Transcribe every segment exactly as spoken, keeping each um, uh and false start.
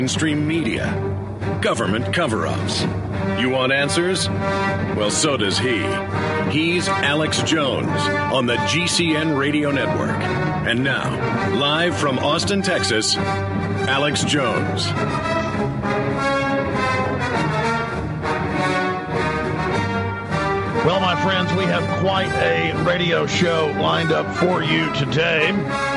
Mainstream media, government cover-ups. You want answers? Well, so does he. He's Alex Jones on the G C N Radio Network. And now, live from Austin, Texas, Alex Jones. Well, my friends, we have quite a radio show lined up for you today.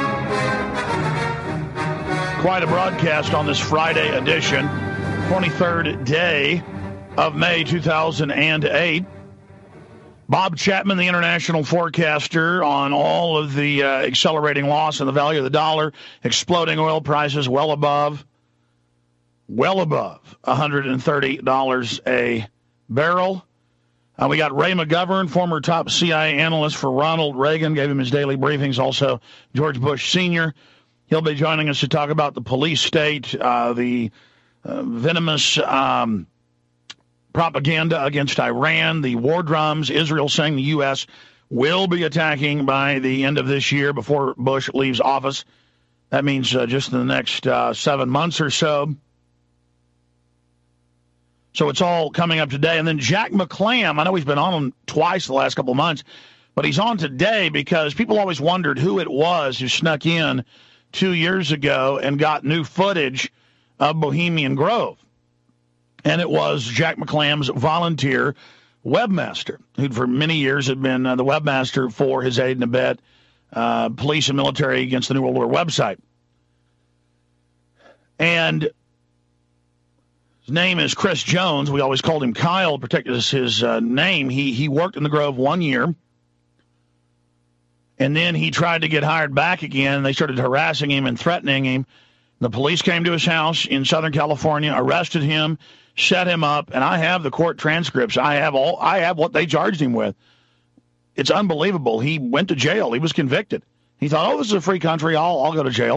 Quite a broadcast on this Friday edition, twenty-third day of May two thousand eight. Bob Chapman, the international forecaster on all of the uh, accelerating loss in the value of the dollar, exploding oil prices well above, well above one hundred thirty dollars a barrel. Uh, we got Ray McGovern, former top C I A analyst for Ronald Reagan, gave him his daily briefings. Also, George Bush Senior He'll be joining us to talk about the police state, uh, the uh, venomous um, propaganda against Iran, the war drums, Israel saying the U S will be attacking by the end of this year before Bush leaves office. That means uh, just in the next uh, seven months or so. So it's all coming up today. And then Jack McClam, I know he's been on him twice the last couple of months, but he's on today because people always wondered who it was who snuck in two years ago and got new footage of Bohemian Grove. And it was Jack McClam's volunteer webmaster, who for many years had been uh, the webmaster for his aid and abet uh, police and military against the New World Order website. And his name is Chris Jones. We always called him Kyle, protected as his uh, name. He, he worked in the Grove one year. And then he tried to get hired back again. They started harassing him and threatening him. The police came to his house in Southern California, arrested him, set him up, and I have the court transcripts. I have all. I have what they charged him with. It's unbelievable. He went to jail. He was convicted. He thought, oh, this is a free country. I'll, I'll go to jail.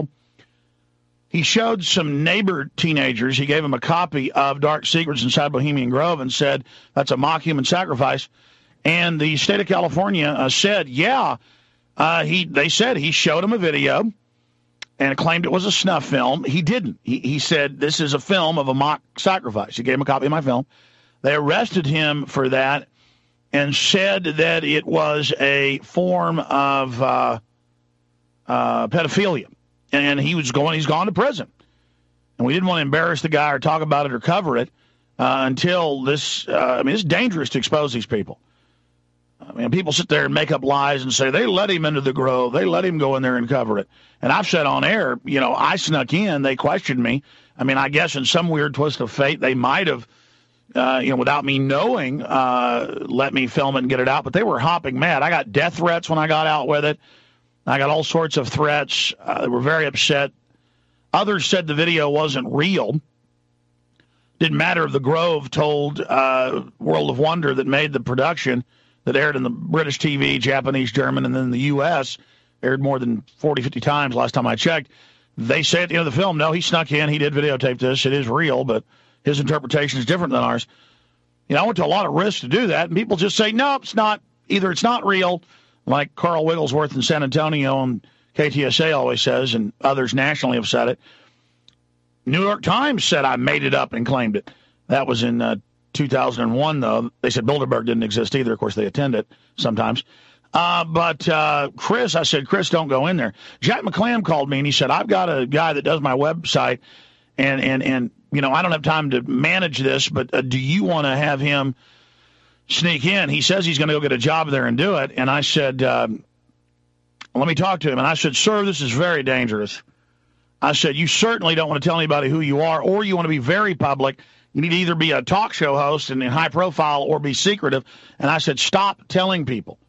He showed some neighbor teenagers. He gave them a copy of Dark Secrets Inside Bohemian Grove and said, that's a mock human sacrifice. And the state of California uh, said, yeah, Uh, he, they said he showed him a video and claimed it was a snuff film. He didn't. He, he said, this is a film of a mock sacrifice. He gave him a copy of my film. They arrested him for that and said that it was a form of uh, uh, pedophilia. And he was going, he's gone to prison. And we didn't want to embarrass the guy or talk about it or cover it uh, until this, uh, I mean, it's dangerous to expose these people. I mean, people sit there and make up lies and say, they let him into the Grove. They let him go in there and cover it. And I've said on air, you know, I snuck in. They questioned me. I mean, I guess in some weird twist of fate, they might have, uh, you know, without me knowing, uh, let me film it and get it out. But they were hopping mad. I got death threats when I got out with it. I got all sorts of threats. Uh, they were very upset. Others said the video wasn't real. Didn't matter if the Grove told uh, World of Wonder that made the production that aired in the British T V, Japanese, German, and then the U S, aired more than forty, fifty times last time I checked. They say at the end of the film, no, he snuck in, he did videotape this, it is real, but his interpretation is different than ours. You know, I went to a lot of risks to do that, and people just say, no, it's not, either it's not real, like Carl Wigglesworth in San Antonio and K T S A always says, and others nationally have said it. New York Times said I made it up and claimed it. That was in uh, two thousand one, though. They said Bilderberg didn't exist either. Of course, they attend it sometimes. Uh, but uh, Chris, I said, Chris, don't go in there. Jack McClam called me, and he said, I've got a guy that does my website, and, and, and you know, I don't have time to manage this, but uh, do you want to have him sneak in? He says he's going to go get a job there and do it. And I said, uh, let me talk to him. And I said, sir, this is very dangerous. I said, you certainly don't want to tell anybody who you are, or you want to be very public. You need to either be a talk show host and high profile or be secretive. And I said, stop telling people.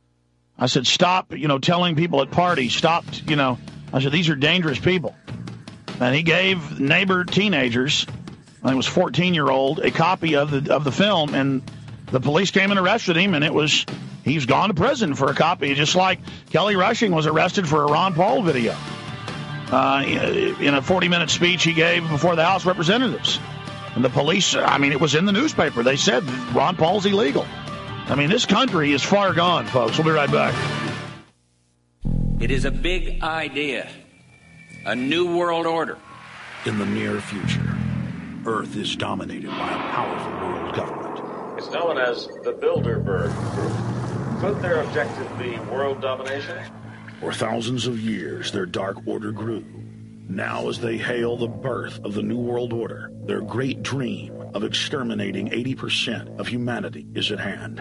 I said, stop, you know, telling people at parties. Stop, you know. I said, these are dangerous people. And he gave neighbor teenagers, I think it was fourteen-year-old, a copy of the of the film. And the police came and arrested him, and it was, he's gone to prison for a copy, just like Kelly Rushing was arrested for a Ron Paul video. Uh, in a forty-minute speech he gave before the House of Representatives. And the police, I mean, it was in the newspaper. They said Ron Paul's illegal. I mean, this country is far gone, folks. We'll be right back. It is a big idea, a new world order. In the near future. Earth is dominated by a powerful world government. It's known as the Bilderberg Group. Could their objective be world domination? For thousands of years, their dark order grew. Now, as they hail the birth of the New World Order, their great dream of exterminating eighty percent of humanity is at hand.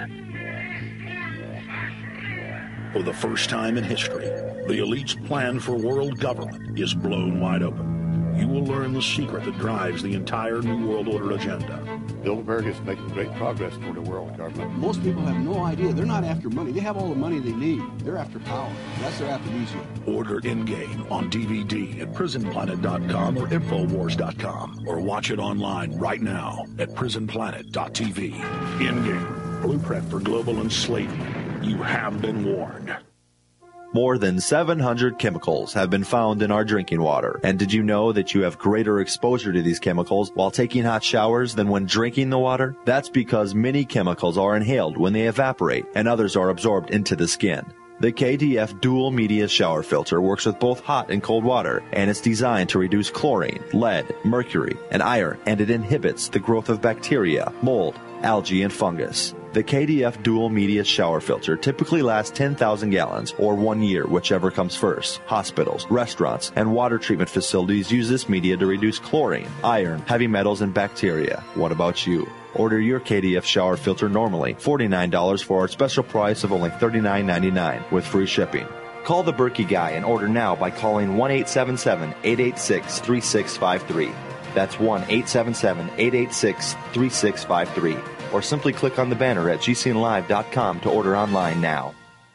For the first time in history, the elite's plan for world government is blown wide open. You will learn the secret that drives the entire New World Order agenda. Bilderberg is making great progress toward a world government. Most people have no idea. They're not after money. They have all the money they need. They're after power. That's their aphrodisiac. Order Endgame on D V D at prison planet dot com or infowars dot com, or watch it online right now at prison planet dot t v. Endgame, blueprint for global enslavement. You have been warned. More than seven hundred chemicals have been found in our drinking water. And did you know that you have greater exposure to these chemicals while taking hot showers than when drinking the water? That's because many chemicals are inhaled when they evaporate, and others are absorbed into the skin. The K D F Dual Media Shower Filter works with both hot and cold water, and it's designed to reduce chlorine, lead, mercury, and iron, and it inhibits the growth of bacteria, mold, algae, and fungus. The K D F Dual Media Shower Filter typically lasts ten thousand gallons, or one year, whichever comes first. Hospitals, restaurants, and water treatment facilities use this media to reduce chlorine, iron, heavy metals, and bacteria. What about you? Order your K D F shower filter normally, forty-nine dollars for our special price of only thirty-nine ninety-nine with free shipping. Call the Berkey Guy and order now by calling one eight seven seven, eight eight six, three six five three. That's one eight seven seven, eight eight six, three six five three. Or simply click on the banner at g c n live dot com to order online now.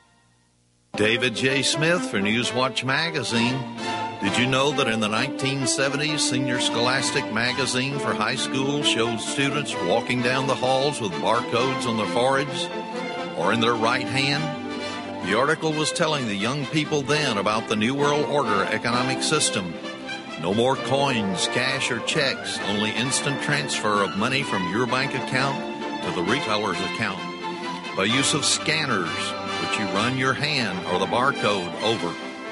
David J. Smith for Newswatch Magazine. Did you know that in the nineteen seventies, Senior Scholastic Magazine for high school showed students walking down the halls with barcodes on their foreheads or in their right hand? The article was telling the young people then about the New World Order economic system. No more coins, cash, or checks, only instant transfer of money from your bank account to the retailer's account by use of scanners, which you run your hand or the barcode over,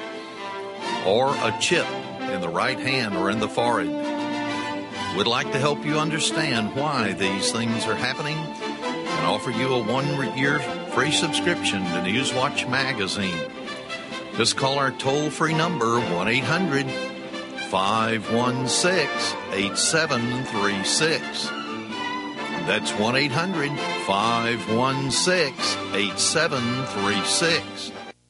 or a chip in the right hand or in the forehead. We'd like to help you understand why these things are happening and offer you a one-year free subscription to Newswatch Magazine. Just call our toll-free number, one eight hundred, five one six, eight seven three six. That's one eight hundred, five one six, eight seven three six.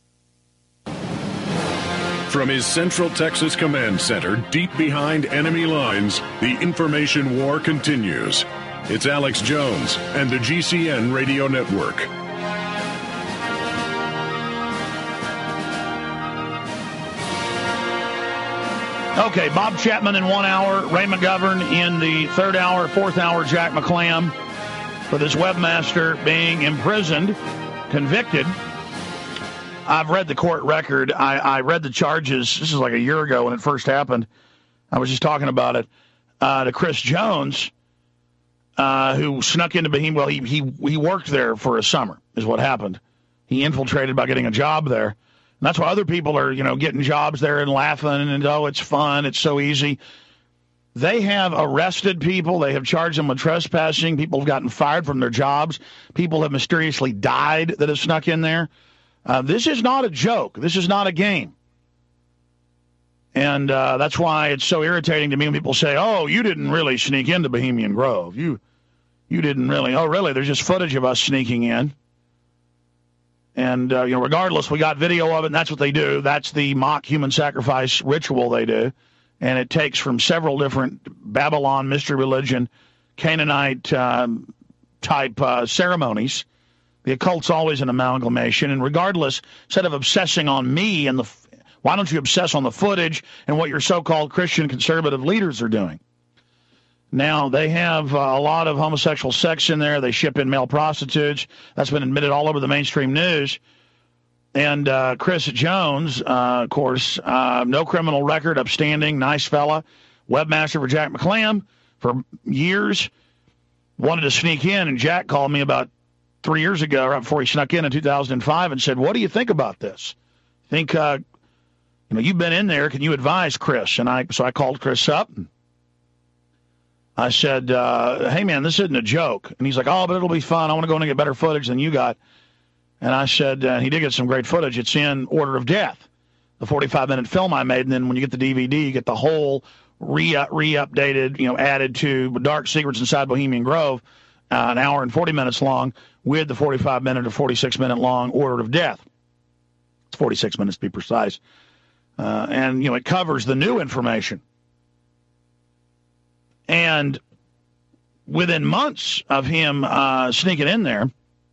From his Central Texas Command Center, deep behind enemy lines, the information war continues. It's Alex Jones and the G C N Radio Network. Okay, Bob Chapman in one hour, Ray McGovern in the third hour, fourth hour, Jack McClam for this webmaster being imprisoned, convicted. I've read the court record. I, I read the charges. This is like a year ago when it first happened. I was just talking about it uh, to Chris Jones, uh, who snuck into Bohemia. Well, he, he, he worked there for a summer is what happened. He infiltrated by getting a job there. And that's why other people are, you know, getting jobs there and laughing and, oh, it's fun, it's so easy. They have arrested people. They have charged them with trespassing. People have gotten fired from their jobs. People have mysteriously died that have snuck in there. Uh, this is not a joke. This is not a game. And uh, that's why it's so irritating to me when people say, oh, you didn't really sneak into Bohemian Grove. You, you didn't really. Oh, really? There's just footage of us sneaking in. And, uh, you know, regardless, we got video of it, and that's what they do. That's the mock human sacrifice ritual they do. And it takes from several different Babylon, mystery religion, Canaanite um, type uh, ceremonies. The occult's always an amalgamation. And regardless, instead of obsessing on me, and the, why don't you obsess on the footage and what your so-called Christian conservative leaders are doing? Now, they have uh, a lot of homosexual sex in there. They ship in male prostitutes. That's been admitted all over the mainstream news. And uh, Chris Jones, uh, of course, uh, no criminal record, upstanding, nice fella, webmaster for Jack McClam for years, wanted to sneak in. And Jack called me about three years ago, right before he snuck in in two thousand five, and said, what do you think about this? Think, uh, you know, you've been in there. Can you advise Chris? And I, so I called Chris up. And I said, uh, hey, man, this isn't a joke. And he's like, oh, but it'll be fun. I want to go in and get better footage than you got. And I said, uh, he did get some great footage. It's in Order of Death, the forty-five minute film I made. And then when you get the D V D, you get the whole re- re-updated, you know, added to Dark Secrets Inside Bohemian Grove, uh, an hour and forty minutes long, with the forty-five minute or forty-six minute long Order of Death. It's forty-six minutes to be precise. Uh, and, you know, it covers the new information. And within months of him uh, sneaking in there,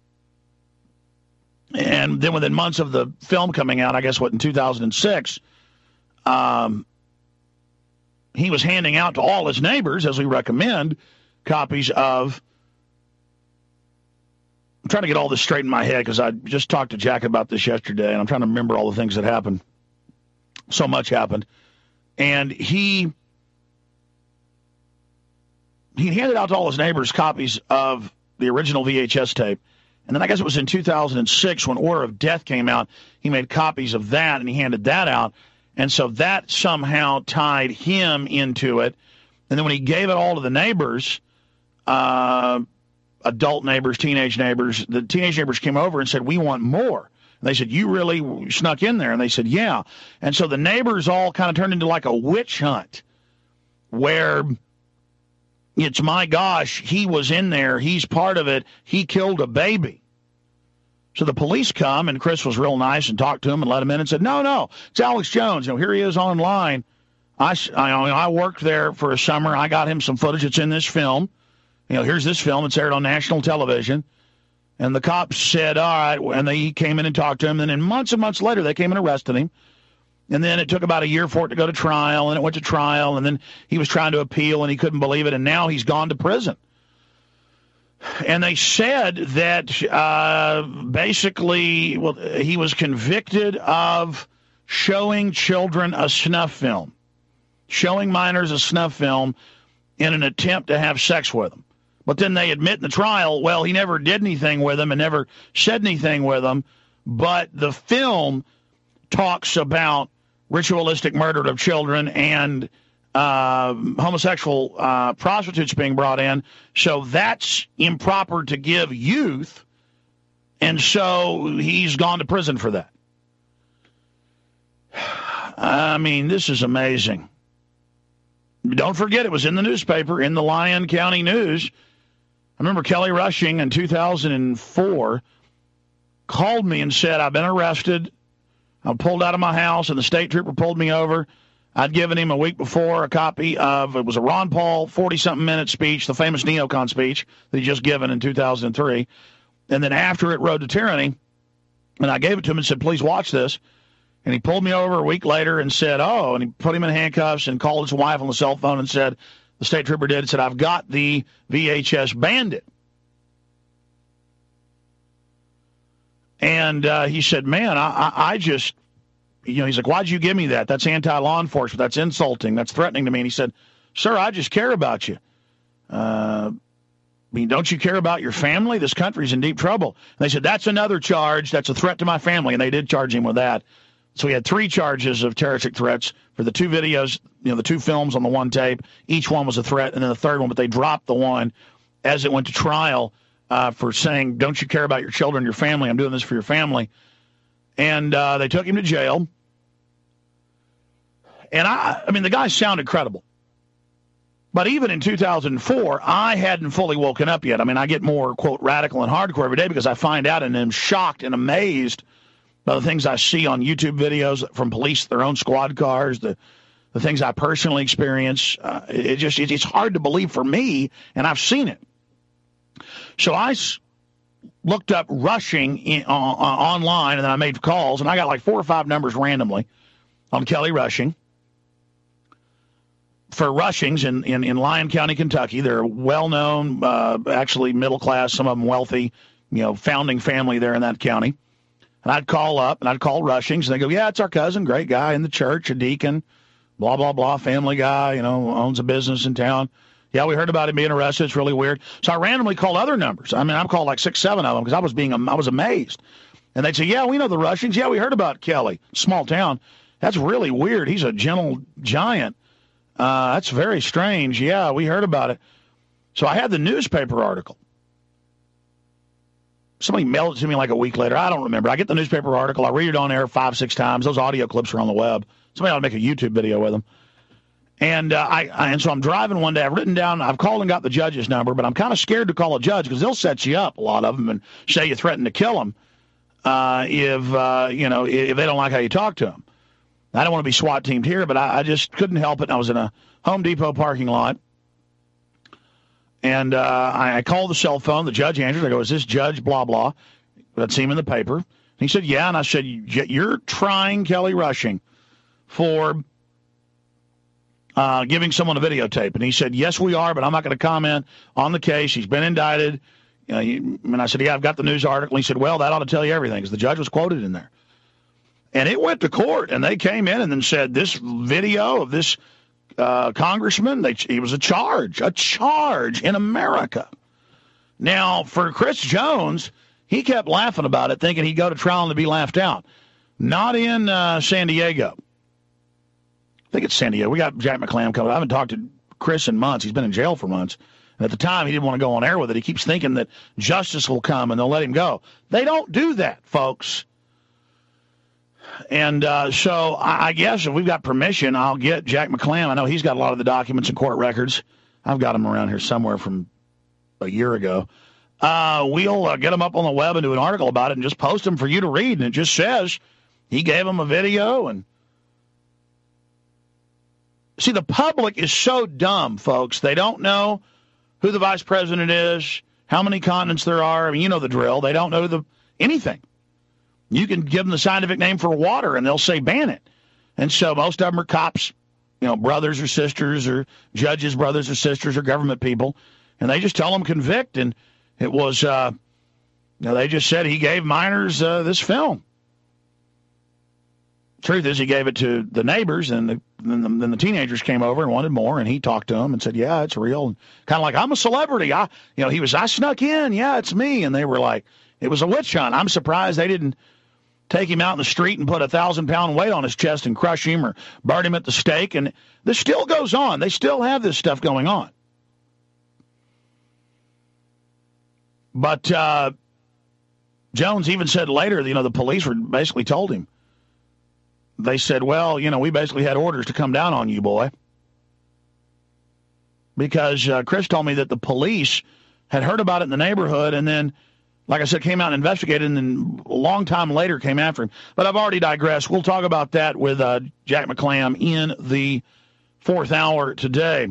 and then within months of the film coming out, I guess, what, in two thousand six, um, he was handing out to all his neighbors, as we recommend, copies of... I'm trying to get all this straight in my head because I just talked to Jack about this yesterday, and I'm trying to remember all the things that happened. So much happened. And he... He handed out to all his neighbors copies of the original V H S tape. And then I guess it was in two thousand six when Order of Death came out, he made copies of that and he handed that out. And so that somehow tied him into it. And then when he gave it all to the neighbors, uh, adult neighbors, teenage neighbors, the teenage neighbors came over and said, we want more. And they said, you really snuck in there? And they said, yeah. And so the neighbors all kind of turned into like a witch hunt where... It's, my gosh, he was in there. He's part of it. He killed a baby. So the police come, and Chris was real nice and talked to him and let him in and said, no, no, it's Alex Jones. You know, here he is online. I, I, I worked there for a summer. I got him some footage that's in this film. You know, here's this film. It's aired on national television. And the cops said, all right, and they came in and talked to him. And then months and months later, they came and arrested him. And then it took about a year for it to go to trial, and it went to trial, and then he was trying to appeal, and he couldn't believe it, and now he's gone to prison. And they said that uh, basically well, he was convicted of showing children a snuff film, showing minors a snuff film in an attempt to have sex with them. But then they admit in the trial, well, he never did anything with them and never said anything with them, but the film talks about ritualistic murder of children and uh, homosexual uh, prostitutes being brought in. So that's improper to give youth. And so he's gone to prison for that. I mean, this is amazing. Don't forget, it was in the newspaper, in the Lyon County News. I remember Kelly Rushing in two thousand four called me and said, I've been arrested. I pulled out of my house, and the state trooper pulled me over. I'd given him a week before a copy of, it was a Ron Paul forty-something minute speech, the famous neocon speech that he just given in two thousand three. And then after it, Road to Tyranny, and I gave it to him and said, please watch this. And he pulled me over a week later and said, oh, and he put him in handcuffs and called his wife on the cell phone and said, the state trooper did, and said, I've got the V H S Bandit. And uh, he said, man, I, I, I just, you know, he's like, why'd you give me that? That's anti-law enforcement. That's insulting. That's threatening to me. And he said, sir, I just care about you. Uh, I mean, don't you care about your family? This country's in deep trouble. And they said, that's another charge. That's a threat to my family. And they did charge him with that. So he had three charges of terroristic threats for the two videos, you know, the two films on the one tape. Each one was a threat. And then the third one, but they dropped the one as it went to trial. Uh, for saying, don't you care about your children, your family? I'm doing this for your family. And uh, they took him to jail. And, I, I mean, the guy sounded credible. But even in two thousand four, I hadn't fully woken up yet. I mean, I get more, quote, radical and hardcore every day because I find out and am shocked and amazed by the things I see on YouTube videos from police, their own squad cars, the the things I personally experience. Uh, it just it, it's hard to believe for me, and I've seen it. So I looked up Rushing in, uh, online, and then I made calls, and I got like four or five numbers randomly on Kelly Rushing for Rushings in, in, in Lyon County, Kentucky. They're well-known, uh, actually middle-class, some of them wealthy, you know, founding family there in that county. And I'd call up, and I'd call Rushings, and they go, yeah, it's our cousin, great guy in the church, a deacon, blah, blah, blah, family guy, you know, owns a business in town. Yeah, we heard about him being arrested. It's really weird. So I randomly called other numbers. I mean, I've called like six, seven of them because I was being, I was amazed. And they'd say, yeah, we know the Rushings. Yeah, we heard about Kelly. Small town. That's really weird. He's a gentle giant. Uh, that's very strange. Yeah, we heard about it. So I had the newspaper article. Somebody mailed it to me like a week later. I don't remember. I get the newspaper article. I read it on air five, six times. Those audio clips are on the web. Somebody ought to make a YouTube video with them. And uh, I, I and so I'm driving one day. I've written down, I've called and got the judge's number, but I'm kind of scared to call a judge because they'll set you up, a lot of them, and say you threatened to kill them uh, if, uh, you know, if they don't like how you talk to them. I don't want to be SWAT teamed here, but I, I just couldn't help it. I was in a Home Depot parking lot. And uh, I, I called the cell phone. The judge answered. I go, is this Judge blah, blah? I'd seen him in the paper. And he said, yeah. And I said, you're trying Kelly Rushing for uh, giving someone a videotape. And he said, yes, we are, but I'm not going to comment on the case. He's been indicted. You know, he, and I said, yeah, I've got the news article. And he said, well, that ought to tell you everything because the judge was quoted in there. And it went to court, and they came in and then said, this video of this Uh, congressman, they, he was a charge, a charge in America. Now, for Chris Jones, he kept laughing about it, thinking he'd go to trial and to be laughed out. Not in uh, San Diego. I think it's San Diego. We got Jack McClam coming. I haven't talked to Chris in months. He's been in jail for months. And at the time, he didn't want to go on air with it. He keeps thinking that justice will come and they'll let him go. They don't do that, folks. And uh, so I guess if we've got permission, I'll get Jack McClam. I know he's got a lot of the documents and court records. I've got them around here somewhere from a year ago. Uh, we'll uh, get them up on the web and do an article about it and just post them for you to read. And it just says he gave him a video. And see, the public is so dumb, folks. They don't know who the vice president is, how many continents there are. I mean, you know the drill. They don't know the anything. You can give them the scientific name for water, and they'll say ban it. And so most of them are cops, you know, brothers or sisters or judges' brothers or sisters or government people, and they just tell them convict. And it was, uh, you know, they just said he gave minors uh, this film. Truth is, he gave it to the neighbors, and the, then, the, then the teenagers came over and wanted more, and he talked to them and said, yeah, it's real. And kind of like, I'm a celebrity. I, you know, he was, I snuck in. Yeah, it's me. And they were like, it was a witch hunt. I'm surprised they didn't take him out in the street and put a thousand-pound weight on his chest and crush him or burn him at the stake. And this still goes on. They still have this stuff going on. But uh, Jones even said later, you know, the police were basically told him. They said, well, you know, we basically had orders to come down on you, boy. Because uh, Chris told me that the police had heard about it in the neighborhood and then, like I said, came out and investigated, and then a long time later came after him. But I've already digressed. We'll talk about that with uh, Jack McClam in the fourth hour today.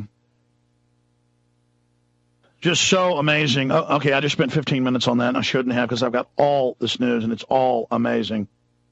Just so amazing. Oh, okay, I just spent fifteen minutes on that, and I shouldn't have because I've got all this news, and it's all amazing.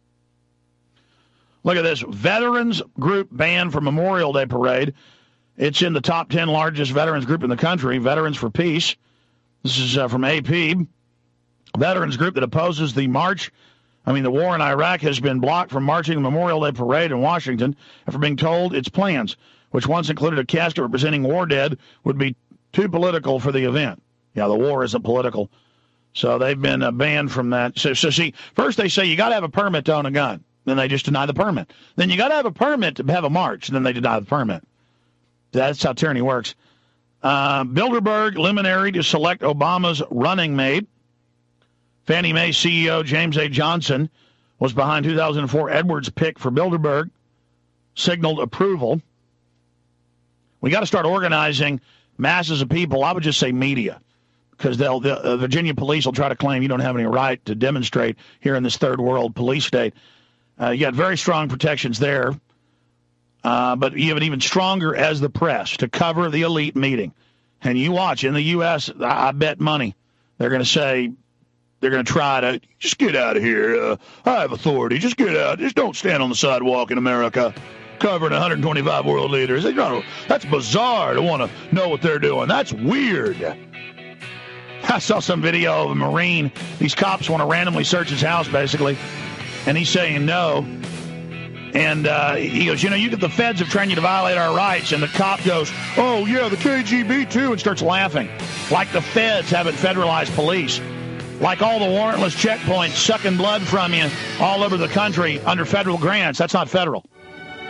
Look at this. Veterans group banned from Memorial Day parade. It's in the top ten largest veterans group in the country, Veterans for Peace. This is uh, from A P. Veterans group that opposes the march, I mean, the war in Iraq has been blocked from marching the Memorial Day parade in Washington after being told its plans, which once included a casket representing war dead, would be too political for the event. Yeah, the war isn't political. So they've been uh, banned from that. So, so, see, first they say you got to have a permit to own a gun. Then they just deny the permit. Then you got to have a permit to have a march. And then they deny the permit. That's how tyranny works. Uh, Bilderberg luminary to select Obama's running mate. Fannie Mae C E O James A. Johnson was behind two thousand four Edwards' pick for Bilderberg, signaled approval. We got to start organizing masses of people. I would just say media, because they'll the uh, Virginia police will try to claim you don't have any right to demonstrate here in this third world police state. Uh, you got very strong protections there, uh, but you have it even stronger as the press to cover the elite meeting. And you watch in the U S, I, I bet money they're going to say. They're going to try to, just get out of here. Uh, I have authority. Just get out. Just don't stand on the sidewalk in America covering one hundred twenty-five world leaders. That's bizarre to want to know what they're doing. That's weird. I saw some video of a Marine. These cops want to randomly search his house, basically, and he's saying no. And uh, he goes, you know, you the feds have trained you to violate our rights. And the cop goes, oh, yeah, the K G B, too, and starts laughing. Like the feds haven't federalized police. Like all the warrantless checkpoints sucking blood from you all over the country under federal grants. That's not federal.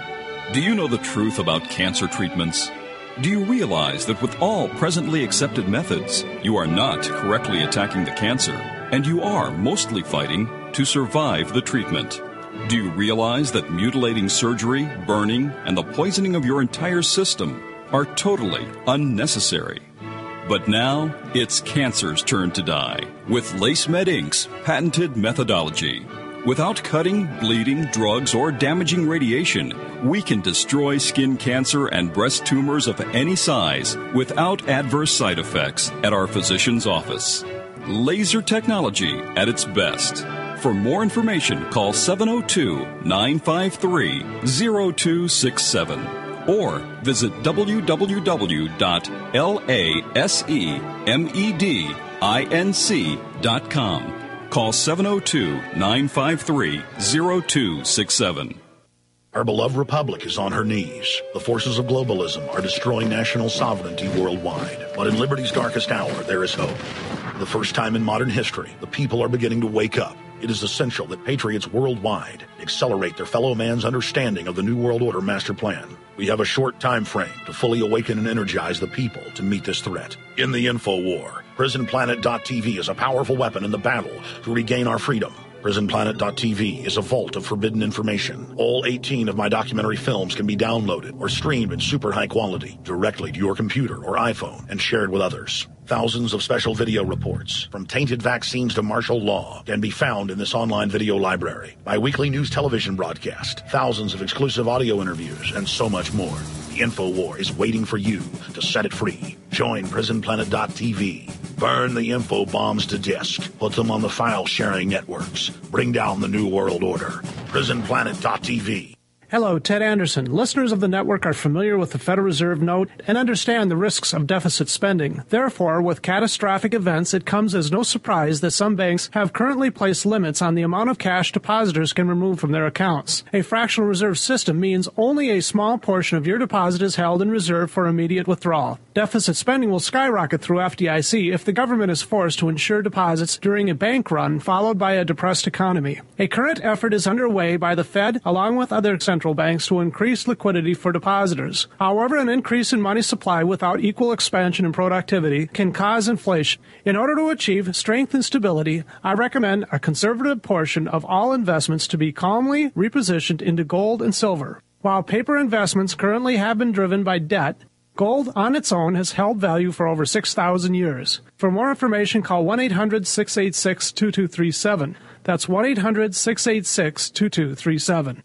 Do you know the truth about cancer treatments? Do you realize that with all presently accepted methods, you are not correctly attacking the cancer, and you are mostly fighting to survive the treatment? Do you realize that mutilating surgery, burning, and the poisoning of your entire system are totally unnecessary? But now, it's cancer's turn to die with LaceMed Incorporated's patented methodology. Without cutting, bleeding, drugs, or damaging radiation, we can destroy skin cancer and breast tumors of any size without adverse side effects at our physician's office. Laser technology at its best. For more information, call seven oh two, nine five three, oh two six seven or visit w w w dot lasemedinc dot com. Call seven oh two, nine five three, oh two six seven. Our beloved republic is on her knees. The forces of globalism are destroying national sovereignty worldwide. But in liberty's darkest hour, there is hope. For the first time in modern history, the people are beginning to wake up. It is essential that patriots worldwide accelerate their fellow man's understanding of the New World Order master plan. We have a short time frame to fully awaken and energize the people to meet this threat. In the info war, prison planet dot t v is a powerful weapon in the battle to regain our freedom. prison planet dot t v is a vault of forbidden information. All eighteen of my documentary films can be downloaded or streamed in super high quality directly to your computer or iPhone and shared with others. Thousands of special video reports, from tainted vaccines to martial law, can be found in this online video library. My weekly news television broadcast, thousands of exclusive audio interviews, and so much more. The InfoWar is waiting for you to set it free. Join prison planet dot t v. Burn the info bombs to disk. Put them on the file-sharing networks. Bring down the New World Order. prison planet dot t v. Hello, Ted Anderson. Listeners of the network are familiar with the Federal Reserve note and understand the risks of deficit spending. Therefore, with catastrophic events, it comes as no surprise that some banks have currently placed limits on the amount of cash depositors can remove from their accounts. A fractional reserve system means only a small portion of your deposit is held in reserve for immediate withdrawal. Deficit spending will skyrocket through F D I C if the government is forced to insure deposits during a bank run followed by a depressed economy. A current effort is underway by the Fed along with other central banks to increase liquidity for depositors. However, an increase in money supply without equal expansion in productivity can cause inflation. In order to achieve strength and stability, I recommend a conservative portion of all investments to be calmly repositioned into gold and silver. While paper investments currently have been driven by debt, gold on its own has held value for over six thousand years. For more information, call one eight hundred, six eight six, two two three seven. That's one eight hundred, six eight six, two two three seven.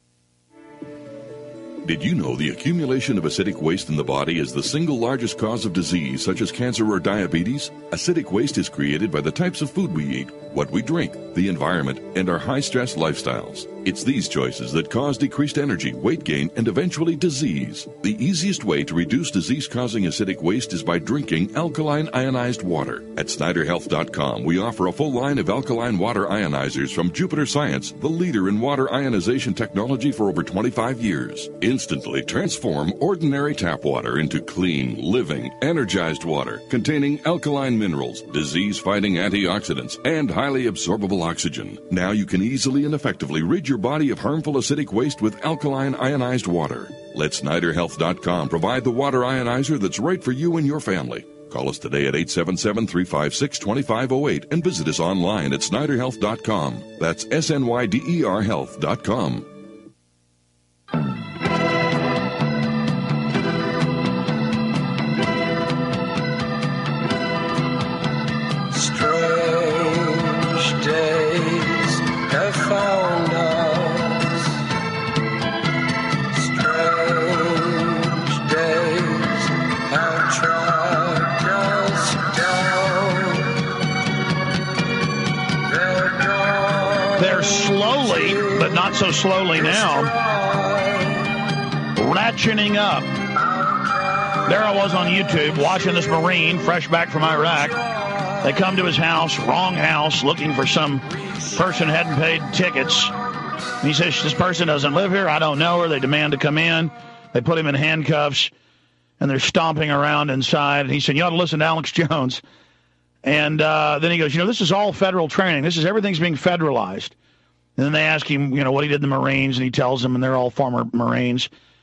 Did you know the accumulation of acidic waste in the body is the single largest cause of disease such as cancer or diabetes? Acidic waste is created by the types of food we eat, what we drink, the environment, and our high-stress lifestyles. It's these choices that cause decreased energy, weight gain, and eventually disease. The easiest way to reduce disease-causing acidic waste is by drinking alkaline ionized water. At Snyder Health dot com, we offer a full line of alkaline water ionizers from Jupiter Science, the leader in water ionization technology for over twenty-five years. Instantly transform ordinary tap water into clean, living, energized water containing alkaline minerals, disease-fighting antioxidants, and highly absorbable oxygen. Now you can easily and effectively rid your body of harmful acidic waste with alkaline ionized water. Let Snyder Health dot com provide the water ionizer that's right for you and your family. Call us today at eight seven seven, three five six, two five zero eight and visit us online at Snyder Health dot com. That's S N Y D E R Health dot com. Not so slowly now, ratcheting up. There I was on YouTube watching this Marine fresh back from Iraq. They come to his house, wrong house, looking for some person who hadn't paid tickets. And he says, this person doesn't live here. I don't know her. They demand to come in. They put him in handcuffs, and they're stomping around inside. And he said, you ought to listen to Alex Jones. And uh, then he goes, you know, this is all federal training. This is everything's being federalized. And then they ask him, you know, what he did in the Marines, and he tells them, and they're all former Marines.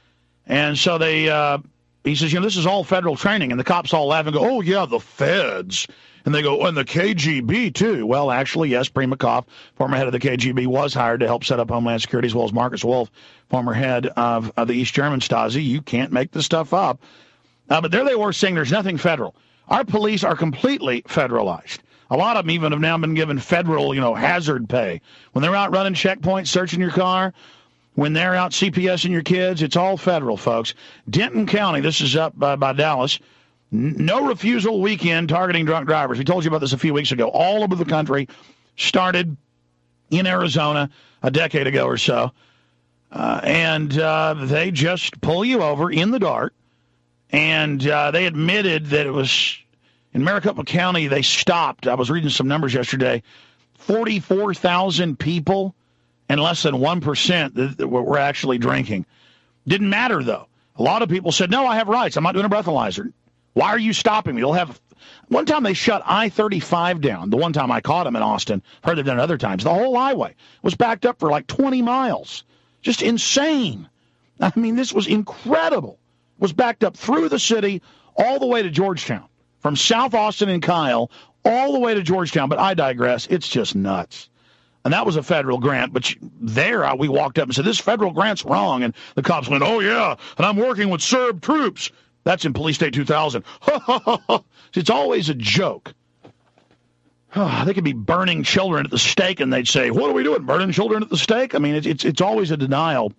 And so they, uh, he says, you know, this is all federal training. And the cops all laugh and go, oh, yeah, the feds. And they go, oh, and the K G B, too. Well, actually, yes, Primakov, former head of the K G B, was hired to help set up Homeland Security, as well as Marcus Wolf, former head of, of the East German Stasi. You can't make this stuff up. Uh, but there they were saying there's nothing federal. Our police are completely federalized. A lot of them even have now been given federal, you know, hazard pay. When they're out running checkpoints, searching your car, when they're out C P S-ing your kids, it's all federal, folks. Denton County, this is up by, by Dallas, n- no refusal weekend targeting drunk drivers. We told you about this a few weeks ago. All over the country, started in Arizona a decade ago or so. Uh, and uh, they just pull you over in the dark. And uh, they admitted that it was, in Maricopa County, they stopped. I was reading some numbers yesterday. forty-four thousand people and less than one percent that were actually drinking. Didn't matter, though. A lot of people said, no, I have rights. I'm not doing a breathalyzer. Why are you stopping me? They'll have. One time they shut I thirty-five down. The one time I caught them in Austin. Heard they've done it other times. The whole highway was backed up for like twenty miles. Just insane. I mean, this was incredible. It was backed up through the city all the way to Georgetown. From South Austin and Kyle all the way to Georgetown. But I digress. It's just nuts. And that was a federal grant. But there we walked up and said, this federal grant's wrong. And the cops went, oh, yeah, and I'm working with Serb troops. That's in Police State two thousand. It's always a joke. They could be burning children at the stake, and they'd say, what are we doing, burning children at the stake? I mean, it's it's, it's always a denial.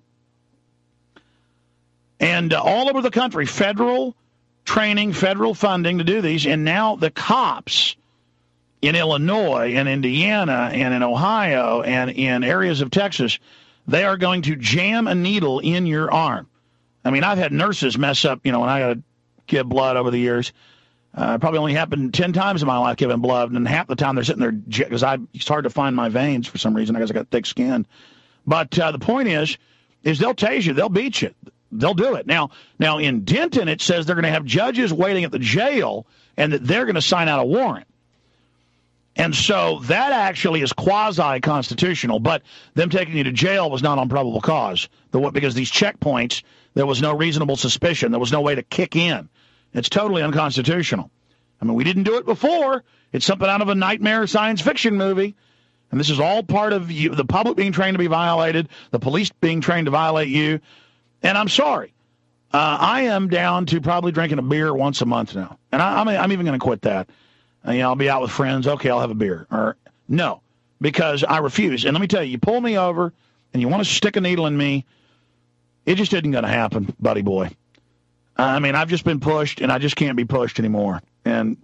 And uh, all over the country, federal training, federal funding to do these, and now the cops in Illinois and Indiana and in Ohio and in areas of Texas, they are going to jam a needle in your arm. I mean, I've had nurses mess up, you know, when I got to give blood over the years. Uh, probably only happened ten times in my life giving blood, and half the time they're sitting there, because I it's hard to find my veins for some reason. I guess I got thick skin. But uh, the point is, is they'll tase you. They'll beat you. They'll do it. Now, now in Denton, it says they're going to have judges waiting at the jail and that they're going to sign out a warrant. And so that actually is quasi-constitutional, but them taking you to jail was not on probable cause. The, because these checkpoints, there was no reasonable suspicion. There was no way to kick in. It's totally unconstitutional. I mean, we didn't do it before. It's something out of a nightmare science fiction movie. And this is all part of you, the public being trained to be violated, the police being trained to violate you. And I'm sorry. Uh, I am down to probably drinking a beer once a month now. And I, I'm, I'm even going to quit that. Uh, you know, I'll be out with friends. Okay, I'll have a beer. Or no, because I refuse. And let me tell you, you pull me over and you want to stick a needle in me, it just isn't going to happen, buddy boy. I mean, I've just been pushed, and I just can't be pushed anymore. And,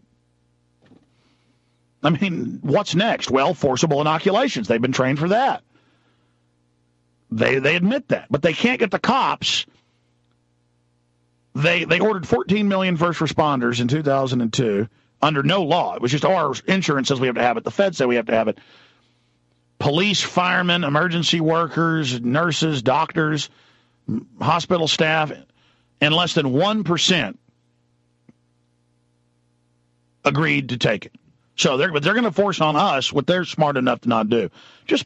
I mean, what's next? Well, forcible inoculations. They've been trained for that. They they admit that. But they can't get the cops. They they ordered fourteen million first responders in two thousand two under no law. It was just, oh, our insurance says we have to have it. The feds say we have to have it. Police, firemen, emergency workers, nurses, doctors, hospital staff, and less than one percent agreed to take it. So they're, but they're going to force on us what they're smart enough to not do. Just,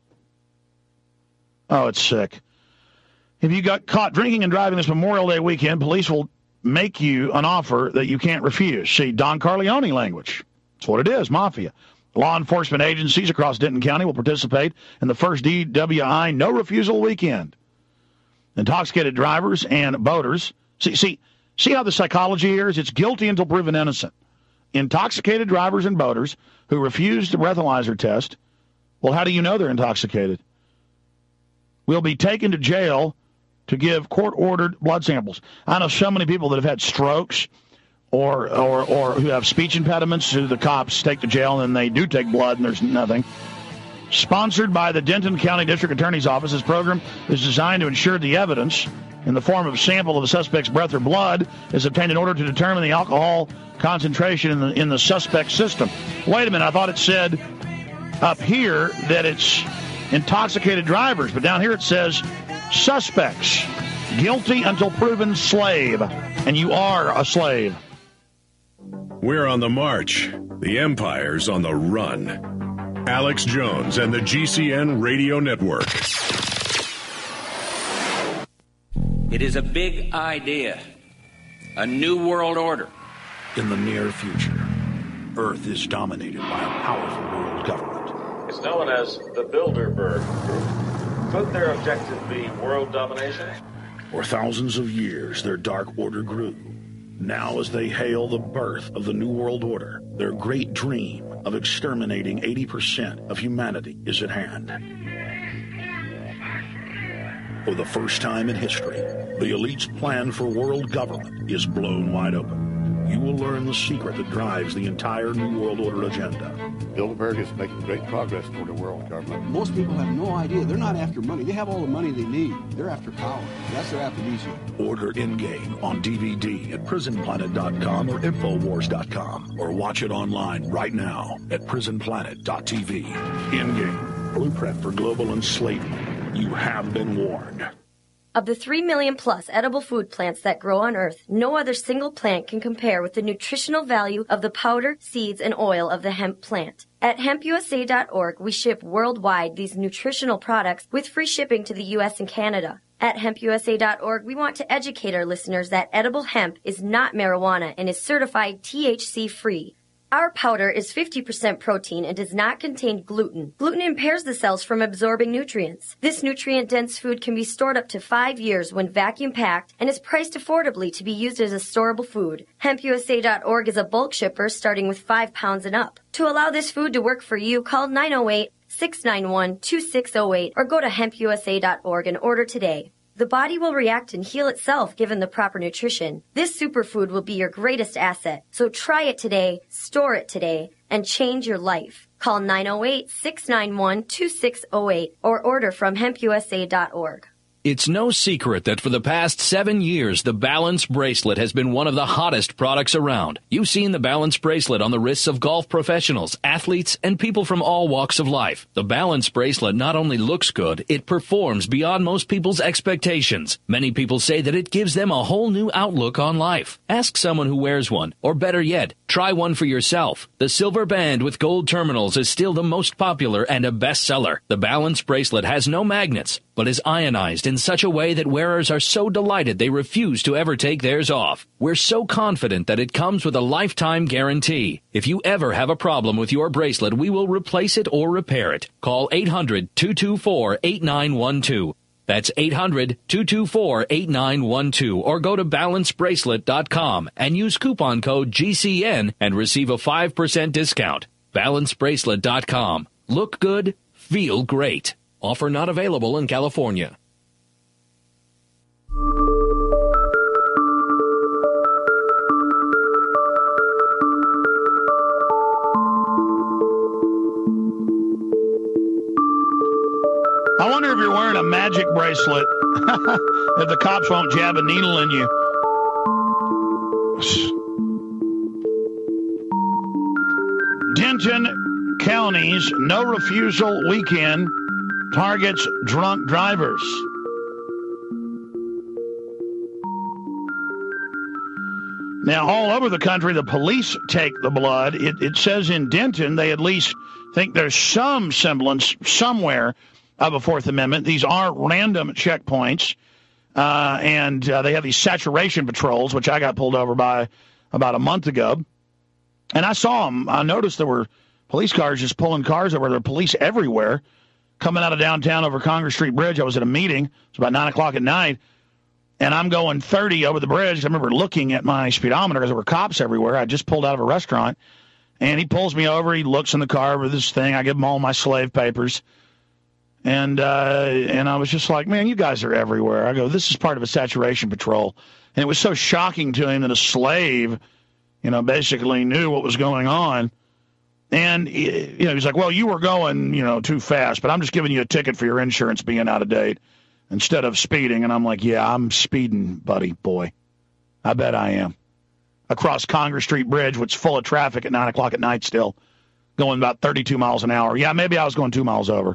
oh, it's sick. If you got caught drinking and driving this Memorial Day weekend, police will make you an offer that you can't refuse. See, Don Corleone language. That's what it is, mafia. Law enforcement agencies across Denton County will participate in the first D W I No Refusal Weekend. Intoxicated drivers and boaters. See, see, see how the psychology here is? It's guilty until proven innocent. Intoxicated drivers and boaters who refuse the breathalyzer test. Well, how do you know they're intoxicated? Will be taken to jail to give court-ordered blood samples. I know so many people that have had strokes or or or who have speech impediments who the cops take to jail and they do take blood and there's nothing. Sponsored by the Denton County District Attorney's Office, this program is designed to ensure the evidence in the form of a sample of the suspect's breath or blood is obtained in order to determine the alcohol concentration in the, in the suspect's system. Wait a minute, I thought it said up here that it's intoxicated drivers, but down here it says suspects, guilty until proven slave, and you are a slave. We're on the march. The empire's on the run. Alex Jones and the G C N Radio Network. It It is a big idea, a new world order. In the near future, Earth is dominated by a powerful world government. It's known as the Bilderberg Group. Could their objective be world domination? For thousands of years, their dark order grew. Now, as they hail the birth of the New World Order, their great dream of exterminating eighty percent of humanity is at hand. For the first time in history, the elite's plan for world government is blown wide open. You will learn the secret that drives the entire New World Order agenda. Bilderberg is making great progress toward a world government. Most people have no idea. They're not after money. They have all the money they need. They're after power. That's their aphrodisiac. Order In-Game on D V D at prison planet dot com or infowars dot com, or watch it online right now at prison planet dot t v. In-Game, blueprint for global enslavement. You have been warned. Of the three million plus edible food plants that grow on Earth, no other single plant can compare with the nutritional value of the powder, seeds, and oil of the hemp plant. At hemp u s a dot org, we ship worldwide these nutritional products with free shipping to the U S and Canada. At hemp u s a dot org, we want to educate our listeners that edible hemp is not marijuana and is certified T H C-free. Our powder is fifty percent protein and does not contain gluten. Gluten impairs the cells from absorbing nutrients. This nutrient-dense food can be stored up to five years when vacuum-packed and is priced affordably to be used as a storable food. hemp u s a dot org is a bulk shipper starting with five pounds and up. To allow this food to work for you, call nine oh eight, six nine one, two six oh eight or go to hemp u s a dot org and order today. The body will react and heal itself given the proper nutrition. This superfood will be your greatest asset. So try it today, store it today, and change your life. Call nine oh eight, six nine one, two six oh eight or order from hemp u s a dot org. It's no secret that for the past seven years, the Balance Bracelet has been one of the hottest products around. You've seen the Balance Bracelet on the wrists of golf professionals, athletes, and people from all walks of life. The Balance Bracelet not only looks good, it performs beyond most people's expectations. Many people say that it gives them a whole new outlook on life. Ask someone who wears one, or better yet, try one for yourself. The silver band with gold terminals is still the most popular and a bestseller. The Balance Bracelet has no magnets, but is ionized in such a way that wearers are so delighted they refuse to ever take theirs off. We're so confident that it comes with a lifetime guarantee. If you ever have a problem with your bracelet, we will replace it or repair it. Call eight hundred, two two four, eight nine one two. That's eight hundred, two two four, eight nine one two or go to balance bracelet dot com and use coupon code G C N and receive a five percent discount. balance bracelet dot com. Look good, feel great. Offer not available in California. I wonder if you're wearing a magic bracelet, if the cops won't jab a needle in you. Denton County's no refusal weekend targets drunk drivers. Now, all over the country, the police take the blood. It, it says in Denton they at least think there's some semblance somewhere of a Fourth Amendment. These are random checkpoints, uh, and uh, they have these saturation patrols, which I got pulled over by about a month ago. And I saw them. I noticed there were police cars just pulling cars over. There were police everywhere coming out of downtown over Congress Street Bridge. I was at a meeting. It's about nine o'clock at night, and I'm going thirty over the bridge. I remember looking at my speedometer because there were cops everywhere. I just pulled out of a restaurant, and he pulls me over. He looks in the car with this thing. I give him all my slave papers. And uh, and I was just like, man, you guys are everywhere. I go, this is part of a saturation patrol. And it was so shocking to him that a slave, you know, basically knew what was going on. And, you know, he's like, well, you were going, you know, too fast, but I'm just giving you a ticket for your insurance being out of date instead of speeding. And I'm like, yeah, I'm speeding, buddy, boy. I bet I am. Across Congress Street Bridge, which is full of traffic at nine o'clock at night still, going about thirty-two miles an hour. Yeah, maybe I was going two miles over.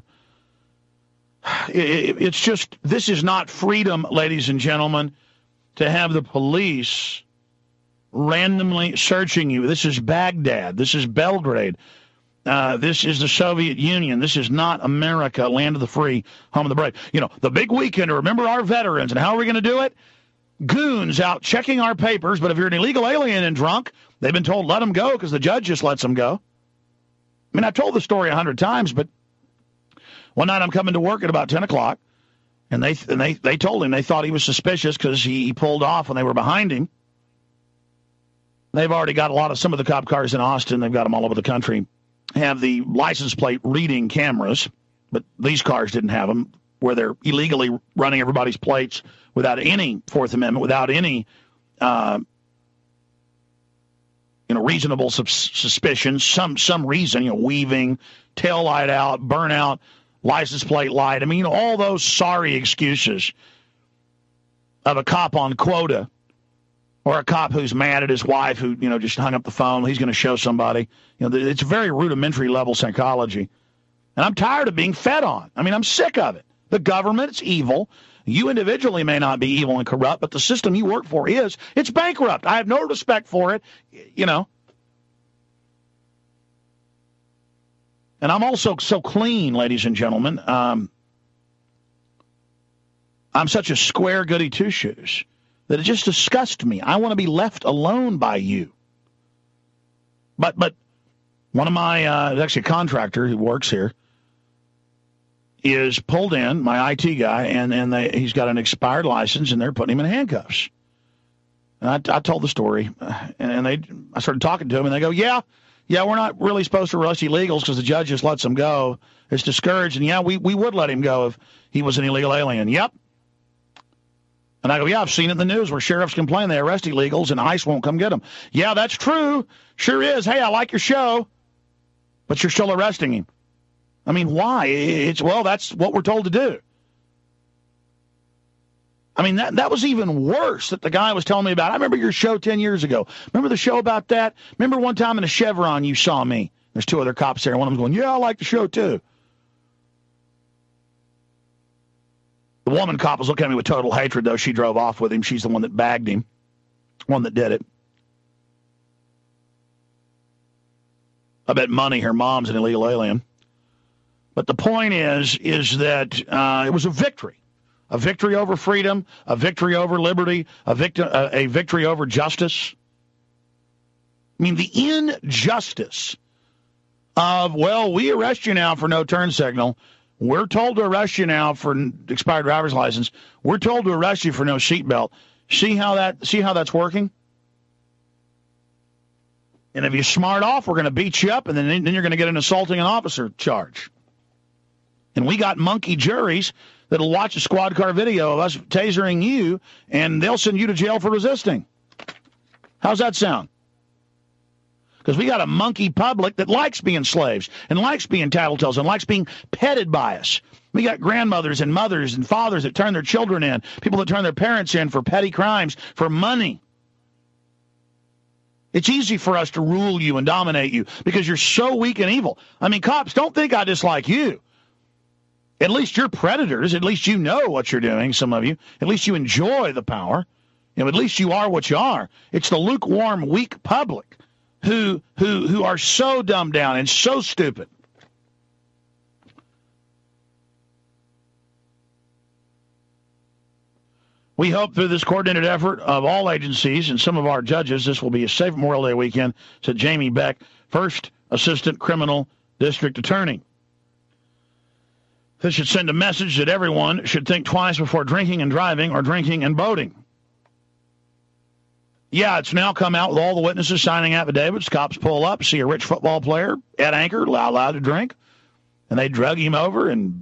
It's just, this is not freedom, ladies and gentlemen, to have the police randomly searching you. This is Baghdad. This is Belgrade. Uh, this is the Soviet Union. This is not America, land of the free, home of the brave. You know, the big weekend to remember our veterans. And how are we going to do it? Goons out checking our papers. But if you're an illegal alien and drunk, they've been told let them go because the judge just lets them go. I mean, I've told the story a hundred times, but one night I'm coming to work at about ten o'clock, and they and they, they told him they thought he was suspicious because he, he pulled off when they were behind him. They've already got a lot of some of the cop cars in Austin. They've got them all over the country. Have the license plate reading cameras, but these cars didn't have them, where they're illegally running everybody's plates without any Fourth Amendment, without any uh, you know reasonable sus- suspicion, some some reason, you know, weaving, tail light out, burnout, license plate light. I mean, you know, all those sorry excuses of a cop on quota. Or a cop who's mad at his wife who, you know, just hung up the phone. He's going to show somebody. You know, it's very rudimentary level psychology. And I'm tired of being fed on. I mean, I'm sick of it. The government's evil. You individually may not be evil and corrupt, but the system you work for is. It's bankrupt. I have no respect for it, you know. And I'm also so clean, ladies and gentlemen. Um, I'm such a square goody two-shoes that it just disgusts me. I want to be left alone by you. But but one of my, uh, actually a contractor who works here, is pulled in, my I T guy, and, and they, he's got an expired license, and they're putting him in handcuffs. And I, I told the story, and, and they, I started talking to him, and they go, yeah, yeah, we're not really supposed to arrest illegals because the judge just lets them go. It's discouraged, and yeah, we, we would let him go if he was an illegal alien. Yep. And I go, yeah, I've seen it in the news where sheriffs complain they arrest illegals and ICE won't come get them. Yeah, that's true. Sure is. Hey, I like your show. But you're still arresting him. I mean, why? It's, well, that's what we're told to do. I mean, that that was even worse that the guy was telling me about. I remember your show ten years ago. Remember the show about that? Remember one time in a Chevron you saw me? There's two other cops there. One of them's going, yeah, I like the show too. The woman cop was looking at me with total hatred, though. She drove off with him. She's the one that bagged him, one that did it. I bet money her mom's an illegal alien. But the point is, is that uh, it was a victory. A victory over freedom, a victory over liberty, a, victi- uh, a victory over justice. I mean, the injustice of, well, we arrest you now for no turn signal. We're told to arrest you now for expired driver's license. We're told to arrest you for no seatbelt. See how that? See how that's working? And if you smart off, we're going to beat you up, and then, then you're going to get an assaulting an officer charge. And we got monkey juries that'll watch a squad car video of us tasering you, and they'll send you to jail for resisting. How's that sound? Because we got a monkey public that likes being slaves and likes being tattletales and likes being petted by us. We got grandmothers and mothers and fathers that turn their children in, people that turn their parents in for petty crimes, for money. It's easy for us to rule you and dominate you because you're so weak and evil. I mean, cops, don't think I dislike you. At least you're predators. At least you know what you're doing, some of you. At least you enjoy the power. You know, at least you are what you are. It's the lukewarm, weak public who who who are so dumbed down and so stupid. We hope through this coordinated effort of all agencies and some of our judges, this will be a safe Memorial Day weekend, said Jamie Beck, First Assistant Criminal District Attorney. This should send a message that everyone should think twice before drinking and driving or drinking and boating. Yeah, it's now come out with all the witnesses signing affidavits. Cops pull up, see a rich football player at anchor, allowed, allowed to drink, and they drug him over and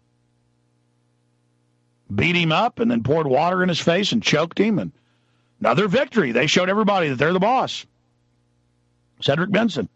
beat him up and then poured water in his face and choked him. And another victory. They showed everybody that they're the boss. Cedric Benson.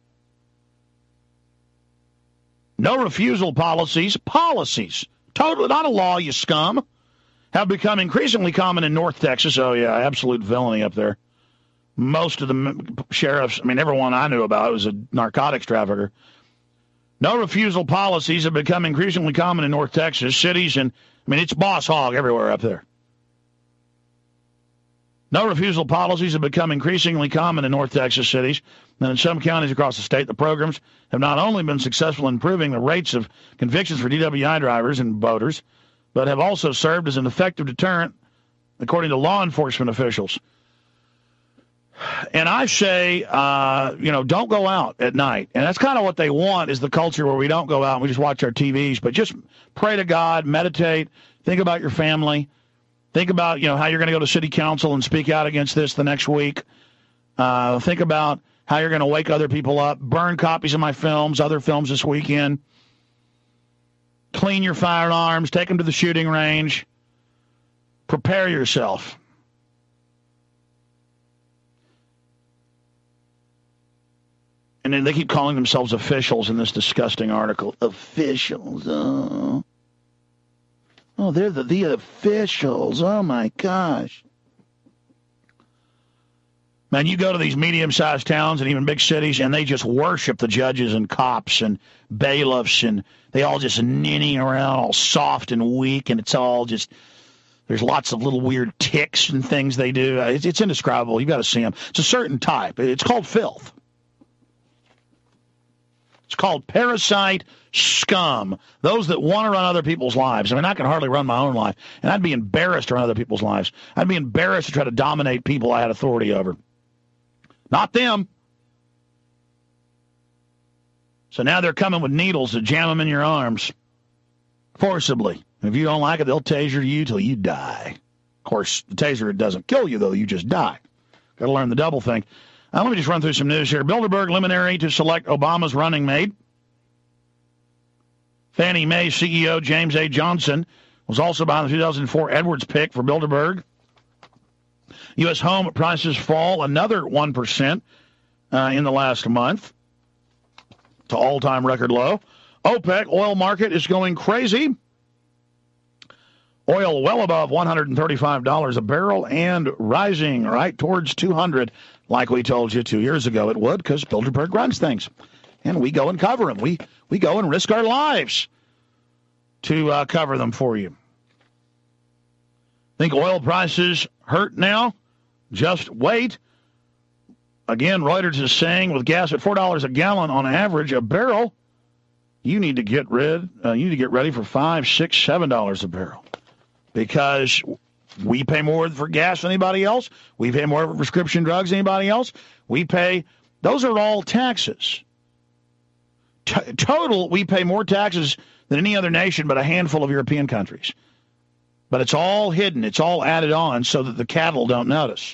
No refusal policies. Policies. Totally not a law, you scum. Have become increasingly common in North Texas. Oh, yeah, absolute villainy up there. Most of the sheriffs, I mean, everyone I knew about was a narcotics trafficker. No refusal policies have become increasingly common in North Texas. Cities and, I mean, it's boss hog everywhere up there. No refusal policies have become increasingly common in North Texas cities, and in some counties across the state, the programs have not only been successful in improving the rates of convictions for D W I drivers and boaters, but have also served as an effective deterrent, according to law enforcement officials. And I say, uh, you know, don't go out at night. And that's kind of what they want, is the culture where we don't go out and we just watch our T Vs, but just pray to God, meditate, think about your family, think about, you know, how you're going to go to city council and speak out against this the next week. Uh, think about how you're going to wake other people up, burn copies of my films, other films this weekend, clean your firearms, take them to the shooting range, prepare yourself. And then they keep calling themselves officials in this disgusting article. Officials. Oh, oh they're the, the officials. Oh, my gosh. Man, you go to these medium-sized towns and even big cities, and they just worship the judges and cops and bailiffs, and they all just ninny around all soft and weak, and it's all just, there's lots of little weird ticks and things they do. It's, it's indescribable. You've got to see them. It's a certain type. It's called filth. It's called parasite scum. Those that want to run other people's lives. I mean, I can hardly run my own life, and I'd be embarrassed to run other people's lives. I'd be embarrassed to try to dominate people I had authority over. Not them. So now they're coming with needles to jam them in your arms forcibly. If you don't like it, they'll taser you till you die. Of course, the taser, it doesn't kill you, though. You just die. Got to learn the double thing. Uh, let me just run through some news here. Bilderberg luminary to select Obama's running mate. Fannie Mae C E O James A. Johnson was also behind the two thousand four Edwards pick for Bilderberg. U S home prices fall another one percent uh, in the last month to all-time record low. OPEC oil market is going crazy. Oil well above one hundred thirty-five dollars a barrel and rising right towards two hundred dollars, like we told you two years ago it would, because Bilderberg runs things. And we go and cover them. We, we go and risk our lives to uh, cover them for you. Think oil prices hurt now? Just wait. Again, Reuters is saying with gas at four dollars a gallon on average a barrel, you need to get rid, uh, you need to get ready for five, six, seven dollars a barrel, because we pay more for gas than anybody else. We pay more for prescription drugs than anybody else. We pay, those are all taxes. T- total, we pay more taxes than any other nation but a handful of European countries. But it's all hidden. It's all added on so that the cattle don't notice.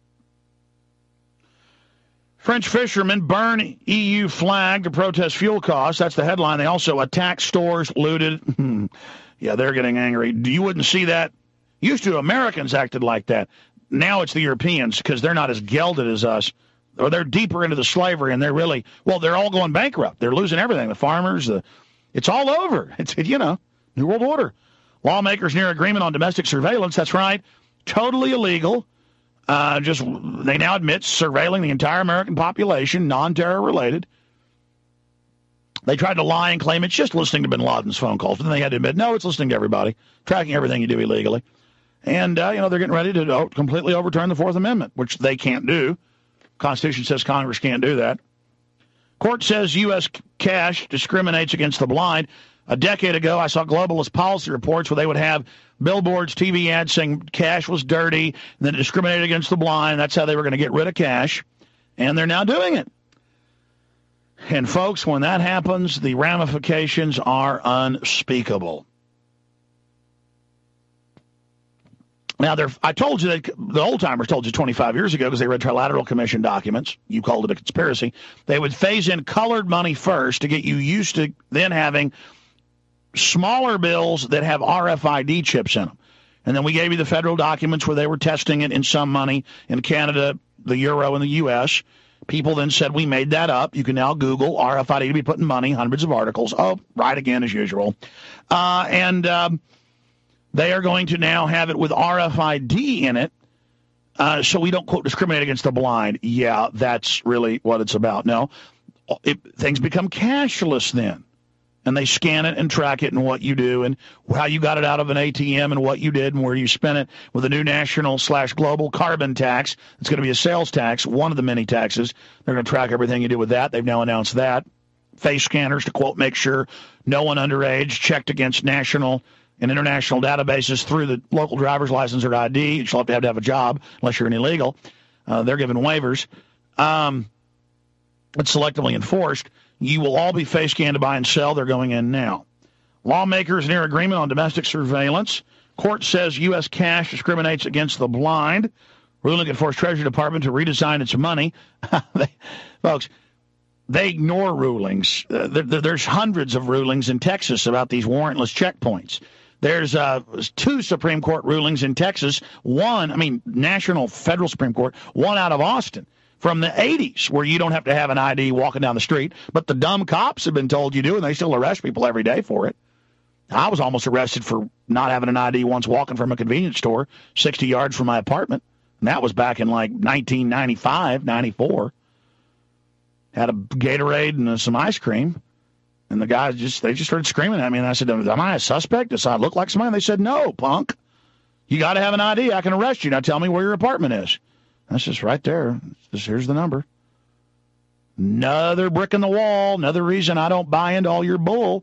French fishermen burn E U flag to protest fuel costs. That's the headline. They also attack stores, looted. Yeah, they're getting angry. You wouldn't see that. Used to, Americans acted like that. Now it's the Europeans, because they're not as gelded as us. Or they're deeper into the slavery, and they're really, well, they're all going bankrupt. They're losing everything. The farmers, the, it's all over. It's, you know, New World Order. Lawmakers near agreement on domestic surveillance. That's right. Totally illegal. Uh, just, they now admit surveilling the entire American population, non-terror related. They tried to lie and claim it's just listening to bin Laden's phone calls, but then they had to admit, no, it's listening to everybody, tracking everything you do illegally. And, uh, you know, they're getting ready to oh, completely overturn the Fourth Amendment, which they can't do. Constitution says Congress can't do that. Court says U S cash discriminates against the blind. A decade ago, I saw globalist policy reports where they would have billboards, T V ads saying cash was dirty, and then it discriminated against the blind. That's how they were going to get rid of cash. And they're now doing it. And, folks, when that happens, the ramifications are unspeakable. Now, I told you, that the old-timers told you twenty-five years ago, because they read Trilateral Commission documents, you called it a conspiracy, they would phase in colored money first to get you used to then having smaller bills that have R F I D chips in them. And then we gave you the federal documents where they were testing it in some money in Canada, the euro, and the U S People then said, we made that up. You can now Google R F I D to be putting money, hundreds of articles. Oh, right again, as usual. Uh, and um, they are going to now have it with R F I D in it, uh, so we don't, quote, discriminate against the blind. Yeah, that's really what it's about. No, it, things become cashless then. and they scan it and track it and what you do and how you got it out of an A T M and what you did and where you spent it with a new national slash global carbon tax. It's going to be a sales tax, one of the many taxes. They're going to track everything you do with that. They've now announced that. Face scanners to, quote, make sure no one underage checked against national and international databases through the local driver's license or I D. You still have to have to have a job unless you're an illegal. Uh, they're giving waivers. Um, it's selectively enforced. You will all be face scanned to buy and sell. They're going in now. Lawmakers near agreement on domestic surveillance. Court says U S cash discriminates against the blind. Ruling could force Treasury Department to redesign its money. they, folks, they ignore rulings. Uh, there, there's hundreds of rulings in Texas about these warrantless checkpoints. There's uh, two Supreme Court rulings in Texas. One, I mean, national federal Supreme Court, one out of Austin from the eighties, where you don't have to have an I D walking down the street, but the dumb cops have been told you do, and they still arrest people every day for it. I was almost arrested for not having an I D once walking from a convenience store sixty yards from my apartment, and that was back in like nineteen ninety-five, ninety-four. Had a Gatorade and some ice cream, and the guys just, they just started screaming at me, and I said, am I a suspect? Does I look like somebody? And they said, no, punk. You got to have an I D. I can arrest you. Now tell me where your apartment is. That's just right there. Just, here's the number. Another brick in the wall. Another reason I don't buy into all your bull.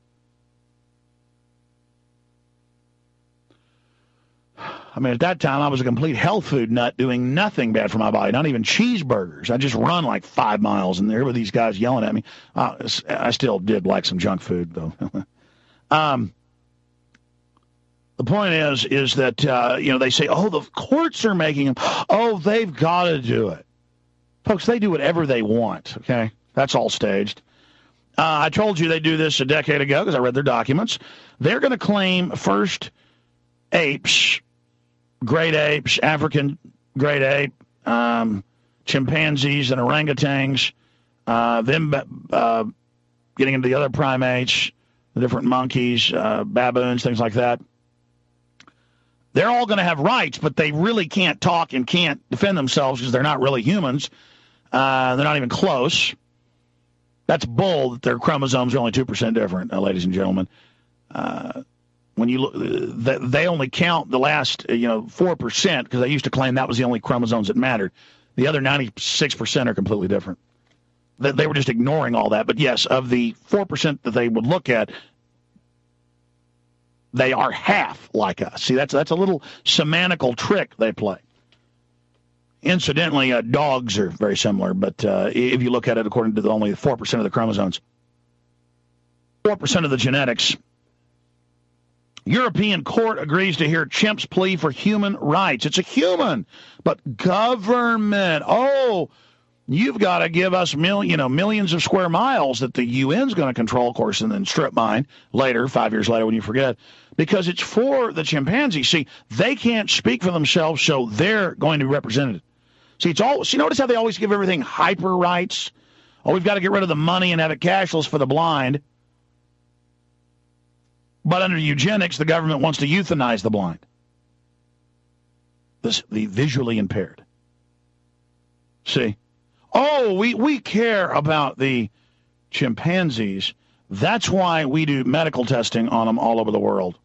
I mean, at that time, I was a complete health food nut doing nothing bad for my body, not even cheeseburgers. I just run like five miles, and there were these guys yelling at me. Uh, I still did like some junk food, though. um, the point is, is that, uh, you know, they say, oh, the courts are making them. Oh, they've got to do it. Folks, they do whatever they want, okay? That's all staged. Uh, I told you they do this a decade ago because I read their documents. They're going to claim first apes, great apes, African great ape, um, chimpanzees and orangutans, uh, then uh, getting into the other primates, the different monkeys, uh, baboons, things like that. They're all going to have rights, but they really can't talk and can't defend themselves because they're not really humans. Uh, they're not even close. That's bull that their chromosomes are only two percent different, uh, ladies and gentlemen. Uh, when you look, uh, they only count the last, uh, you know, four percent because they used to claim that was the only chromosomes that mattered. The other ninety-six percent are completely different. They, they were just ignoring all that. But yes, of the four percent that they would look at, they are half like us. See, that's that's a little semantical trick they play. Incidentally, uh, dogs are very similar, but uh, if you look at it according to the, only four percent of the chromosomes, four percent of the genetics. European court agrees to hear chimp's plea for human rights. It's a human, but government. Oh, you've got to give us mil, you know, millions of square miles that the U N's going to control, of course, and then strip mine later, five years later when you forget, because it's for the chimpanzees. See, they can't speak for themselves, so they're going to be represented. See, it's all. See, notice how they always give everything hyper rights. Oh, we've got to get rid of the money and have it cashless for the blind. But under eugenics, the government wants to euthanize the blind, this, the visually impaired. See? Oh, we, we care about the chimpanzees. That's why we do medical testing on them all over the world,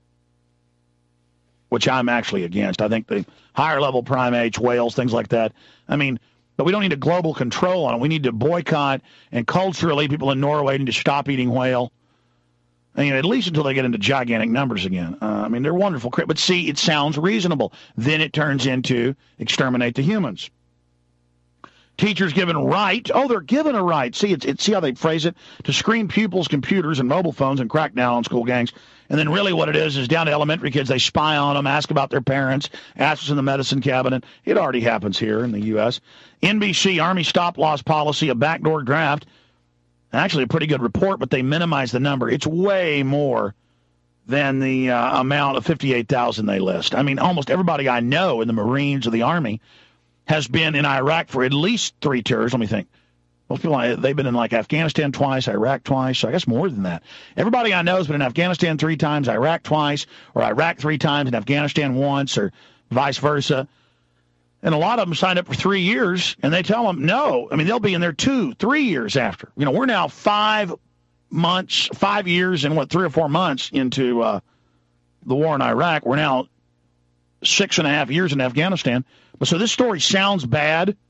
which I'm actually against. I think the higher level primates, whales, things like that. I mean, but we don't need a global control on it. We need to boycott, and culturally, people in Norway need to stop eating whale. I mean, at least until they get into gigantic numbers again. Uh, I mean, they're wonderful. But see, it sounds reasonable. Then it turns into exterminate the humans. Teachers given right. Oh, they're given a right. See, it's, it's see how they phrase it? To screen pupils' computers and mobile phones and crack down on school gangs. And then really what it is is down to elementary kids. They spy on them, ask about their parents, ask what's in the medicine cabinet. It already happens here in the U S N B C Army stop-loss policy, a backdoor draft. Actually, a pretty good report, but they minimize the number. It's way more than the uh, amount of fifty-eight thousand they list. I mean, almost everybody I know in the Marines or the Army has been in Iraq for at least three tours. Let me think. Most people, they've been in like Afghanistan twice, Iraq twice, so I guess more than that. Everybody I know has been in Afghanistan three times, Iraq twice, or Iraq three times, and Afghanistan once, or vice versa. And a lot of them signed up for three years, and they tell them no. I mean, they'll be in there two, three years after. You know, we're now five months, five years, and what, three or four months into uh, the war in Iraq. We're now six and a half years in Afghanistan. But so this story sounds bad. In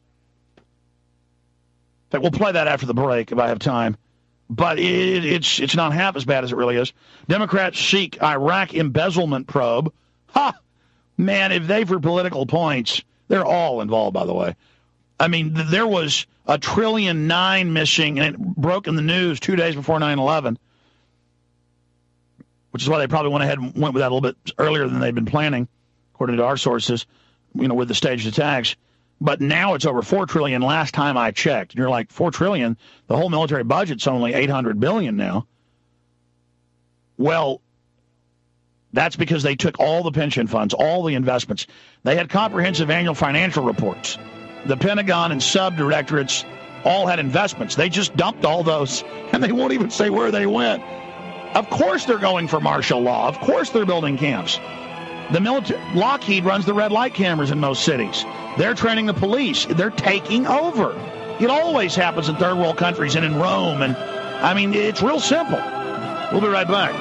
fact, we'll play that after the break if I have time. But it, it's it's not half as bad as it really is. Democrats seek Iraq embezzlement probe. Ha! Man, if they for political points, they're all involved, by the way. I mean, th- there was a trillion nine missing, and it broke in the news two days before nine eleven, which is why they probably went ahead and went with that a little bit earlier than they'd been planning, according to our sources, you know, with the staged attacks. But now it's over four trillion dollars last time I checked. And you're like, four trillion dollars? The whole military budget's only eight hundred billion dollars now. Well, that's because they took all the pension funds, all the investments. They had comprehensive annual financial reports. The Pentagon and subdirectorates all had investments. They just dumped all those, and they won't even say where they went. Of course they're going for martial law. Of course they're building camps. The military, Lockheed runs the red light cameras in most cities. They're training the police. They're taking over. It always happens in third world countries and in Rome. And I mean, it's real simple. We'll be right back.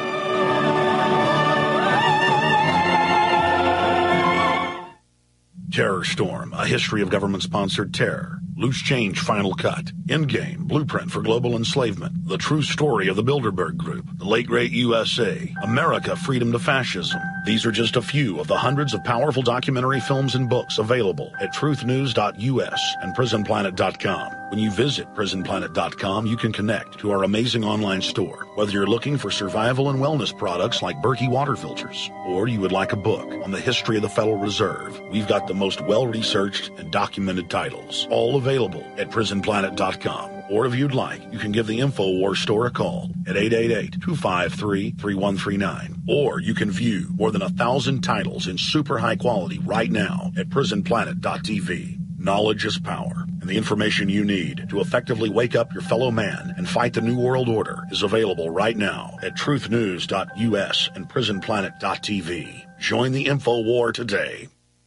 Terror Storm, a history of government-sponsored terror. Loose Change Final Cut. Endgame, Blueprint for Global Enslavement. The True Story of the Bilderberg Group. The Late Great U S A. America, Freedom to Fascism. These are just a few of the hundreds of powerful documentary films and books available at truth news dot U S and prison planet dot com. When you visit prison planet dot com, you can connect to our amazing online store. Whether you're looking for survival and wellness products like Berkey water filters, or you would like a book on the history of the Federal Reserve, we've got the most well-researched and documented titles, all available at prison planet dot com. Or if you'd like, you can give the InfoWars store a call at eight eight eight, two five three, three one three nine. Or you can view more than a thousand titles in super high quality right now at prison planet dot T V. Knowledge is power, and the information you need to effectively wake up your fellow man and fight the New World Order is available right now at truth news dot U S and prison planet dot T V. Join the info war today.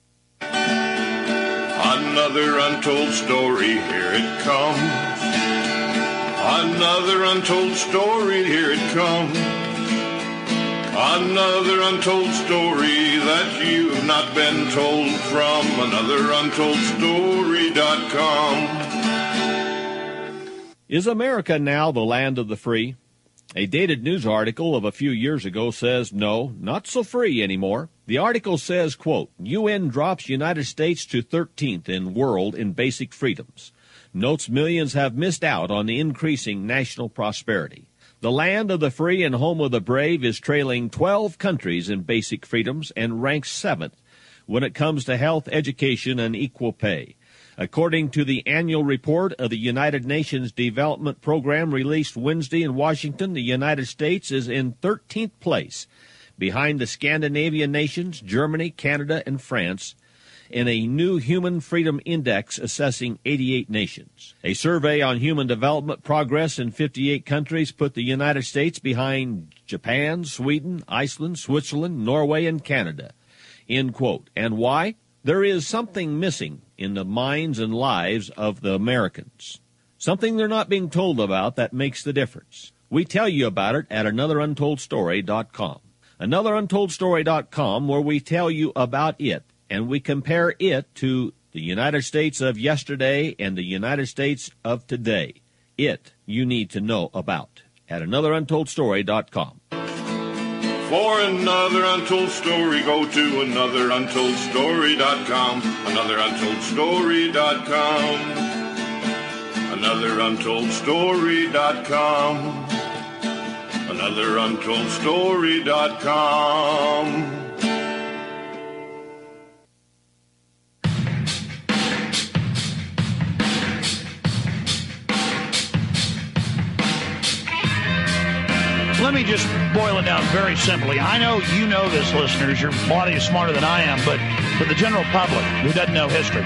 Another untold story, here it comes. Another untold story, here it comes. Another untold story that you've not been told from another untold story dot com. Is America now the land of the free? A dated news article of a few years ago says no, not so free anymore. The article says, quote, U N drops United States to thirteenth in world in basic freedoms. Notes millions have missed out on the increasing national prosperity. The land of the free and home of the brave is trailing twelve countries in basic freedoms and ranks seventh when it comes to health, education, and equal pay. According to the annual report of the United Nations Development Program released Wednesday in Washington, the United States is in thirteenth place, behind the Scandinavian nations, Germany, Canada, and France, in a new Human Freedom Index assessing eighty-eight nations. A survey on human development progress in fifty-eight countries put the United States behind Japan, Sweden, Iceland, Switzerland, Norway, and Canada. End quote. And why? There is something missing in the minds and lives of the Americans. Something they're not being told about that makes the difference. We tell you about it at another untold story dot com. another untold story dot com, where we tell you about it, and we compare it to the United States of yesterday and the United States of today. It you need to know about at another untold story dot com. For another untold story, go to another untold story dot com. another untold story dot com. another untold story dot com. another untold story dot com. Let me just boil it down very simply. I know you know this, listeners. Your body is smarter than I am, but for the general public who doesn't know history,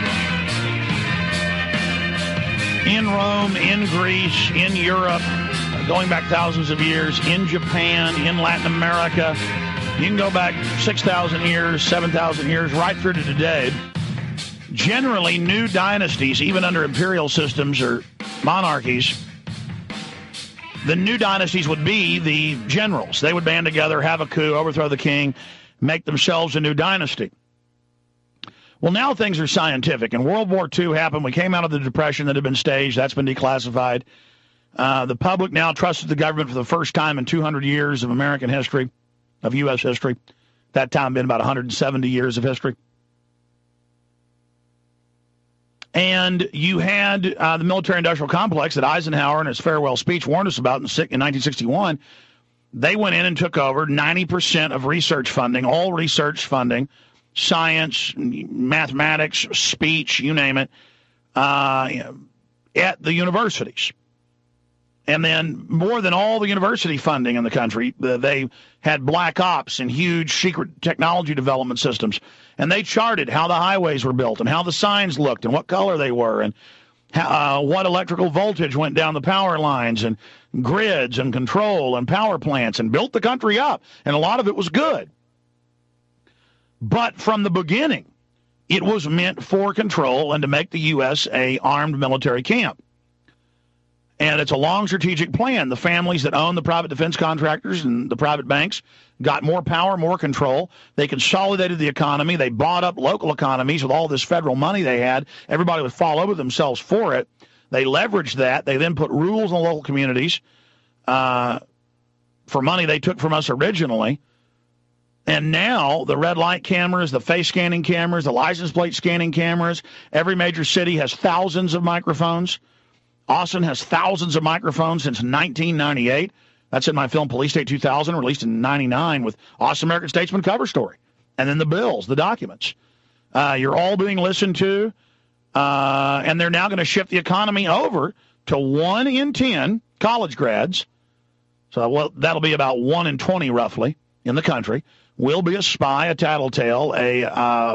in Rome, in Greece, in Europe, going back thousands of years, in Japan, in Latin America, you can go back six thousand years, seven thousand years, right through to today. Generally, new dynasties, even under imperial systems or monarchies, the new dynasties would be the generals. They would band together, have a coup, overthrow the king, make themselves a new dynasty. Well, now things are scientific, and World War Two happened. We came out of the Depression that had been staged. That's been declassified. Uh, the public now trusted the government for the first time in two hundred years of American history, of U S history. That time been about one hundred seventy years of history. And you had uh, the military-industrial complex that Eisenhower in his farewell speech warned us about in, in nineteen sixty-one. They went in and took over ninety percent of research funding, all research funding, science, mathematics, speech, you name it, uh, at the universities. And then more than all the university funding in the country, they had black ops and huge secret technology development systems. And they charted how the highways were built and how the signs looked and what color they were and how, uh, what electrical voltage went down the power lines and grids and control and power plants, and built the country up. And a lot of it was good. But from the beginning, it was meant for control and to make the U S a armed military camp. And it's a long strategic plan. The families that own the private defense contractors and the private banks got more power, more control. They consolidated the economy. They bought up local economies with all this federal money they had. Everybody would fall over themselves for it. They leveraged that. They then put rules in the local communities uh, for money they took from us originally. And now the red light cameras, the face scanning cameras, the license plate scanning cameras, every major city has thousands of microphones. Austin has thousands of microphones since nineteen ninety-eight. That's in my film Police State two thousand, released in ninety-nine, with Austin American Statesman cover story. And then the bills, the documents. Uh, you're all being listened to, uh, and they're now going to shift the economy over to one in ten college grads. So well, that'll be about one in twenty, roughly, in the country. Will be a spy, a tattletale, a uh,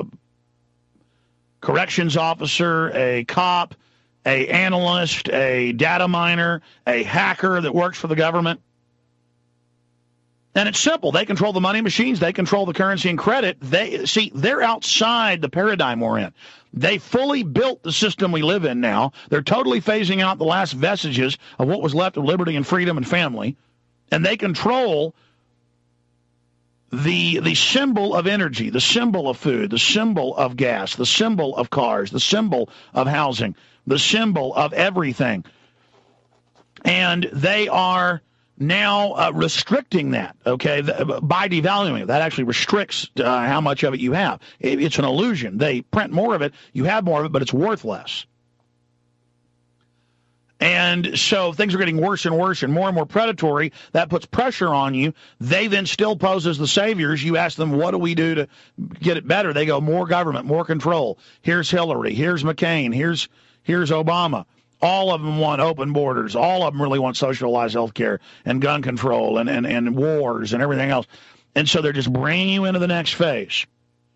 corrections officer, a cop, a analyst, a data miner, a hacker that works for the government. And it's simple. They control the money machines. They control the currency and credit. They see, they're outside the paradigm we're in. They fully built the system we live in now. They're totally phasing out the last vestiges of what was left of liberty and freedom and family. And they control the the symbol of energy, the symbol of food, the symbol of gas, the symbol of cars, the symbol of housing, the symbol of everything. And they are now uh, restricting that, okay, the, by devaluing it. That actually restricts uh, how much of it you have. It, it's an illusion. They print more of it, you have more of it, but it's worth less. And so things are getting worse and worse and more and more predatory. That puts pressure on you. They then still pose as the saviors. You ask them, what do we do to get it better? They go, more government, more control. Here's Hillary. Here's McCain. Here's here's Obama. All of them want open borders. All of them really want socialized health care and gun control and, and, and wars and everything else. And so they're just bringing you into the next phase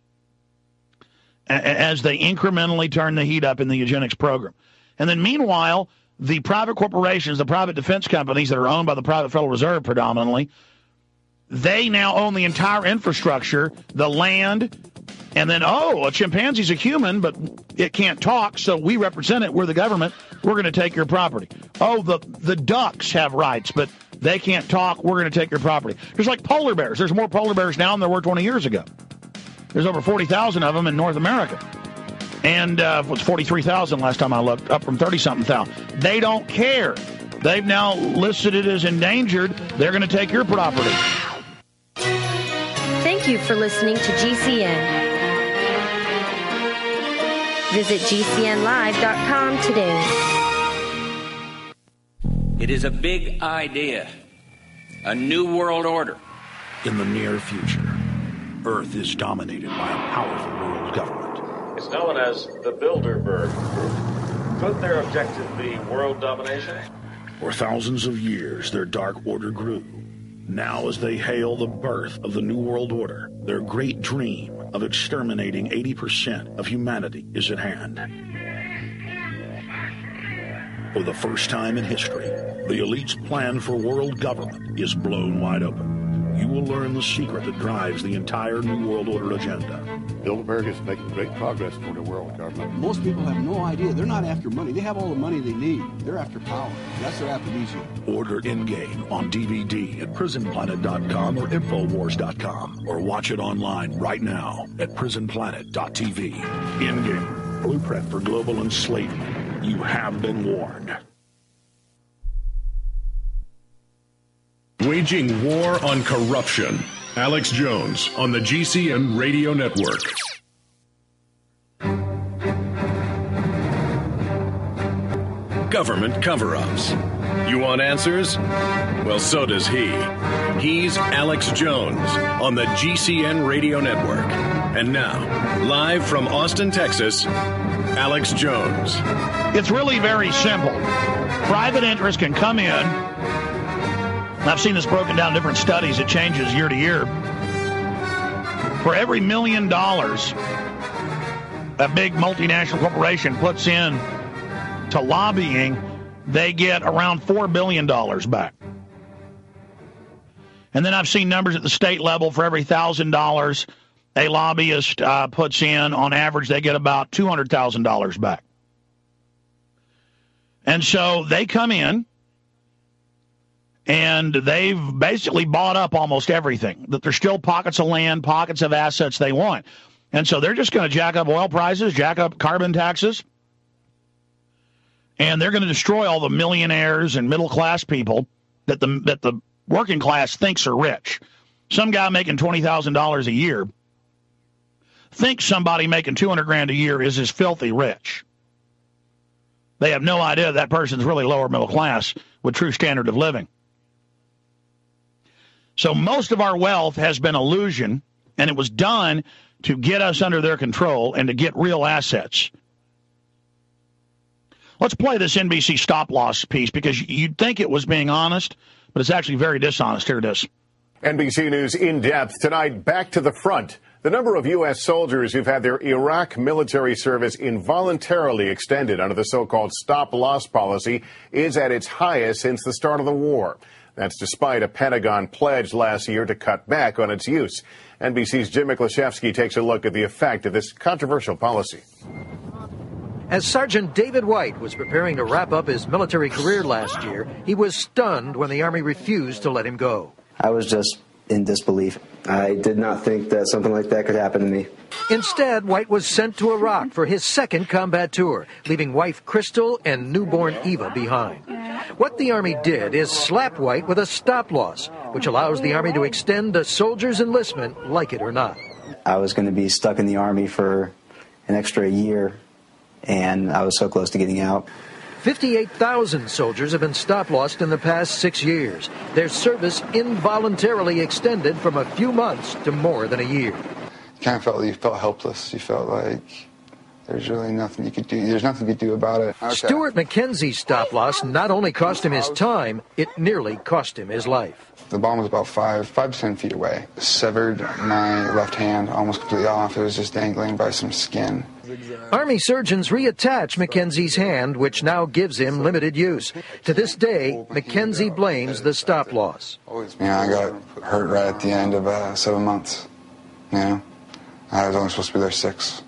as they incrementally turn the heat up in the eugenics program. And then meanwhile, the private corporations, the private defense companies that are owned by the private Federal Reserve predominantly, they now own the entire infrastructure, the land, and then, oh, a chimpanzee's a human, but it can't talk, so we represent it. We're the government. We're going to take your property. Oh, the, the ducks have rights, but they can't talk. We're going to take your property. There's like polar bears. There's more polar bears now than there were twenty years ago. There's over forty thousand of them in North America. And uh, it was forty-three thousand last time I looked, up from thirty-something thousand. They don't care. They've now listed it as endangered. They're going to take your property. Thank you for listening to G C N. Visit G C N live dot com today. It is a big idea, a new world order. In the near future, Earth is dominated by a powerful world government. It's known as the Bilderberg Group. Could their objective be world domination? For thousands of years, their dark order grew. Now, as they hail the birth of the New World Order, their great dream of exterminating eighty percent of humanity is at hand. For the first time in history, the elite's plan for world government is blown wide open. you will learn the secret that drives the entire New World Order agenda. Bilderberg is making great progress toward a world government. Most people have no idea. They're not after money. They have all the money they need. They're after power. That's their aphrodisiac. Order In-Game on D V D at prison planet dot com or infowars dot com, or watch it online right now at prison planet dot t v. In-Game, blueprint for global enslavement. You have been warned. Waging war on corruption. Alex Jones on the G C N Radio Network. Government cover-ups. You want answers? Well, so does he. He's Alex Jones on the G C N Radio Network. And now, live from Austin, Texas, Alex Jones. It's really very simple. Private interest can come in. I've seen this broken down in different studies. It changes year to year. For every million dollars a big multinational corporation puts in to lobbying, they get around four billion dollars back. And then I've seen numbers at the state level. For every one thousand dollars a lobbyist uh, puts in, on average, they get about two hundred thousand dollars back. And so they come in, and they've basically bought up almost everything. That there's still pockets of land, pockets of assets they want. And so they're just going to jack up oil prices, jack up carbon taxes, and they're going to destroy all the millionaires and middle-class people that the that the working class thinks are rich. Some guy making twenty thousand dollars a year thinks somebody making two hundred grand a year is as filthy rich. They have no idea that person's really lower middle class with true standard of living. So most of our wealth has been illusion, and it was done to get us under their control and to get real assets. Let's play this N B C stop-loss piece, because you'd think it was being honest, but it's actually very dishonest. Here it is. N B C News In Depth tonight. Back to the front. The number of U S soldiers who've had their Iraq military service involuntarily extended under the so-called stop-loss policy is at its highest since the start of the war. That's despite a Pentagon pledge last year to cut back on its use. N B C's Jim Miklaszewski takes a look at the effect of this controversial policy. As Sergeant David White was preparing to wrap up his military career last year, he was stunned when the Army refused to let him go. I was just in disbelief. I did not think that something like that could happen to me. Instead, White was sent to Iraq for his second combat tour, leaving wife Crystal and newborn Eva behind. What the Army did is slap White with a stop-loss, which allows the Army to extend a soldier's enlistment, like it or not. I was going to be stuck in the Army for an extra year, and I was so close to getting out. fifty-eight thousand soldiers have been stop-lossed in the past six years. Their service involuntarily extended from a few months to more than a year. You kind of felt you felt helpless. You felt like there's really nothing you could do. There's nothing you could do about it. Okay. Stuart McKenzie's stop-loss not only cost him his time, it nearly cost him his life. The bomb was about five, five to ten feet away. Severed my left hand almost completely off. It was just dangling by some skin. Army surgeons reattach McKenzie's hand, which now gives him limited use. To this day, McKenzie blames the stop-loss. Yeah, I got hurt right at the end of uh, seven months. You know, I was only supposed to be there six.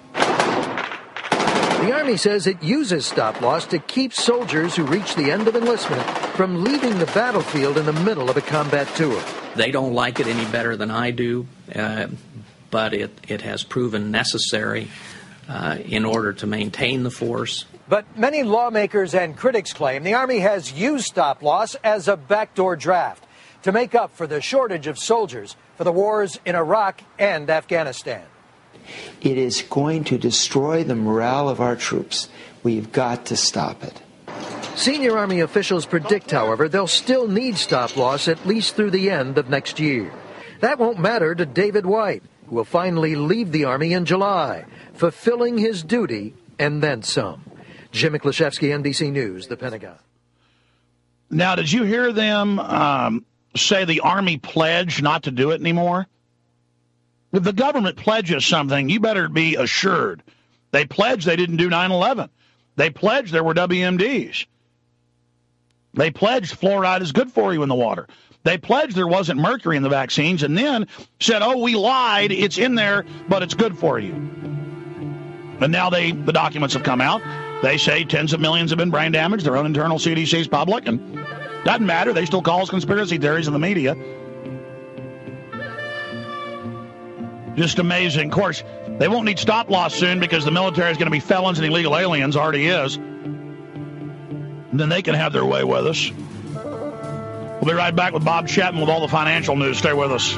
The Army says it uses stop-loss to keep soldiers who reach the end of enlistment from leaving the battlefield in the middle of a combat tour. They don't like it any better than I do, uh, but it, it has proven necessary uh, in order to maintain the force. But many lawmakers and critics claim the Army has used stop-loss as a backdoor draft to make up for the shortage of soldiers for the wars in Iraq and Afghanistan. It is going to destroy the morale of our troops. We've got to stop it. Senior Army officials predict, however, they'll still need stop-loss at least through the end of next year. That won't matter to David White, who will finally leave the Army in July, fulfilling his duty and then some. Jim Miklaszewski, N B C News, the Pentagon. Now, did you hear them um, say the Army pledged not to do it anymore? If the government pledges something, you better be assured. They pledged they didn't do nine eleven. They pledged there were W M Ds. They pledged fluoride is good for you in the water. They pledged there wasn't mercury in the vaccines and then said, oh, we lied. It's in there, but it's good for you. And now they the documents have come out. They say tens of millions have been brain damaged. Their own internal C D C is public. And doesn't matter. They still call us conspiracy theories in the media. Just amazing. Of course, they won't need stop loss soon because the military is going to be felons and illegal aliens, already is. And then they can have their way with us. We'll be right back with Bob Chapman with all the financial news. Stay with us.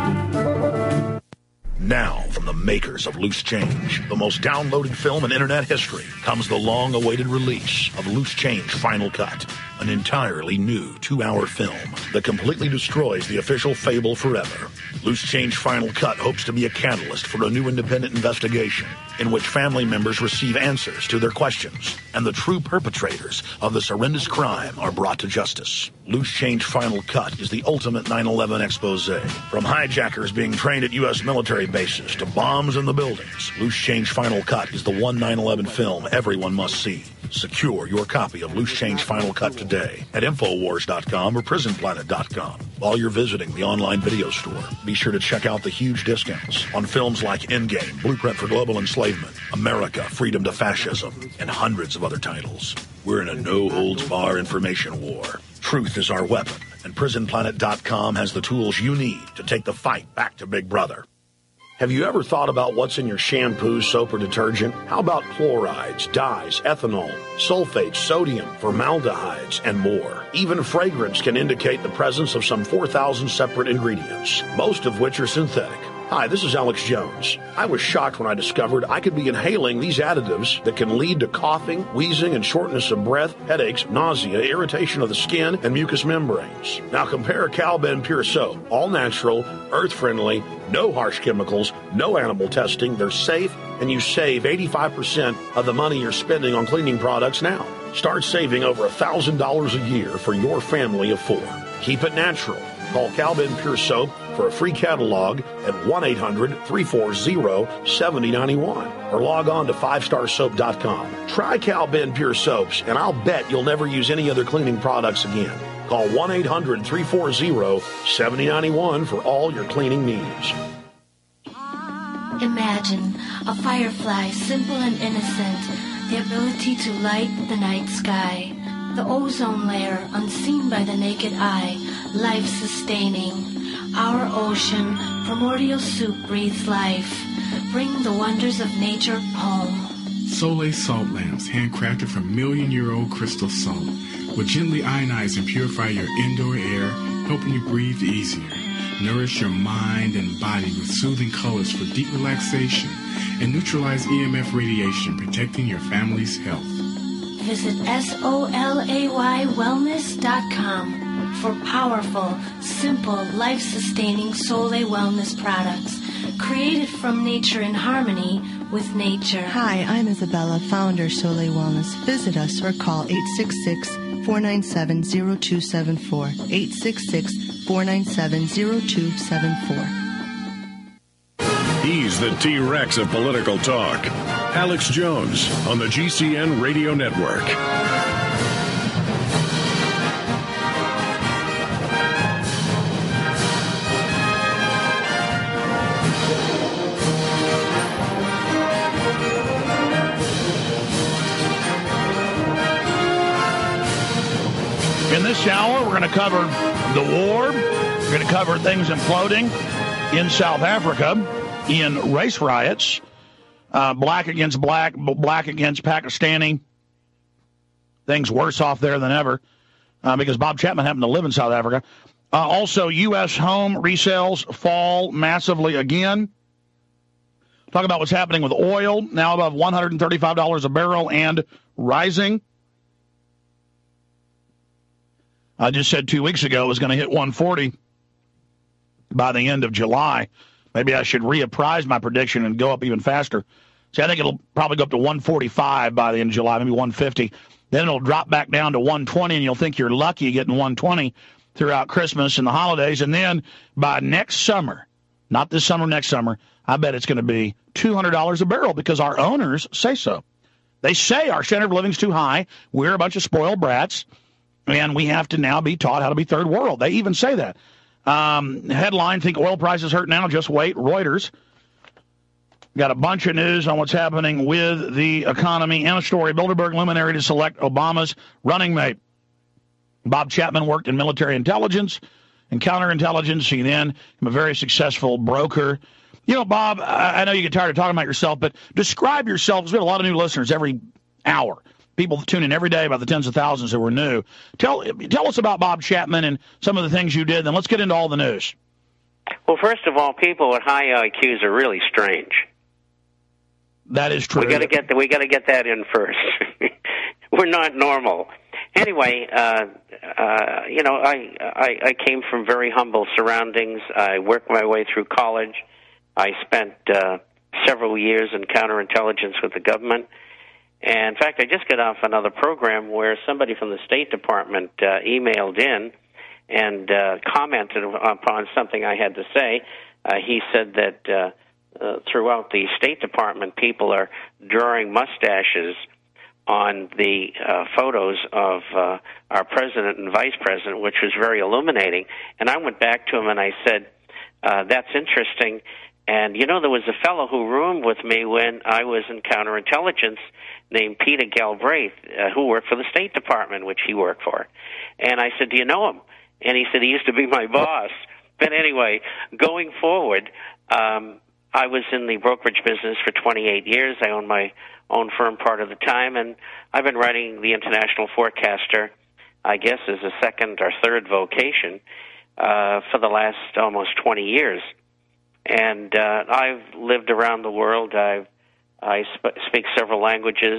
Now, from the makers of Loose Change, the most downloaded film in internet history, comes the long-awaited release of Loose Change Final Cut, an entirely new two-hour film that completely destroys the official fable forever. Loose Change Final Cut hopes to be a catalyst for a new independent investigation in which family members receive answers to their questions and the true perpetrators of this horrendous crime are brought to justice. Loose Change Final Cut is the ultimate nine eleven expose. From hijackers being trained at U S military bases to bombs in the buildings, Loose Change Final Cut is the one nine eleven film everyone must see. Secure your copy of Loose Change Final Cut today at Infowars dot com or Prison Planet dot com. While you're visiting the online video store, be sure to check out the huge discounts on films like Endgame, Blueprint for Global Enslavement, America, Freedom to Fascism, and hundreds of other titles. We're in a no-holds-bar information war. Truth is our weapon, and Prison Planet dot com has the tools you need to take the fight back to Big Brother. Have you ever thought about what's in your shampoo, soap, or detergent? How about chlorides, dyes, ethanol, sulfates, sodium, formaldehydes, and more? Even fragrance can indicate the presence of some four thousand separate ingredients, most of which are synthetic. Hi, this is Alex Jones. I was shocked when I discovered I could be inhaling these additives that can lead to coughing, wheezing, and shortness of breath, headaches, nausea, irritation of the skin, and mucous membranes. Now compare Cal-Ben Pure Soap. All natural, earth-friendly, no harsh chemicals, no animal testing. They're safe, and you save eighty-five percent of the money you're spending on cleaning products now. Start saving over one thousand dollars a year for your family of four. Keep it natural. Call Cal-Ben Pure Soap for a free catalog at one eight hundred three four zero seven zero nine one or log on to five star soap dot com. Try Cal-Ben Pure Soaps, and I'll bet you'll never use any other cleaning products again. Call one eight hundred three four zero seven zero nine one for all your cleaning needs. Imagine a firefly, simple and innocent, the ability to light the night sky. The ozone layer, unseen by the naked eye, life-sustaining. Our ocean, primordial soup breathes life. Bring the wonders of nature home. Soleil salt lamps, handcrafted from million-year-old crystal salt, will gently ionize and purify your indoor air, helping you breathe easier. Nourish your mind and body with soothing colors for deep relaxation and neutralize E M F radiation, protecting your family's health. Visit S O L A Y wellness dot com for powerful, simple, life-sustaining Soleil Wellness products created from nature in harmony with nature. Hi, I'm Isabella, founder Soleil Wellness. Visit us or call eight six six, four nine seven, zero two seven four, eight six six, four nine seven, zero two seven four. He's the T-Rex of political talk. Alex Jones on the G C N Radio Network. In this hour, we're going to cover the war. We're going to cover things imploding in South Africa in race riots. Uh, black against black, black against Pakistani. Things worse off there than ever uh, because Bob Chapman happened to live in South Africa. Uh, also, U S home resales fall massively again. Talk about what's happening with oil, now above one hundred thirty-five dollars a barrel and rising. I just said two weeks ago it was going to hit one forty by the end of July. Maybe I should reapprise my prediction and go up even faster. See, I think it'll probably go up to one forty-five by the end of July, maybe one fifty. Then it'll drop back down to one twenty, and you'll think you're lucky getting one twenty throughout Christmas and the holidays. And then by next summer, not this summer, next summer, I bet it's going to be two hundred dollars a barrel because our owners say so. They say our standard of living is too high. We're a bunch of spoiled brats. And we have to now be taught how to be third world. They even say that. Um, headline, think oil prices hurt now. Just wait. Reuters. Got a bunch of news on what's happening with the economy and a story. Bilderberg luminary to select Obama's running mate. Bob Chapman worked in military intelligence and counterintelligence. He then became a very successful broker. You know, Bob, I know you get tired of talking about yourself, but describe yourself. There's been a lot of new listeners every hour. People tune in every day by the tens of thousands that were new. Tell tell us about Bob Chapman and some of the things you did, then let's get into all the news. Well, first of all, people with high I Qs are really strange. That is true. We got to get the, we got to get that in first. We're not normal. Anyway, uh, uh, you know, I, I I came from very humble surroundings. I worked my way through college. I spent uh, several years in counterintelligence with the government. And in fact, I just got off another program where somebody from the State Department uh, emailed in and uh, commented upon something I had to say. Uh, he said that uh, uh, throughout the State Department, people are drawing mustaches on the uh, photos of uh, our president and vice president, which was very illuminating. And I went back to him and I said, uh, that's interesting. And, you know, there was a fellow who roomed with me when I was in counterintelligence named Peter Galbraith, uh, who worked for the State Department, which he worked for. And I said, do you know him? And he said, he used to be my boss. But anyway, going forward, um, I was in the brokerage business for twenty-eight years. I owned my own firm part of the time, and I've been writing the International Forecaster, I guess, as a second or third vocation uh, for the last almost twenty years. And uh, I've lived around the world. I've, I sp- speak several languages.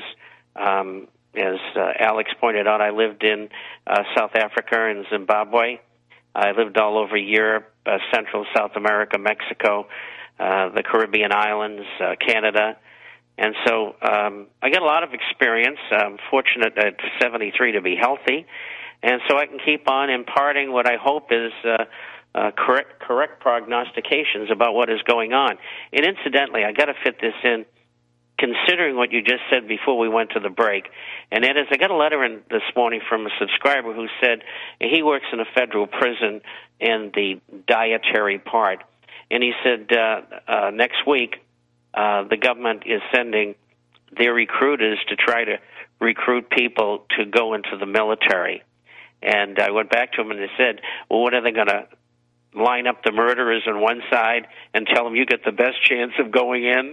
Um, as uh, Alex pointed out, I lived in uh, South Africa and Zimbabwe. I lived all over Europe, uh, Central, South America, Mexico, uh, the Caribbean islands, uh, Canada. And so um, I got a lot of experience. I'm fortunate at seventy-three to be healthy. And so I can keep on imparting what I hope is uh, uh, correct, correct prognostications about what is going on. And incidentally, I got to fit this in, considering what you just said before we went to the break. And that is, I got a letter in this morning from a subscriber who said he works in a federal prison in the dietary part. And he said uh, uh, next week, Uh, the government is sending their recruiters to try to recruit people to go into the military. And I went back to him and I said, well, what are they going to line up the murderers on one side and tell them you get the best chance of going in?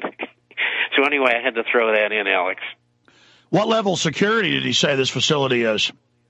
So anyway, I had to throw that in, Alex. What level of security did he say this facility is?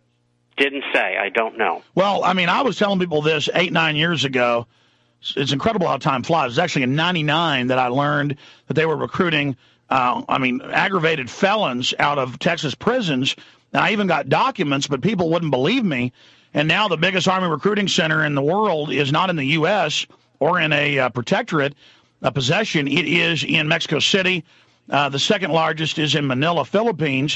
Didn't say. I don't know. Well, I mean, I was telling people this eight, nine years ago. It's incredible how time flies. It was actually in ninety-nine that I learned that they were recruiting, uh, I mean, aggravated felons out of Texas prisons. And I even got documents, but people wouldn't believe me. And now the biggest Army recruiting center in the world is not in the U S or in a uh, protectorate, a possession. It is in Mexico City. Uh, the second largest is in Manila, Philippines.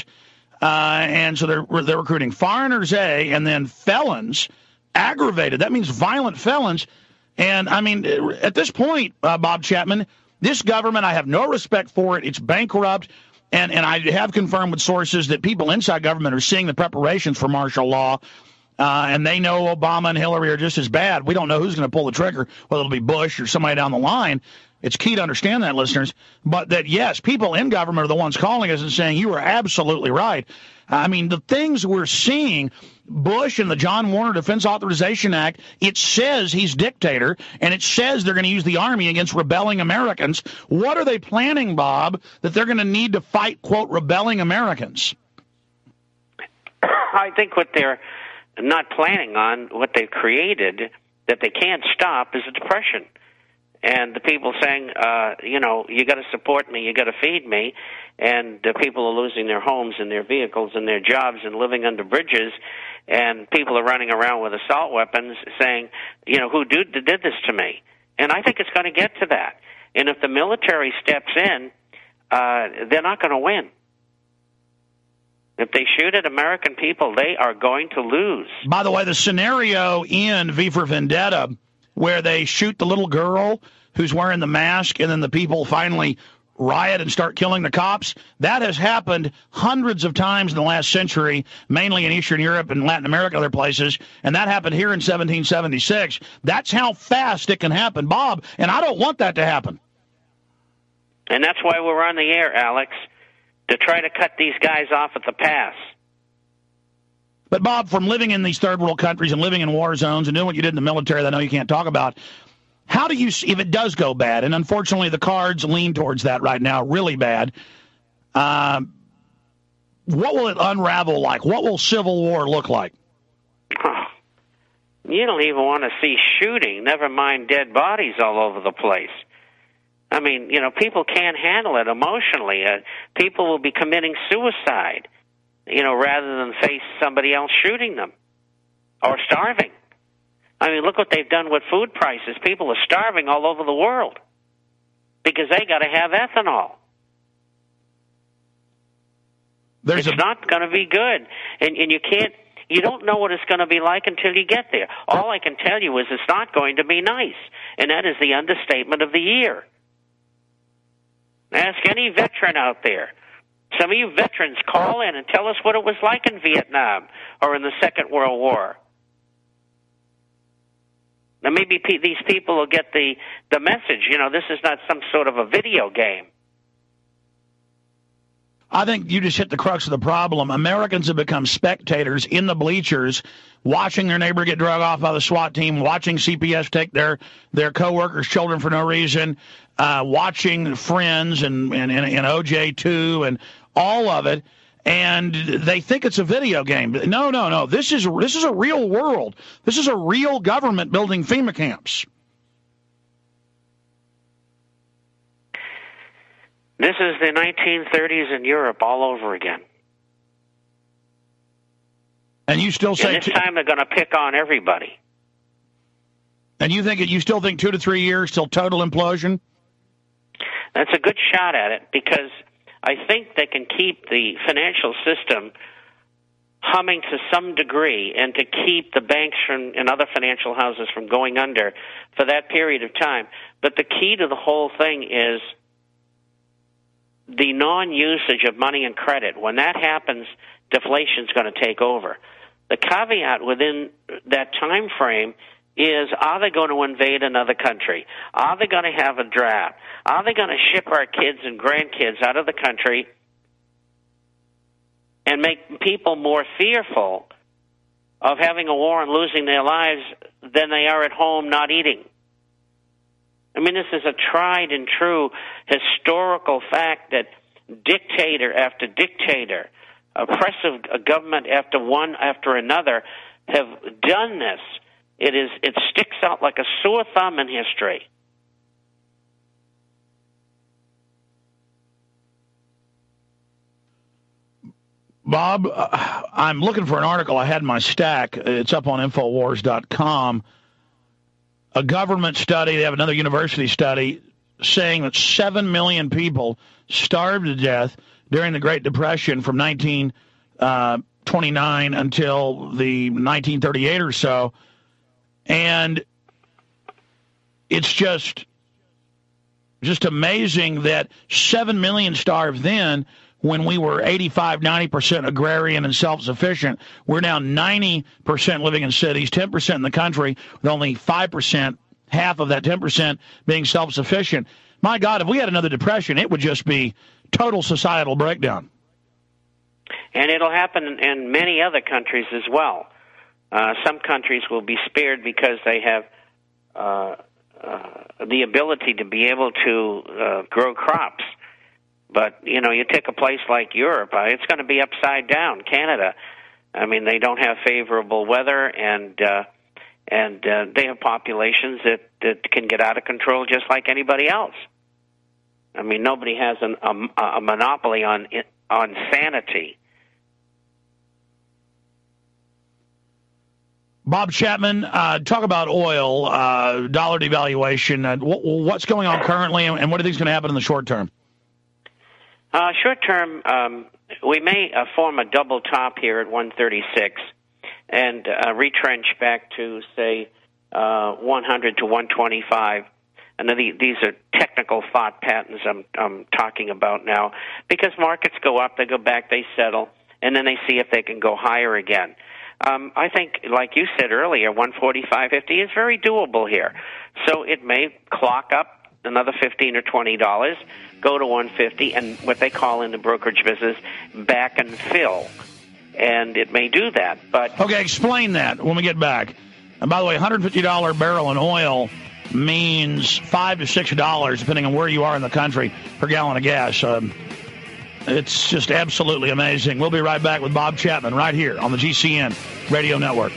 Uh, and so they're, they're recruiting foreigners, A, and then felons, aggravated. That means violent felons. And, I mean, at this point, uh, Bob Chapman, this government, I have no respect for it. It's bankrupt. And, and I have confirmed with sources that people inside government are seeing the preparations for martial law. Uh, and they know Obama and Hillary are just as bad. We don't know who's going to pull the trigger, whether it'll be Bush or somebody down the line. It's key to understand that, listeners. But that, yes, people in government are the ones calling us and saying, you are absolutely right. I mean, the things we're seeing, Bush and the John Warner Defense Authorization Act, it says he's dictator, and it says they're going to use the Army against rebelling Americans. What are they planning, Bob, that they're going to need to fight, quote, rebelling Americans? I think what they're not planning on, what they've created that they can't stop, is a depression. And the people saying, uh, you know, you got to support me, you got to feed me, and the people are losing their homes and their vehicles and their jobs and living under bridges, and people are running around with assault weapons saying, you know, who did, did this to me? And I think it's going to get to that. And if the military steps in, uh, they're not going to win. If they shoot at American people, they are going to lose. By the way, the scenario in V for Vendetta, where they shoot the little girl who's wearing the mask, and then the people finally riot and start killing the cops. That has happened hundreds of times in the last century, mainly in Eastern Europe and Latin America, other places, and that happened here in seventeen seventy-six. That's how fast it can happen, Bob, and I don't want that to happen. And that's why we're on the air, Alex, to try to cut these guys off at the pass. But, Bob, from living in these third world countries and living in war zones and doing what you did in the military that I know you can't talk about, how do you, if it does go bad, and unfortunately the cards lean towards that right now, really bad, uh, what will it unravel like? What will civil war look like? Oh, you don't even want to see shooting, never mind dead bodies all over the place. I mean, you know, people can't handle it emotionally. Uh, people will be committing suicide, you know, rather than face somebody else shooting them or starving. I mean, look what they've done with food prices. People are starving all over the world because they got to have ethanol. There's it's a... not going to be good, and and you can't. You don't know what it's going to be like until you get there. All I can tell you is it's not going to be nice, and that is the understatement of the year. Ask any veteran out there. Some of you veterans, call in and tell us what it was like in Vietnam or in the Second World War. Now, maybe pe- these people will get the, the message. You know, this is not some sort of a video game. I think you just hit the crux of the problem. Americans have become spectators in the bleachers, watching their neighbor get drug off by the SWAT team, watching C P S take their, their coworkers' children for no reason, uh, watching Friends and, and, and, and O J two and all of it, and they think it's a video game. No, no, no. This is this is a real world. This is a real government building FEMA camps. This is the nineteen thirties in Europe all over again. And you still say... And this time they're going to pick on everybody. And you think you still think two to three years till total implosion? That's a good shot at it, because I think they can keep the financial system humming to some degree and to keep the banks from, and other financial houses from going under for that period of time. But the key to the whole thing is the non-usage of money and credit. When that happens, deflation is going to take over. The caveat within that time frame is, are they going to invade another country? Are they going to have a draft? Are they going to ship our kids and grandkids out of the country and make people more fearful of having a war and losing their lives than they are at home not eating? I mean, this is a tried and true historical fact that dictator after dictator, oppressive government after one after another have done this. It is it sticks out like a sore thumb in history. Bob, uh, I'm looking for an article I had in my stack. It's up on Infowars dot com. A government study, they have another university study, saying that seven million people starved to death during the Great Depression from nineteen twenty-nine until the nineteen thirty-eight or so. And it's just, just amazing that seven million starved then, when we were eighty-five, ninety percent agrarian and self-sufficient. We're now ninety percent living in cities, ten percent in the country, with only five percent, half of that ten percent being self-sufficient. My God, if we had another depression, it would just be total societal breakdown. And it'll happen in many other countries as well. Uh, some countries will be spared because they have uh, uh, the ability to be able to uh, grow crops. But, you know, you take a place like Europe, uh, it's going to be upside down. Canada, I mean, they don't have favorable weather, and uh, and uh, they have populations that, that can get out of control just like anybody else. I mean, nobody has an, a, a monopoly on on sanity. Bob Chapman, uh, talk about oil, uh, dollar devaluation. Uh, what, what's going on currently, and what do you think is going to happen in the short term? Uh, short term, um, we may uh, form a double top here at one thirty-six and uh, retrench back to, say, uh, one hundred to one twenty-five. And the, these are technical thought patterns I'm, I'm talking about now, because markets go up, they go back, they settle, and then they see if they can go higher again. Um, I think, like you said earlier, one forty-five fifty is very doable here. So it may clock up another fifteen or twenty dollars, go to one fifty, and what they call in the brokerage business, back and fill. And it may do that, but... Okay, explain that when we get back. And by the way, one hundred fifty dollars barrel in oil means five to six dollars, depending on where you are in the country, per gallon of gas. Um, it's just absolutely amazing. We'll be right back with Bob Chapman right here on the G C N Radio Network.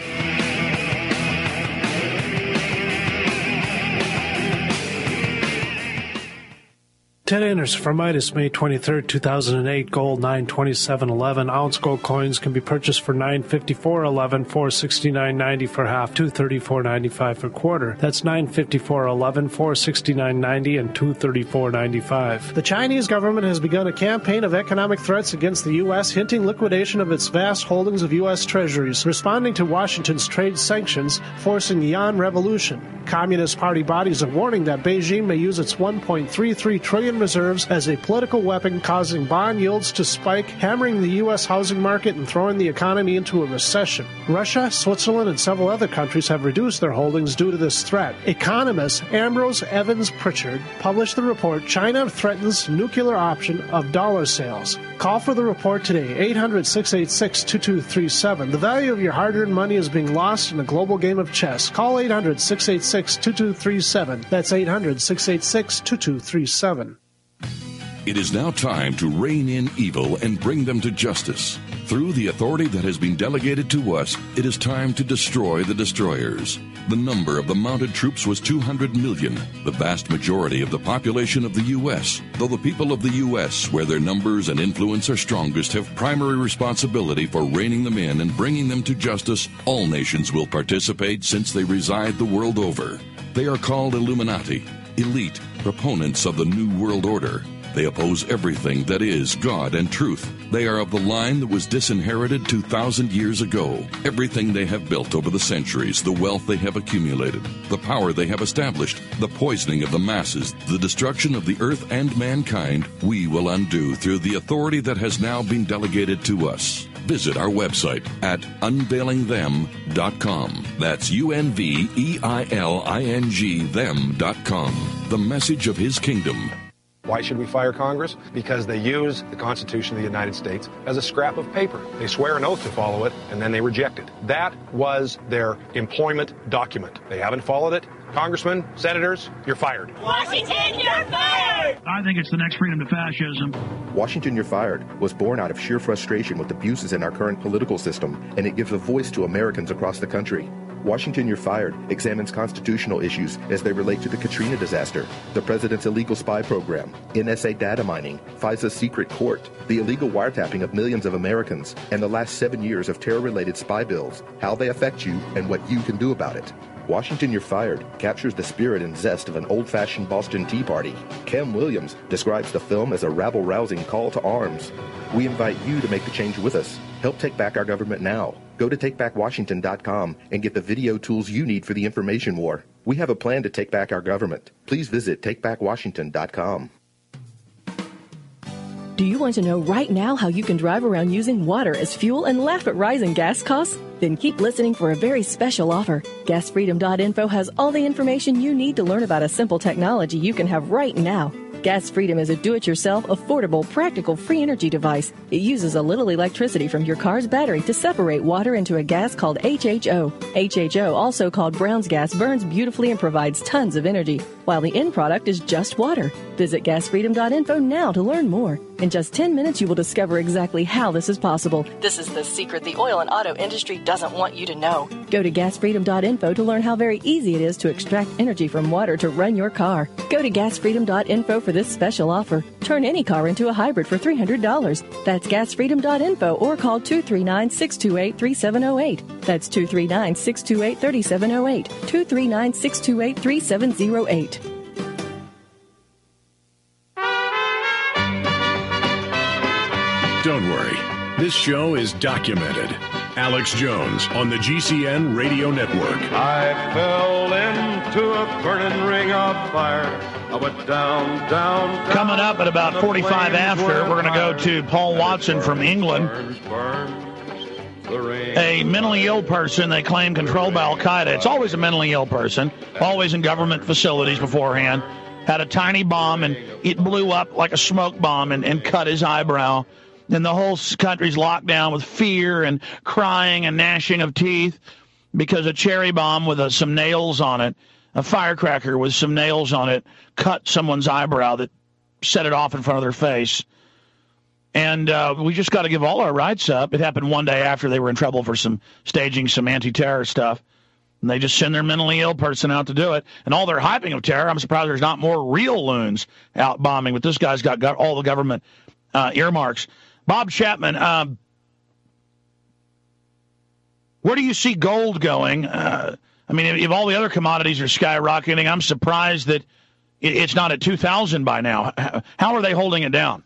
ten enters for Midas, May twenty-third, two thousand eight. Gold nine twenty-seven eleven. Ounce gold coins can be purchased for nine fifty-four eleven, four sixty-nine ninety for half, two thirty-four ninety-five for quarter. That's nine fifty-four eleven, four sixty-nine ninety, and two thirty-four ninety-five. The Chinese government has begun a campaign of economic threats against the U S, hinting liquidation of its vast holdings of U S treasuries, responding to Washington's trade sanctions, forcing yuan revolution. Communist Party bodies are warning that Beijing may use its one point three three trillion reserves as a political weapon, causing bond yields to spike, hammering the U S housing market and throwing the economy into a recession. Russia, Switzerland, and several other countries have reduced their holdings due to this threat. Economist Ambrose Evans Pritchard published the report, China Threatens Nuclear Option of Dollar Sales. Call for the report today, eight hundred, six eight six, two two three seven. The value of your hard-earned money is being lost in a global game of chess. Call eight hundred, six eight six, two two three seven. That's eight hundred, six eight six, two two three seven. It is now time to rein in evil and bring them to justice. Through the authority that has been delegated to us, it is time to destroy the destroyers. The number of the mounted troops was two hundred million, the vast majority of the population of the U S, though the people of the U S, where their numbers and influence are strongest, have primary responsibility for reining them in and bringing them to justice. All nations will participate since they reside the world over. They are called Illuminati, elite, proponents of the New World Order. They oppose everything that is God and truth. They are of the line that was disinherited two thousand years ago. Everything they have built over the centuries, the wealth they have accumulated, the power they have established, the poisoning of the masses, the destruction of the earth and mankind, we will undo through the authority that has now been delegated to us. Visit our website at unveiling them dot com. That's U N V E I L I N G them dot com. The message of His kingdom. Why should we fire Congress? Because they use the Constitution of the United States as a scrap of paper. They swear an oath to follow it, and then they reject it. That was their employment document. They haven't followed it. Congressmen, senators, you're fired. Washington, you're fired! I think it's the next freedom to fascism. Washington, You're Fired was born out of sheer frustration with abuses in our current political system, and it gives a voice to Americans across the country. Washington, You're Fired examines constitutional issues as they relate to the Katrina disaster, the president's illegal spy program, N S A data mining, FISA's secret court, the illegal wiretapping of millions of Americans, and the last seven years of terror-related spy bills, how they affect you, and what you can do about it. Washington, You're Fired captures the spirit and zest of an old-fashioned Boston Tea Party. Kem Williams describes the film as a rabble-rousing call to arms. We invite you to make the change with us. Help take back our government now. Go to take back washington dot com and get the video tools you need for the information war. We have a plan to take back our government. Please visit take back washington dot com. Do you want to know right now how you can drive around using water as fuel and laugh at rising gas costs? Then keep listening for a very special offer. gas freedom dot info has all the information you need to learn about a simple technology you can have right now. Gas Freedom is a do-it-yourself, affordable, practical, free energy device. It uses a little electricity from your car's battery to separate water into a gas called H H O. H H O, also called Brown's gas, burns beautifully and provides tons of energy, while the end product is just water. Visit gas freedom dot info now to learn more. In just ten minutes, you will discover exactly how this is possible. This is the secret the oil and auto industry doesn't want you to know. Go to gas freedom dot info to learn how very easy it is to extract energy from water to run your car. Go to gas freedom dot info for this special offer. Turn any car into a hybrid for three hundred dollars. That's gas freedom dot info or call two three nine, six two eight, three seven zero eight. That's two three nine, six two eight, three seven zero eight. two three nine, six two eight, three seven zero eight. Don't worry, this show is documented. Alex Jones on the G C N Radio Network. I fell in to a burning ring of fire. I went down, down, down. Coming up at about forty-five after, we're going to go to Paul Watson from England. Burns, burns, the rain. A mentally ill person they claim controlled by Al-Qaeda. It's always a mentally ill person, always in government facilities beforehand. Had a tiny bomb, and it blew up like a smoke bomb and, and cut his eyebrow. And the whole country's locked down with fear and crying and gnashing of teeth because a cherry bomb with a, some nails on it, a firecracker with some nails on it, cut someone's eyebrow that set it off in front of their face. And uh, we just got to give all our rights up. It happened one day after they were in trouble for some staging some anti-terror stuff. And they just send their mentally ill person out to do it. And all their hyping of terror, I'm surprised there's not more real loons out bombing. But this guy's got, got all the government uh, earmarks. Bob Chapman, um, where do you see gold going? Uh, I mean, if, if all the other commodities are skyrocketing, I'm surprised that it, it's not at two thousand by now. How are they holding it down?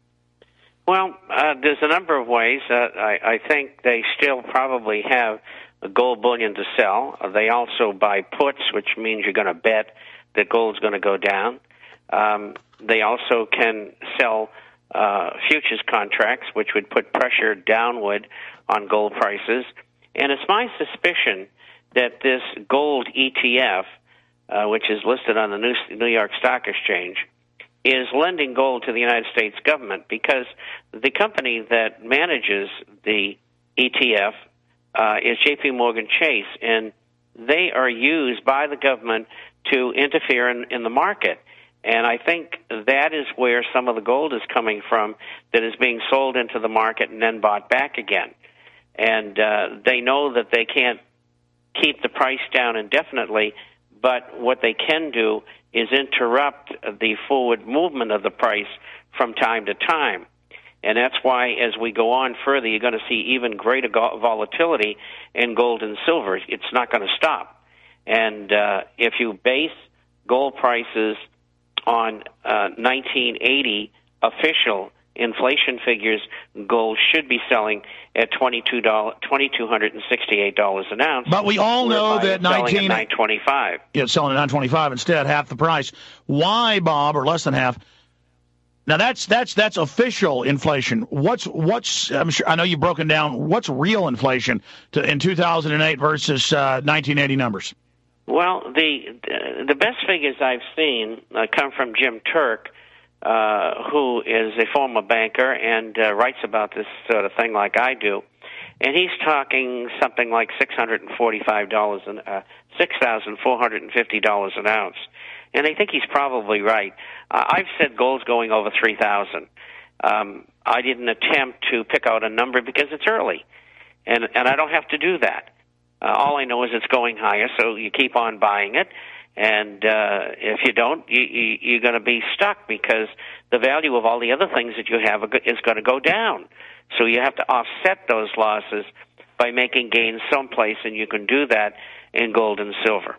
Well, uh, there's a number of ways. Uh, I, I think they still probably have gold bullion to sell. Uh, they also buy puts, which means you're going to bet that gold's going to go down. Um, they also can sell uh, futures contracts, which would put pressure downward on gold prices. And it's my suspicion that this gold E T F, uh, which is listed on the New, New York Stock Exchange, is lending gold to the United States government because the company that manages the E T F uh, is J P Morgan Chase, and they are used by the government to interfere in, in the market. And I think that is where some of the gold is coming from that is being sold into the market and then bought back again. And uh, they know that they can't keep the price down indefinitely, but what they can do is interrupt the forward movement of the price from time to time. And that's why, as we go on further, you're going to see even greater go- volatility in gold and silver. It's not going to stop. And uh, if you base gold prices on uh, nineteen eighty official inflation figures, gold should be selling at twenty-two dollars, two thousand two hundred sixty-eight dollars an ounce. But we all know that nineteen nine twenty-five. Yeah, it's selling at nine twenty-five instead, half the price. Why, Bob, or less than half? Now that's that's that's official inflation. What's what's I'm sure I know you've broken down. What's real inflation to, in two thousand eight versus uh, nineteen eighty numbers? Well, the the best figures I've seen uh, come from Jim Turk, uh, who is a former banker and uh, writes about this sort of thing like I do, and he's talking something like six hundred and forty-five dollars and uh, six thousand four hundred and fifty dollars an ounce. And I think he's probably right. Uh, I've said gold's going over three thousand. Um, I didn't attempt to pick out a number because it's early, and and I don't have to do that. Uh, all I know is it's going higher, so you keep on buying it. And uh, if you don't, you, you, you're going to be stuck because the value of all the other things that you have is going to go down. So you have to offset those losses by making gains someplace, and you can do that in gold and silver.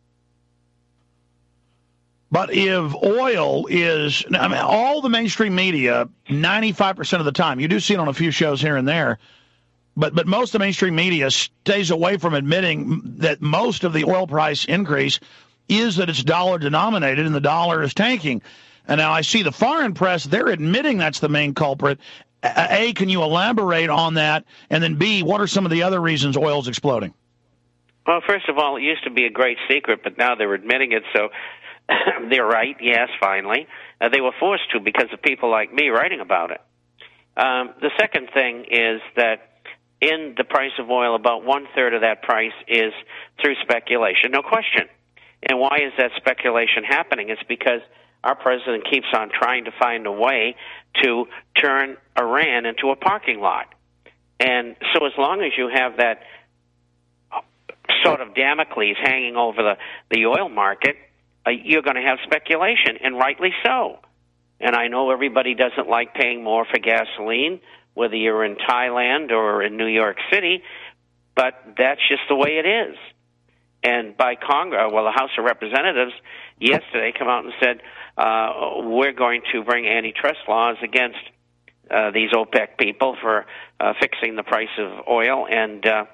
But if oil is, I mean, all the mainstream media, ninety-five percent of the time, you do see it on a few shows here and there, but but most of the mainstream media stays away from admitting that most of the oil price increase is that it's dollar denominated and the dollar is tanking. And now I see the foreign press, they're admitting that's the main culprit. A, can you elaborate on that? And then B, what are some of the other reasons oil's exploding? Well, first of all, it used to be a great secret, but now they're admitting it, so they're right, yes, finally. Uh, they were forced to because of people like me writing about it. Um, the second thing is that in the price of oil, about one-third of that price is through speculation, no question. And why is that speculation happening? It's because our president keeps on trying to find a way to turn Iran into a parking lot. And so as long as you have that sort of Damocles hanging over the, the oil market, uh, you're going to have speculation, and rightly so. And I know everybody doesn't like paying more for gasoline, whether you're in Thailand or in New York City, but that's just the way it is. And by Congress, well, the House of Representatives yesterday come out and said, uh, we're going to bring antitrust laws against uh, these OPEC people for uh, fixing the price of oil, and uh,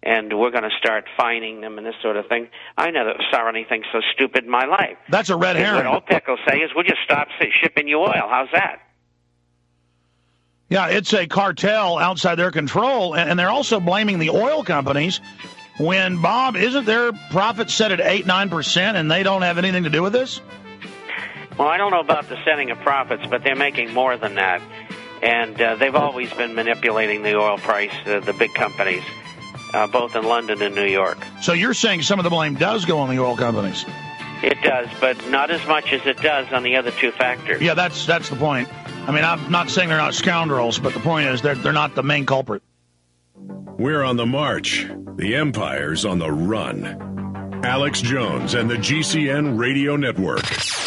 and we're going to start fining them and this sort of thing. I never saw anything so stupid in my life. That's a red herring. What OPEC will say is, we'll just stop shipping you oil. How's that? Yeah, it's a cartel outside their control, and they're also blaming the oil companies when, Bob, isn't their profit set at eight, nine percent, and they don't have anything to do with this? Well, I don't know about the setting of profits, but they're making more than that. And uh, they've always been manipulating the oil price, uh, the big companies, uh, both in London and New York. So you're saying some of the blame does go on the oil companies? It does, but not as much as it does on the other two factors. Yeah, that's that's the point. I mean, I'm not saying they're not scoundrels, but the point is they're, they're not the main culprit. We're on the march. The Empire's on the run. Alex Jones and the G C N Radio Network.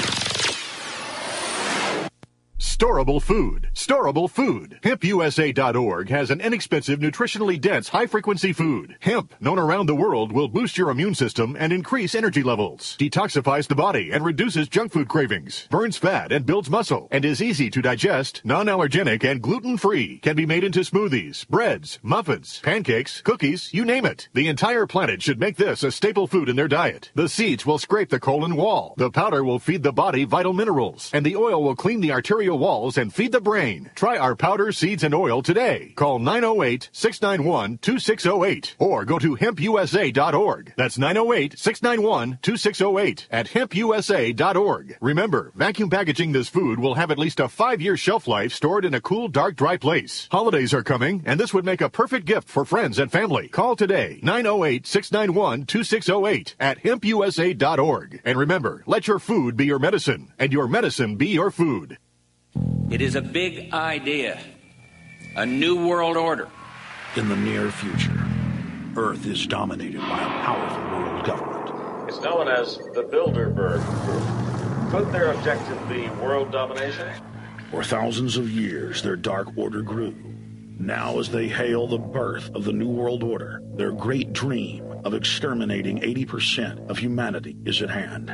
Storable food. Storable food. hemp U S A dot org has an inexpensive, nutritionally dense, high-frequency food. Hemp, known around the world, will boost your immune system and increase energy levels, detoxifies the body and reduces junk food cravings, burns fat and builds muscle, and is easy to digest, non-allergenic, and gluten-free. Can be made into smoothies, breads, muffins, pancakes, cookies, you name it. The entire planet should make this a staple food in their diet. The seeds will scrape the colon wall. The powder will feed the body vital minerals, and the oil will clean the arterial wall walls and feed the brain. Try our powder, seeds, and oil today. Call nine oh eight, six nine one, two six oh eight or go to hemp U S A dot org. That's nine oh eight, six nine one, two six oh eight at hemp U S A dot org. Remember, vacuum packaging this food will have at least a five-year shelf life stored in a cool, dark, dry place. Holidays are coming, and this would make a perfect gift for friends and family. Call today, nine oh eight, six nine one, two six oh eight at hemp U S A dot org. And remember, let your food be your medicine, and your medicine be your food. It is a big idea, a new world order. In the near future, Earth is dominated by a powerful world government. It's known as the Bilderberg Group. Could their objective be world domination? For thousands of years, their dark order grew. Now, as they hail the birth of the New World Order, their great dream of exterminating eighty percent of humanity is at hand.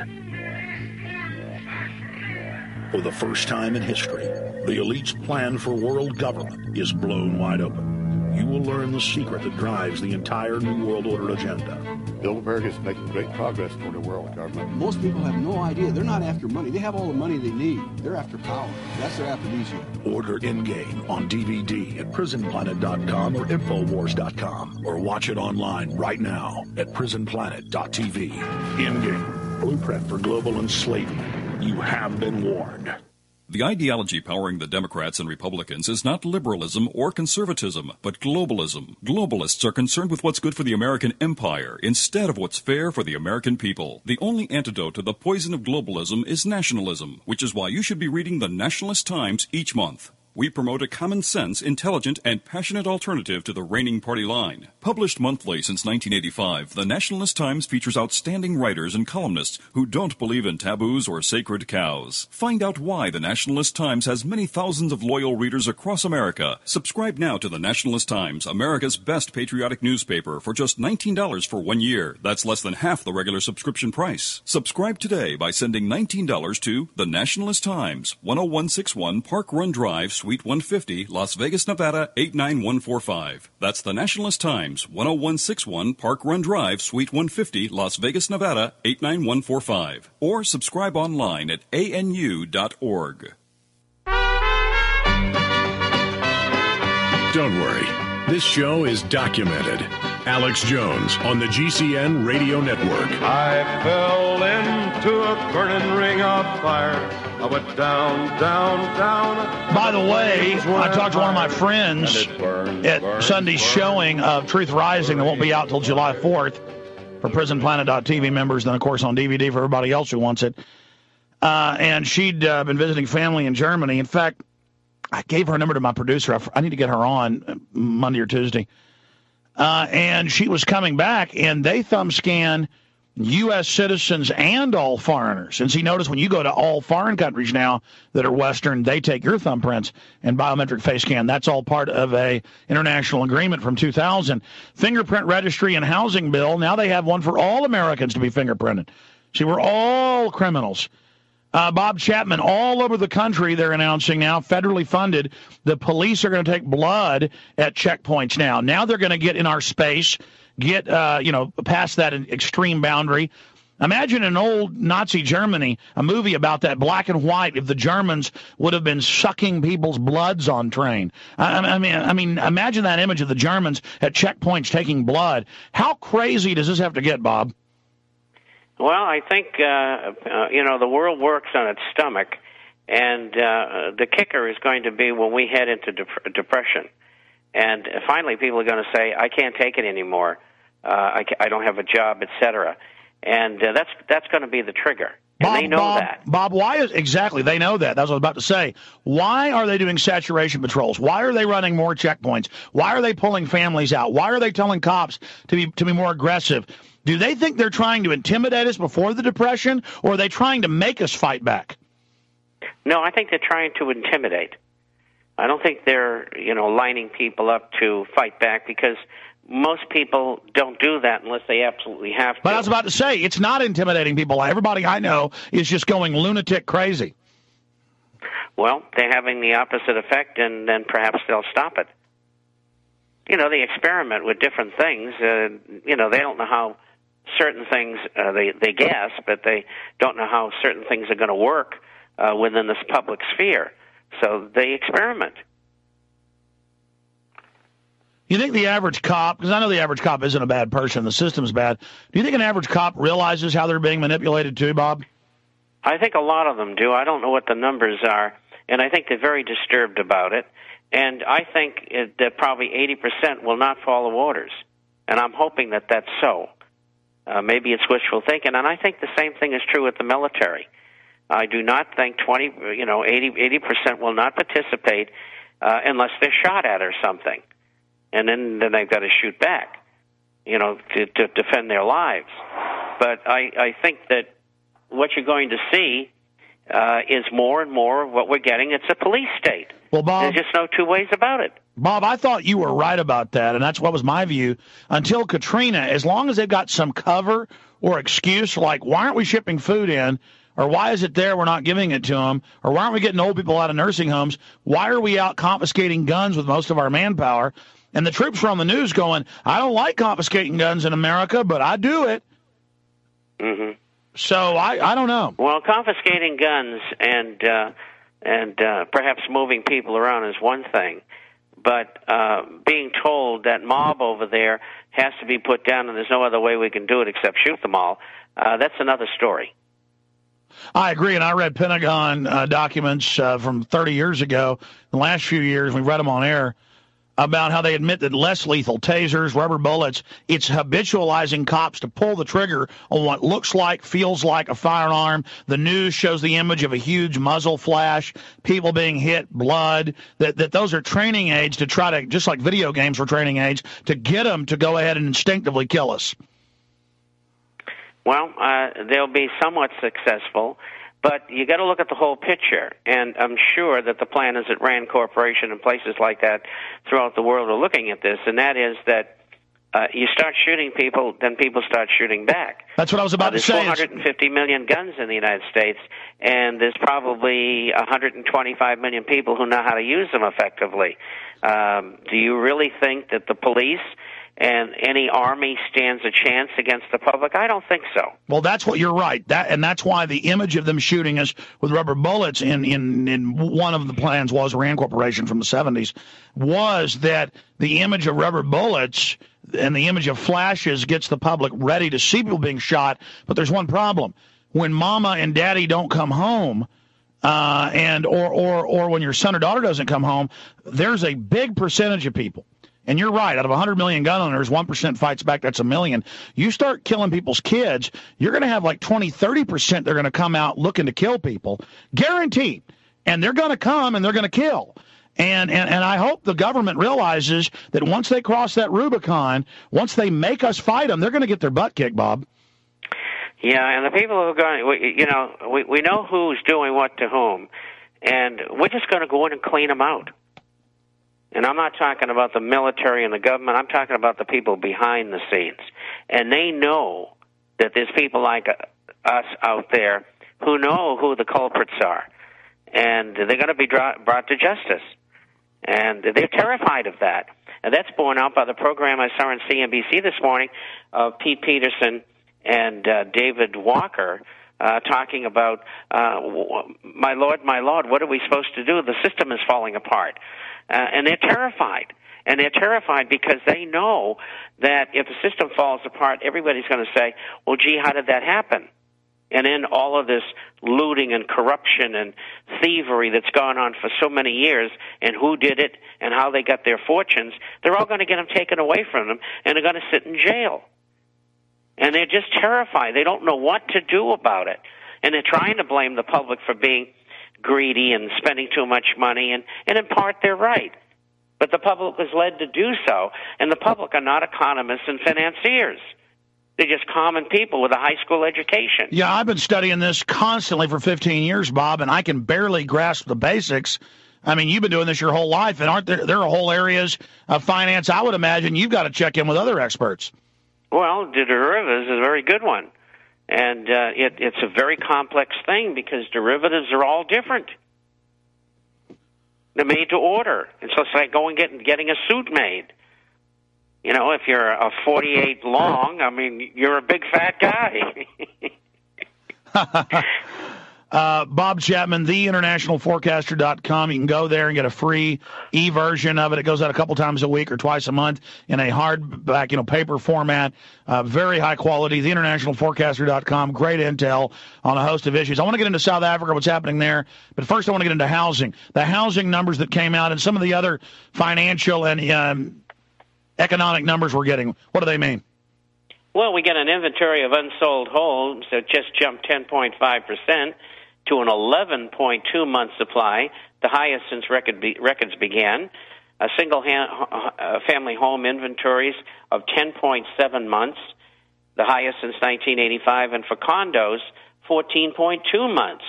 For the first time in history, the elite's plan for world government is blown wide open. You will learn the secret that drives the entire New World Order agenda. Bilderberg is making great progress toward a world government. Most people have no idea. They're not after money. They have all the money they need. They're after power. That's their aphrodisiac. Order Endgame on D V D at prison planet dot com or infowars dot com, or watch it online right now at prison planet dot t v. Endgame, blueprint for global enslavement. You have been warned. The ideology powering the Democrats and Republicans is not liberalism or conservatism, but globalism. Globalists are concerned with what's good for the American empire instead of what's fair for the American people. The only antidote to the poison of globalism is nationalism, which is why you should be reading the Nationalist Times each month. We promote a common-sense, intelligent, and passionate alternative to the reigning party line. Published monthly since nineteen eighty-five, the Nationalist Times features outstanding writers and columnists who don't believe in taboos or sacred cows. Find out why the Nationalist Times has many thousands of loyal readers across America. Subscribe now to the Nationalist Times, America's best patriotic newspaper, for just nineteen dollars for one year. That's less than half the regular subscription price. Subscribe today by sending nineteen dollars to The Nationalist Times, one oh one six one Park Run Drive, Suite one fifty, Las Vegas, Nevada, eight nine one four five. That's the Nationalist Times, one oh one six one Park Run Drive, Suite one fifty, Las Vegas, Nevada, eight nine one four five. Or subscribe online at A N U dot org. Don't worry. This show is documented. Alex Jones on the G C N Radio Network. I fell into a burning ring of fire. I went down, down, down. By the way, I talked to one of my friends at Sunday's showing of Truth Rising that won't be out till July fourth for prison planet dot t v members, then, of course, on D V D for everybody else who wants it. Uh, and she'd uh, been visiting family in Germany. In fact, I gave her a number to my producer. I, I need to get her on Monday or Tuesday. Uh, and she was coming back, and they thumb scan U S citizens and all foreigners. And see, notice when you go to all foreign countries now that are Western, they take your thumbprints and biometric face scan. That's all part of a international agreement from two thousand. Fingerprint registry and housing bill, now they have one for all Americans to be fingerprinted. See, we're all criminals. Uh, Bob Chapman, all over the country, they're announcing now, federally funded, the police are going to take blood at checkpoints now. Now they're going to get in our space get, uh, you know, past that extreme boundary. Imagine in old Nazi Germany, a movie about that, black and white, if the Germans would have been sucking people's bloods on train. I, I mean, I mean, imagine that image of the Germans at checkpoints taking blood. How crazy does this have to get, Bob? Well, I think, uh, uh, you know, the world works on its stomach, and uh, the kicker is going to be when we head into dep- depression. And finally, people are going to say, I can't take it anymore. Uh, I, I don't have a job, et cetera. And uh, that's that's going to be the trigger. And Bob, they know Bob, that. Bob, why is exactly they know that? That's what I was about to say. Why are they doing saturation patrols? Why are they running more checkpoints? Why are they pulling families out? Why are they telling cops to be to be more aggressive? Do they think they're trying to intimidate us before the depression, or are they trying to make us fight back? No, I think they're trying to intimidate. I don't think they're, you know, lining people up to fight back, because most people don't do that unless they absolutely have to. But I was about to say, it's not intimidating people. Everybody I know is just going lunatic crazy. Well, they're having the opposite effect, and then perhaps they'll stop it. You know, they experiment with different things. Uh, you know, they don't know how certain things, uh, they, they guess, but they don't know how certain things are going to work uh, within this public sphere. So they experiment. You think the average cop, because I know the average cop isn't a bad person, the system's bad, do you think an average cop realizes how they're being manipulated too, Bob? I think a lot of them do. I don't know what the numbers are, and I think they're very disturbed about it. And I think it, that probably eighty percent will not follow orders, and I'm hoping that that's so. Uh, maybe it's wishful thinking, and I think the same thing is true with the military. I do not think twenty, you know, eighty, eighty percent will not participate uh, unless they're shot at or something. And then, then they've got to shoot back, you know, to, to defend their lives. But I, I think that what you're going to see uh, is more and more of what we're getting. It's a police state. Well, Bob, there's just no two ways about it. Bob, I thought you were right about that, and that's what was my view until Katrina. As long as they've got some cover or excuse, like why aren't we shipping food in, or why is it there we're not giving it to them, or why aren't we getting old people out of nursing homes, why are we out confiscating guns with most of our manpower? And the troops were on the news going, I don't like confiscating guns in America, but I do it. Mm-hmm. So I, I don't know. Well, confiscating guns and uh, and uh, perhaps moving people around is one thing, but uh, being told that mob over there has to be put down and there's no other way we can do it except shoot them all, uh, that's another story. I agree, and I read Pentagon uh, documents uh, from thirty years ago, the last few years, we read them on air, about how they admit that less lethal tasers, rubber bullets, it's habitualizing cops to pull the trigger on what looks like, feels like a firearm. The news shows the image of a huge muzzle flash, people being hit, blood, that, that those are training aids to try to, just like video games were training aids, to get them to go ahead and instinctively kill us. Well, uh, they'll be somewhat successful. But you got to look at the whole picture, and I'm sure that the planners at Rand Corporation and places like that throughout the world are looking at this, and that is that uh, you start shooting people, then people start shooting back. That's what I was about uh, to say. There's four hundred fifty million guns in the United States, and there's probably one hundred twenty-five million people who know how to use them effectively. Um, do you really think that the police and any army stands a chance against the public? I don't think so. Well, that's what you're right. That and that's why the image of them shooting us with rubber bullets in, in, in one of the plans was Rand Corporation from the seventies, was that the image of rubber bullets and the image of flashes gets the public ready to see people being shot. But there's one problem. When mama and daddy don't come home, uh, and or, or, or when your son or daughter doesn't come home, there's a big percentage of people. And you're right, out of one hundred million gun owners, one percent fights back, that's a million. You start killing people's kids, you're going to have like twenty, thirty percent they're going to come out looking to kill people. Guaranteed. And they're going to come and they're going to kill. And, and and I hope the government realizes that once they cross that Rubicon, once they make us fight them, they're going to get their butt kicked, Bob. Yeah, and the people who are going, you know, we, we know who's doing what to whom, and we're just going to go in and clean them out. And I'm not talking about the military and the government. I'm talking about the people behind the scenes. And they know that there's people like us out there who know who the culprits are. And they're going to be brought to justice. And they're terrified of that. And that's borne out by the program I saw on C N B C this morning of Pete Peterson and uh, David Walker uh, talking about, uh, my Lord, my Lord, what are we supposed to do? The system is falling apart. Uh, and they're terrified. And they're terrified because they know that if the system falls apart, everybody's going to say, well, gee, how did that happen? And then all of this looting and corruption and thievery that's gone on for so many years, and who did it and how they got their fortunes, they're all going to get them taken away from them, and they're going to sit in jail. And they're just terrified. They don't know what to do about it. And they're trying to blame the public for being greedy and spending too much money, and, and in part they're right. But the public was led to do so, and the public are not economists and financiers. They're just common people with a high school education. Yeah, I've been studying this constantly for fifteen years, Bob, and I can barely grasp the basics. I mean, you've been doing this your whole life, and aren't there, there are whole areas of finance I would imagine you've got to check in with other experts. Well, the derivatives is a very good one. And uh, it, it's a very complex thing because derivatives are all different. They're made to order. It's just like going and getting a suit made. You know, if you're a forty-eight long, I mean, you're a big fat guy. uh, Bob Chapman, the international forecaster dot com. You can go there and get a free e-version of it. It goes out a couple times a week or twice a month in a hardback, you know, paper format. Uh, very high quality. the international forecaster dot com. Great intel on a host of issues. I want to get into South Africa, what's happening there. But first, I want to get into housing. The housing numbers that came out and some of the other financial and um, economic numbers we're getting. What do they mean? Well, we get an inventory of unsold homes that just jumped ten point five percent to an eleven point two month supply, the highest since record be, records began. A single hand, uh, family home inventories of ten point seven months, the highest since nineteen eighty-five, and for condos, fourteen point two months.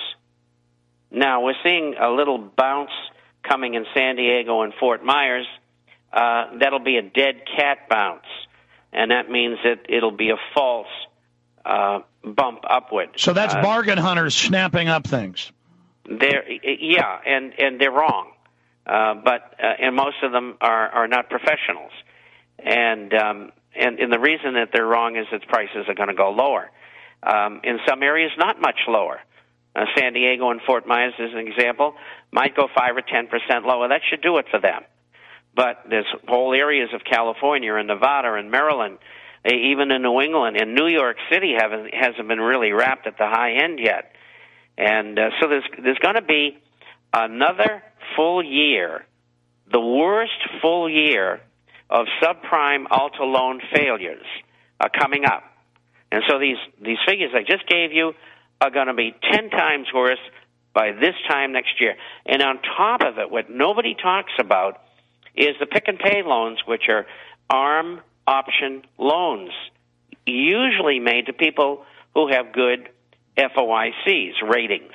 Now, we're seeing a little bounce coming in San Diego and Fort Myers. Uh, that'll be a dead cat bounce, and that means that it'll be a false uh, bump upward. So that's uh, bargain hunters snapping up things. They're, yeah, and, and they're wrong, uh, but uh, and most of them are, are not professionals, and, um, and and the reason that they're wrong is that prices are going to go lower. Um, in some areas, not much lower. Uh, San Diego and Fort Myers, as an example, might go five or ten percent lower. That should do it for them. But there's whole areas of California and Nevada and Maryland, even in New England, and New York City haven't hasn't been really wrapped at the high end yet. And uh, so there's there's going to be another full year, the worst full year of subprime auto loan failures are coming up. And so these these figures I just gave you are going to be ten times worse by this time next year. And on top of it, what nobody talks about is the pick and pay loans, which are ARM option loans, usually made to people who have good F O I Cs, ratings.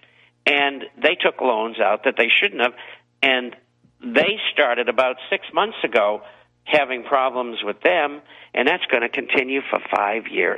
And they took loans out that they shouldn't have, and they started about six months ago having problems with them, and that's going to continue for five years.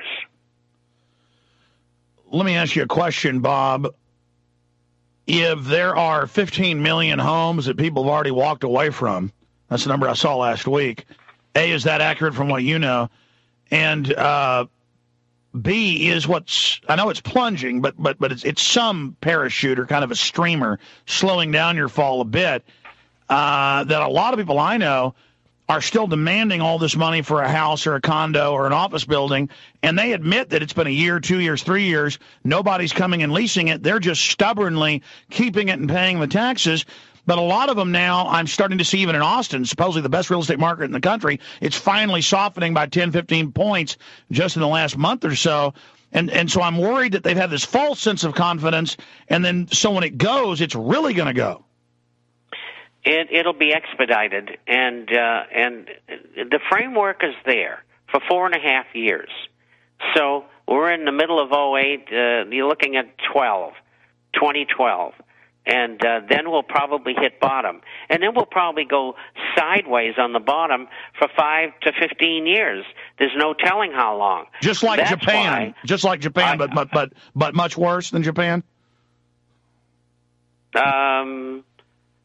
Let me ask you a question, Bob. If there are fifteen million homes that people have already walked away from, that's the number I saw last week, A, is that accurate from what you know? And uh, B, is what's, I know it's plunging, but but but it's, it's some parachute or kind of a streamer slowing down your fall a bit, uh, that a lot of people I know are still demanding all this money for a house or a condo or an office building, and they admit that it's been a year, two years, three years, nobody's coming and leasing it. They're just stubbornly keeping it and paying the taxes. But a lot of them now, I'm starting to see even in Austin, supposedly the best real estate market in the country, it's finally softening by ten, fifteen points just in the last month or so. And and so I'm worried that they've had this false sense of confidence, and then so when it goes, it's really going to go. It, it'll be expedited, and uh, and the framework is there for four and a half years. So we're in the middle of oh eight. Uh, you're looking at twelve, twenty twelve, and uh, then we'll probably hit bottom, and then we'll probably go sideways on the bottom for five to fifteen years. There's no telling how long. Just like That's Japan, just like Japan, I, but but but but much worse than Japan. Um.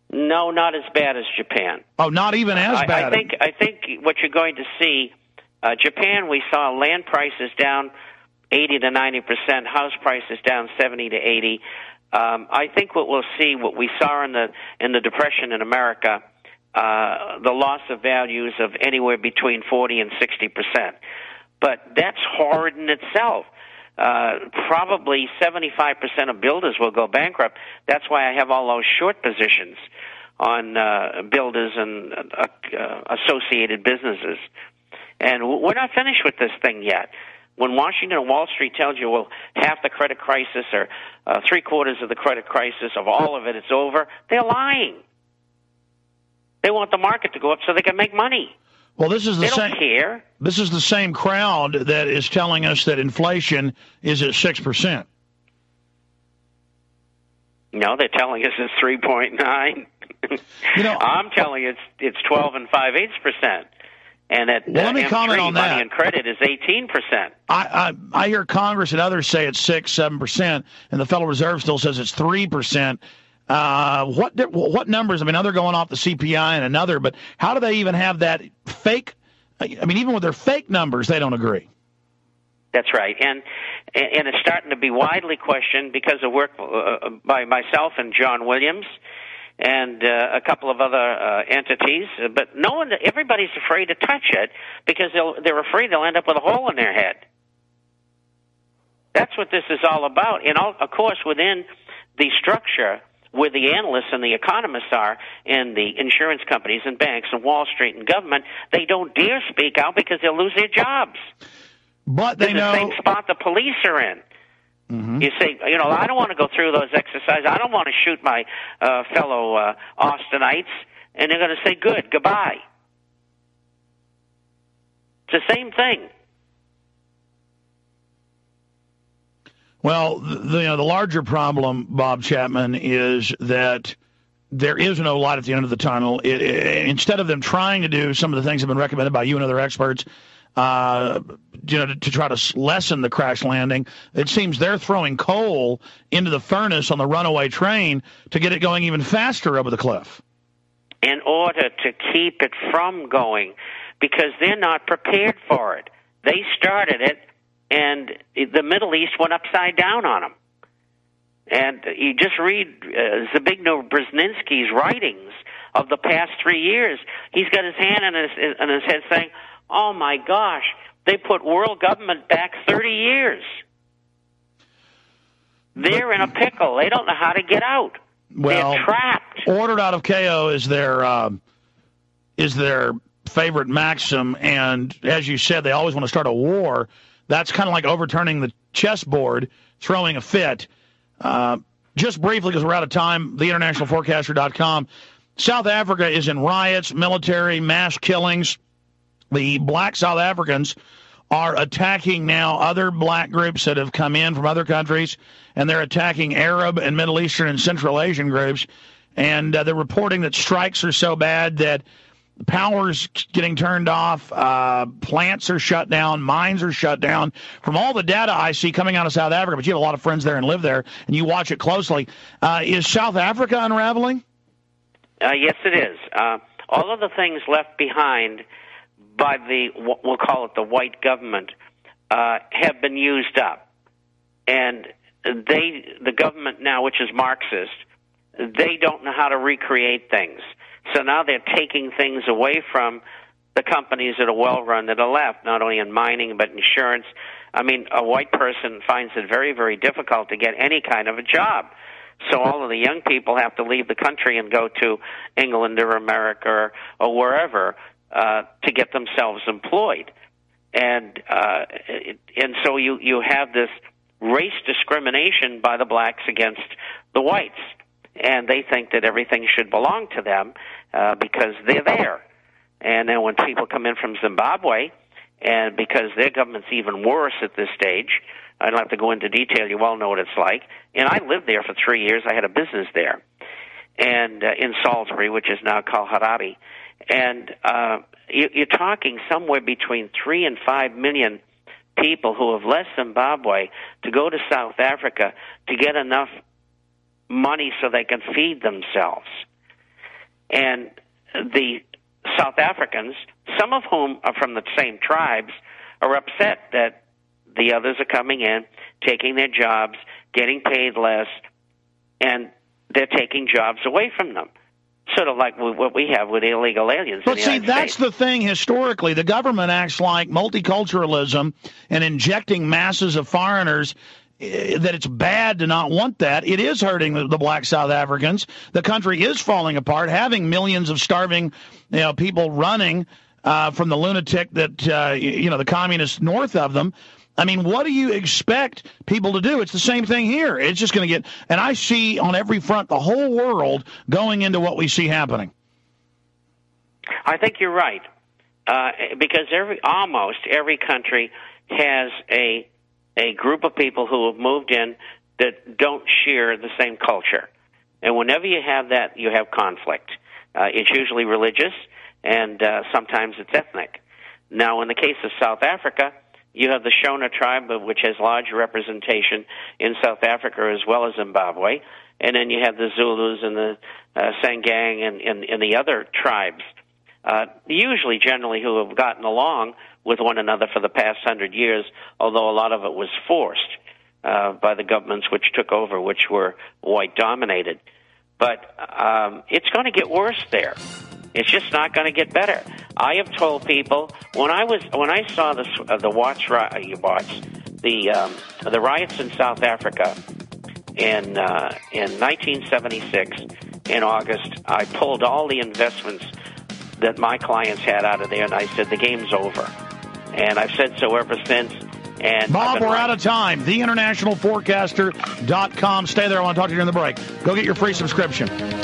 No, not as bad as Japan. Oh, not even as I, bad. I think I think what you're going to see, uh, Japan, we saw land prices down eighty to ninety percent, house prices down seventy to eighty. Um, I think what we'll see, what we saw in the in the Depression in America, uh, the loss of values of anywhere between forty and sixty percent. But that's horrid in itself. Uh, probably seventy-five percent of builders will go bankrupt. That's why I have all those short positions on uh, builders and uh, uh, associated businesses. And we're not finished with this thing yet. When Washington and Wall Street tells you, well, half the credit crisis or uh, three-quarters of the credit crisis, of all of it, it's over, they're lying. They want the market to go up so they can make money. Well, this is the they same. Don't care. This is the same crowd that is telling us that inflation is at six percent. No, they're telling us it's three point nine. You know, I'm telling you it's it's twelve and five eighths percent, and at well, uh, let me M three, comment on money that. and credit is eighteen percent. I, I I hear Congress and others say it's six, seven percent, and the Federal Reserve still says it's three percent. Uh, what what numbers? I mean, now they're going off the C P I and another, but how do they even have that fake? I mean, even with their fake numbers, they don't agree. That's right, and and it's starting to be widely questioned because of work uh, by myself and John Williams and uh, a couple of other uh, entities. But no one, everybody's afraid to touch it because they'll, they're afraid they'll end up with a hole in their head. That's what this is all about, and all, of course, within the structure where the analysts and the economists are, and the insurance companies and banks and Wall Street and government, they don't dare speak out because they'll lose their jobs. But they They're know the same spot the police are in. Mm-hmm. You say, you know, I don't want to go through those exercises. I don't want to shoot my uh, fellow uh, Austinites, and they're going to say, good, goodbye. It's the same thing. Well, the, you know, the larger problem, Bob Chapman, is that there is no light at the end of the tunnel. It, it, instead of them trying to do some of the things that have been recommended by you and other experts, uh, you know, to, to try to lessen the crash landing, it seems they're throwing coal into the furnace on the runaway train to get it going even faster over the cliff. In order to keep it from going, because they're not prepared for it. They started it, and the Middle East went upside down on them. And you just read uh, Zbigniew Brzezinski's writings of the past three years. He's got his hand on his, on his head saying, oh, my gosh, they put world government back thirty years. They're in a pickle. They don't know how to get out. Well, they're trapped. Ordered out of K O is their, uh, is their favorite maxim, and as you said, they always want to start a war. That's kind of like overturning the chessboard, throwing a fit. Uh, just briefly, because we're out of time, the international forecaster dot com. South Africa is in riots, military, mass killings. The black South Africans are attacking now other black groups that have come in from other countries, and they're attacking Arab and Middle Eastern and Central Asian groups. And uh, they're reporting that strikes are so bad that power's getting turned off, uh, plants are shut down, mines are shut down. From all the data I see coming out of South Africa, but you have a lot of friends there and live there, and you watch it closely, uh, is South Africa unraveling? Uh, yes, it is. Uh, all of the things left behind by the, we'll call it the white government, uh, have been used up. And they, the government now, which is Marxist, they don't know how to recreate things. So now they're taking things away from the companies that are well-run that are left, not only in mining but insurance. I mean, a white person finds it very, very difficult to get any kind of a job. So all of the young people have to leave the country and go to England or America or, or wherever uh, to get themselves employed. And uh, it, and so you, you have this race discrimination by the blacks against the whites. And they think that everything should belong to them uh, because they're there. And then when people come in from Zimbabwe, and because their government's even worse at this stage, I don't have to go into detail. You all know what it's like. And I lived there for three years. I had a business there, and uh, in Salisbury, which is now called Harare. And uh, you, you're talking somewhere between three and five million people who have left Zimbabwe to go to South Africa to get enough money so they can feed themselves. And the South Africans, some of whom are from the same tribes, are upset that the others are coming in, taking their jobs, getting paid less, and they're taking jobs away from them. Sort of like what we have with illegal aliens. But in the see, United that's States. the thing historically. The government acts like multiculturalism and injecting masses of foreigners, eh, that it's bad to not want that. It is hurting the, the black South Africans. The country is falling apart, having millions of starving, you know, people running uh, from the lunatic that, uh, you know, the communists north of them. I mean, what do you expect people to do? It's the same thing here. It's just going to get, and I see on every front the whole world going into what we see happening. I think you're right, uh, because every almost every country has a a group of people who have moved in that don't share the same culture, and whenever you have that, you have conflict. Uh, it's usually religious, and uh, sometimes it's ethnic. Now, in the case of South Africa, you have the Shona tribe, which has large representation in South Africa as well as Zimbabwe. And then you have the Zulus and the uh, Sangang and, and, and the other tribes, uh, usually generally who have gotten along with one another for the past hundred years, although a lot of it was forced uh, by the governments which took over, which were white-dominated. But um, it's going to get worse there. It's just not going to get better. I have told people when I was when I saw the uh, the Watts ri- Watts the um, the riots in South Africa in uh, in nineteen seventy-six in August, I pulled all the investments that my clients had out of there, and I said the game's over. And I've said so ever since. And Bob, we're right. out of time. the international forecaster dot com. Stay there. I want to talk to you during the break. Go get your free subscription.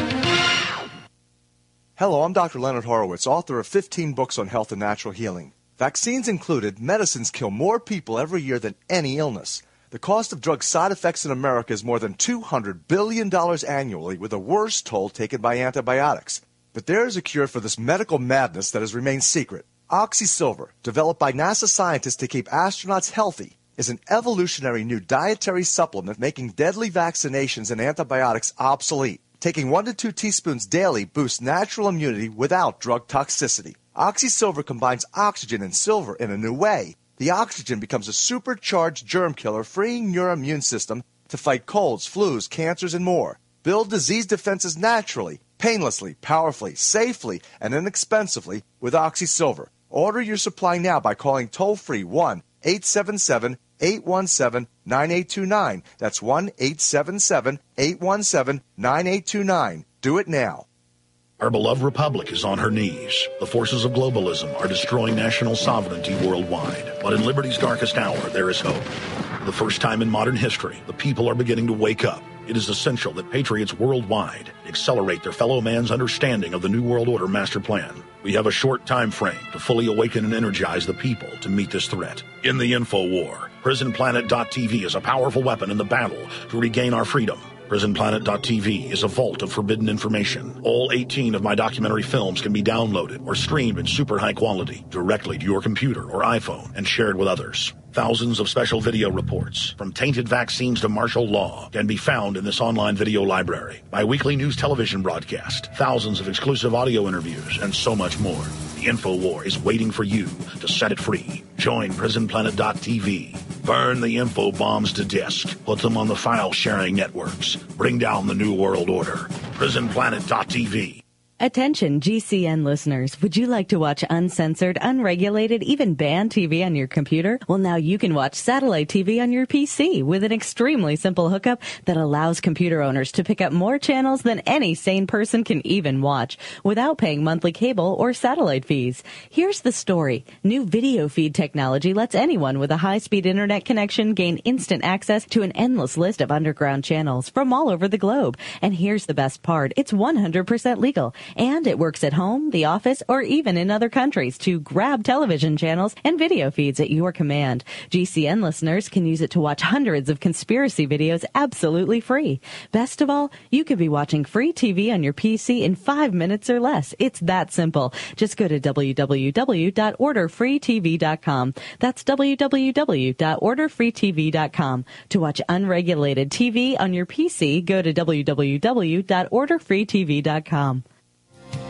Hello, I'm Doctor Leonard Horowitz, author of fifteen books on health and natural healing. Vaccines included, medicines kill more people every year than any illness. The cost of drug side effects in America is more than two hundred billion dollars annually, with the worst toll taken by antibiotics. But there is a cure for this medical madness that has remained secret. OxySilver, developed by NASA scientists to keep astronauts healthy, is an evolutionary new dietary supplement making deadly vaccinations and antibiotics obsolete. Taking one to two teaspoons daily boosts natural immunity without drug toxicity. OxySilver combines oxygen and silver in a new way. The oxygen becomes a supercharged germ killer, freeing your immune system to fight colds, flus, cancers, and more. Build disease defenses naturally, painlessly, powerfully, safely, and inexpensively with OxySilver. Order your supply now by calling toll-free one eight seven seven, eight one seven, nine eight two nine. That's one eight seven seven, eight one seven, nine eight two nine. Do it now. Our beloved republic is on her knees. The forces of globalism are destroying national sovereignty worldwide. But in liberty's darkest hour, there is hope. For the first time in modern history, the people are beginning to wake up. It is essential that patriots worldwide accelerate their fellow man's understanding of the New World Order master plan. We have a short time frame to fully awaken and energize the people to meet this threat. In the info war, prison planet dot t v is a powerful weapon in the battle to regain our freedom. prison planet dot t v is a vault of forbidden information. All eighteen of my documentary films can be downloaded or streamed in super high quality directly to your computer or iPhone and shared with others. Thousands of special video reports, from tainted vaccines to martial law, can be found in this online video library. My weekly news television broadcast, thousands of exclusive audio interviews, and so much more. The InfoWar is waiting for you to set it free. Join prison planet dot t v. Burn the info bombs to disk. Put them on the file-sharing networks. Bring down the New World Order. prison planet dot t v. Attention G C N listeners, would you like to watch uncensored, unregulated, even banned T V on your computer? Well, now you can watch satellite T V on your P C with an extremely simple hookup that allows computer owners to pick up more channels than any sane person can even watch without paying monthly cable or satellite fees. Here's the story. New video feed technology lets anyone with a high-speed internet connection gain instant access to an endless list of underground channels from all over the globe. And here's the best part. It's one hundred percent legal. And it works at home, the office, or even in other countries to grab television channels and video feeds at your command. G C N listeners can use it to watch hundreds of conspiracy videos absolutely free. Best of all, you could be watching free T V on your P C in five minutes or less. It's that simple. Just go to w w w dot order free t v dot com. That's w w w dot order free t v dot com. To watch unregulated T V on your P C, go to w w w dot order free t v dot com.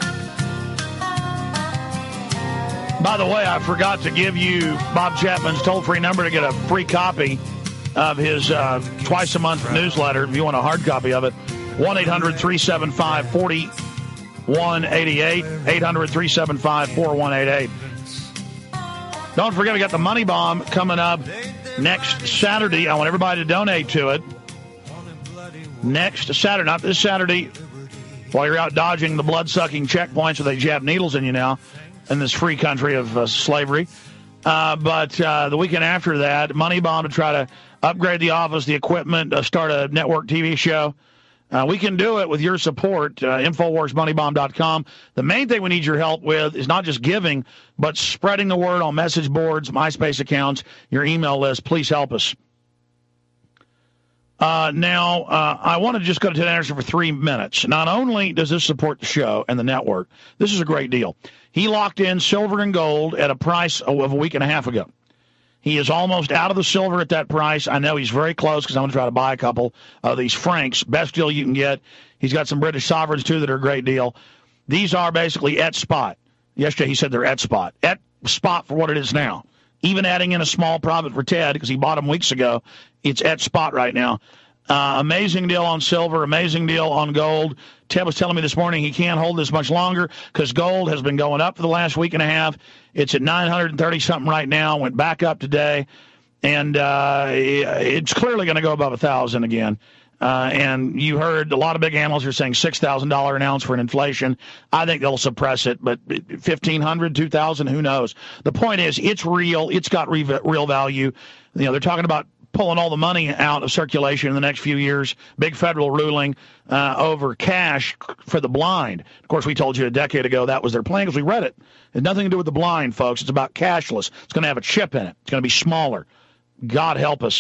By the way, I forgot to give you Bob Chapman's toll-free number to get a free copy of his uh, twice-a-month newsletter. If you want a hard copy of it, one eight hundred three seven five four one eight eight, eight hundred three seven five four one eight eight. Don't forget, we got the Money Bomb coming up next Saturday. I want everybody to donate to it. Next Saturday, not this Saturday, while you're out dodging the blood-sucking checkpoints where they jab needles in you now in this free country of uh, slavery. Uh, but uh, the weekend after that, Money Bomb to try to upgrade the office, the equipment, uh, start a network T V show. Uh, we can do it with your support, uh, Infowars Money Bomb dot com. The main thing we need your help with is not just giving, but spreading the word on message boards, MySpace accounts, your email list. Please help us. Uh, now, uh, I want to just go to Ted Anderson for three minutes. Not only does this support the show and the network, this is a great deal. He locked in silver and gold at a price of a week and a half ago. He is almost out of the silver at that price. I know he's very close because I'm going to try to buy a couple of these francs. Best deal you can get. He's got some British sovereigns, too, that are a great deal. These are basically at spot. Yesterday he said they're at spot. At spot for what it is now. Even adding in a small profit for Ted because he bought them weeks ago, it's at spot right now. Uh, amazing deal on silver, amazing deal on gold. Ted was telling me this morning he can't hold this much longer because gold has been going up for the last week and a half. It's at nine hundred thirty something right now, went back up today, and uh, it's clearly going to go above one thousand again. Uh, and you heard a lot of big analysts are saying six thousand dollars an ounce for an inflation. I think they'll suppress it, but fifteen hundred dollars, two thousand dollars, who knows? The point is, it's real. It's got re- real value. You know, they're talking about pulling all the money out of circulation in the next few years. Big federal ruling uh, over cash for the blind. Of course, we told you a decade ago that was their plan because we read it. It has nothing to do with the blind, folks. It's about cashless. It's going to have a chip in it. It's going to be smaller. God help us.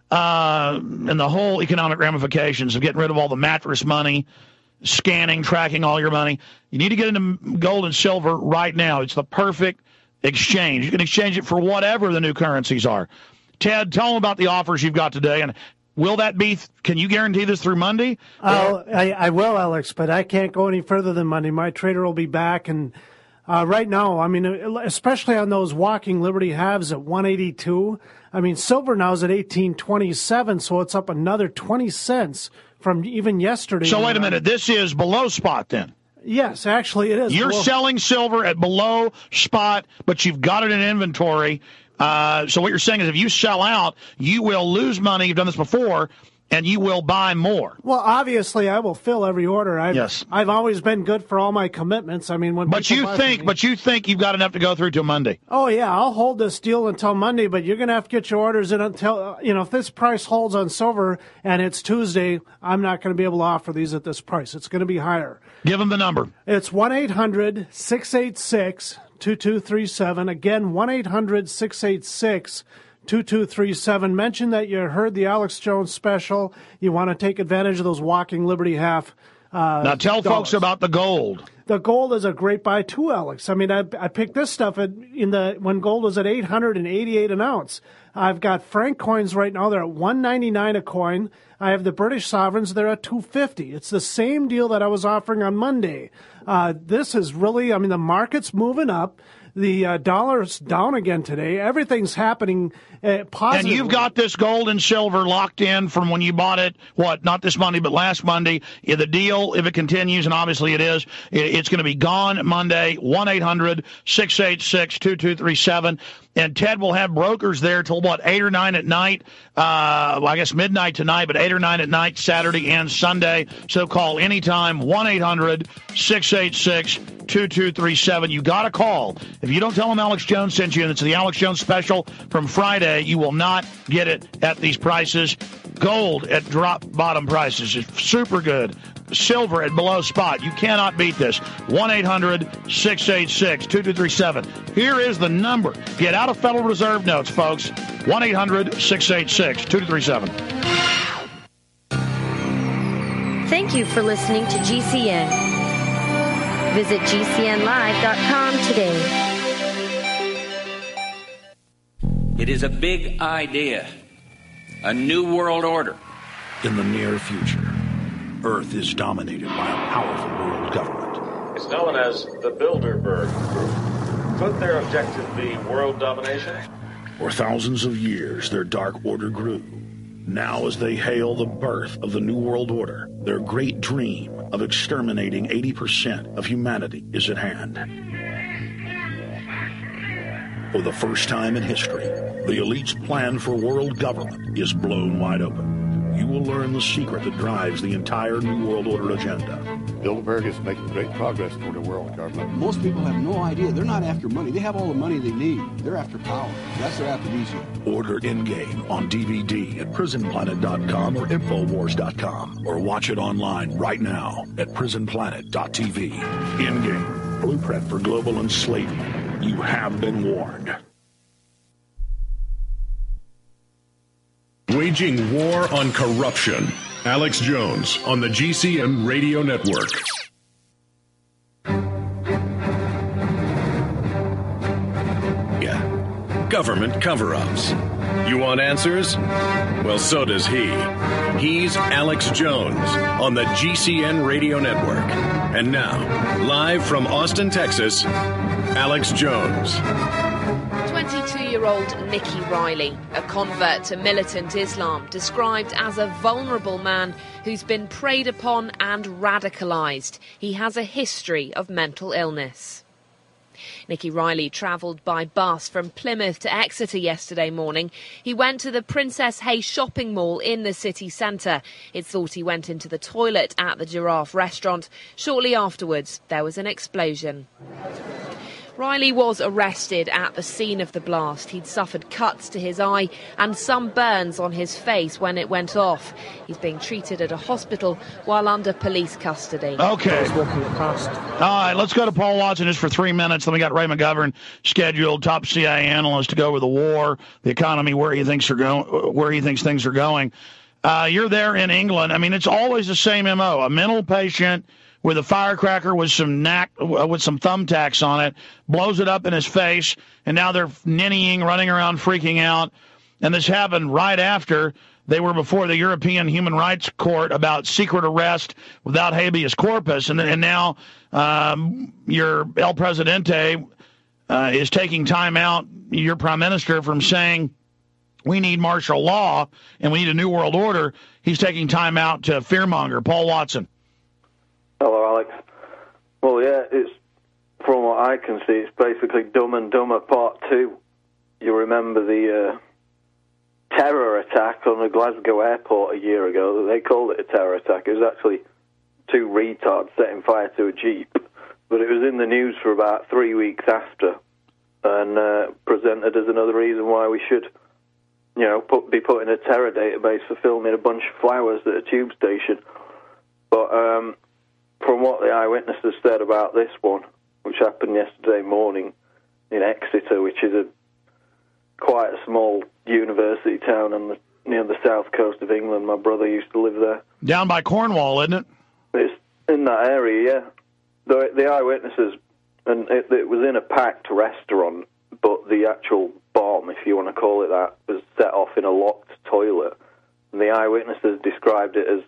Uh, and the whole economic ramifications of getting rid of all the mattress money, scanning, tracking all your money. You need to get into gold and silver right now. It's the perfect exchange. You can exchange it for whatever the new currencies are. Ted, tell them about the offers you've got today, and will that be, can you guarantee this through Monday? Uh, I, I will, Alex, but I can't go any further than Monday. My trader will be back, and uh, right now, I mean, especially on those walking Liberty halves at one eighty-two, I mean, silver now is at eighteen twenty-seven, so it's up another twenty cents from even yesterday. So wait a minute, this is below spot then? Yes, actually it is. You're below. selling silver at below spot, but you've got it in inventory. Uh, so what you're saying is if you sell out, you will lose money. You've done this before, and you will buy more. Well, obviously, I will fill every order. I've, yes. I've always been good for all my commitments. I mean, when but you think, me, but you think you've got enough to go through till Monday? Oh yeah, I'll hold this deal until Monday. But you're going to have to get your orders in until you know if this price holds on silver and it's Tuesday. I'm not going to be able to offer these at this price. It's going to be higher. Give them the number. It's one eight hundred six eight six two two three seven. Again, one eight hundred six eight six two two three seven. Mention that you heard the Alex Jones special. You want to take advantage of those walking Liberty half. Uh, now tell dollars. folks about the gold. The gold is a great buy too, Alex. I mean, I, I picked this stuff at, in the when gold was at eight hundred eighty-eight an ounce. I've got franc coins right now. They're at one ninety-nine a coin. I have the British sovereigns. They're at two fifty. It's the same deal that I was offering on Monday. Uh, this is really, I mean, the market's moving up. The uh, dollar's down again today. Everything's happening uh, positively. And you've got this gold and silver locked in from when you bought it, what, not this Monday, but last Monday. Yeah, the deal, if it continues, and obviously it is, it's going to be gone Monday, one eight hundred six eight six two two three seven. And Ted will have brokers there till, what, eight or nine at night? Uh, well, I guess midnight tonight, but eight or nine at night, Saturday and Sunday. So call anytime, one eight hundred six eight six two two three seven. You got to call. If you don't tell them Alex Jones sent you, and it's the Alex Jones special from Friday, you will not get it at these prices. Gold at drop bottom prices is super good. Silver at below spot. You cannot beat this. one eight hundred six eight six two two three seven. Here is the number. Get out of Federal Reserve notes, folks. one eight hundred six eight six two two three seven. Thank you for listening to G C N. Visit G C N live dot com today. It is a big idea. A new world order. In the near future, Earth is dominated by a powerful world government. It's known as the Bilderberg Group. Could their objective be world domination? For thousands of years, their dark order grew. Now, as they hail the birth of the New World Order, their great dream of exterminating eighty percent of humanity is at hand. For the first time in history, the elite's plan for world government is blown wide open. You will learn the secret that drives the entire New World Order agenda. Bilderberg is making great progress toward a world government. Most people have no idea. They're not after money. They have all the money they need. They're after power. That's their aphrodisiac. Order Endgame on D V D at prison planet dot com or infowars dot com, or watch it online right now at prison planet dot t v. Endgame, blueprint for global enslavement. You have been warned. Waging war on corruption. Alex Jones on the G C N Radio Network. Yeah, government cover-ups. You want answers? Well, so does he. He's Alex Jones on the G C N Radio Network. And now, live from Austin, Texas, Alex Jones. twenty-two-year-old Nicky Riley, a convert to militant Islam, described as a vulnerable man who's been preyed upon and radicalised. He has a history of mental illness. Nicky Riley travelled by bus from Plymouth to Exeter yesterday morning. He went to the Princess Hay shopping mall in the city centre. It's thought he went into the toilet at the Giraffe restaurant. Shortly afterwards, there was an explosion. Riley was arrested at the scene of the blast. He'd suffered cuts to his eye and some burns on his face when it went off. He's being treated at a hospital while under police custody. Okay. All right, let's go to Paul Watson just for three minutes. Then we got Ray McGovern scheduled, top C I A analyst, to go over the war, the economy, where he thinks are going, where he thinks things are going. Uh, you're there in England. I mean, it's always the same M O. A mental patient with a firecracker with some knack, with some thumbtacks on it, blows it up in his face, and now they're ninnying, running around, freaking out. And this happened right after they were before the European Human Rights Court about secret arrest without habeas corpus. And, and now um, your El Presidente uh, is taking time out, your prime minister, from saying we need martial law and we need a new world order. He's taking time out to fearmonger. Paul Watson. Hello, Alex. Well, yeah, it's from what I can see, it's basically Dumb and Dumber Part Two. You remember the uh, terror attack on the Glasgow airport a year ago? They called it a terror attack. It was actually two retards setting fire to a jeep, but it was in the news for about three weeks after, and uh, presented as another reason why we should, you know, put, be put in a terror database for filming a bunch of flowers at a tube station. But um, from what the eyewitnesses said about this one, which happened yesterday morning in Exeter, which is a quite a small university town on the, near the south coast of England. My brother used to live there. Down by Cornwall, isn't it? It's in that area, yeah. The, the eyewitnesses, and it, it was in a packed restaurant, but the actual bomb, if you want to call it that, was set off in a locked toilet. And the eyewitnesses described it as,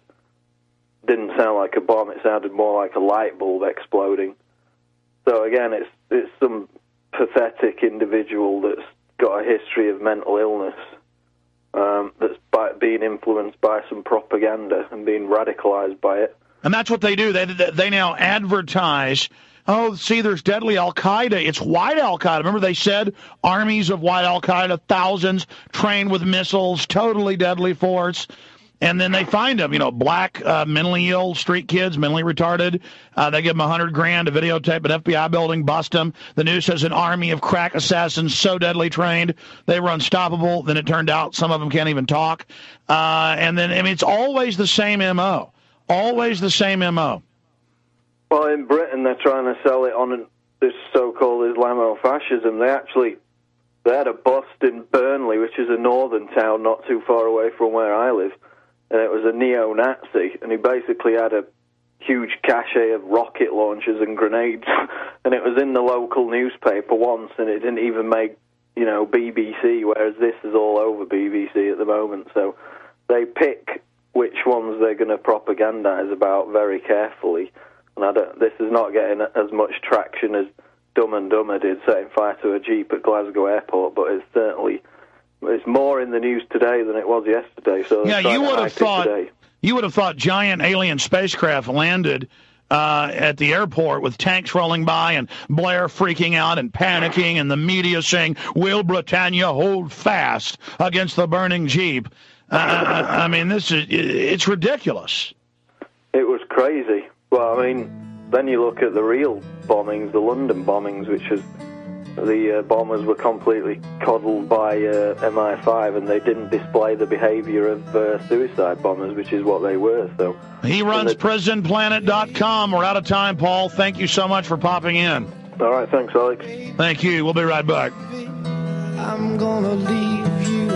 didn't sound like a bomb, it sounded more like a light bulb exploding. So again, it's it's some pathetic individual that's got a history of mental illness, um, that's by, being influenced by some propaganda and being radicalized by it. And that's what they do. They they now advertise, oh, see, there's deadly Al-Qaeda. It's white Al-Qaeda. Remember they said armies of white Al-Qaeda, thousands trained with missiles, totally deadly force. And then they find them, you know, black, uh, mentally ill street kids, mentally retarded. Uh, they give them a hundred grand to videotape an F B I building, bust them. The news says an army of crack assassins so deadly trained they were unstoppable. Then it turned out some of them can't even talk. Uh, and then, I mean, it's always the same M O. Always the same M O. Well, in Britain, they're trying to sell it on this so-called Islamofascism. They actually, they had a bust in Burnley, which is a northern town not too far away from where I live. And it was a neo-Nazi, and he basically had a huge cache of rocket launchers and grenades, and it was in the local newspaper once, and it didn't even make, you know, B B C, whereas this is all over B B C at the moment. So they pick which ones they're going to propagandize about very carefully, and I don't, this is not getting as much traction as Dumb and Dumber did, setting fire to a Jeep at Glasgow Airport, but it's certainly it's more in the news today than it was yesterday. So yeah, you would have thought today. you would have thought giant alien spacecraft landed uh, at the airport with tanks rolling by and Blair freaking out and panicking and the media saying, "Will Britannia hold fast against the burning Jeep?" Uh, I mean, this is it's ridiculous. It was crazy. Well, I mean, then you look at the real bombings, the London bombings, which is the uh, bombers were completely coddled by uh, M I five, and they didn't display the behavior of uh, suicide bombers, which is what they were. So he runs prison planet dot com. We're out of time, Paul. Thank you so much for popping in. All right, thanks, Alex. Thank you. We'll be right back. I'm gonna leave you.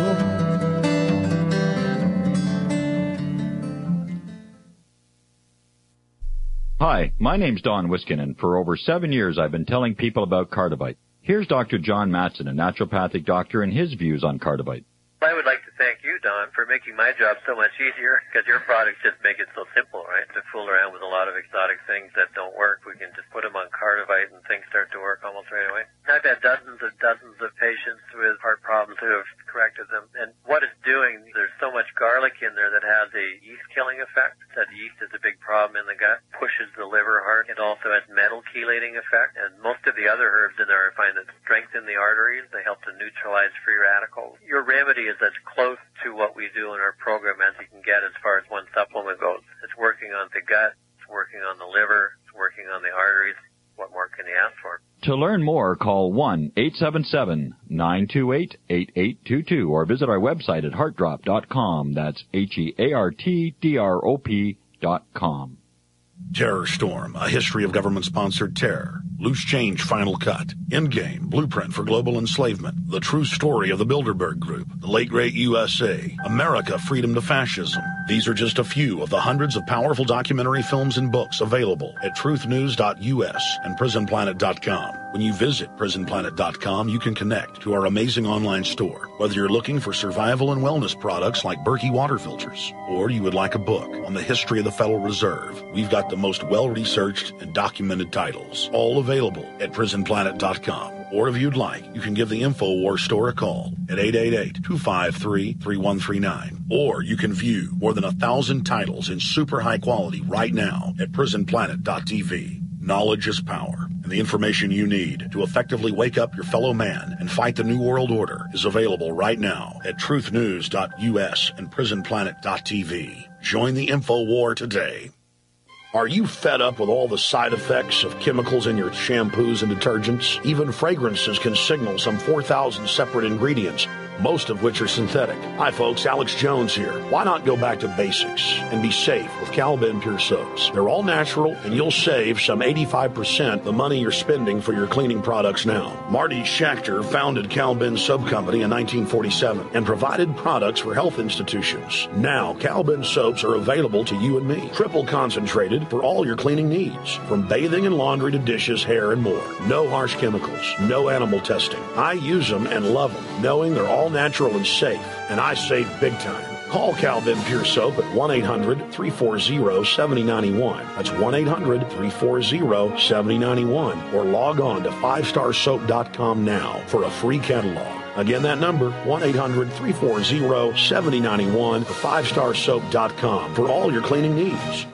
Hi, my name's Don Wiskin, and for over seven years I've been telling people about Cardivite. Here's Doctor John Matson, a naturopathic doctor, and his views on Cardivite. I would like to thank you, Don, for making my job so much easier, because your products just make it so simple, right? To fool around with a lot of exotic things that don't work, we can just put them on Cardivite and things start to work almost right away. I've had dozens and dozens of patients with heart problems who have corrected them, and what it's doing, there's so much garlic in there that has a yeast-killing effect. That yeast is a big problem in the gut, pushes the liver hard. It also has metal chelating effect, and most of the other herbs in there I find that strengthen the arteries. They help to neutralize free radicals. Your remedy is as close to what we do in our program as you can get as far as one supplement goes. It's working on the gut, it's working on the liver, it's working on the arteries. What more can you ask for? To learn more, call one eight seven seven, nine two eight, eight eight two two or visit our website at heart drop dot com. That's H E A R T D R O P dot com. Terror Storm, a history of government-sponsored terror. Loose Change Final Cut. Endgame, Blueprint for Global Enslavement. The True Story of the Bilderberg Group. The Late Great U S A. America, Freedom to Fascism. These are just a few of the hundreds of powerful documentary films and books available at truth news dot U S and prison planet dot com. When you visit prison planet dot com, you can connect to our amazing online store. Whether you're looking for survival and wellness products like Berkey water filters, or you would like a book on the history of the Federal Reserve, we've got the most well-researched and documented titles, all available at prison planet dot com. Or if you'd like, you can give the InfoWars store a call at eight eight eight, two five three, three one three nine. Or you can view more than a thousand titles in super high quality right now at prison planet dot T V. Knowledge is power, and the information you need to effectively wake up your fellow man and fight the New World Order is available right now at truth news dot U S and prison planet dot T V. Join the InfoWar today. Are you fed up with all the side effects of chemicals in your shampoos and detergents? Even fragrances can signal some four thousand separate ingredients, most of which are synthetic. Hi folks, Alex Jones here. Why not go back to basics and be safe with Calben Pure Soaps? They're all natural, and you'll save some eighty-five percent the money you're spending for your cleaning products now. Marty Schachter founded Calben Soap Company in nineteen forty-seven and provided products for health institutions. Now, Calben soaps are available to you and me, triple concentrated for all your cleaning needs, from bathing and laundry to dishes, hair, and more. No harsh chemicals, no animal testing. I use them and love them, knowing they're all natural and safe, and I save big time. Call Calben Pure Soap at one eight hundred, three four zero, seven zero nine one. That's one eight hundred, three four zero, seven zero nine one. Or log on to five star soap dot com now for a free catalog. Again, that number, one eight hundred, three four zero, seven zero nine one, or five star soap dot com for all your cleaning needs.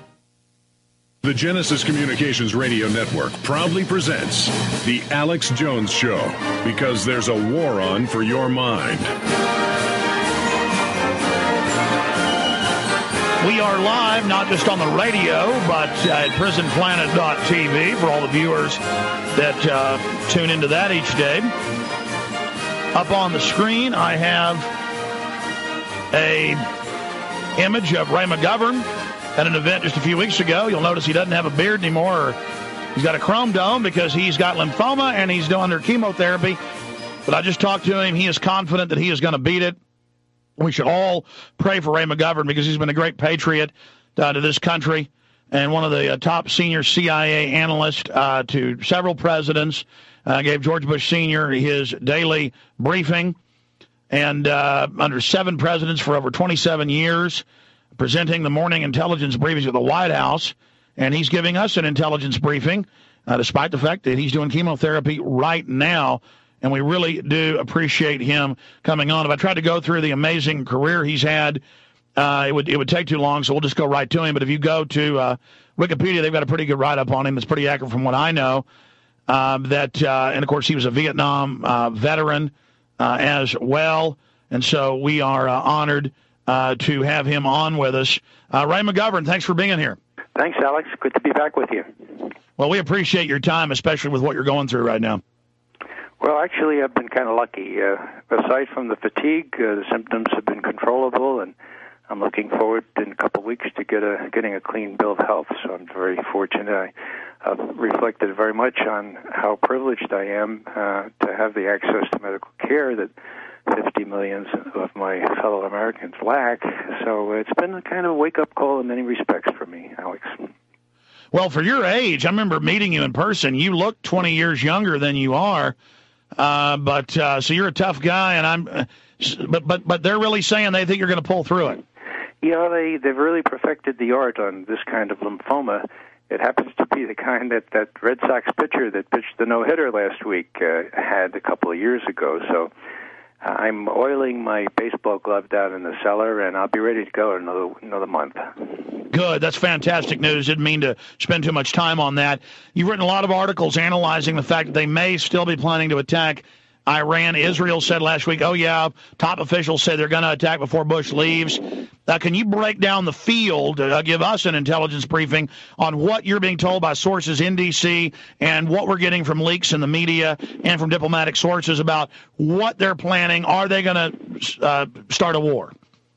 The Genesis Communications Radio Network proudly presents The Alex Jones Show, because there's a war on for your mind. We are live, not just on the radio, but uh, at prison planet dot T V for all the viewers that uh, tune into that each day. Up on the screen, I have a image of Ray McGovern at an event just a few weeks ago. You'll notice he doesn't have a beard anymore. Or he's got a chrome dome because he's got lymphoma and he's doing under chemotherapy. But I just talked to him. He is confident that he is going to beat it. We should all pray for Ray McGovern because he's been a great patriot uh, to this country and one of the uh, top senior C I A analysts uh, to several presidents. Uh, gave George Bush Senior his daily briefing, and uh, under seven presidents for over twenty-seven years, presenting the morning intelligence briefings at the White House, and he's giving us an intelligence briefing uh, despite the fact that he's doing chemotherapy right now. And we really do appreciate him coming on. If I tried to go through the amazing career he's had, uh, it would it would take too long, so we'll just go right to him. But if you go to uh, Wikipedia, they've got a pretty good write-up on him. It's pretty accurate from what I know. Uh, that uh, and, of course, he was a Vietnam uh, veteran uh, as well. And so we are uh, honored uh, to have him on with us. Uh, Ray McGovern, thanks for being here. Thanks, Alex. Good to be back with you. Well, we appreciate your time, especially with what you're going through right now. Well, actually, I've been kind of lucky. Uh, aside from the fatigue, uh, the symptoms have been controllable, and I'm looking forward in a couple of weeks to get a, getting a clean bill of health. So I'm very fortunate. I, I've reflected very much on how privileged I am uh, to have the access to medical care that fifty million of my fellow Americans lack. So it's been a kind of a wake-up call in many respects for me, Alex. Well, for your age, I remember meeting you in person. You look twenty years younger than you are. Uh, but uh, so you're a tough guy, and I'm. Uh, but but but they're really saying they think you're going to pull through it. Yeah, they they've really perfected the art on this kind of lymphoma. It happens to be the kind that that Red Sox pitcher that pitched the no hitter last week uh, had a couple of years ago. So uh, I'm oiling my baseball glove down in the cellar, and I'll be ready to go in another another month. Good. That's fantastic news. Didn't mean to spend too much time on that. You've written a lot of articles analyzing the fact that they may still be planning to attack Iran. Israel said last week, oh, yeah, top officials say they're going to attack before Bush leaves. Uh, can you break down the field, uh, give us an intelligence briefing on what you're being told by sources in D C and what we're getting from leaks in the media and from diplomatic sources about what they're planning? Are they going to uh, start a war?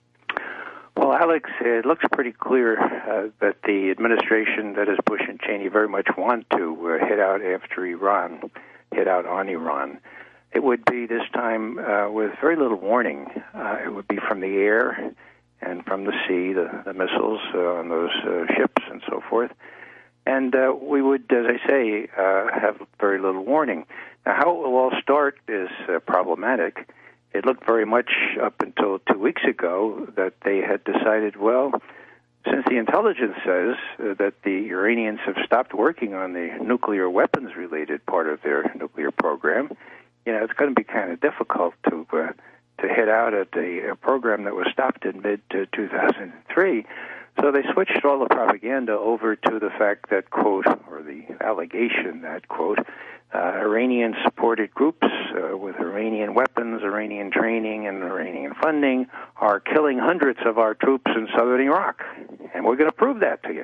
Well, Alex, it looks pretty clear uh, that the administration, that is Bush and Cheney, very much want to uh, hit out after Iran, hit out on Iran. It would be this time uh, with very little warning. Uh, it would be from the air and from the sea, the, the missiles uh, on those uh, ships and so forth. And uh, we would, as I say, uh, have very little warning. Now, how it will all start is uh, problematic. It looked very much up until two weeks ago that they had decided, well, since the intelligence says uh, that the Iranians have stopped working on the nuclear weapons-related part of their nuclear program, you know, it's going to be kind of difficult to uh, to hit out at a, a program that was stopped in mid two thousand three. So they switched all the propaganda over to the fact that, quote, or the allegation that, quote, uh, Iranian-supported groups uh, with Iranian weapons, Iranian training, and Iranian funding are killing hundreds of our troops in southern Iraq. And we're going to prove that to you.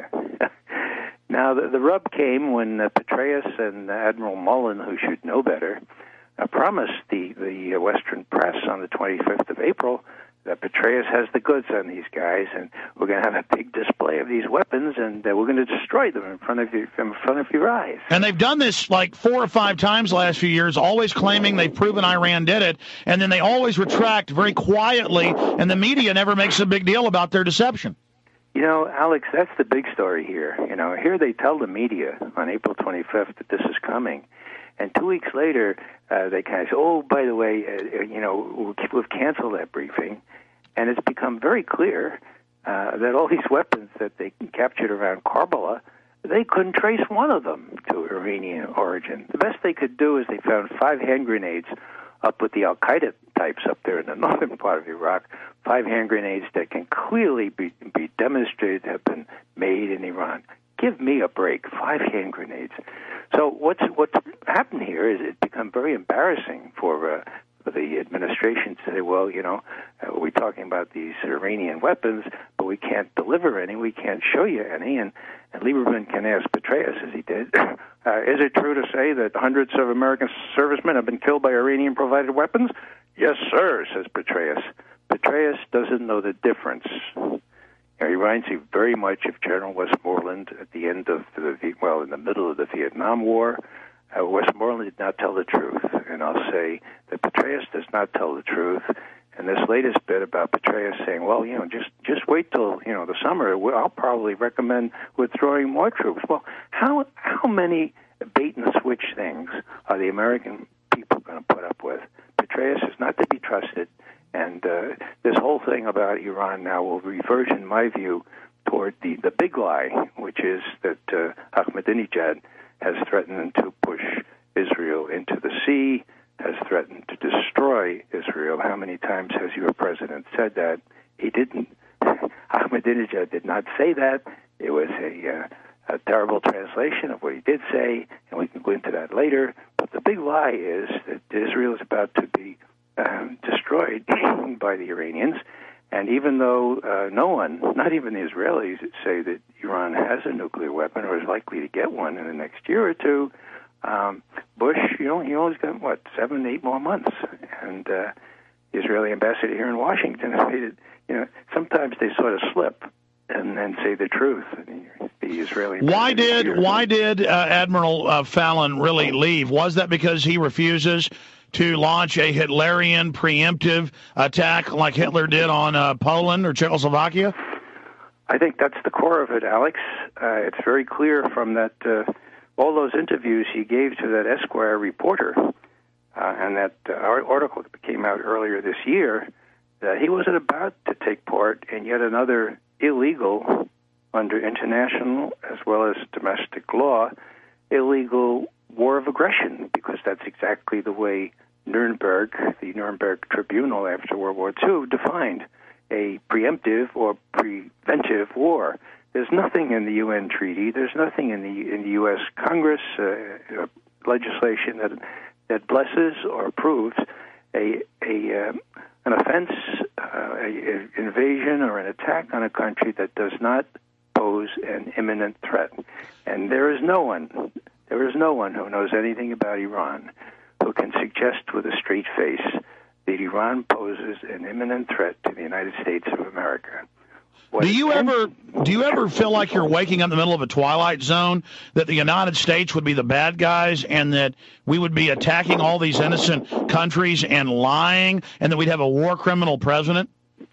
Now, the, the rub came when uh, Petraeus and Admiral Mullen, who should know better, uh, promised the, the Western press on the twenty-fifth of April that Petraeus has the goods on these guys, and we're going to have a big display of these weapons, and uh, we're going to destroy them in front of you, in front of your eyes. And they've done this like four or five times the last few years, always claiming they've proven Iran did it, and then they always retract very quietly, and the media never makes a big deal about their deception. You know, Alex, that's the big story here. You know, here they tell the media on April twenty-fifth that this is coming, and two weeks later, uh, they kind of say, oh, by the way, uh, you know, we've canceled that briefing. And it's become very clear uh, that all these weapons that they captured around Karbala, they couldn't trace one of them to Iranian origin. The best they could do is they found five hand grenades up with the Al-Qaeda types up there in the northern part of Iraq, five hand grenades that can clearly be, be demonstrated to have been made in Iran. Give me a break, five hand grenades. So what's what's happened here is it's become very embarrassing for uh, the administration to say, well, you know, uh, we're talking about these Iranian weapons, but we can't deliver any, we can't show you any, and, and Lieberman can ask Petraeus, as he did, uh, is it true to say that hundreds of American servicemen have been killed by Iranian-provided weapons? Yes, sir, says Petraeus. Petraeus doesn't know the difference. You know, he reminds me very much of General Westmoreland at the end of the, well, in the middle of the Vietnam War. Uh, Westmoreland did not tell the truth, and I'll say that Petraeus does not tell the truth. And this latest bit about Petraeus saying, well, you know, just just wait till, you know, the summer, I'll probably recommend withdrawing more troops. Well, how how many bait-and-switch things are the American people going to put up with? Petraeus is not to be trusted, and uh, this whole thing about Iran now will reverge, in my view, toward the, the big lie, which is that uh, Ahmadinejad has threatened to push Israel into the sea, has threatened to destroy Israel. How many times has your president said that? He didn't. Ahmadinejad did not say that. It was a, uh, a terrible translation of what he did say, and we can go into that later. But the big lie is that Israel is about to be um, destroyed by the Iranians. And even though uh, no one, not even the Israelis, say that Iran has a nuclear weapon or is likely to get one in the next year or two, um, Bush, you know, he only's got, what, seven, eight more months. And uh, the Israeli ambassador here in Washington stated, you know, sometimes they sort of slip and then say the truth. The Israeli why did why did uh, Admiral uh, Fallon really leave? Was that because he refuses to launch a Hitlerian preemptive attack like Hitler did on uh, Poland or Czechoslovakia? I think that's the core of it, Alex. Uh, it's very clear from that uh, all those interviews he gave to that Esquire reporter, uh, and that uh, article that came out earlier this year, that he wasn't about to take part in yet another illegal, under international as well as domestic law, illegal war of aggression, because that's exactly the way Nuremberg, the Nuremberg Tribunal after World War Two, defined a preemptive or preventive war. There's nothing in the U N treaty, there's nothing in the in the U S Congress uh, legislation that that blesses or approves a a um, an offense, uh, an invasion or an attack on a country that does not pose an imminent threat. And there is no one, there is no one who knows anything about Iran who can suggest with a straight face that Iran poses an imminent threat to the United States of America. What do you ever do you ever feel like you're waking up in the middle of a twilight zone, that the United States would be the bad guys and that we would be attacking all these innocent countries and lying, and that we'd have a war criminal president?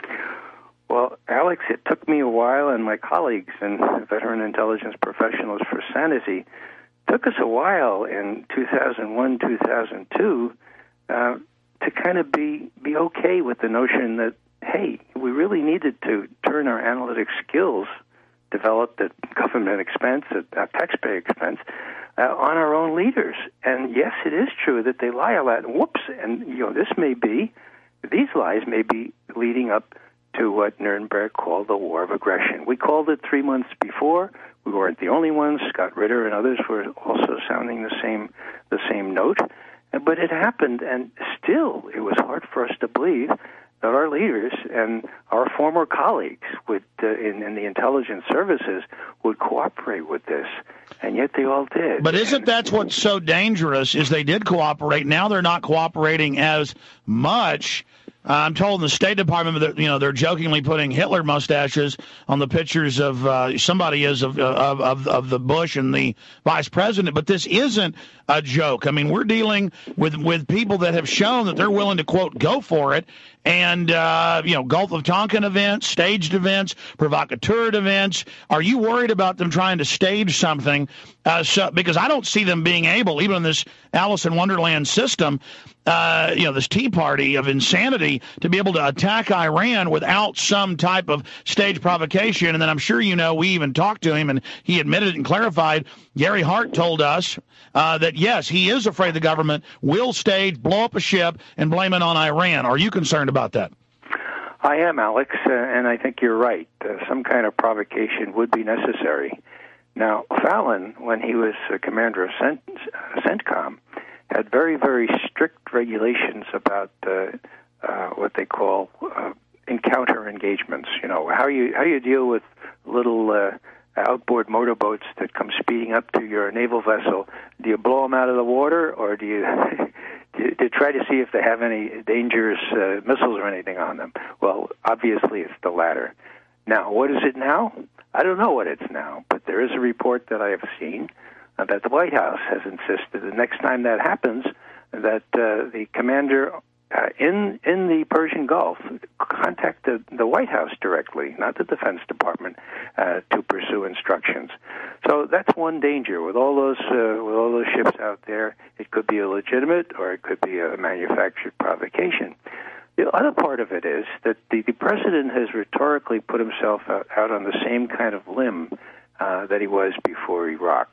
Well, Alex, it took me a while, and my colleagues and veteran intelligence professionals for sanity, took us a while in two thousand one, two thousand two uh, to kind of be, be okay with the notion that, hey, we really needed to turn our analytic skills developed at government expense, at, at taxpayer expense, uh, on our own leaders. And yes, it is true that they lie a lot. And whoops, and you know, this may be, these lies may be leading up to what Nuremberg called the war of aggression. We called it three months before. We weren't the only ones. Scott Ritter and others were also sounding the same the same note. But it happened, and still it was hard for us to believe that our leaders and our former colleagues would, uh, in, in the intelligence services would cooperate with this, and yet they all did. But isn't that what's so dangerous, is they did cooperate. Now they're not cooperating as much. Uh, I'm told in the State Department that, you know, they're jokingly putting Hitler mustaches on the pictures of uh, somebody is of, of of of the Bush and the vice president. But this isn't a joke. I mean, we're dealing with with people that have shown that they're willing to, quote, go for it. And, uh, you know, Gulf of Tonkin events, staged events, provocateur events. Are you worried about them trying to stage something? Uh, so, because I don't see them being able, even in this Alice in Wonderland system, uh, you know, this Tea Party of insanity, to be able to attack Iran without some type of staged provocation. And then I'm sure, you know, we even talked to him and he admitted and clarified. Gary Hart told us uh, that, yes, he is afraid the government will stage, blow up a ship, and blame it on Iran. Are you concerned about that? I am, Alex, uh, and I think you're right. Uh, some kind of provocation would be necessary. Now, Fallon, when he was uh, commander of Cent- uh, CENTCOM, had very, very strict regulations about uh, uh, what they call uh, encounter engagements. You know, how you how you deal with little uh, outboard motorboats that come speeding up to your naval vessel. Do you blow them out of the water, or do you do you, do you try to see if they have any dangerous uh, missiles or anything on them? Well, obviously it's the latter. Now, what is it now? I don't know what it's now, but there is a report that I have seen uh, that the White House has insisted the next time that happens that uh, the commander uh, in in the Persian Gulf contact the, the White House directly, not the Defense Department, uh, to pursue instructions. So that's one danger with all those uh, with all those ships out there. It could be a legitimate or it could be a manufactured provocation. The other part of it is that the, the president has rhetorically put himself out, out on the same kind of limb uh, that he was before Iraq.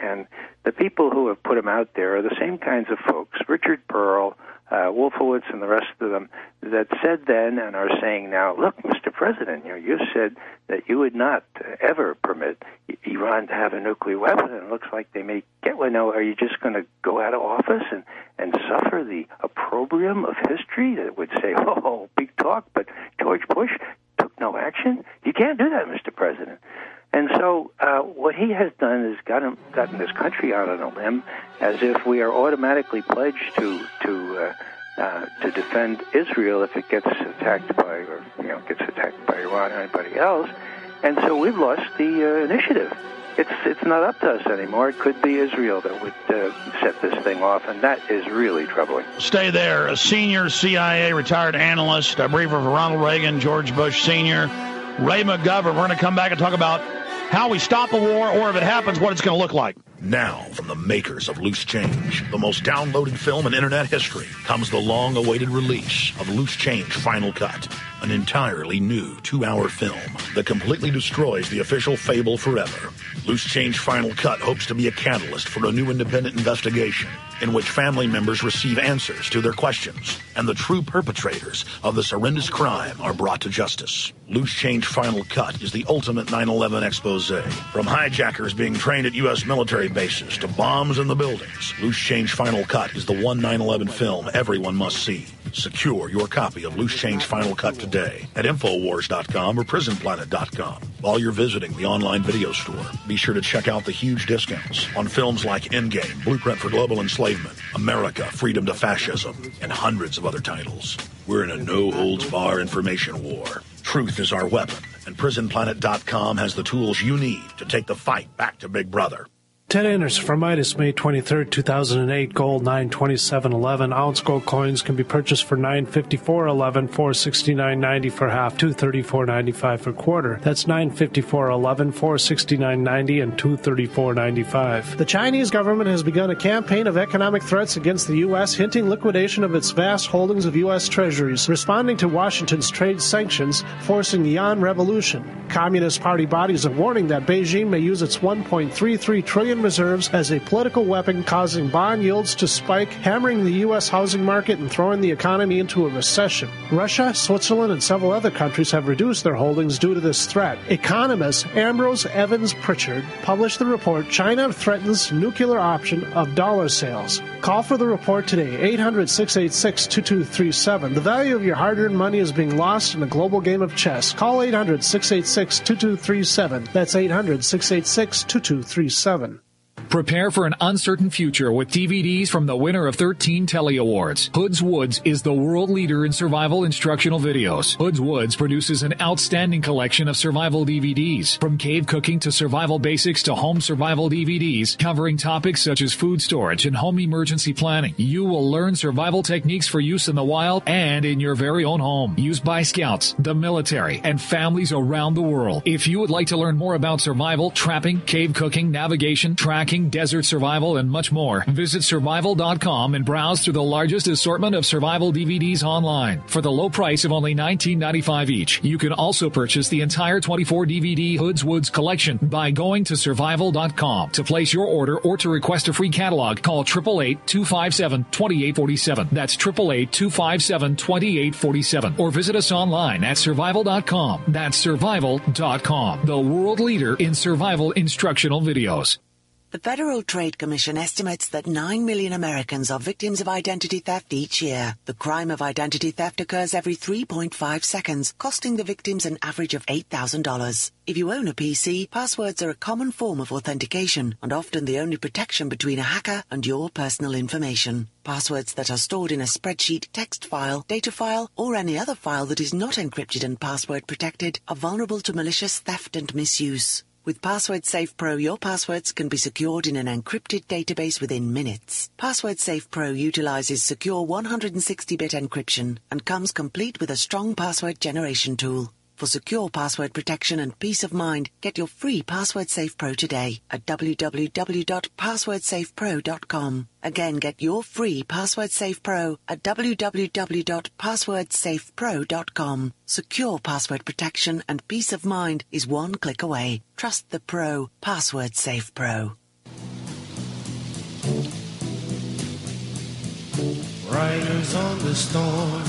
And the people who have put him out there are the same kinds of folks, Richard Pearl, uh, Wolfowitz, and the rest of them, that said then and are saying now, look, Mister President, you know, you said that you would not uh, ever permit Iran to have a nuclear weapon, and it looks like they may get one. Now, are you just going to go out of office and, and suffer the opprobrium of history that would say, oh, big talk, but George Bush took no action? You can't do that, Mister President. And so uh, what he has done is gotten, gotten this country out on a limb as if we are automatically pledged to to uh, uh, to defend Israel if it gets attacked by, or you know, gets attacked by Iran or anybody else. And so we've lost the uh, initiative. It's it's not up to us anymore. It could be Israel that would uh, set this thing off, and that is really troubling. Stay there. A senior C I A retired analyst, a briefer for Ronald Reagan, George Bush Senior, Ray McGovern. We're going to come back and talk about how we stop a war, or if it happens, what it's going to look like. Now, from the makers of Loose Change, the most downloaded film in internet history, comes the long-awaited release of Loose Change Final Cut, an entirely new two-hour film that completely destroys the official fable forever. Loose Change Final Cut hopes to be a catalyst for a new independent investigation in which family members receive answers to their questions, and the true perpetrators of this horrendous crime are brought to justice. Loose Change Final Cut is the ultimate nine eleven expose. From hijackers being trained at U S military bases to bombs in the buildings, Loose Change Final Cut is the one nine eleven film everyone must see. Secure your copy of Loose Change Final Cut today at Infowars dot com or Prison Planet dot com. While you're visiting the online video store, be sure to check out the huge discounts on films like Endgame, Blueprint for Global Enslavement, America, Freedom to Fascism, and hundreds of other titles. We're in a no-holds-bar information war. Truth is our weapon, and Prison Planet dot com has the tools you need to take the fight back to Big Brother. ten inners for Midas, May twenty-third, two thousand eight, gold nine twenty-seven eleven. Ounce gold coins can be purchased for nine fifty-four eleven, four sixty-nine ninety for half, two thirty-four ninety-five for quarter. That's nine fifty-four eleven, four sixty-nine ninety, and two thirty-four ninety-five. The Chinese government has begun a campaign of economic threats against the U S, hinting liquidation of its vast holdings of U S treasuries, responding to Washington's trade sanctions, forcing the yuan revolution. Communist Party bodies are warning that Beijing may use its one point three three trillion reserves as a political weapon, causing bond yields to spike, hammering the U S housing market and throwing the economy into a recession. Russia, Switzerland, and several other countries have reduced their holdings due to this threat. Economist Ambrose Evans Pritchard published the report, China Threatens Nuclear Option of Dollar Sales. Call for the report today, eight hundred, six eight six, two two three seven. The value of your hard-earned money is being lost in a global game of chess. Call eight hundred, six eight six, two two three seven. That's eight hundred, six eight six, two two three seven. Prepare for an uncertain future with D V Ds from the winner of thirteen Telly Awards. Hoods Woods is the world leader in survival instructional videos. Hoods Woods produces an outstanding collection of survival D V Ds, from cave cooking to survival basics to home survival D V Ds, covering topics such as food storage and home emergency planning. You will learn survival techniques for use in the wild and in your very own home, used by scouts, the military, and families around the world. If you would like to learn more about survival, trapping, cave cooking, navigation, tracking, desert survival, and much more, visit survival dot com and browse through the largest assortment of survival D V Ds online for the low price of only nineteen ninety-five each. You can also purchase the entire twenty-four D V D Hoods Woods collection by going to survival dot com. To place your order or to request a free catalog, call eight eight eight, two five seven, two eight four seven. That's eight eight eight, two five seven, two eight four seven. Or visit us online at survival dot com. That's survival dot com, the world leader in survival instructional videos. The Federal Trade Commission estimates that nine million Americans are victims of identity theft each year. The crime of identity theft occurs every three point five seconds, costing the victims an average of eight thousand dollars. If you own a P C, passwords are a common form of authentication and often the only protection between a hacker and your personal information. Passwords that are stored in a spreadsheet, text file, data file, or any other file that is not encrypted and password protected are vulnerable to malicious theft and misuse. With Password Safe Pro, your passwords can be secured in an encrypted database within minutes. Password Safe Pro utilizes secure one hundred sixty bit encryption and comes complete with a strong password generation tool. For secure password protection and peace of mind, get your free Password Safe Pro today at w w w dot password safe pro dot com. Again, get your free Password Safe Pro at w w w dot password safe pro dot com. Secure password protection and peace of mind is one click away. Trust the Pro. Password Safe Pro. Riders on the storm.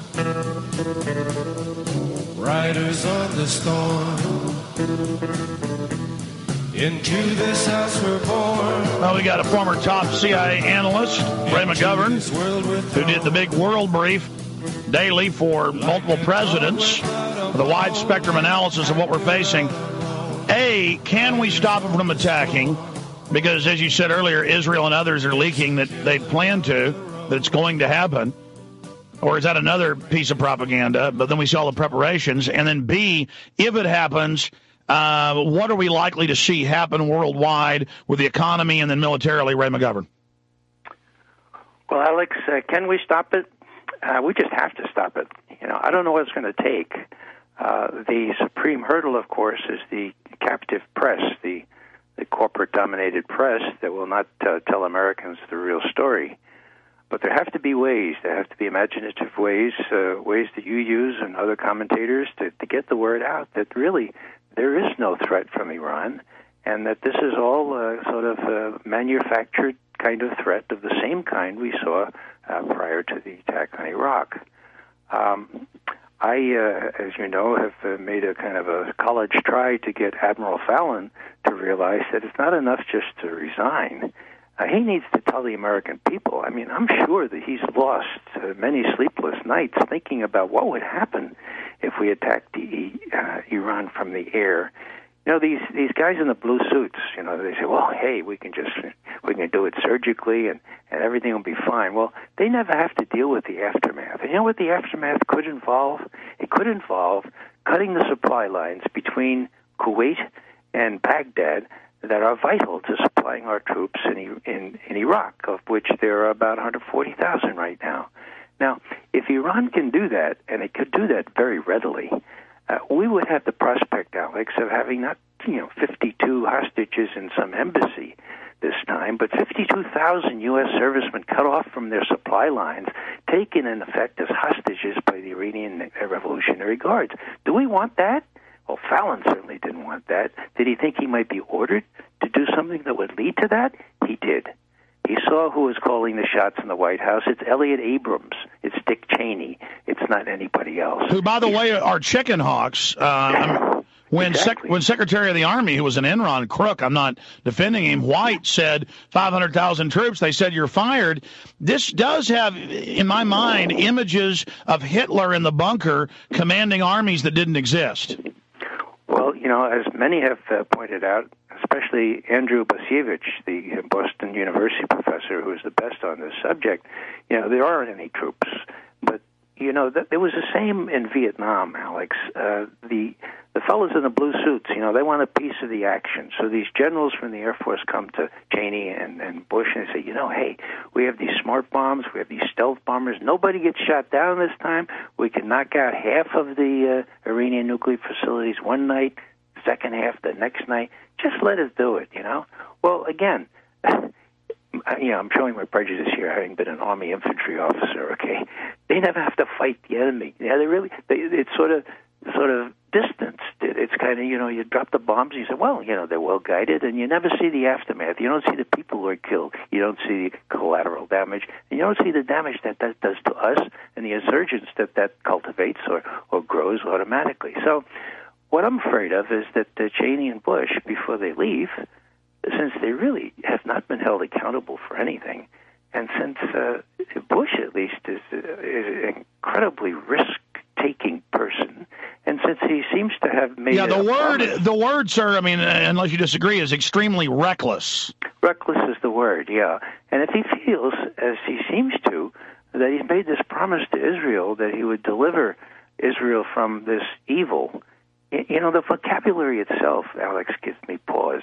Riders on the storm. Into this house we're born. Well, we got a former top C I A analyst, Ray McGovern, who did the big world brief daily for multiple presidents with a wide spectrum analysis of what we're facing. A, can we stop them from attacking? Because, as you said earlier, Israel and others are leaking that they plan to, that it's going to happen. Or is that another piece of propaganda? But then we see all the preparations. And then B, if it happens, uh, what are we likely to see happen worldwide with the economy and then militarily, Ray McGovern? Well, Alex, uh, can we stop it? Uh, we just have to stop it. You know, I don't know what it's going to take. Uh, the supreme hurdle, of course, is the captive press, the, the corporate-dominated press that will not uh, tell Americans the real story. But there have to be ways. There have to be imaginative ways, uh, ways that you use and other commentators to, to get the word out that really there is no threat from Iran, and that this is all uh, sort of a manufactured kind of threat of the same kind we saw uh, prior to the attack on Iraq. Um, I, uh, as you know, have uh, made a kind of a college try to get Admiral Fallon to realize that it's not enough just to resign. Uh, he needs to tell the American people. I mean, I'm sure that he's lost uh, many sleepless nights thinking about what would happen if we attacked the, uh, Iran from the air. You know, these these guys in the blue suits, you know, they say, well, hey, we can just, we can do it surgically and, and everything will be fine. Well, they never have to deal with the aftermath. And you know what the aftermath could involve? It could involve cutting the supply lines between Kuwait and Baghdad that are vital to supplying our troops in, in, in Iraq, of which there are about one hundred forty thousand right now. Now, if Iran can do that, and it could do that very readily, uh, we would have the prospect, Alex, of having not, you know, fifty-two hostages in some embassy this time, but fifty-two thousand U S servicemen cut off from their supply lines, taken in effect as hostages by the Iranian Revolutionary Guards. Do we want that? Well, Fallon certainly didn't want that. Did he think he might be ordered to do something that would lead to that? He did. He saw who was calling the shots in the White House. It's Elliot Abrams. It's Dick Cheney. It's not anybody else. Who, by the way, are chicken hawks. Uh, when exactly. sec- when Secretary of the Army, who was an Enron crook, I'm not defending him, White said five hundred thousand troops, they said you're fired. This does have, in my mind, images of Hitler in the bunker commanding armies that didn't exist. Well, you know, as many have uh, pointed out, especially Andrew Basiewicz, the Boston University professor who is the best on this subject, you know, there aren't any troops. But, you know, th- there was the same in Vietnam, Alex. Uh, the the fellows in the blue suits, you know, they want a piece of the action. So these generals from the Air Force come to Cheney and, and Bush and they say, you know, hey, we have these smart bombs, we have these stealth bombers. Nobody gets shot down this time. We can knock out half of the uh, Iranian nuclear facilities one night, second half the next night. Just let us do it, you know. Well, again, you know, I'm showing my prejudice here, having been an Army infantry officer. Okay, they never have to fight the enemy. Yeah, they really. They, it's sort of, sort of distanced. It, it's kind of, you know, you drop the bombs. And you say, well, you know, they're well guided, and you never see the aftermath. You don't see the people who are killed. You don't see the collateral damage, and you don't see the damage that that does to us and the insurgents that that cultivates or or grows automatically. So, what I'm afraid of is that uh, Cheney and Bush, before they leave, since they really have not been held accountable for anything, and since uh, Bush, at least, is, uh, is an incredibly risk-taking person, and since he seems to have made yeah, the word, promise, the word, sir. I mean, unless you disagree, is extremely reckless. Reckless is the word, yeah. And if he feels, as he seems to, that he's made this promise to Israel that he would deliver Israel from this evil. You know, the vocabulary itself, Alex, gives me pause.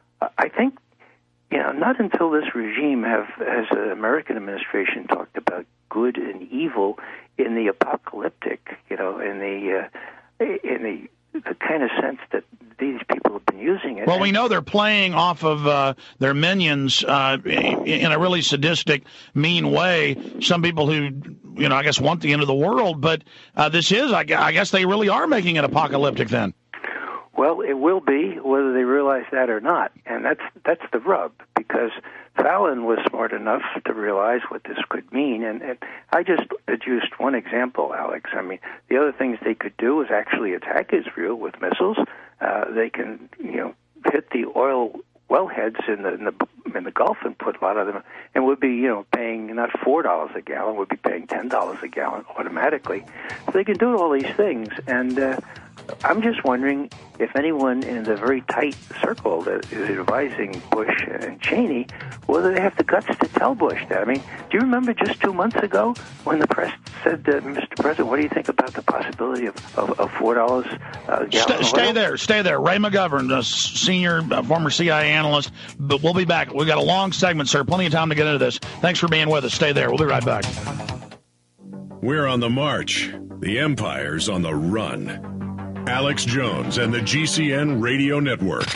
I think, you know, not until this regime have, has the American administration talked about good and evil in the apocalyptic, you know, in the uh, in the the kind of sense that these people have been using it. Well, we know they're playing off of uh, their minions uh, in a really sadistic, mean way. Some people who, you know, I guess want the end of the world, but uh, this is, I guess they really are making it apocalyptic then. Well, it will be, whether they realize that or not, and that's that's the rub, because Fallon was smart enough to realize what this could mean, and, and I just adduced one example, Alex. I mean, the other things they could do is actually attack Israel with missiles. Uh, they can, you know, hit the oil wellheads in the, in the in the Gulf and put a lot of them, and would be, you know, paying not four dollars a gallon, would be paying ten dollars a gallon automatically. So they can do all these things, and uh, I'm just wondering if anyone in the very tight circle that is advising Bush and Cheney, whether they have the guts to tell Bush that. I mean, do you remember just two months ago when the press said, uh, Mister President, what do you think about the possibility of, of, of four dollars a gallon? Stay, stay there, stay there. Ray McGovern, a senior, uh, former C I A analyst, but we'll be back. We've got a long segment, sir. Plenty of time to get into this. Thanks for being with us. Stay there. We'll be right back. We're on the march. The empire's on the run. Alex Jones and the G C N Radio Network.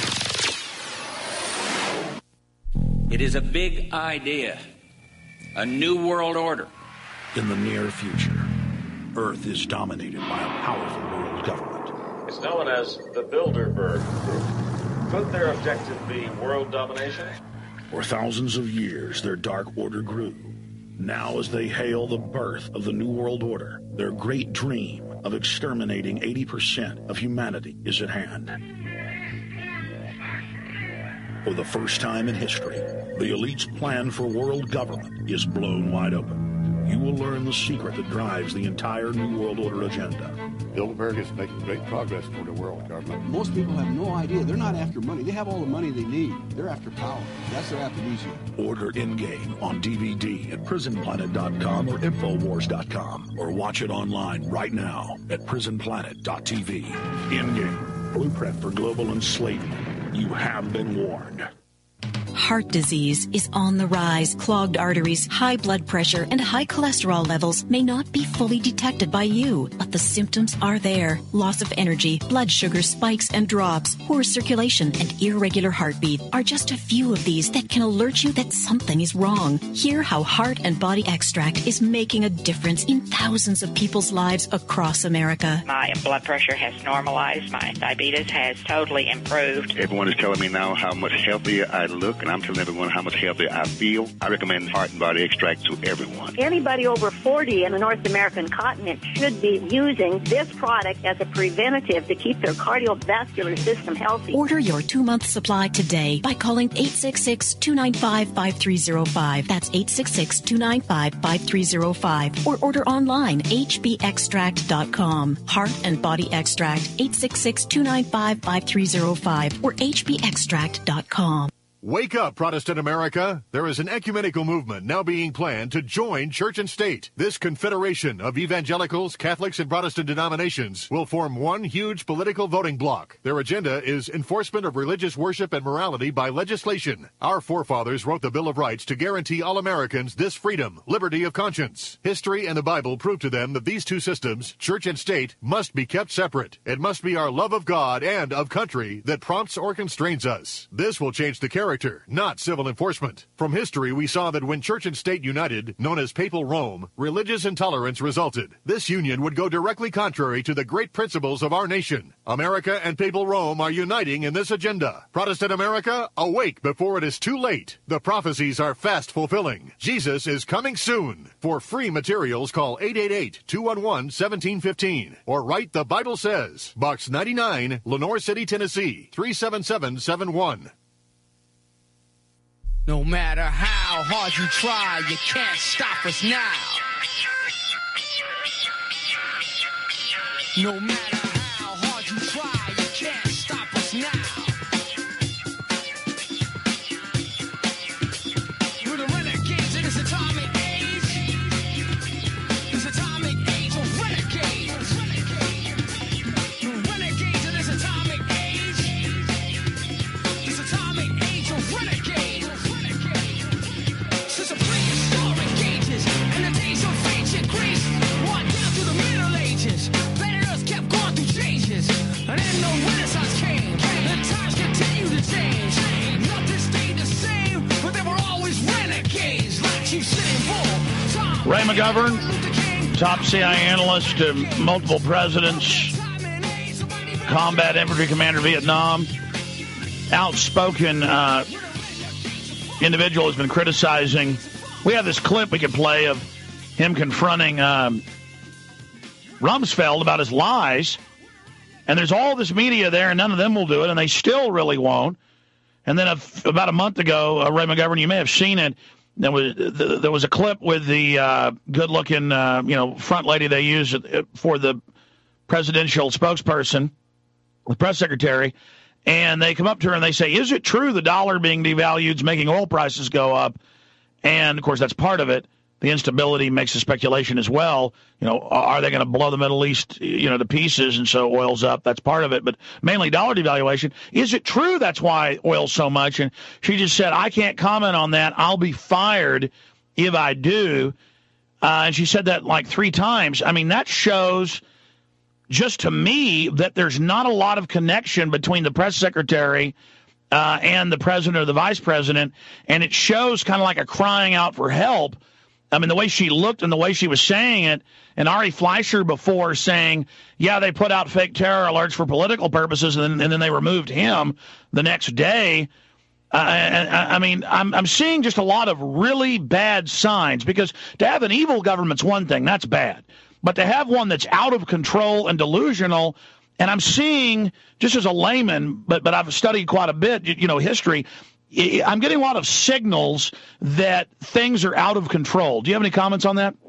It is a big idea, a new world order. In the near future, Earth is dominated by a powerful world government. It's known as the Bilderberg Group. Could their objective be world domination? For thousands of years, their dark order grew. Now, as they hail the birth of the New World Order, their great dream of exterminating eighty percent of humanity is at hand. For the first time in history, the elite's plan for world government is blown wide open. You will learn the secret that drives the entire New World Order agenda. Bilderberg is making great progress toward a world government. Most people have no idea. They're not after money. They have all the money they need. They're after power. That's their aphrodisiac. Order in-game on D V D at prison planet dot com or infowars dot com, or watch it online right now at prison planet dot t v. In-game, blueprint for global enslavement. You have been warned. Heart disease is on the rise. Clogged arteries, high blood pressure, and high cholesterol levels may not be fully detected by you, but the symptoms are there. Loss of energy, blood sugar spikes and drops, poor circulation, and irregular heartbeat are just a few of these that can alert you that something is wrong. Hear how Heart and Body Extract is making a difference in thousands of people's lives across America. My blood pressure has normalized. My diabetes has totally improved. Everyone is telling me now how much healthier I look, and I'm telling everyone how much healthier I feel. I recommend Heart and Body Extract to everyone. Anybody over forty in the North American continent should be using this product as a preventative to keep their cardiovascular system healthy. Order your two-month supply today by calling eight six six, two nine five, five three zero five. That's eight six six, two nine five, five three zero five. Or order online, h b extract dot com. Heart and Body Extract, eight six six, two nine five, five three zero five or h b extract dot com. Wake up, Protestant America. There is an ecumenical movement now being planned to join church and state. This confederation of evangelicals, Catholics, and Protestant denominations will form one huge political voting bloc. Their agenda is enforcement of religious worship and morality by legislation. Our forefathers wrote the Bill of Rights to guarantee all Americans this freedom, liberty of conscience. History and the Bible prove to them that these two systems, church and state, must be kept separate. It must be our love of God and of country that prompts or constrains us. This will change the character, not civil enforcement. From history, we saw that when church and state united, known as Papal Rome, religious intolerance resulted. This union would go directly contrary to the great principles of our nation. America and Papal Rome are uniting in this agenda. Protestant America, awake before it is too late. The prophecies are fast fulfilling. Jesus is coming soon. For free materials, call eight eight eight, two one one, one seven one five or write The Bible Says, Box ninety-nine, Lenore City, Tennessee, three seven seven seven one. No matter how hard you try, you can't stop us now. No matter how hard you try, you can't stop us now. We're the renegades in this atomic age. This atomic age of renegades. The renegades in this atomic age. This atomic age of renegades. Since the prehistoric ages and the days of ancient Greece, right down to the Middle Ages, planet Earth kept going through changes, and then the Renaissance came, and times continue to change. Nothing stayed the same, but there were always renegades like Chief Sitting Bull, Tom, Ray McGovern, top C I A analyst to multiple presidents, combat infantry commander, Vietnam, outspoken uh, individual has been criticizing. We have this clip we could play of him confronting um, Rumsfeld about his lies. And there's all this media there, and none of them will do it, and they still really won't. And then a, about a month ago, uh, Ray McGovern, you may have seen it, there was, the, there was a clip with the uh, good-looking uh, you know, front lady they use for the presidential spokesperson, the press secretary, and they come up to her and they say, is it true the dollar being devalued is making oil prices go up? And, of course, that's part of it. The instability makes the speculation as well. You know, are they going to blow the Middle East, you know, to pieces, and so oil's up? That's part of it, but mainly dollar devaluation. Is it true that's why oil's so much? And she just said, I can't comment on that. I'll be fired if I do. Uh, and she said that like three times. I mean, that shows just to me that there's not a lot of connection between the press secretary uh, and the president or the vice president, and it shows kind of like a crying out for help. I mean, the way she looked and the way she was saying it, and Ari Fleischer before saying, yeah, they put out fake terror alerts for political purposes, and then, and then they removed him the next day. Uh, and, I mean, I'm, I'm seeing just a lot of really bad signs, because to have an evil government's one thing, that's bad. But to have one that's out of control and delusional, and I'm seeing, just as a layman, but, but I've studied quite a bit, you know, history, I'm getting a lot of signals that things are out of control. Do you have any comments on that?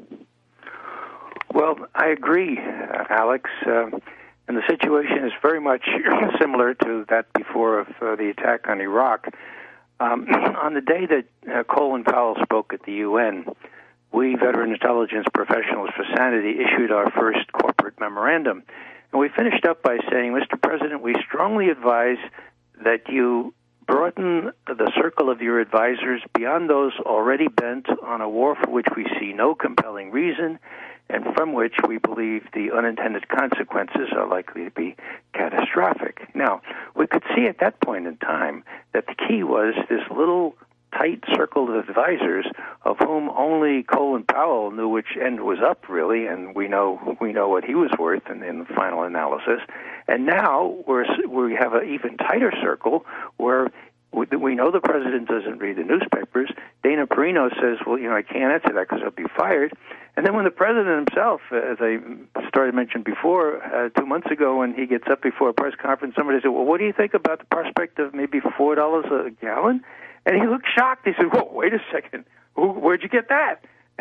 Well, I agree, uh, Alex. Uh, and the situation is very much similar to that before of uh, the attack on Iraq. Um, on the day that uh, Colin Powell spoke at the U N, we, veteran intelligence professionals for sanity, issued our first corporate memorandum. And we finished up by saying, Mister President, we strongly advise that you broaden the circle of your advisors beyond those already bent on a war for which we see no compelling reason and from which we believe the unintended consequences are likely to be catastrophic. Now, we could see at that point in time that the key was this little tight circle of advisors of whom only Colin Powell knew which end was up, really, and we know we know what he was worth in, in the final analysis. And now we're, we have an even tighter circle where we, we know the president doesn't read the newspapers. Dana Perino says, well, you know, I can't answer that because I'll be fired. And then when the president himself, as I started mentioning before, uh, two months ago when he gets up before a press conference, somebody said, well, what do you think about the prospect of maybe four dollars a gallon? And he looked shocked. He said, whoa, wait a second. Who, where'd you get that?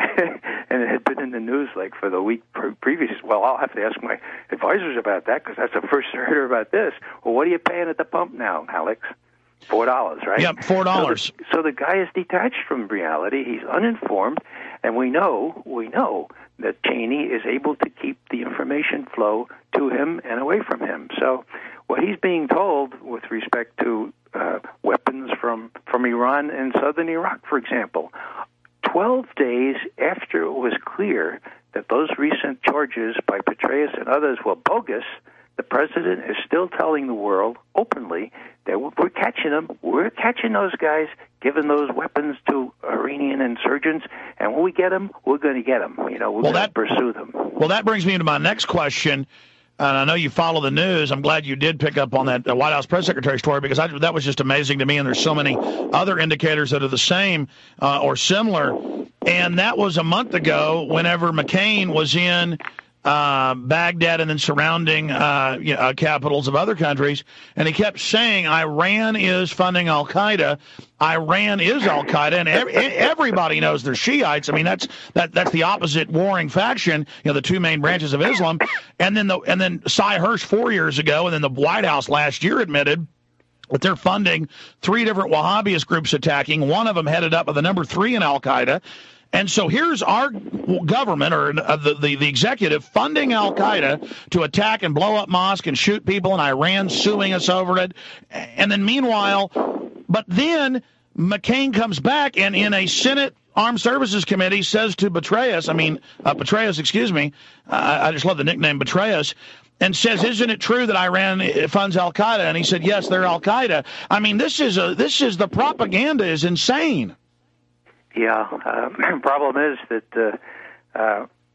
And it had been in the news like for the week pre- previous. Well, I'll have to ask my advisors about that because that's the first I heard about this. Well, what are you paying at the pump now, Alex? Four dollars, right? Yep, four dollars. So, so the guy is detached from reality. He's uninformed, and we know, we know that Cheney is able to keep the information flow to him and away from him. So what he's being told with respect to uh, weapons from, from Iran and southern Iraq, for example, twelve days after it was clear that those recent charges by Petraeus and others were bogus, the president is still telling the world openly that we're catching them, we're catching those guys, giving those weapons to Iranian insurgents, and when we get them, we're going to get them. You know, we're well, going to pursue them. Well, that brings me into my next question. And I know you follow the news. I'm glad you did pick up on that the White House press secretary story because I, that was just amazing to me. And there's so many other indicators that are the same uh, or similar. And that was a month ago whenever McCain was in uh, Baghdad and then surrounding uh, you know, capitals of other countries. And he kept saying Iran is funding al-Qaeda. Iran is al-Qaeda, and every, everybody knows they're Shiites. I mean, that's that that's the opposite warring faction, you know, the two main branches of Islam. And then the and then Cy Hirsch four years ago, and then the White House last year admitted that they're funding three different Wahhabist groups attacking. One of them headed up by the number three in al-Qaeda. And so here's our government, or uh, the, the, the executive, funding al-Qaeda to attack and blow up mosques and shoot people in Iran, suing us over it. And then meanwhile, but then McCain comes back and in a Senate Armed Services Committee says to Petraeus, I mean, uh, Petraeus, excuse me, uh, I just love the nickname Petraeus, and says, isn't it true that Iran funds al-Qaeda? And he said, yes, they're al-Qaeda. I mean, this is a, this is the propaganda is insane. Yeah, uh, problem is that uh, uh,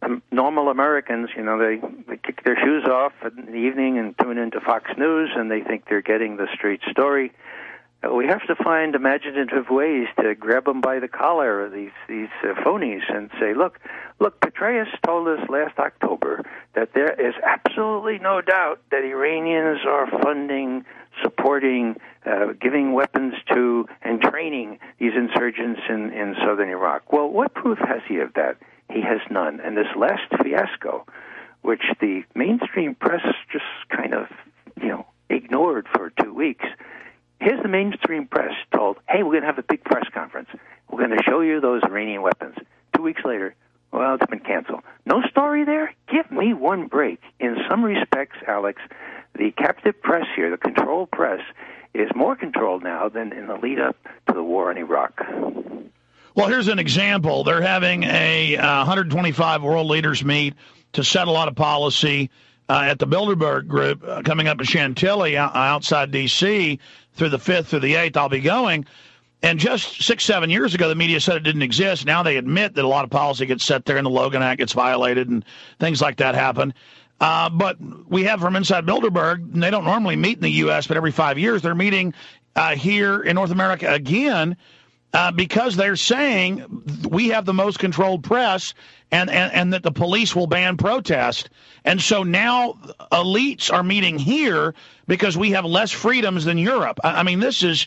um, normal Americans, you know, they, they kick their shoes off in the evening and tune into Fox News, and they think they're getting the straight story. Uh, we have to find imaginative ways to grab them by the collar, these these uh, phonies, and say, look, look, Petraeus told us last October that there is absolutely no doubt that Iranians are funding, supporting, uh, giving weapons to, and training these insurgents in, in southern Iraq. Well, what proof has he of that? He has none. And this last fiasco, which the mainstream press just kind of, you know, ignored for two weeks, here's the mainstream press told, hey, we're going to have a big press conference. We're going to show you those Iranian weapons. Two weeks later, well, it's been canceled. No story there? Give me one break. In some respects, Alex, the captive press here, the controlled press, is more controlled now than in the lead-up to the war in Iraq. Well, here's an example. They're having a uh, one hundred twenty-five world leaders meet to settle out a policy uh, at the Bilderberg Group uh, coming up in Chantilly uh, outside D C through the fifth through the eighth. I'll be going. And just six, seven years ago, the media said it didn't exist. Now they admit that a lot of policy gets set there and the Logan Act gets violated and things like that happen. Uh, but we have from inside Bilderberg, and they don't normally meet in the U S, but every five years they're meeting uh, here in North America again uh, because they're saying we have the most controlled press and, and, and that the police will ban protest. And so now elites are meeting here because we have less freedoms than Europe. I, I mean, this is,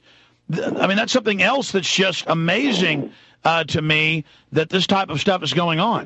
I mean, that's something else that's just amazing uh, to me that this type of stuff is going on.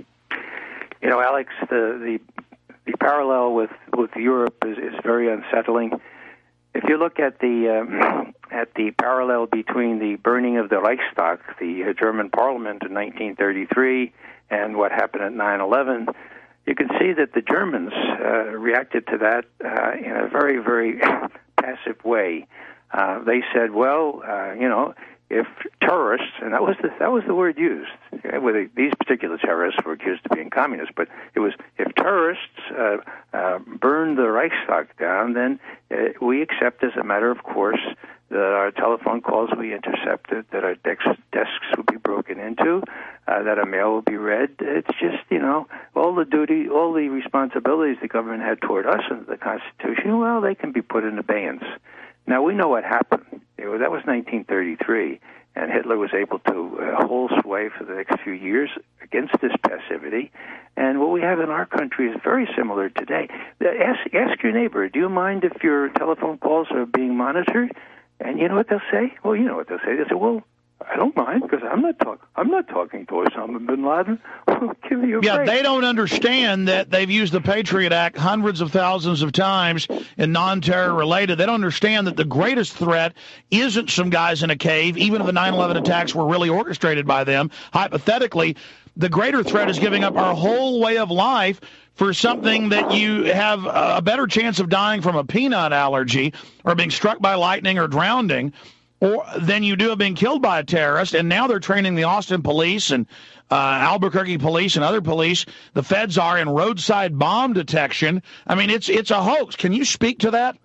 You know, Alex, the the The parallel with, with Europe is, is very unsettling. If you look at the um, at the parallel between the burning of the Reichstag, the uh, German parliament in nineteen thirty-three, and what happened at nine eleven, you can see that the Germans uh, reacted to that uh, in a very, very passive way. Uh, they said, well, uh, you know, if terrorists, and that was the, that was the word used, okay, where these particular terrorists were accused of being communists, but it was, if terrorists uh, uh, burned the Reichstag down, then uh, we accept as a matter of course that our telephone calls will be intercepted, that our desk, desks will be broken into, uh, that our mail will be read. It's just, you know, all the duty, all the responsibilities the government had toward us under the Constitution, well, they can be put in abeyance. Now, we know what happened. It was, that was nineteen thirty-three, and Hitler was able to uh, hold sway for the next few years against this passivity. And what we have in our country is very similar today. Ask, ask your neighbor, do you mind if your telephone calls are being monitored? And you know what they'll say? Well, you know what they'll say. They'll say, well, I don't mind because I'm not talking. I'm not talking to Osama bin Laden. Give me a yeah, break. They don't understand that they've used the Patriot Act hundreds of thousands of times in non-terror related. They don't understand that the greatest threat isn't some guys in a cave, even if the nine eleven attacks were really orchestrated by them. Hypothetically, the greater threat is giving up our whole way of life for something that you have a better chance of dying from a peanut allergy or being struck by lightning or drowning, or than you do of being killed by a terrorist. And now they're training the Austin police and uh, Albuquerque police and other police. The feds are in roadside bomb detection. I mean, it's it's a hoax. Can you speak to that?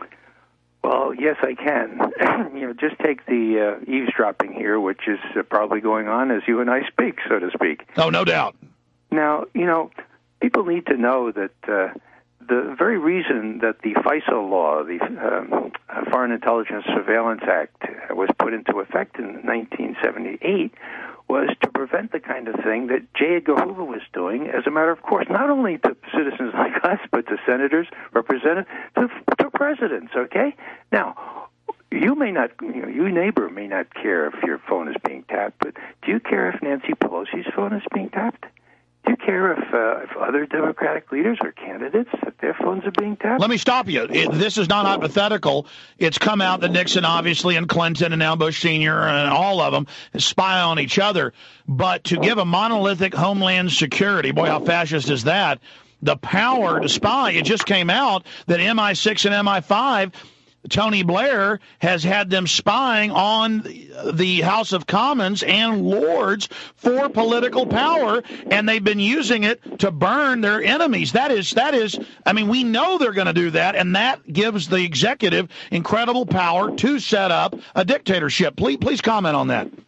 Well, yes, I can. you know, just take the uh, eavesdropping here, which is uh, probably going on as you and I speak, so to speak. Oh, no doubt. Now, you know, people need to know that uh, the very reason that the FISA law, the um, Foreign Intelligence Surveillance Act, was put into effect in nineteen seventy-eight was to prevent the kind of thing that J. Edgar Hoover was doing, as a matter of course, not only to citizens like us, but to senators, representatives, to, to presidents, okay? Now, you may not, you know, your neighbor may not care if your phone is being tapped, but do you care if Nancy Pelosi's phone is being tapped? Do you care if, uh, if other Democratic leaders or candidates, that their phones are being tapped? Let me stop you. It, this is not hypothetical. It's come out that Nixon, obviously, and Clinton, and now Bush Senior, and all of them spy on each other. But to give a monolithic homeland security, boy, how fascist is that, the power to spy, it just came out that M I six and M I five, Tony Blair has had them spying on the House of Commons and Lords for political power, and they've been using it to burn their enemies. That is, that is, I mean, we know they're going to do that, and that gives the executive incredible power to set up a dictatorship. Please, please comment on that.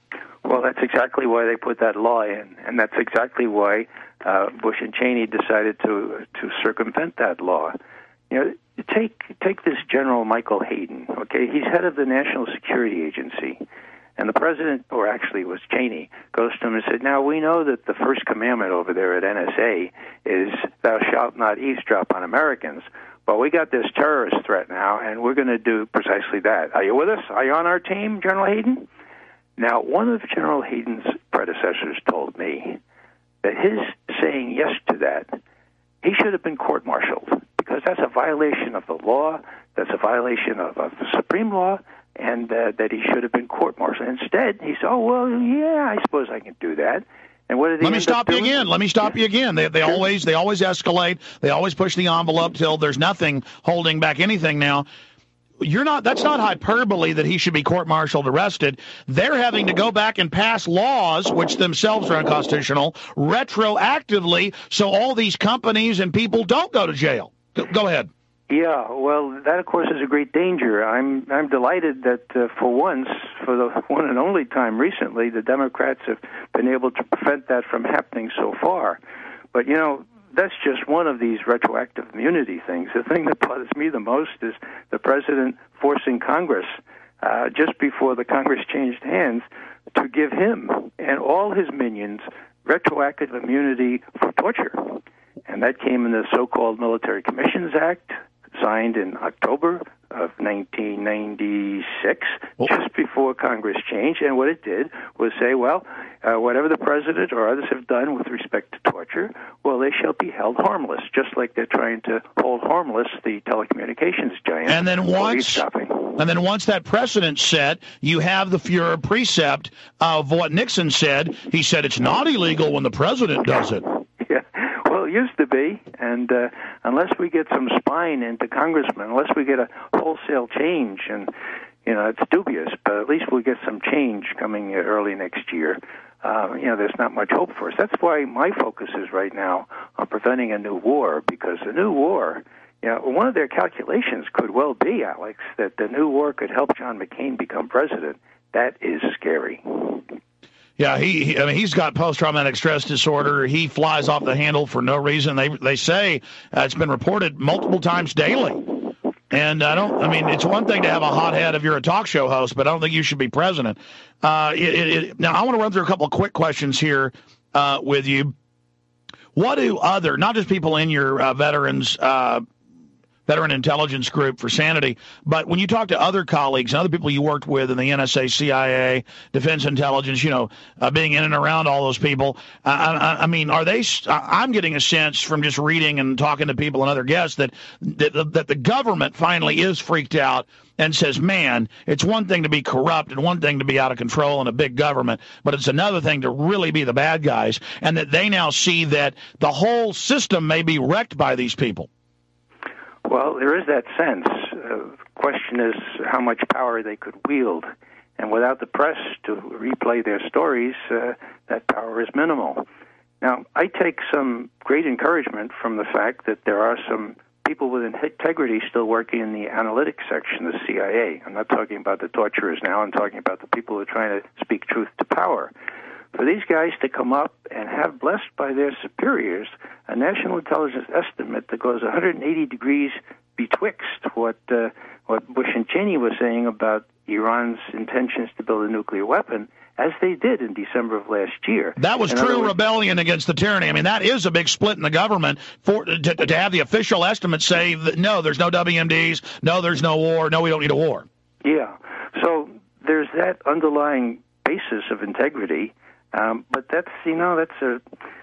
Well, that's exactly why they put that law in, and that's exactly why uh, Bush and Cheney decided to to circumvent that law. You know, take take this General Michael Hayden. Okay, he's head of the National Security Agency, and the president, or actually it was Cheney, goes to him and said, "Now we know that the first commandment over there at N S A is thou shalt not eavesdrop on Americans." But we got this terrorist threat now, and we're going to do precisely that. Are you with us? Are you on our team, General Hayden? Now, one of General Hayden's predecessors told me that his saying yes to that, he should have been court-martialed, because that's a violation of the law, that's a violation of, of the Supreme Law, and uh, that he should have been court-martialed. Instead, he said, oh, well, yeah, I suppose I can do that. And what did he Let me stop you doing? again. Let me stop you again. They they sure. always they always escalate. They always push the envelope till there's nothing holding back anything now. You're not. That's not hyperbole that he should be court-martialed, arrested. They're having to go back and pass laws, which themselves are unconstitutional, retroactively, so all these companies and people don't go to jail. Go, go ahead. Yeah, well, that, of course, is a great danger. I'm I'm delighted that uh, for once, for the one and only time recently, the Democrats have been able to prevent that from happening so far. But, you know, that's just one of these retroactive immunity things. The thing that bothers me the most is the president forcing Congress, uh, just before the Congress changed hands, to give him and all his minions retroactive immunity for torture. And that came in the so-called Military Commissions Act, signed in October of nineteen ninety-six, oh. just before Congress changed. And what it did was say, well, uh, whatever the president or others have done with respect to torture, well, they shall be held harmless, just like they're trying to hold harmless the telecommunications giant. And then once, and then once that precedent's set, you have the Fuhrer precept of what Nixon said. He said it's not illegal when the president does it. Yeah. Well, it used to be, and uh, unless we get some spine into congressmen, unless we get a wholesale change, and, you know, it's dubious, but at least we'll get some change coming early next year. Uh, you know, there's not much hope for us. That's why my focus is right now on preventing a new war, because the new war, you know, one of their calculations could well be, Alex, that the new war could help John McCain become president. That is scary. Yeah, he, he I mean, he's got post-traumatic stress disorder. He flies off the handle for no reason. They they say uh, it's been reported multiple times daily. And I don't, I mean, it's one thing to have a hothead if you're a talk show host, but I don't think you should be president. Uh, it, it, it, now, I want to run through a couple of quick questions here uh, with you. What do other, not just people in your uh, veterans uh Veteran Intelligence Group for Sanity, but when you talk to other colleagues and other people you worked with in the N S A, C I A, Defense Intelligence, you know, uh, being in and around all those people, uh, I, I mean, are they? I'm getting a sense from just reading and talking to people and other guests that that, that the government finally is freaked out and says, man, it's one thing to be corrupt and one thing to be out of control in a big government, but it's another thing to really be the bad guys, and that they now see that the whole system may be wrecked by these people. Well, there is that sense. Uh, the question is how much power they could wield. And without the press to replay their stories, uh, that power is minimal. Now, I take some great encouragement from the fact that there are some people with integrity still working in the analytics section of the C I A. I'm not talking about the torturers now. I'm talking about the people who are trying to speak truth to power. For these guys to come up and have, blessed by their superiors, a national intelligence estimate that goes one hundred eighty degrees betwixt what uh, what Bush and Cheney were saying about Iran's intentions to build a nuclear weapon, as they did in December of last year. That was in true words, rebellion against the tyranny. I mean, that is a big split in the government for to, to have the official estimates say that, no, there's no W M Ds, no, there's no war, no, we don't need a war. Yeah. So there's that underlying basis of integrity. Um, but that's, you know, that's a,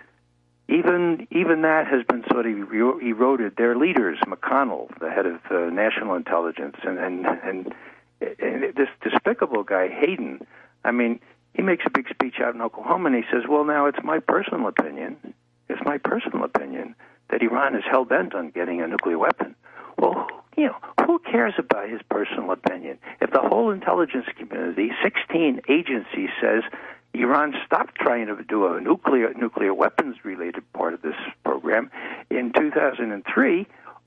even even that has been sort of eroded. Their leaders, McConnell, the head of uh, national intelligence, and, and, and, and this despicable guy, Hayden, I mean, he makes a big speech out in Oklahoma, and he says, well, now it's my personal opinion, it's my personal opinion that Iran is hell-bent on getting a nuclear weapon. Well, you know, who cares about his personal opinion? If the whole intelligence community, sixteen agencies, says Iran stopped trying to do a nuclear nuclear weapons-related part of this program in two thousand three,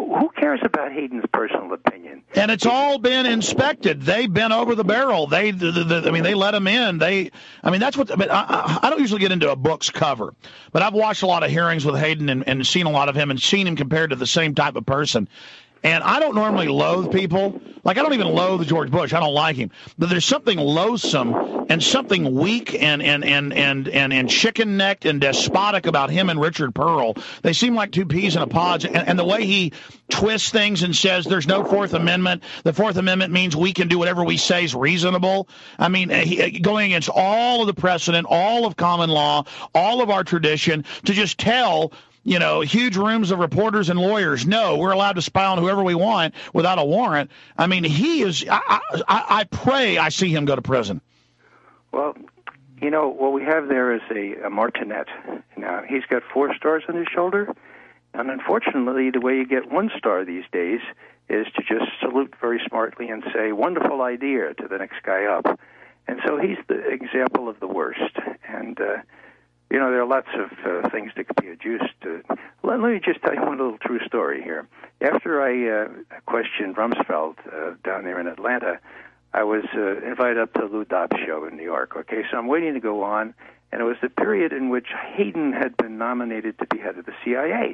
who cares about Hayden's personal opinion? And it's all been inspected. They've been over the barrel. They, the, the, the, I mean, they let him in. They, I mean, that's what. I, mean, I, I don't usually get into a book's cover, but I've watched a lot of hearings with Hayden and, and seen a lot of him and seen him compared to the same type of person. And I don't normally loathe people. Like, I don't even loathe George Bush. I don't like him. But there's something loathsome and something weak and and and and and, and chicken-necked and despotic about him and Richard Pearl. They seem like two peas in a pod. And, and the way he twists things and says there's no Fourth Amendment. The Fourth Amendment means we can do whatever we say is reasonable. I mean, he, going against all of the precedent, all of common law, all of our tradition, to just tell you know, huge rooms of reporters and lawyers, no, we're allowed to spy on whoever we want without a warrant. I mean, he is, I, I, I pray I see him go to prison. Well, you know, what we have there is a, a martinet. Now, he's got four stars on his shoulder, and unfortunately, the way you get one star these days is to just salute very smartly and say, wonderful idea, to the next guy up. And so he's the example of the worst. And, uh, You know, there are lots of uh, things that could be adduced. To. Let, let me just tell you one little true story here. After I uh, questioned Rumsfeld uh, down there in Atlanta, I was uh, invited up to the Lou Dobbs show in New York. Okay, so I'm waiting to go on, and it was the period in which Hayden had been nominated to be head of the C I A.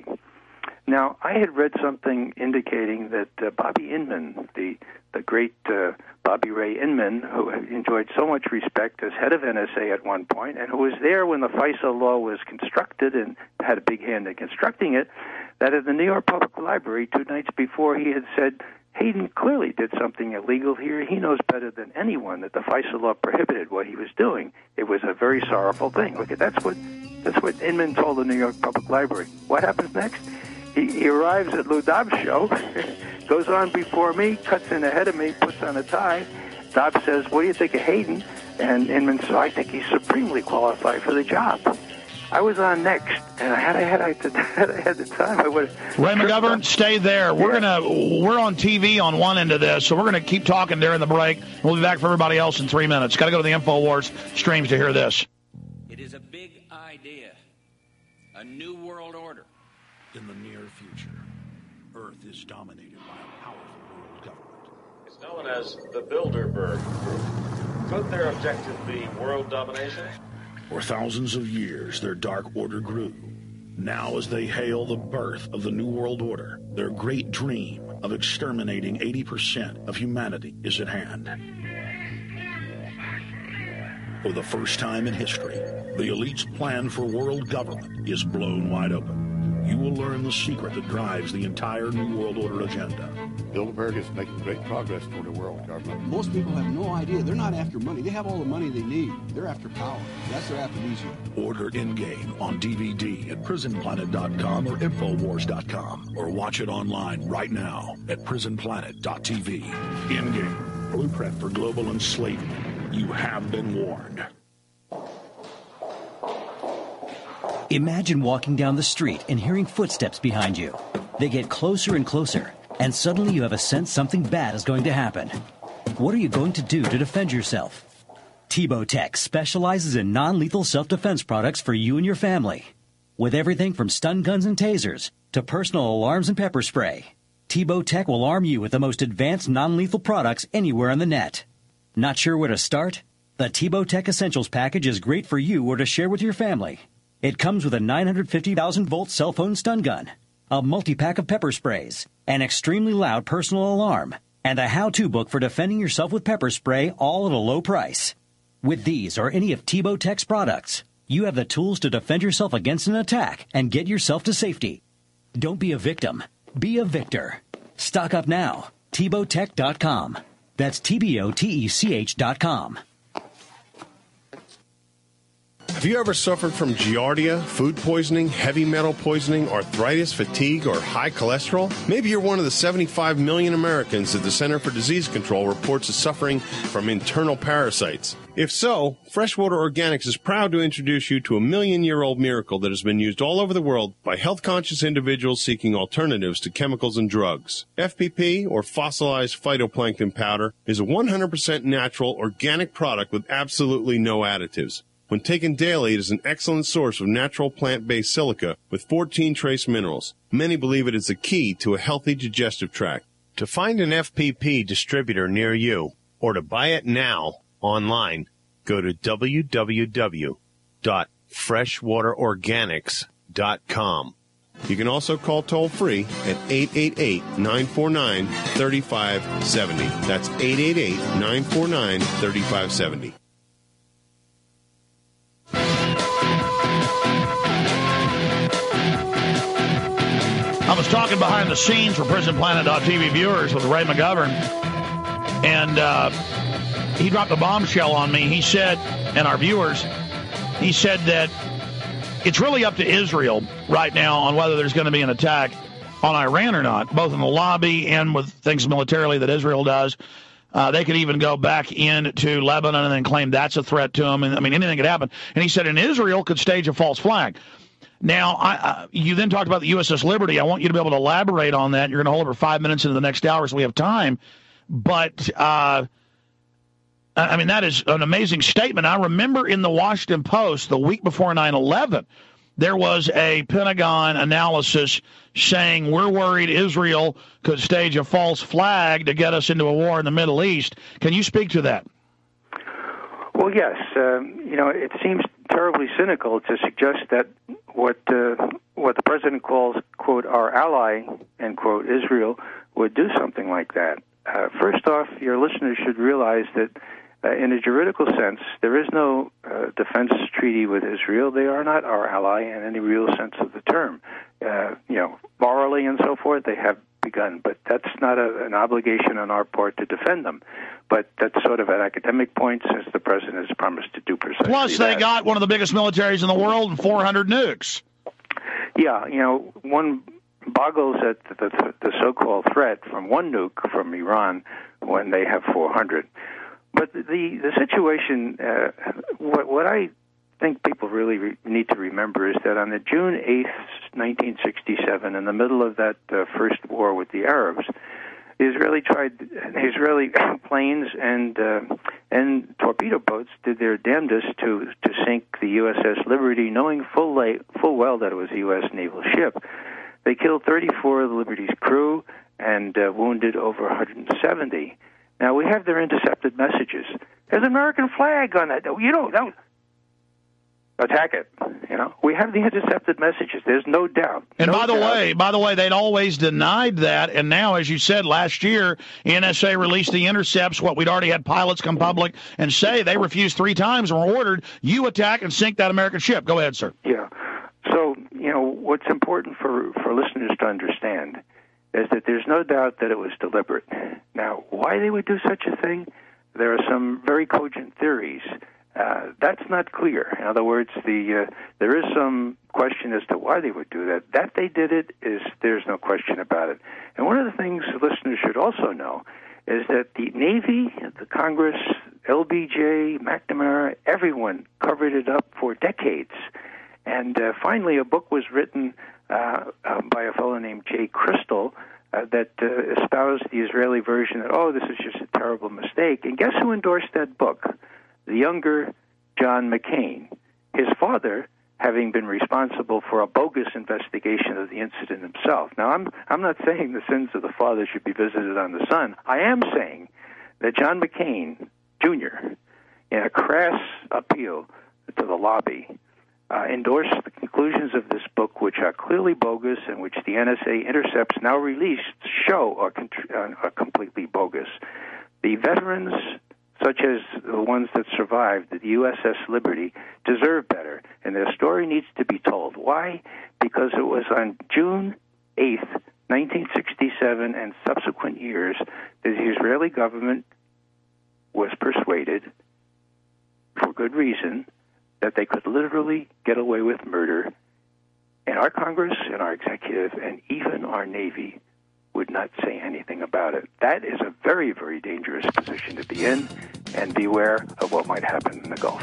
Now, I had read something indicating that uh, Bobby Inman, the the great uh, Bobby Ray Inman, who enjoyed so much respect as head of N S A at one point, and who was there when the FISA law was constructed and had a big hand in constructing it, that at the New York Public Library two nights before he had said, Hayden clearly did something illegal here. He knows better than anyone that the FISA law prohibited what he was doing. It was a very sorrowful thing. Look, that's what that's what Inman told the New York Public Library. What happens next? He, he arrives at Lou Dobbs' show, goes on before me, cuts in ahead of me, puts on a tie. Dobbs says, what do you think of Hayden? And Inman says, I think he's supremely qualified for the job. I was on next, and I had I had I had, I had the time. I would. Ray McGovern, stay there. We're yeah. gonna we're on T V on one end of this, so we're gonna keep talking during the break. We'll be back for everybody else in three minutes. Got to go to the InfoWars streams to hear this. It is a big idea, a new world order. In the near future, Earth is dominated by a powerful world government. It's known as the Bilderberg Group. Could their objective be world domination? For thousands of years, their dark order grew. Now, as they hail the birth of the New World Order, their great dream of exterminating eighty percent of humanity is at hand. For the first time in history, the elite's plan for world government is blown wide open. You will learn the secret that drives the entire New World Order agenda. Bilderberg is making great progress toward a world government. Most people have no idea. They're not after money. They have all the money they need. They're after power. That's their aphrodisiac. Order Endgame on D V D at prison planet dot com or infowars dot com, or watch it online right now at prison planet dot t v. Endgame, blueprint for global enslavement. You have been warned. Imagine walking down the street and hearing footsteps behind you. They get closer and closer, and suddenly you have a sense something bad is going to happen. What are you going to do to defend yourself? Tebow Tech specializes in non-lethal self-defense products for you and your family. With everything from stun guns and tasers to personal alarms and pepper spray, Tebow Tech will arm you with the most advanced non-lethal products anywhere on the net. Not sure where to start? The Tebow Tech Essentials package is great for you or to share with your family. It comes with a nine hundred fifty thousand volt cell phone stun gun, a multi-pack of pepper sprays, an extremely loud personal alarm, and a how-to book for defending yourself with pepper spray, all at a low price. With these or any of Tebow Tech's products, you have the tools to defend yourself against an attack and get yourself to safety. Don't be a victim. Be a victor. Stock up now. Tebow Tech dot com. That's T B O T E C H dot com. Have you ever suffered from giardia, food poisoning, heavy metal poisoning, arthritis, fatigue, or high cholesterol? Maybe you're one of the seventy-five million Americans that the Center for Disease Control reports is suffering from internal parasites. If so, Freshwater Organics is proud to introduce you to a million-year-old miracle that has been used all over the world by health-conscious individuals seeking alternatives to chemicals and drugs. F P P, or fossilized phytoplankton powder, is a one hundred percent natural, organic product with absolutely no additives. When taken daily, it is an excellent source of natural plant-based silica with fourteen trace minerals. Many believe it is the key to a healthy digestive tract. To find an F P P distributor near you or to buy it now online, go to w w w dot freshwater organics dot com. You can also call toll-free at eight eight eight, nine four nine, three five seven zero. That's eight eight eight, nine four nine, three five seven zero. I was talking behind the scenes for prison planet dot t v viewers with Ray McGovern, and uh, he dropped a bombshell on me. He said, and our viewers, he said that it's really up to Israel right now on whether there's going to be an attack on Iran or not, both in the lobby and with things militarily that Israel does. Uh, they could even go back into Lebanon and then claim that's a threat to them. And I mean, anything could happen. And he said, and Israel could stage a false flag. Now, I, uh, you then talked about the U S S Liberty. I want you to be able to elaborate on that. You're going to hold over five minutes into the next hour, so we have time. But, uh, I mean, that is an amazing statement. I remember in the Washington Post the week before nine eleven, there was a Pentagon analysis saying we're worried Israel could stage a false flag to get us into a war in the Middle East. Can you speak to that? Well, yes. Uh, you know, it seems terribly cynical to suggest that what uh, what the president calls, quote, our ally, end quote, Israel, would do something like that. Uh, first off, your listeners should realize that uh, in a juridical sense, there is no uh, defense treaty with Israel. They are not our ally in any real sense of the term. Uh, you know, morally and so forth, they have begun, but that's not a, an obligation on our part to defend them. But that's sort of an academic point, since the president has promised to do precisely Plus, they that. got one of the biggest militaries in the world and four hundred nukes. Yeah, you know, one boggles at the, the, the so-called threat from one nuke from Iran when they have four hundred. But the the situation, uh, what, what I think people really re- need to remember is that on the June eighth, nineteen sixty-seven, in the middle of that uh, first war with the Arabs, the Israeli tried, Israeli planes and uh, and torpedo boats did their damnedest to, to sink the U S S Liberty, knowing full lay, full well that it was a U S naval ship. They killed thirty-four of the Liberty's crew and uh, wounded over one hundred seventy. Now, we have their intercepted messages. There's an American flag on that. You don't, don't attack it. You know, we have the intercepted messages. There's no doubt. And no by the doubt. way, by the way, they'd always denied that. And now, as you said, last year, N S A released the intercepts, what we'd already had pilots come public and say they refused three times and were ordered, you attack and sink that American ship. Go ahead, sir. Yeah. So, you know, what's important for, for listeners to understand is that there's no doubt that it was deliberate. Now, why they would do such a thing, there are some very cogent theories. Uh, that's not clear. In other words, the uh, there is some question as to why they would do that. That they did it is, there's no question about it. And one of the things listeners should also know is that the Navy, the Congress, L B J, McNamara, everyone covered it up for decades. And uh, finally, a book was written uh, uh, by a fellow named Jay Crystal uh, that uh, espoused the Israeli version that, oh, this is just a terrible mistake. And guess who endorsed that book? The younger John McCain. His father, having been responsible for a bogus investigation of the incident himself. Now, I'm I'm not saying the sins of the father should be visited on the son. I am saying that John McCain, Junior, in a crass appeal to the lobby, Uh, endorsed the conclusions of this book, which are clearly bogus and which the N S A intercepts now released show are, contr- are completely bogus. The veterans, such as the ones that survived the U S S Liberty, deserve better, and their story needs to be told. Why? Because it was on June eighth, nineteen sixty-seven, and subsequent years that the Israeli government was persuaded, for good reason, that they could literally get away with murder, and our Congress and our executive and even our Navy would not say anything about it. That is a very, very dangerous position to be in, and beware of what might happen in the Gulf.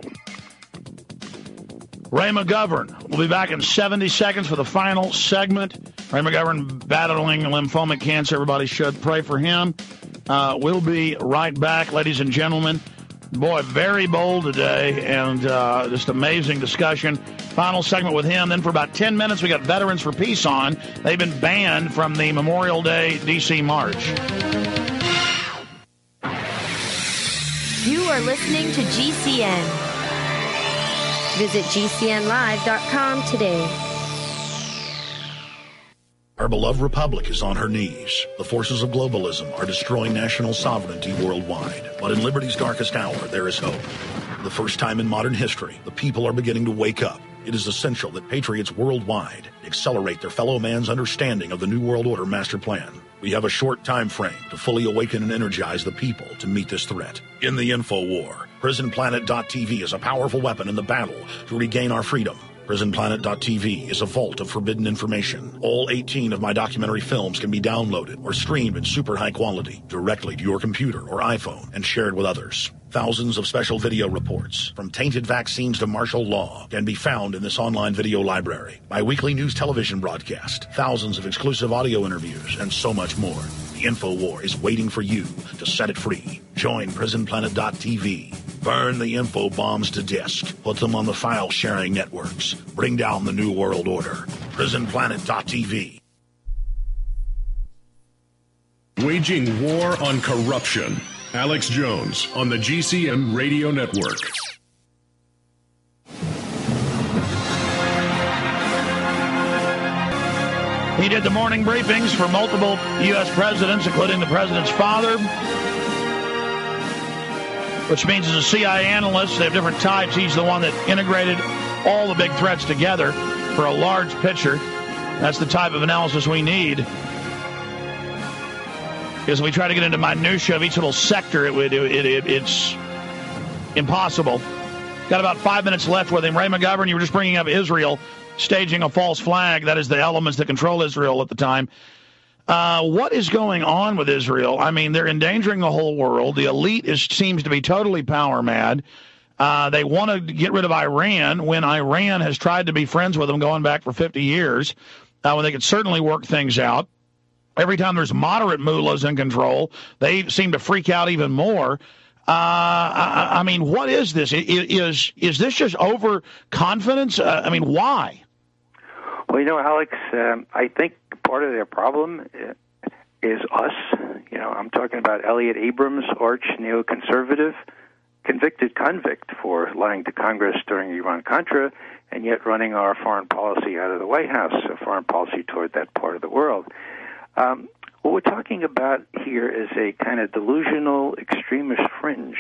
Ray McGovern. We'll be back in seventy seconds for the final segment. Ray McGovern battling lymphoma cancer. Everybody should pray for him. Uh, we'll be right back, ladies and gentlemen. Boy, very bold today, and uh, just amazing discussion. Final segment with him. Then for about ten minutes, we got Veterans for Peace on. They've been banned from the Memorial Day D C March. You are listening to G C N. Visit G C N live dot com today. Our beloved republic is on her knees. The forces of globalism are destroying national sovereignty worldwide. But in liberty's darkest hour, there is hope. For the first time in modern history, the people are beginning to wake up. It is essential that patriots worldwide accelerate their fellow man's understanding of the New World Order master plan. We have a short time frame to fully awaken and energize the people to meet this threat. In the info war, prison planet dot t v is a powerful weapon in the battle to regain our freedom. prison planet dot t v is a vault of forbidden information. All eighteen of my documentary films can be downloaded or streamed in super high quality directly to your computer or iPhone and shared with others. Thousands of special video reports, from tainted vaccines to martial law, can be found in this online video library. My weekly news television broadcast, thousands of exclusive audio interviews, and so much more. The InfoWar is waiting for you to set it free. Join prison planet dot t v. Burn the info bombs to disk. Put them on the file-sharing networks. Bring down the New World Order. prison planet dot t v. Waging war on corruption. Alex Jones on the G C N Radio Network. He did the morning briefings for multiple U S presidents, including the president's father, which means as a C I A analyst, they have different types. He's the one that integrated all the big threats together for a large picture. That's the type of analysis we need. Because we try to get into minutia of each little sector, it would it, it, it's impossible. Got about five minutes left with him. Ray McGovern, you were just bringing up Israel staging a false flag. That is the elements that control Israel at the time. Uh, what is going on with Israel? I mean, they're endangering the whole world. The elite is, seems to be totally power mad. Uh, they want to get rid of Iran when Iran has tried to be friends with them going back for fifty years, uh, when they could certainly work things out. Every time there's moderate mullahs in control, they seem to freak out even more. Uh, I, I mean, what is this? Is is this just overconfidence? Uh, I mean, why? Well, you know, Alex, um, I think part of their problem is us. You know, I'm talking about Elliot Abrams, arch neoconservative, convicted convict for lying to Congress during Iran-Contra, and yet running our foreign policy out of the White House, a foreign policy toward that part of the world. Um, what we're talking about here is a kind of delusional extremist fringe.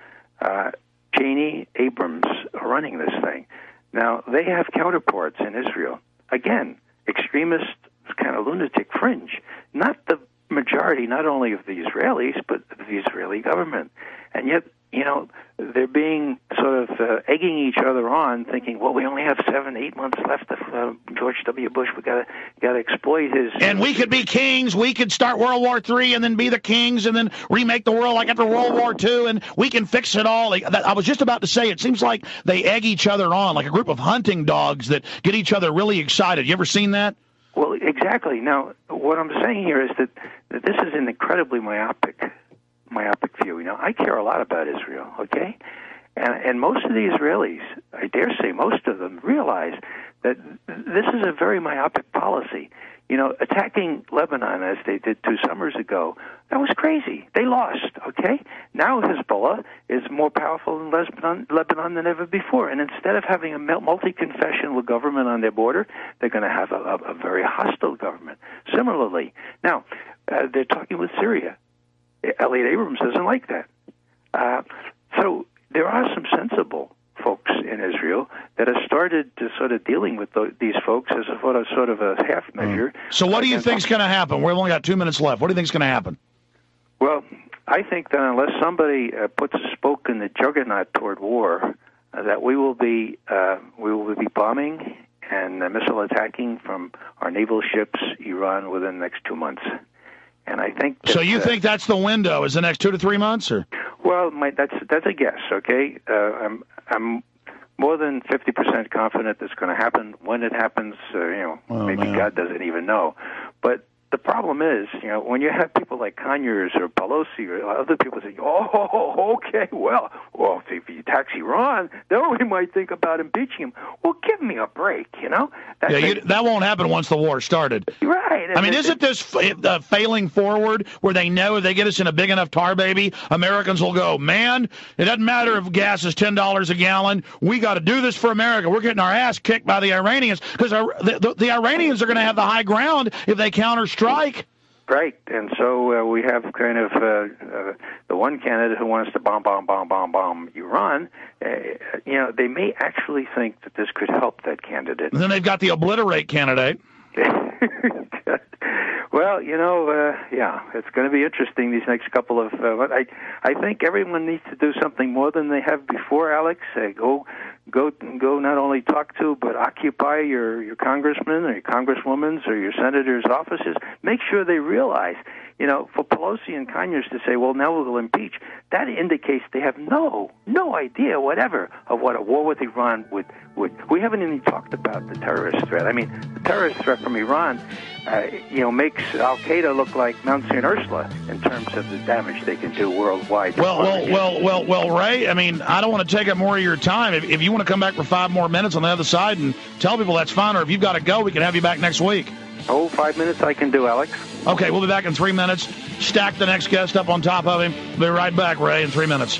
Uh, Cheney, Abrams are running this thing. Now, they have counterparts in Israel. Again, extremist, kind of lunatic fringe. Not the majority, not only of the Israelis, but of the Israeli government. And yet, you know, they're being sort of uh, egging each other on, thinking, well, we only have seven, eight months left of uh, George W. Bush. We got to got to exploit his. And we could be kings. We could start World War Three and then be the kings and then remake the world like after World War Two, and we can fix it all. Like, I was just about to say, it seems like they egg each other on, like a group of hunting dogs that get each other really excited. You ever seen that? Well, exactly. Now, what I'm saying here is that, that this is an incredibly myopic myopic view. You know, I care a lot about Israel, okay? And, and most of the Israelis, I dare say most of them, realize that this is a very myopic policy. You know, attacking Lebanon as they did two summers ago, that was crazy. They lost, okay? Now Hezbollah is more powerful in Lebanon, Lebanon than ever before. And instead of having a multi-confessional government on their border, they're going to have a, a, a very hostile government. Similarly, now, uh, they're talking with Syria. Elliot Abrams doesn't like that. Uh, so there are some sensible folks in Israel that have started to sort of dealing with the, these folks as a sort of, sort of a half measure. So what do you think's going to happen? We've only got two minutes left. What do you think's going to happen? Well, I think that unless somebody uh, puts a spoke in the juggernaut toward war, uh, that we will be uh, we will be bombing and uh, missile attacking from our naval ships Iran within the next two months. And I think that, so. You uh, think that's the window? Is the next two to three months, or? Well, my, that's that's a guess. Okay, uh, I'm I'm more than fifty percent confident that's going to happen. When it happens, uh, you know, oh, maybe man. God doesn't even know. But the problem is, you know, when you have people like Conyers or Pelosi or other people say, oh, okay, well, well, if you tax Iran, then we might think about impeaching him. Well, give me a break, you know? That, yeah, you, that won't happen once the war started. Right. I mean, isn't this uh, failing forward where they know if they get us in a big enough tar baby, Americans will go, man, it doesn't matter if gas is ten dollars a gallon. We got to do this for America. We're getting our ass kicked by the Iranians because the, the, the Iranians are going to have the high ground if they counter-strike. Right, and so uh, we have kind of uh, uh, the one candidate who wants to bomb, bomb, bomb, bomb, bomb Iran. Uh, you know, they may actually think that this could help that candidate. And then they've got the obliterate candidate. Well, you know, uh, yeah, it's going to be interesting these next couple of. Uh, I I think everyone needs to do something more than they have before, Alex. Uh, go, go, go! Not only talk to, but occupy your your congressmen or your congresswomen's or your senators' offices. Make sure they realize, you know, for Pelosi and Conyers to say, "Well, now we'll impeach," that indicates they have no no idea whatever of what a war with Iran would would. We haven't even talked about the terrorist threat. I mean, the terrorist threat from Iran. Uh, you know, makes Al Qaeda look like Mount Saint Ursula in terms of the damage they can do worldwide. Well, well, well, well, well, Ray. I mean, I don't want to take up more of your time. If, if you want to come back for five more minutes on the other side and tell people that's fine, or if you've got to go, we can have you back next week. Oh, five minutes I can do, Alex. Okay, we'll be back in three minutes. Stack the next guest up on top of him. We'll be right back, Ray, in three minutes.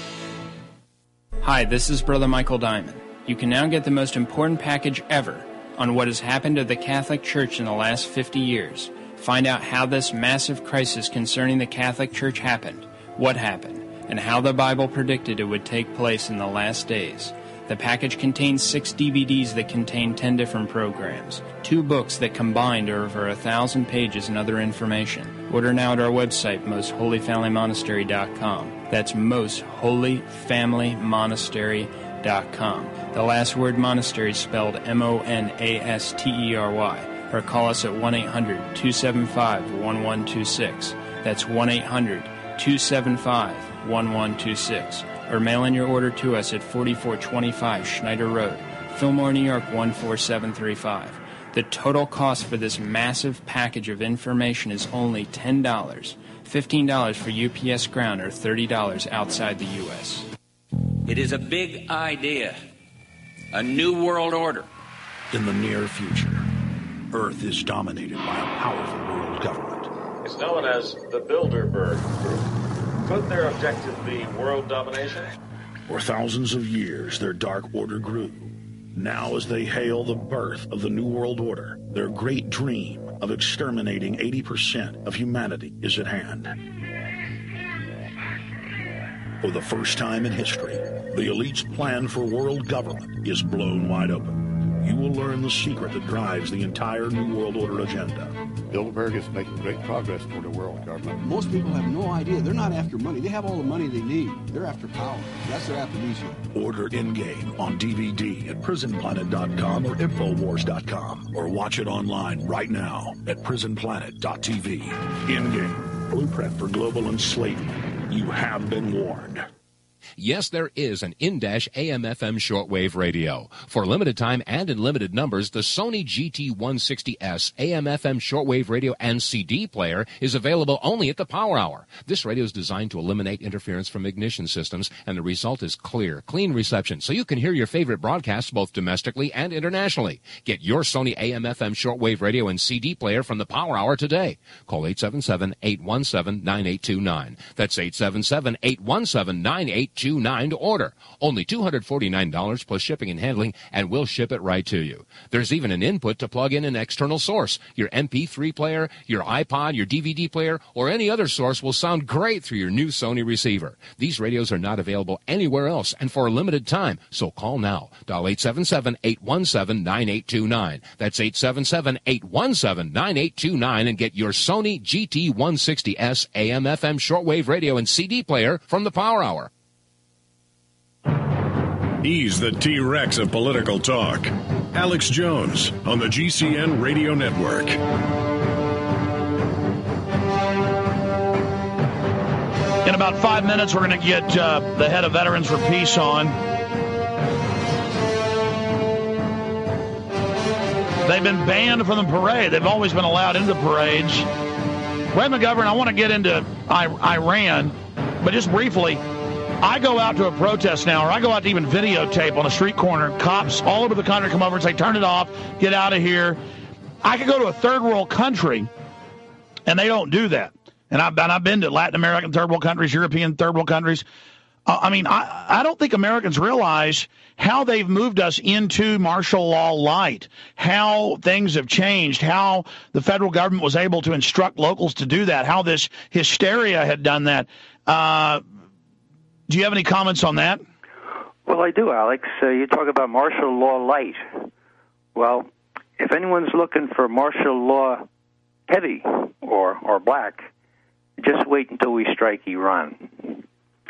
Hi, this is Brother Michael Diamond. You can now get the most important package ever on what has happened to the Catholic Church in the last fifty years. Find out how this massive crisis concerning the Catholic Church happened, what happened, and how the Bible predicted it would take place in the last days. The package contains six D V Ds that contain ten different programs, two books that combined are over a thousand pages and other information. Order now at our website, most holy family monastery dot com. That's most holy family monastery dot com. The last word monastery is spelled M O N A S T E R Y. Or call us at one eight hundred two seven five one one two six. That's one eight hundred two seven five one one two six. Or mail in your order to us at forty-four twenty-five Schneider Road, Fillmore, New York one four seven three five. The total cost for this massive package of information is only ten dollars. fifteen dollars for U P S ground or thirty dollars outside the U S. It is a big idea, a new world order. In the near future, Earth is dominated by a powerful world government. It's known as the Bilderberg Group. Could their objective be world domination? For thousands of years, their dark order grew. Now, as they hail the birth of the New World Order, their great dream of exterminating eighty percent of humanity is at hand. For the first time in history, the elite's plan for world government is blown wide open. You will learn the secret that drives the entire New World Order agenda. Bilderberg is making great progress toward a world government. Most people have no idea. They're not after money. They have all the money they need. They're after power. That's their aphrodisiac. Order In-Game on D V D at prison planet dot com or infowars dot com, or watch it online right now at prison planet dot t v. In-Game, blueprint for global enslavement. You have been warned. Yes, there is an in-dash A M F M shortwave radio. For limited time and in limited numbers, the Sony G T one sixty S A M F M shortwave radio and C D player is available only at the Power Hour. This radio is designed to eliminate interference from ignition systems, and the result is clear, clean reception, so you can hear your favorite broadcasts both domestically and internationally. Get your Sony A M F M shortwave radio and C D player from the Power Hour today. Call eight seven seven, eight one seven, nine eight two nine. That's eight seven seven, eight one seven, nine eight two nine to order. Only two hundred forty-nine dollars plus shipping and handling, and we'll ship it right to you. There's even an input to plug in an external source. Your M P three player, your iPod, your D V D player, or any other source will sound great through your new Sony receiver. These radios are not available anywhere else and for a limited time, so call now. Dial eight seven seven, eight one seven, nine eight two nine. That's eight seven seven, eight one seven, nine eight two nine and get your Sony G T one sixty S A M F M shortwave radio and C D player from the Power Hour. He's the T-Rex of political talk. Alex Jones on the G C N Radio Network. In about five minutes, we're going to get uh, the head of Veterans for Peace on. They've been banned from the parade. They've always been allowed into parades. Ray McGovern, I want to get into I- Iran, but just briefly, I go out to a protest now, or I go out to even videotape on a street corner. Cops all over the country come over and say, turn it off, get out of here. I could go to a third world country, and they don't do that. And I've, and I've been to Latin American third world countries, European third world countries. Uh, I mean, I, I don't think Americans realize how they've moved us into martial law light, how things have changed, how the federal government was able to instruct locals to do that, how this hysteria had done that. Uh, do you have any comments on that? Well, I do, Alex. Uh, you talk about martial law light. Well, if anyone's looking for martial law heavy or, or black, just wait until we strike Iran.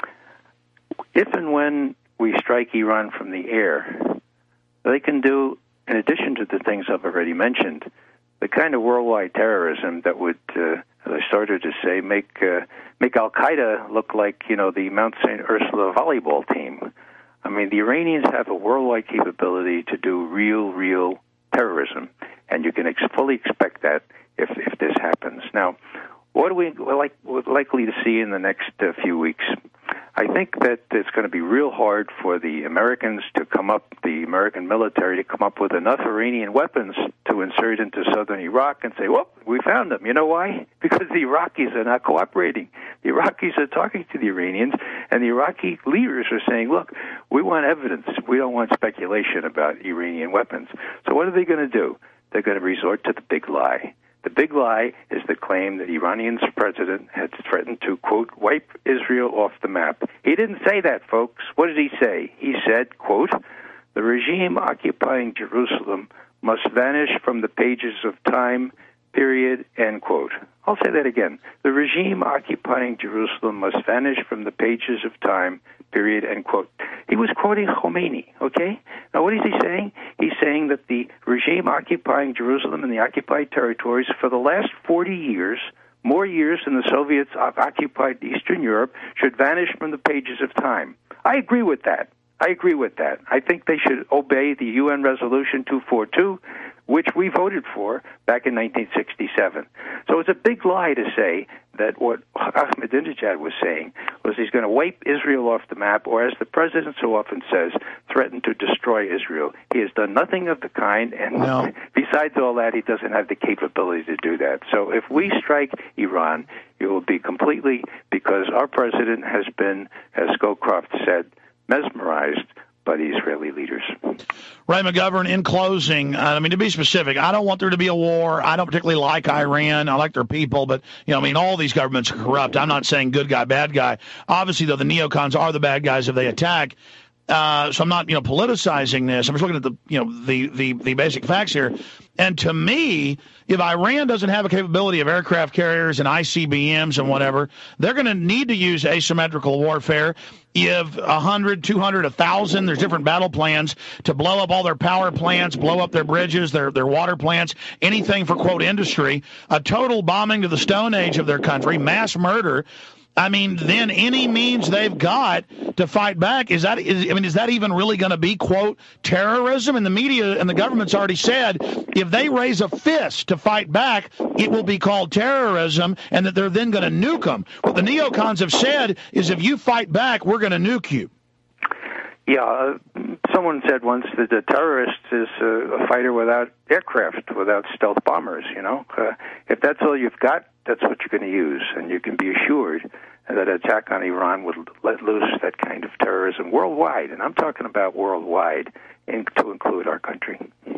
If and when we strike Iran from the air, they can do, in addition to the things I've already mentioned, the kind of worldwide terrorism that would, uh, as I started to say, make uh, make Al-Qaeda look like, you know, the Mount Saint Ursula volleyball team. I mean, the Iranians have a worldwide capability to do real, real terrorism, and you can ex- fully expect that if if this happens. Now, what are we like, likely to see in the next uh, few weeks? I think that it's going to be real hard for the Americans to come up, the American military to come up with enough Iranian weapons to insert into southern Iraq and say, well, we found them. You know why? Because the Iraqis are not cooperating. The Iraqis are talking to the Iranians, and the Iraqi leaders are saying, look, we want evidence. We don't want speculation about Iranian weapons. So what are they going to do? They're going to resort to the big lie. The big lie is the claim that Iranian's president had threatened to, quote, wipe Israel off the map. He didn't say that, folks. What did he say? He said, quote, the regime occupying Jerusalem must vanish from the pages of time, period, end quote. I'll say that again. The regime occupying Jerusalem must vanish from the pages of time, period, end quote. He was quoting Khomeini, okay? Now, what is he saying? He's saying that the regime occupying Jerusalem and the occupied territories for the last forty years, more years than the Soviets occupied Eastern Europe, should vanish from the pages of time. I agree with that. I agree with that. I think they should obey the U N Resolution two forty-two, which we voted for back in nineteen sixty-seven. So it's a big lie to say that what Ahmadinejad was saying was he's going to wipe Israel off the map, or as the president so often says, threaten to destroy Israel. He has done nothing of the kind, and no. Besides all that, he doesn't have the capability to do that. So if we strike Iran, it will be completely because our president has been, as Scowcroft said, mesmerized by the Israeli leaders. Ray McGovern, in closing, I mean, to be specific, I don't want there to be a war. I don't particularly like Iran. I like their people, but, you know, I mean, all these governments are corrupt. I'm not saying good guy, bad guy. Obviously, though, the neocons are the bad guys if they attack. Uh, so I'm not, you know, politicizing this. I'm just looking at the, you know, the, the, the basic facts here. And to me, if Iran doesn't have a capability of aircraft carriers and I C B Ms and whatever, they're going to need to use asymmetrical warfare. You have one hundred, two hundred, one thousand. There's different battle plans to blow up all their power plants, blow up their bridges, their, their water plants, anything for, quote, industry, a total bombing to the Stone Age of their country, mass murder. I mean, then any means they've got to fight back, is that, is, I mean, is that even really going to be, quote, terrorism? And the media and the government's already said if they raise a fist to fight back, it will be called terrorism, and that they're then going to nuke them. What the neocons have said is if you fight back, we're going to nuke you. Yeah, uh, someone said once that a terrorist is uh, a fighter without aircraft, without stealth bombers, you know. Uh, if that's all you've got, that's what you're going to use, and you can be assured that an attack on Iran would let loose that kind of terrorism worldwide, and I'm talking about worldwide, in, to include our country.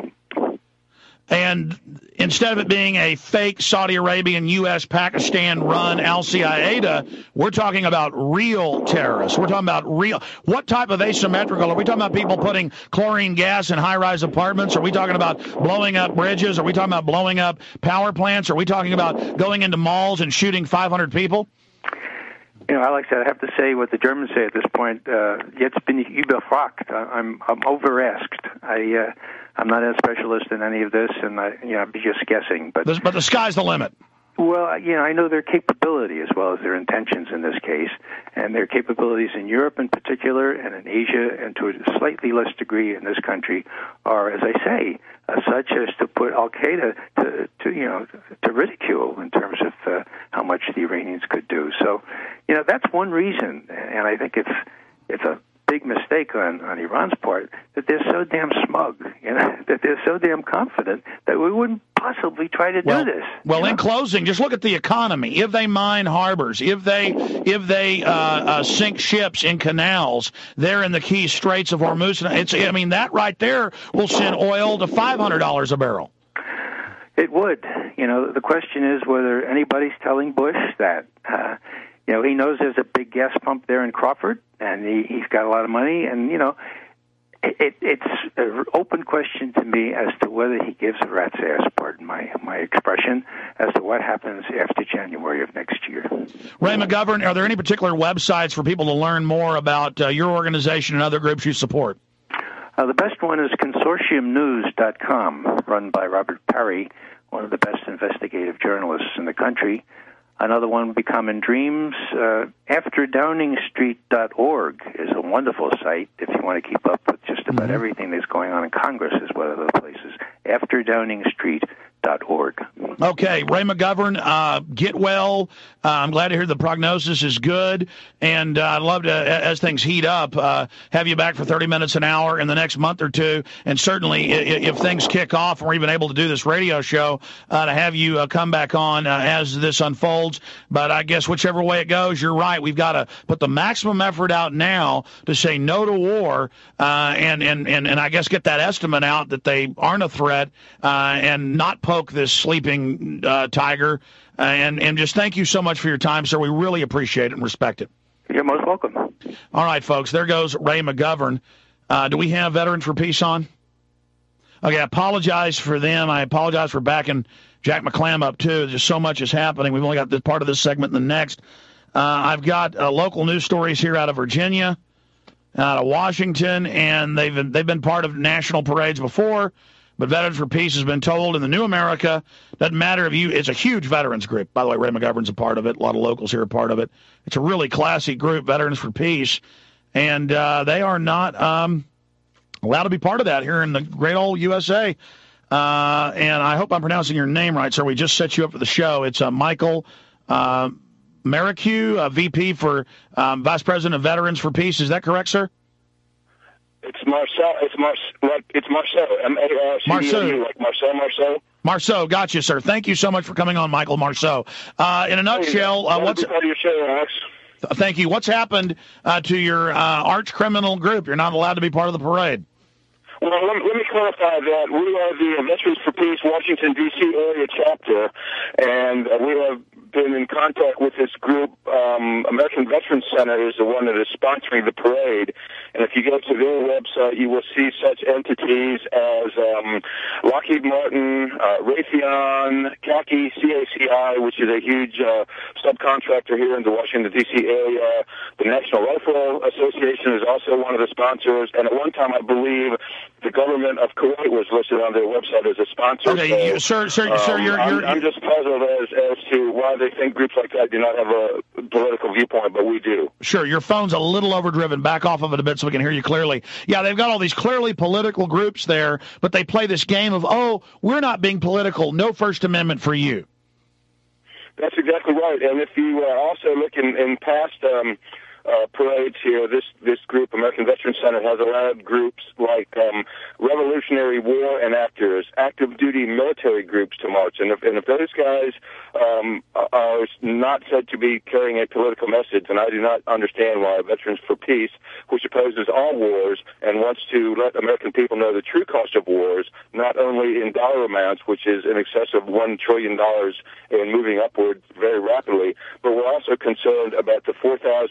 And instead of it being a fake Saudi Arabian, U S, Pakistan-run al-Qaeda, we're talking about real terrorists. We're talking about real. What type of asymmetrical? Are we talking about people putting chlorine gas in high-rise apartments? Are we talking about blowing up bridges? Are we talking about blowing up power plants? Are we talking about going into malls and shooting five hundred people? You know, Alex, I have to say what the Germans say at this point. Uh, jetzt bin ich überfragt. I'm I'm over-asked. I uh, I'm not a specialist in any of this, and I you know I'm just guessing. But but the sky's the limit. Well, you know, I know their capability as well as their intentions in this case, and their capabilities in Europe in particular, and in Asia, and to a slightly less degree in this country, are, as I say, uh, such as to put Al Qaeda to, to, you know, to ridicule in terms of uh, how much the Iranians could do. So, you know, that's one reason, and I think it's it's a big mistake on, on Iran's part that they're so damn smug, you know, that they're so damn confident that we wouldn't possibly try to well, do this. Well, know? in closing, just look at the economy. If they mine harbors, if they if they uh, uh, sink ships in canals, they're in the key straits of Hormuz. It's, I mean, that right there will send oil to five hundred dollars a barrel. It would. You know, the question is whether anybody's telling Bush that. Uh, you know, he knows there's a big gas pump there in Crawford, and he, he's got a lot of money, and, you know, it, it, it's an open question to me as to whether he gives a rat's ass, pardon my, my expression, as to what happens after January of next year. Ray McGovern, are there any particular websites for people to learn more about uh, your organization and other groups you support? Uh, the best one is consortium news dot com, run by Robert Parry, one of the best investigative journalists in the country. Another one, Becoming Dreams. Uh, after downing street dot org is a wonderful site if you want to keep up with just about mm-hmm. everything that's going on in Congress, is one of the places. after downing street dot org. Okay, Ray McGovern, uh, get well. Uh, I'm glad to hear the prognosis is good, and uh, I'd love to, as things heat up, uh, have you back for thirty minutes an hour in the next month or two, and certainly if things kick off and we're even able to do this radio show, uh, to have you uh, come back on uh, as this unfolds. But I guess whichever way it goes, you're right. We've got to put the maximum effort out now to say no to war, uh, and, and, and, and I guess get that estimate out that they aren't a threat, uh, and not poke this sleeping uh, tiger, uh, and, and just thank you so much for your time, sir. We really appreciate it and respect it. You're most welcome. All right, folks, there goes Ray McGovern. Uh, do we have Veterans for Peace on? Okay, I apologize for them. I apologize for backing Jack McClam up, too. Just so much is happening. We've only got this part of this segment and the next. Uh, I've got uh, local news stories here out of Virginia, out of Washington, and they've been, they've been part of national parades before. But Veterans for Peace has been told in the New America, doesn't matter if you, it's a huge veterans group. By the way, Ray McGovern's a part of it. A lot of locals here are part of it. It's a really classy group, Veterans for Peace. And uh, they are not um, allowed to be part of that here in the great old U S A. Uh, and I hope I'm pronouncing your name right, sir. We just set you up for the show. It's uh, Michael uh, Maricue, uh, V P for um, Vice President of Veterans for Peace. Is that correct, sir? It's Marcel. It's Mar. Like it's Marcel. M A R C E L U. Like Marcel. Marceau. Marceau, gotcha, sir. Thank you so much for coming on, Michael Marceau. Uh, in a nutshell, uh, what's part of your show, Alex? Thank you. What's happened uh, to your uh, arch criminal group? You're not allowed to be part of the parade. Well, let me, let me clarify that. We are the Veterans for Peace Washington, D C area chapter, and uh, we have been in contact with this group. Um, American Veterans Center is the one that is sponsoring the parade, and if you go to their website, you will see such entities as um, Lockheed Martin, uh, Raytheon, C A C I, C A C I, which is a huge uh, subcontractor here in the Washington, D C area. The National Rifle Association is also one of the sponsors, and at one time, I believe, the government of Kuwait was listed on their website as a sponsor. Okay, so, you, sir, sir, um, sir, you're, you're, I'm, I'm just puzzled as, as to why they think groups like that do not have a political viewpoint, but we do. Sure, your phone's a little overdriven. Back off of it a bit so we can hear you clearly. Yeah, they've got all these clearly political groups there, but they play this game of, oh, we're not being political, no First Amendment for you. That's exactly right. And if you uh, also look in, in past um, uh, parades here, this, this group, American Veterans Center, has allowed groups like um, Revolutionary War enactors, active duty military groups to march. And if, and if those guys um, are not said to be carrying a political message, then I do not understand why Veterans for Peace, which opposes all wars and wants to let American people know the true cost of wars, not only in dollar amounts, which is in excess of one trillion dollars and moving upward very rapidly, but we're also concerned about the four thousand plus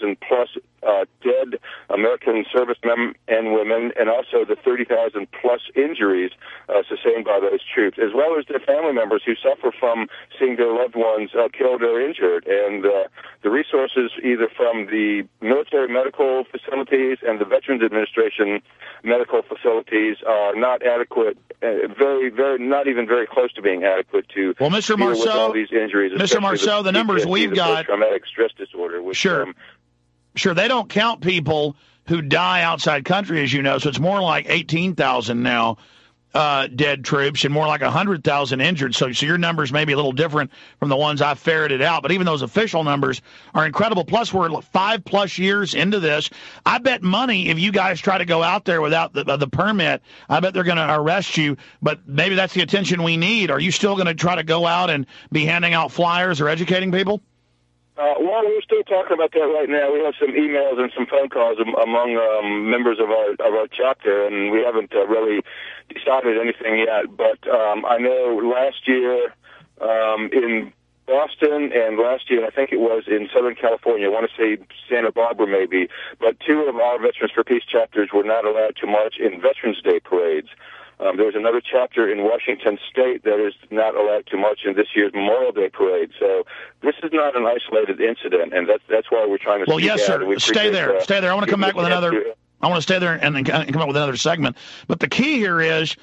plus uh, dead American servicemen and women, and also the thirty thousand plus injuries uh, sustained by those troops, as well as their family members who suffer from seeing their loved ones uh, killed or injured. And uh, the resources, either from the military medical facilities and the Veterans Administration medical facilities, are not adequate, uh, very, very, not even very close to being adequate to well, Mister deal with Marceau, all these injuries. Mister Marceau, the, the numbers we've the got, post-traumatic stress disorder, which, sure, um, sure, they don't count people who die outside country, as you know, so it's more like eighteen thousand now. Uh, dead troops and more like one hundred thousand injured. So, so your numbers may be a little different from the ones I've ferreted out, but even those official numbers are incredible. Plus, we're five plus years into this. I bet money if you guys try to go out there without the, uh, the permit, I bet they're going to arrest you, but maybe that's the attention we need. Are you still going to try to go out and be handing out flyers or educating people? Uh, well, we're still talking about that right now. We have some emails and some phone calls am- among um, members of our of our chapter, and we haven't uh, really decided anything yet. But um, I know last year um, in Boston, and last year I think it was in Southern California. I want to say Santa Barbara maybe, but two of our Veterans for Peace chapters were not allowed to march in Veterans Day parades. Um, there was another chapter in Washington State that is not allowed to march in this year's Memorial Day parade. So this is not an isolated incident, and that's that's why we're trying to. Well, yes, sir. We stay there. Uh, stay there. I want to come back with another. To, I want to stay there and then come up with another segment. But the key here is,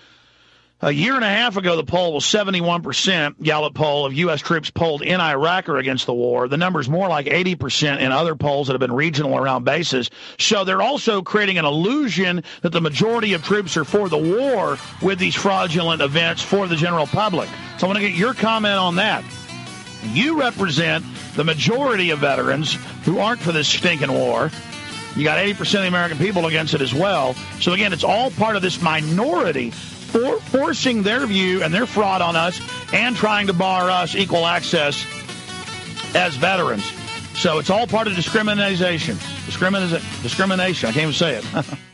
a year and a half ago, the poll was seventy-one percent, Gallup poll, of U S troops polled in Iraq or against the war. The number's more like eighty percent in other polls that have been regional around bases. So they're also creating an illusion that the majority of troops are for the war with these fraudulent events for the general public. So I want to get your comment on that. You represent the majority of veterans who aren't for this stinking war. You got eighty percent of the American people against it as well. So again, it's all part of this minority For, forcing their view and their fraud on us and trying to bar us equal access as veterans. So it's all part of discrimination. Discrimination. Discrimination. I can't even say it.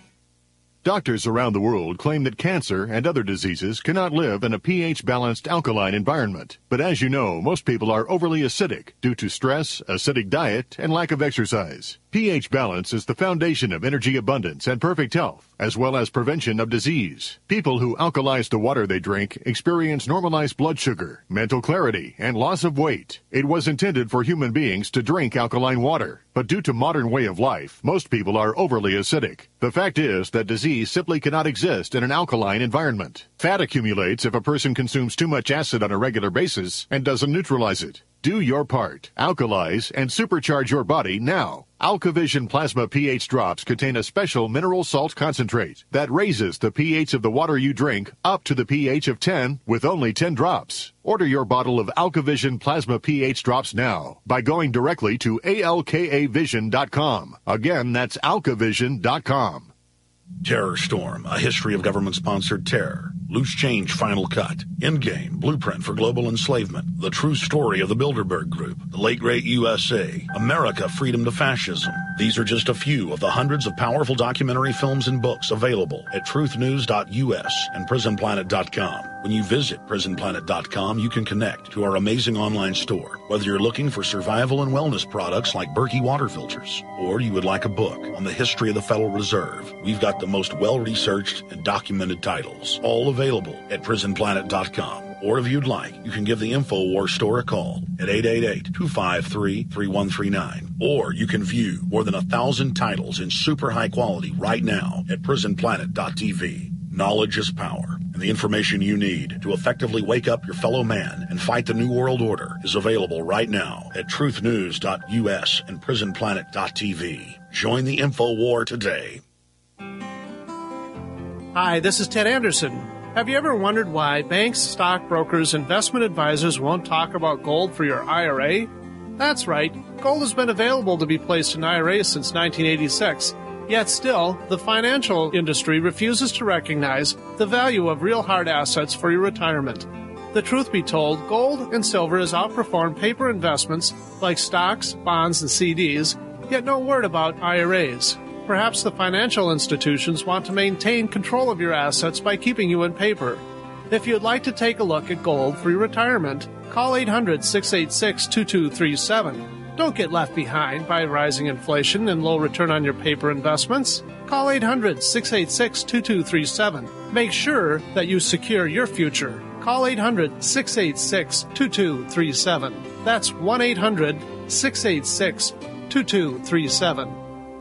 Doctors around the world claim that cancer and other diseases cannot live in a pH-balanced alkaline environment. But as you know, most people are overly acidic due to stress, acidic diet, and lack of exercise. pH balance is the foundation of energy abundance and perfect health, as well as prevention of disease. People who alkalize the water they drink experience normalized blood sugar, mental clarity, and loss of weight. It was intended for human beings to drink alkaline water, but due to modern way of life, most people are overly acidic. The fact is that disease simply cannot exist in an alkaline environment. Fat accumulates if a person consumes too much acid on a regular basis and doesn't neutralize it. Do your part. Alkalize and supercharge your body now. AlkaVision Plasma pH drops contain a special mineral salt concentrate that raises the pH of the water you drink up to the pH of ten with only ten drops. Order your bottle of AlkaVision Plasma pH drops now by going directly to A L K A vision dot com. Again, that's alkavision dot com. Terror Storm, a history of government-sponsored terror. Loose Change Final Cut. Endgame, Blueprint for Global Enslavement. The True Story of the Bilderberg Group. The Late Great U S A. America, Freedom to Fascism. These are just a few of the hundreds of powerful documentary films and books available at truth news dot U S and prison planet dot com. When you visit prison planet dot com, you can connect to our amazing online store. Whether you're looking for survival and wellness products like Berkey water filters, or you would like a book on the history of the Federal Reserve, we've got the most well-researched and documented titles, all available at prison planet dot com. Or if you'd like, you can give the InfoWars store a call at eight eight eight, two five three, three one three nine. Or you can view more than a thousand titles in super high quality right now at prison planet dot T V. Knowledge is power, and the information you need to effectively wake up your fellow man and fight the New World Order is available right now at truth news dot U S and prison planet dot T V. Join the InfoWar today. Hi, this is Ted Anderson. Have you ever wondered why banks, stockbrokers, investment advisors won't talk about gold for your I R A? That's right. Gold has been available to be placed in I R As since nineteen eighty-six. Yet still, the financial industry refuses to recognize the value of real hard assets for your retirement. The truth be told, gold and silver has outperformed paper investments like stocks, bonds, and C Ds, yet no word about I R As. Perhaps the financial institutions want to maintain control of your assets by keeping you in paper. If you'd like to take a look at gold for your retirement, call eight hundred, six eight six, two two three seven. Don't get left behind by rising inflation and low return on your paper investments. Call eight hundred, six eight six, two two three seven. Make sure that you secure your future. Call eight hundred, six eight six, two two three seven. That's one eight hundred, six eight six, two two three seven.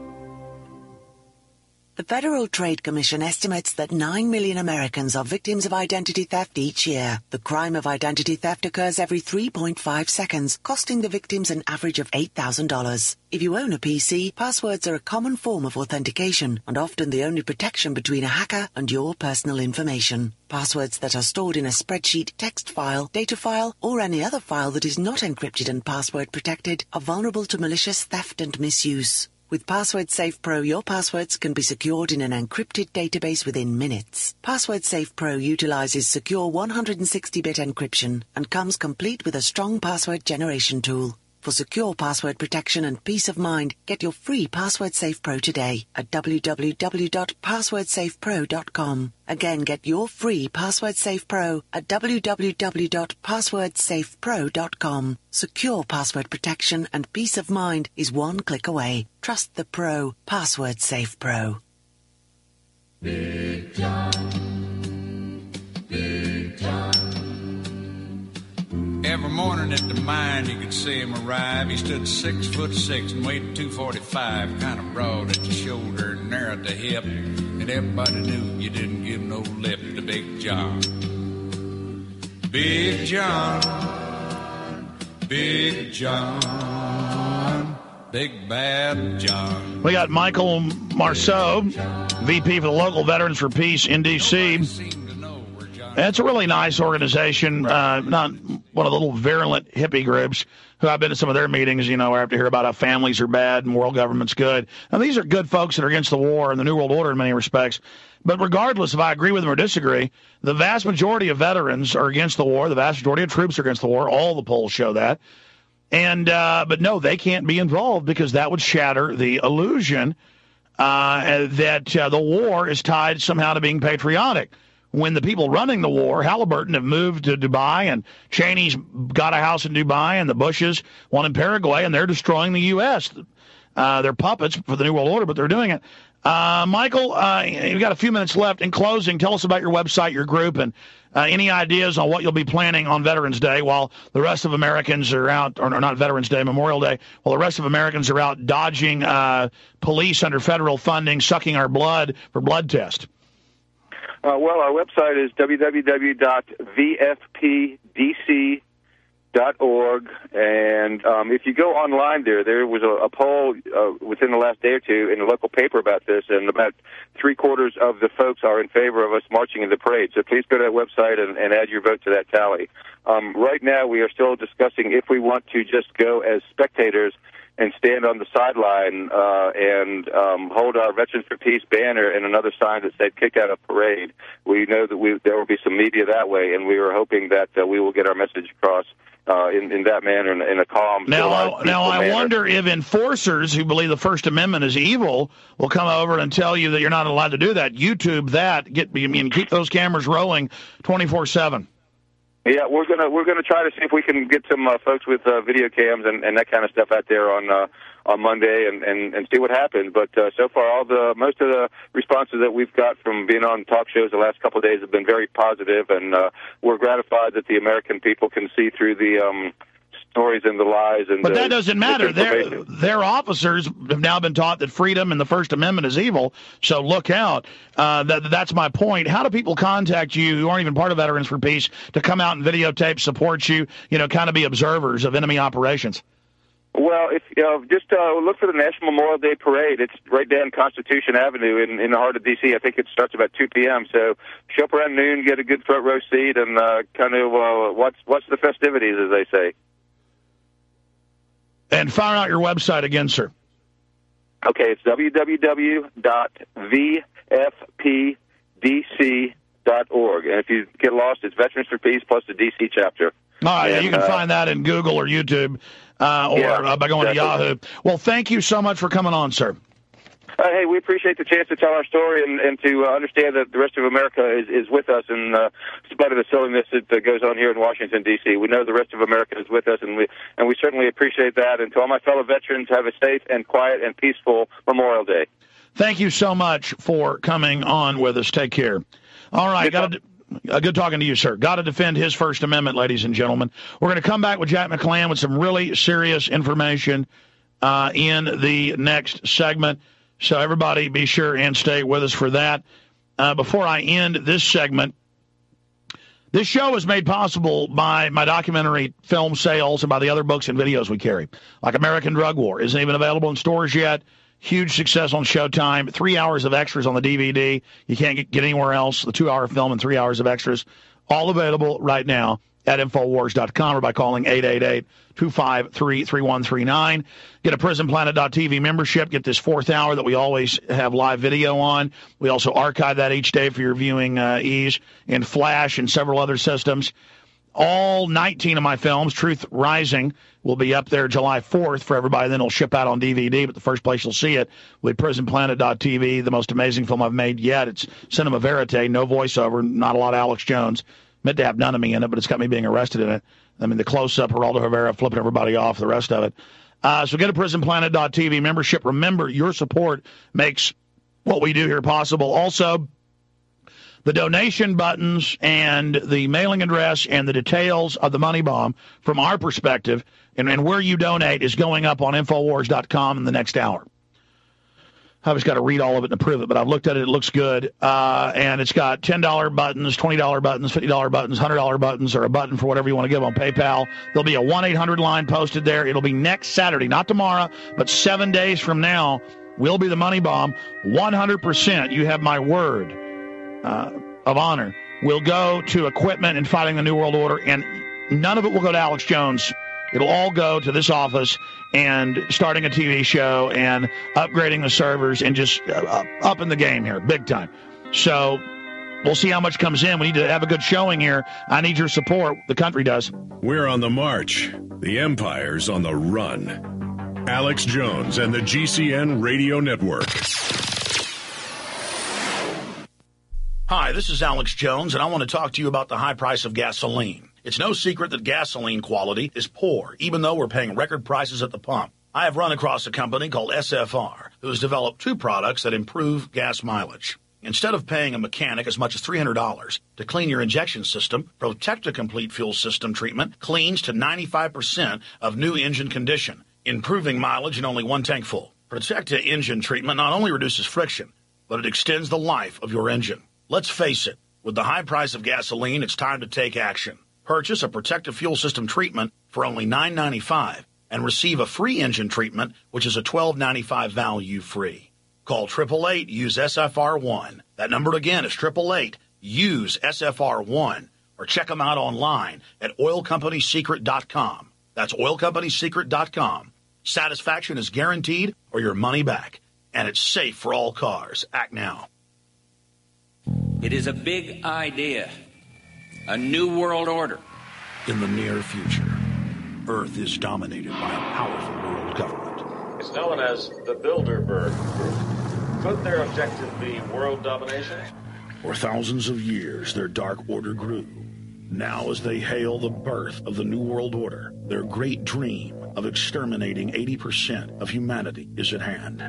The Federal Trade Commission estimates that nine million Americans are victims of identity theft each year. The crime of identity theft occurs every three point five seconds, costing the victims an average of eight thousand dollars. If you own a P C, passwords are a common form of authentication and often the only protection between a hacker and your personal information. Passwords that are stored in a spreadsheet, text file, data file, or any other file that is not encrypted and password protected are vulnerable to malicious theft and misuse. With Password Safe Pro, your passwords can be secured in an encrypted database within minutes. Password Safe Pro utilizes secure one hundred sixty bit encryption and comes complete with a strong password generation tool. For secure password protection and peace of mind, get your free Password Safe Pro today at w w w dot password safe pro dot com. Again, get your free Password Safe Pro at w w w dot password safe pro dot com. Secure password protection and peace of mind is one click away. Trust the Pro. Password Safe Pro. Big John. Big John. Every morning at the mine, you could see him arrive. He stood six foot six and weighed two forty-five, kind of broad at the shoulder and narrow at the hip. And everybody knew you didn't give no lip to Big John. Big John, Big John, Big Bad John. We got Michael Marceau, V P for the Local Veterans for Peace in D C It's a really nice organization, uh, not one of the little virulent hippie groups who I've been to some of their meetings, you know, where I have to hear about how families are bad and world government's good. Now, these are good folks that are against the war and the New World Order in many respects. But regardless if I agree with them or disagree, the vast majority of veterans are against the war. The vast majority of troops are against the war. All the polls show that. And uh, but no, they can't be involved because that would shatter the illusion uh, that uh, the war is tied somehow to being patriotic. When the people running the war, Halliburton, have moved to Dubai, and Cheney's got a house in Dubai, and the Bushes one in Paraguay, and they're destroying the U S Uh, they're puppets for the New World Order, but they're doing it. Uh, Michael, uh, you've got a few minutes left. In closing, tell us about your website, your group, and uh, any ideas on what you'll be planning on Veterans Day while the rest of Americans are out, or not Veterans Day, Memorial Day, while the rest of Americans are out dodging uh, police under federal funding, sucking our blood for blood tests. Uh, well, our website is w w w dot v f p d c dot org, and um, if you go online there, there was a, a poll uh, within the last day or two in the local paper about this, and about three-quarters of the folks are in favor of us marching in the parade. So please go to that website and, and add your vote to that tally. Um, right now, we are still discussing if we want to just go as spectators and stand on the sideline uh, and um, hold our Veterans for Peace banner and another sign that said "Kick Out a Parade." We know that we, there will be some media that way, and we are hoping that uh, we will get our message across uh, in, in that manner, in, in a calm. Now, I, now I manner. wonder if enforcers who believe the First Amendment is evil will come over and tell you that you're not allowed to do that. YouTube that, get I mean, keep those cameras rolling twenty-four seven. Yeah, we're gonna we're gonna try to see if we can get some uh, folks with uh, video cams and, and that kind of stuff out there on uh, on Monday and, and, and see what happens. But uh, so far, all the most of the responses that we've got from being on talk shows the last couple of days have been very positive, and uh, we're gratified that the American people can see through the um, stories and the lies. And but the, that doesn't matter. Their their officers have now been taught that freedom and the First Amendment is evil. So look out. Uh, that that's my point. How do people contact you who aren't even part of Veterans for Peace to come out and videotape, support you? You know, kind of be observers of enemy operations. Well, if you know, just uh, look for the National Memorial Day Parade. It's right down Constitution Avenue in, in the heart of D C. I think it starts about two p.m. So show up around noon, get a good front row seat, and uh, kind of uh, watch watch the festivities, as they say. And fire out your website again, sir. Okay, it's w w w dot v f p d c dot org. And if you get lost, it's Veterans for Peace plus the D C chapter. All right, and, you can uh, find that in Google or YouTube uh, or yeah, uh, by going exactly. to Yahoo. Well, thank you so much for coming on, sir. Uh, hey, we appreciate the chance to tell our story and, and to uh, understand that the rest of America is, is with us, and uh, despite of the silliness that uh, goes on here in Washington, D C, we know the rest of America is with us, and we and we certainly appreciate that. And to all my fellow veterans, have a safe and quiet and peaceful Memorial Day. Thank you so much for coming on with us. Take care. All right, got to. Uh, good talking to you, sir. Got to defend his First Amendment, ladies and gentlemen. We're going to come back with Jack McClan with some really serious information uh, in the next segment. So everybody be sure and stay with us for that. Uh, before I end this segment, this show is made possible by my documentary film sales and by the other books and videos we carry, like American Drug War. Isn't even available in stores yet. Huge success on Showtime. Three hours of extras on the D V D. You can't get, get anywhere else. The two-hour film and three hours of extras. All available right now at Infowars dot com or by calling eight eight eight, two five three, three one three nine. Get a Prison Planet dot T V membership. Get this fourth hour that we always have live video on. We also archive that each day for your viewing uh, ease in Flash and several other systems. All nineteen of my films, Truth Rising, will be up there July fourth for everybody. Then it'll ship out on D V D, but the first place you'll see it with Prison Planet dot T V, the most amazing film I've made yet. It's cinema verite, no voiceover, not a lot of Alex Jones. Meant to have none of me in it, but it's got me being arrested in it. I mean, the close-up, Geraldo Rivera flipping everybody off, the rest of it. Uh, so get a Prison Planet dot T V membership. Remember, your support makes what we do here possible. Also, the donation buttons and the mailing address and the details of the money bomb from our perspective and, and where you donate is going up on Infowars dot com in the next hour. I've just got to read all of it and approve it, but I've looked at it. It looks good. Uh, and it's got ten dollar buttons, twenty dollar buttons, fifty dollar buttons, one hundred dollar buttons, or a button for whatever you want to give on PayPal. There'll be a one eight hundred line posted there. It'll be next Saturday, not tomorrow, but seven days from now will be the money bomb. one hundred percent, you have my word uh, of honor, will go to equipment and fighting the New World Order, and none of it will go to Alex Jones. It'll all go to this office and starting a T V show and upgrading the servers and just uh, up in the game here, big time. So we'll see how much comes in. We need to have a good showing here. I need your support. The country does. We're on the march. The empire's on the run. Alex Jones and the G C N Radio Network. Hi, this is Alex Jones, and I want to talk to you about the high price of gasoline. It's no secret that gasoline quality is poor, even though we're paying record prices at the pump. I have run across a company called S F R, who has developed two products that improve gas mileage. Instead of paying a mechanic as much as three hundred dollars to clean your injection system, Protecta Complete Fuel System treatment cleans to ninety-five percent of new engine condition, improving mileage in only one tank full. Protecta engine treatment not only reduces friction, but it extends the life of your engine. Let's face it, with the high price of gasoline, it's time to take action. Purchase a Protecta Fuel System treatment for only nine ninety-five and receive a free engine treatment, which is a twelve ninety-five value free. Call eight eight eight, use S F R one. That number again is eight eight eight, use S F R one. Or check them out online at oil company secret dot com. That's oil company secret dot com. Satisfaction is guaranteed or your money back. And it's safe for all cars. Act now. It is a big idea. A new world order. In the near future, Earth is dominated by a powerful world government. It's known as the Bilderberg Group. Could their objective be world domination? For thousands of years, their dark order grew. Now, as they hail the birth of the New World Order, their great dream of exterminating eighty percent of humanity is at hand.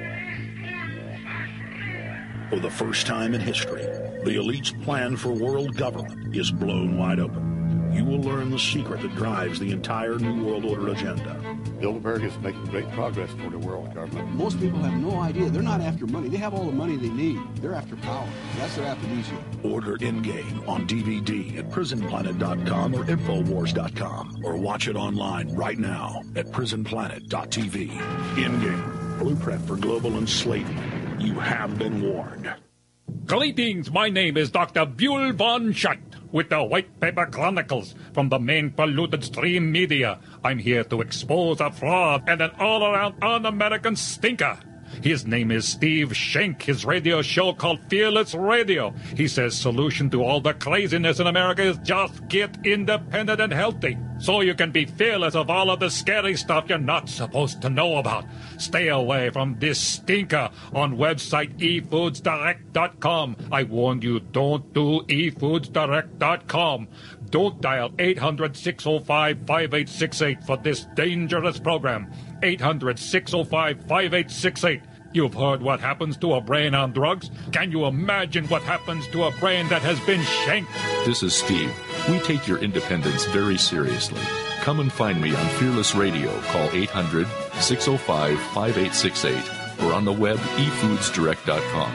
For the first time in history, the elite's plan for world government is blown wide open. You will learn the secret that drives the entire New World Order agenda. Bilderberg is making great progress toward a world government. Most people have no idea. They're not after money. They have all the money they need. They're after power. That's their aphrodisiac. Order Endgame on D V D at prison planet dot com or Infowars dot com, or watch it online right now at prison planet dot T V. Endgame, blueprint for global enslavement. You have been warned. Greetings, my name is Doctor Buell Von Schacht with the White Paper Chronicles from the main polluted stream media. I'm here to expose a fraud and an all-around un-American stinker. His name is Steve Schenck. His radio show called Fearless Radio. He says solution to all the craziness in America is just get independent and healthy. so you can be fearless of all of the scary stuff you're not supposed to know about. Stay away from this stinker on website e foods direct dot com. I warned you, don't do e foods direct dot com. Don't dial eight hundred, six oh five, five eight six eight for this dangerous program. eight hundred, six oh five, five eight six eight. You've heard what happens to a brain on drugs. Can you imagine what happens to a brain that has been shanked? This is Steve. We take your independence very seriously. Come and find me on Fearless Radio. Call eight hundred, six oh five, five eight six eight or on the web e foods direct dot com.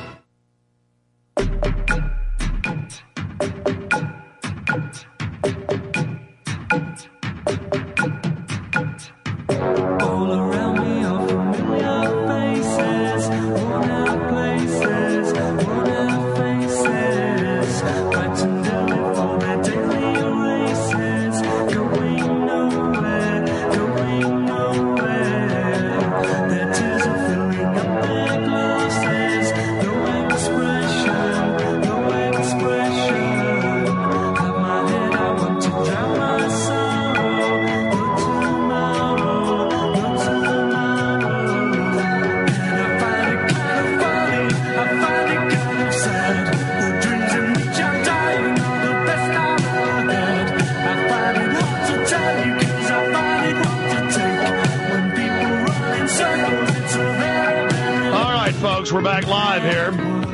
We're back live here.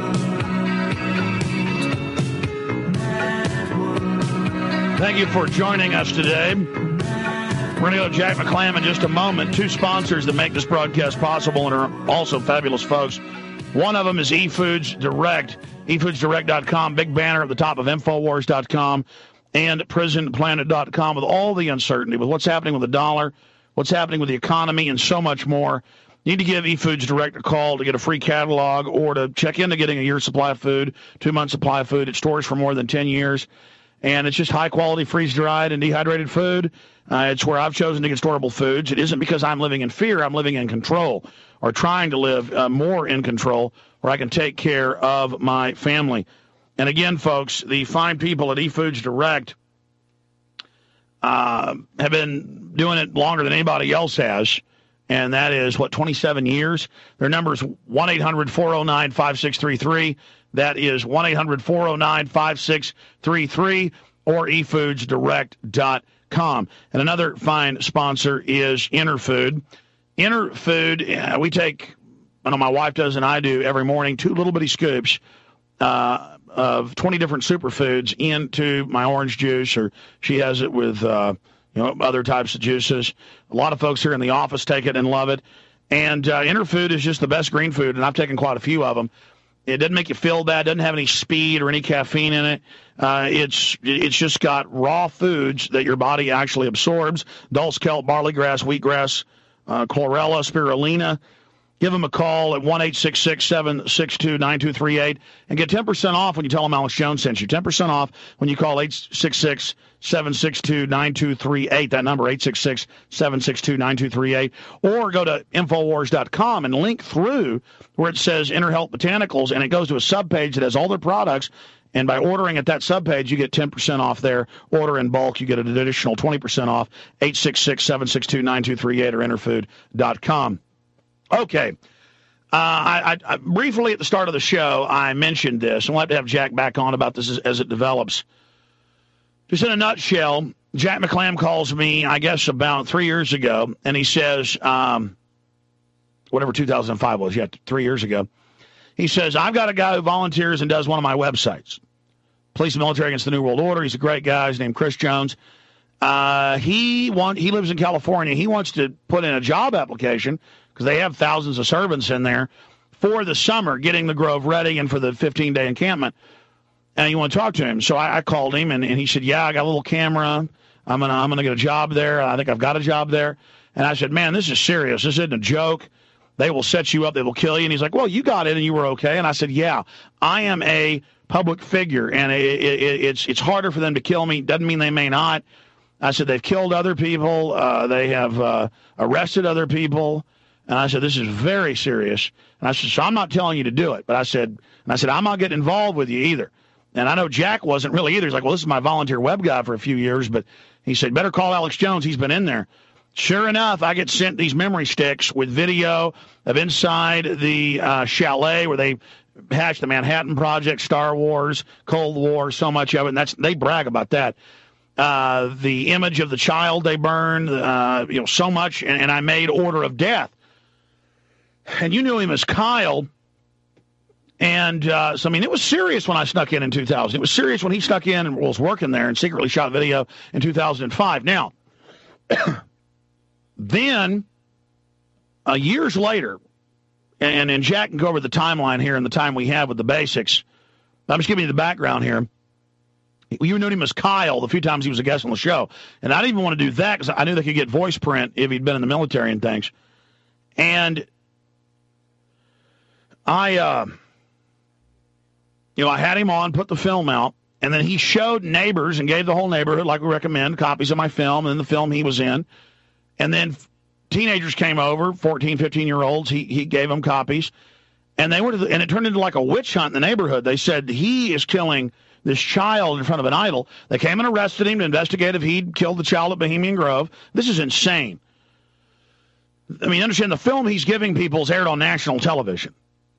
Thank you for joining us today. We're going to go to Jack McClam in just a moment. Two sponsors that make this broadcast possible and are also fabulous folks. One of them is eFoods Direct, e foods direct dot com, big banner at the top of infowars dot com and prison planet dot com with all the uncertainty, with what's happening with the dollar, what's happening with the economy, and so much more. You need to give eFoods Direct a call to get a free catalog or to check into getting a year's supply of food, two-month supply of food. It stores for more than ten years, and it's just high-quality, freeze-dried, and dehydrated food. Uh, it's where I've chosen to get storable foods. It isn't because I'm living in fear. I'm living in control or trying to live uh, more in control where I can take care of my family. And again, folks, the fine people at eFoods Direct uh, have been doing it longer than anybody else has. And that is, what, twenty-seven years? Their number is one eight hundred, four oh nine, five six three three. That is one eight hundred, four oh nine, five six three three or e foods direct dot com. And another fine sponsor is Interfood. Interfood, uh, we take, I know my wife does and I do every morning, two little bitty scoops uh, of twenty different superfoods into my orange juice, or she has it with uh, you know, other types of juices. A lot of folks here in the office take it and love it. And uh, Interfood is just the best green food, and I've taken quite a few of them. It doesn't make you feel bad. Doesn't have any speed or any caffeine in it. Uh, it's it's just got raw foods that your body actually absorbs. Dulse, kelp, barley grass, wheatgrass, uh, chlorella, spirulina. Give them a call at one eight six six, seven six two, nine two three eight and get ten percent off when you tell them Alex Jones sent you. ten percent off when you call eight six six, seven six two, nine two three eight. That number, eight six six, seven six two, nine two three eight. Or go to infowars dot com and link through where it says InnerHealth Botanicals, and it goes to a subpage that has all their products. And by ordering at that subpage, you get ten percent off there. Order in bulk, you get an additional twenty percent off. eight six six, seven six two, nine two three eight or interfood dot com. Okay. Uh, I, I, I briefly at the start of the show, I mentioned this, and we'll have to have Jack back on about this as, as it develops. Just in a nutshell, Jack McClam calls me, I guess, about three years ago, and he says, um, whatever two thousand five was, yeah, three years ago. He says, I've got a guy who volunteers and does one of my websites, Police and Military Against the New World Order. He's a great guy. His name's Chris Jones. Uh, he want, he lives in California. He wants to put in a job application because they have thousands of servants in there for the summer, getting the Grove ready and for the fifteen-day encampment. And you want to talk to him. So I, I called him, and, and he said, yeah, I got a little camera. I'm going to I'm gonna get a job there. I think I've got a job there. And I said, man, this is serious. This isn't a joke. They will set you up. They will kill you. And he's like, well, you got it, and you were okay. And I said, yeah, I am a public figure, and it, it, it's it's harder for them to kill me. Doesn't mean they may not. I said, they've killed other people. Uh, they have uh, arrested other people. And I said, this is very serious. And I said, so I'm not telling you to do it. But I said, and I said, I'm not getting involved with you either. And I know Jack wasn't really either. He's like, well, this is my volunteer web guy for a few years, but he said, better call Alex Jones. He's been in there. Sure enough, I get sent these memory sticks with video of inside the uh, chalet where they hatched the Manhattan Project, Star Wars, Cold War, so much of it. And that's they brag about that. Uh, the image of the child they burned, uh, you know, so much. And, and I made Order of Death. And you knew him as Kyle. And uh, so, I mean, it was serious when I snuck in in two thousand. It was serious when he snuck in and was working there and secretly shot video in two thousand five. Now, then, uh, years later, and, and Jack can go over the timeline here and the time we have with the basics. I'm just giving you the background here. You knew him as Kyle the few times he was a guest on the show. And I didn't even want to do that because I knew they could get voice print if he'd been in the military and things. And I... Uh, You know, I had him on, put the film out, and then he showed neighbors and gave the whole neighborhood, like we recommend, copies of my film and the film he was in. And then teenagers came over, fourteen, fifteen-year-olds. He he gave them copies. And they went to the, and it turned into like a witch hunt in the neighborhood. They said he is killing this child in front of an idol. They came and arrested him to investigate if he'd killed the child at Bohemian Grove. This is insane. I mean, understand the film he's giving people is aired on national television.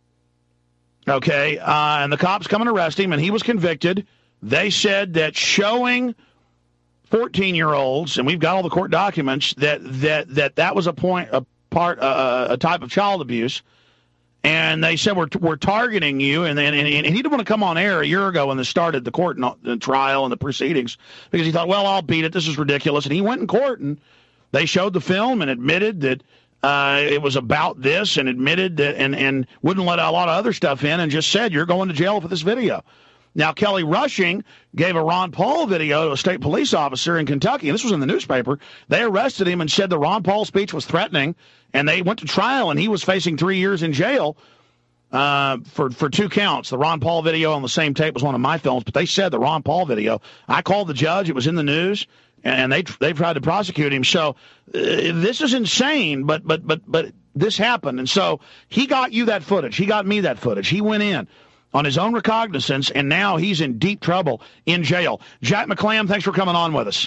Okay, uh, and the cops come and arrest him, and he was convicted. They said that showing fourteen-year-olds, and we've got all the court documents, that that that, that was a point, a part, uh, a type of child abuse. And they said, we're we're targeting you, and and, and he didn't want to come on air a year ago when they started the court and the trial and the proceedings because he thought, well, I'll beat it. This is ridiculous. And he went in court, and they showed the film and admitted that Uh, it was about this and admitted that and, and wouldn't let a lot of other stuff in and just said, you're going to jail for this video. Now, Kelly Rushing gave a Ron Paul video to a state police officer in Kentucky, and this was in the newspaper. They arrested him and said the Ron Paul speech was threatening, and they went to trial, and he was facing three years in jail uh, for, for two counts. The Ron Paul video on the same tape was one of my films, but they said the Ron Paul video. I called the judge. It was in the news. And they they tried to prosecute him. So uh, this is insane, but but but but this happened. And so he got you that footage. He got me that footage. He went in on his own recognizance, and now he's in deep trouble in jail. Jack McClam, thanks for coming on with us.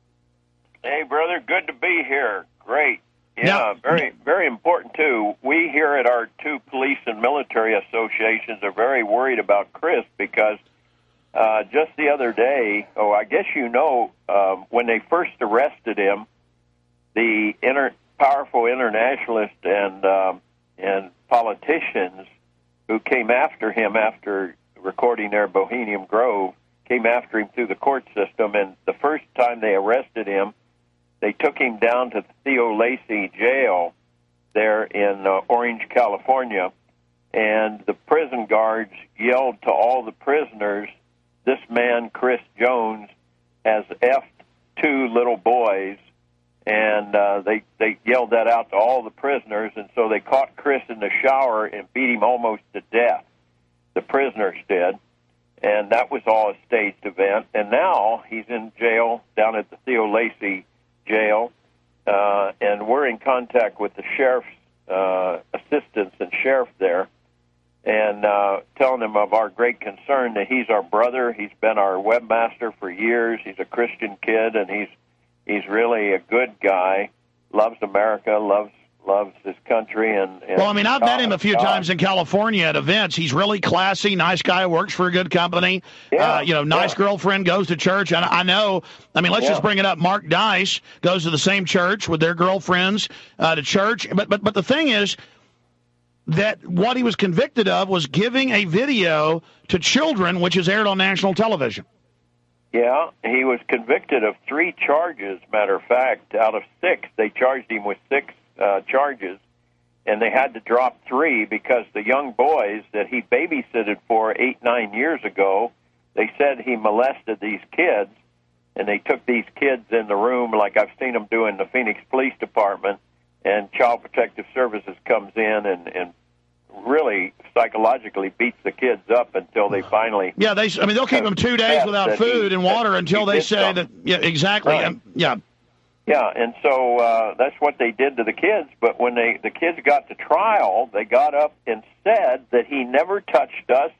Hey, brother, good to be here. Great. Yeah, now, very very important, too. We here at our two police and military associations are very worried about Chris because Uh, just the other day, oh, I guess you know, um, when they first arrested him, the inter- powerful internationalists and um, and politicians who came after him after recording their Bohemian Grove came after him through the court system. And the first time they arrested him, they took him down to the Theo Lacy jail there in uh, Orange, California, and the prison guards yelled to all the prisoners, this man, Chris Jones, has effed two little boys, and uh, they, they yelled that out to all the prisoners, and so they caught Chris in the shower and beat him almost to death. The prisoners did, and that was all a staged event. And now he's in jail down at the Theo Lacy jail, uh, and we're in contact with the sheriff's uh, assistants and sheriff there, and uh, telling them of our great concern that he's our brother. He's been our webmaster for years. He's a Christian kid, and he's he's really a good guy, loves America, loves loves his country. And, and well, I mean, I've met him a few God. times in California at events. He's really classy, nice guy, works for a good company. Yeah, uh, you know, nice yeah. girlfriend, goes to church. And I know, I mean, let's yeah. just bring it up. Mark Dice goes to the same church with their girlfriends uh, to church. But but but the thing is, that what he was convicted of was giving a video to children, which is aired on national television. Yeah, he was convicted of three charges, matter of fact. Out of six, they charged him with six uh, charges, and they had to drop three because the young boys that he babysitted for eight, nine years ago, they said he molested these kids, and they took these kids in the room like I've seen them do in the Phoenix Police Department, and Child Protective Services comes in and, and really psychologically beats the kids up until they finally... Yeah, they. I mean, they'll keep them two days without food he, and water until they say something. that... Yeah, exactly. Right. Um, yeah. Yeah, and so uh, that's what they did to the kids. But when they the kids got to trial, they got up and said that he never touched us,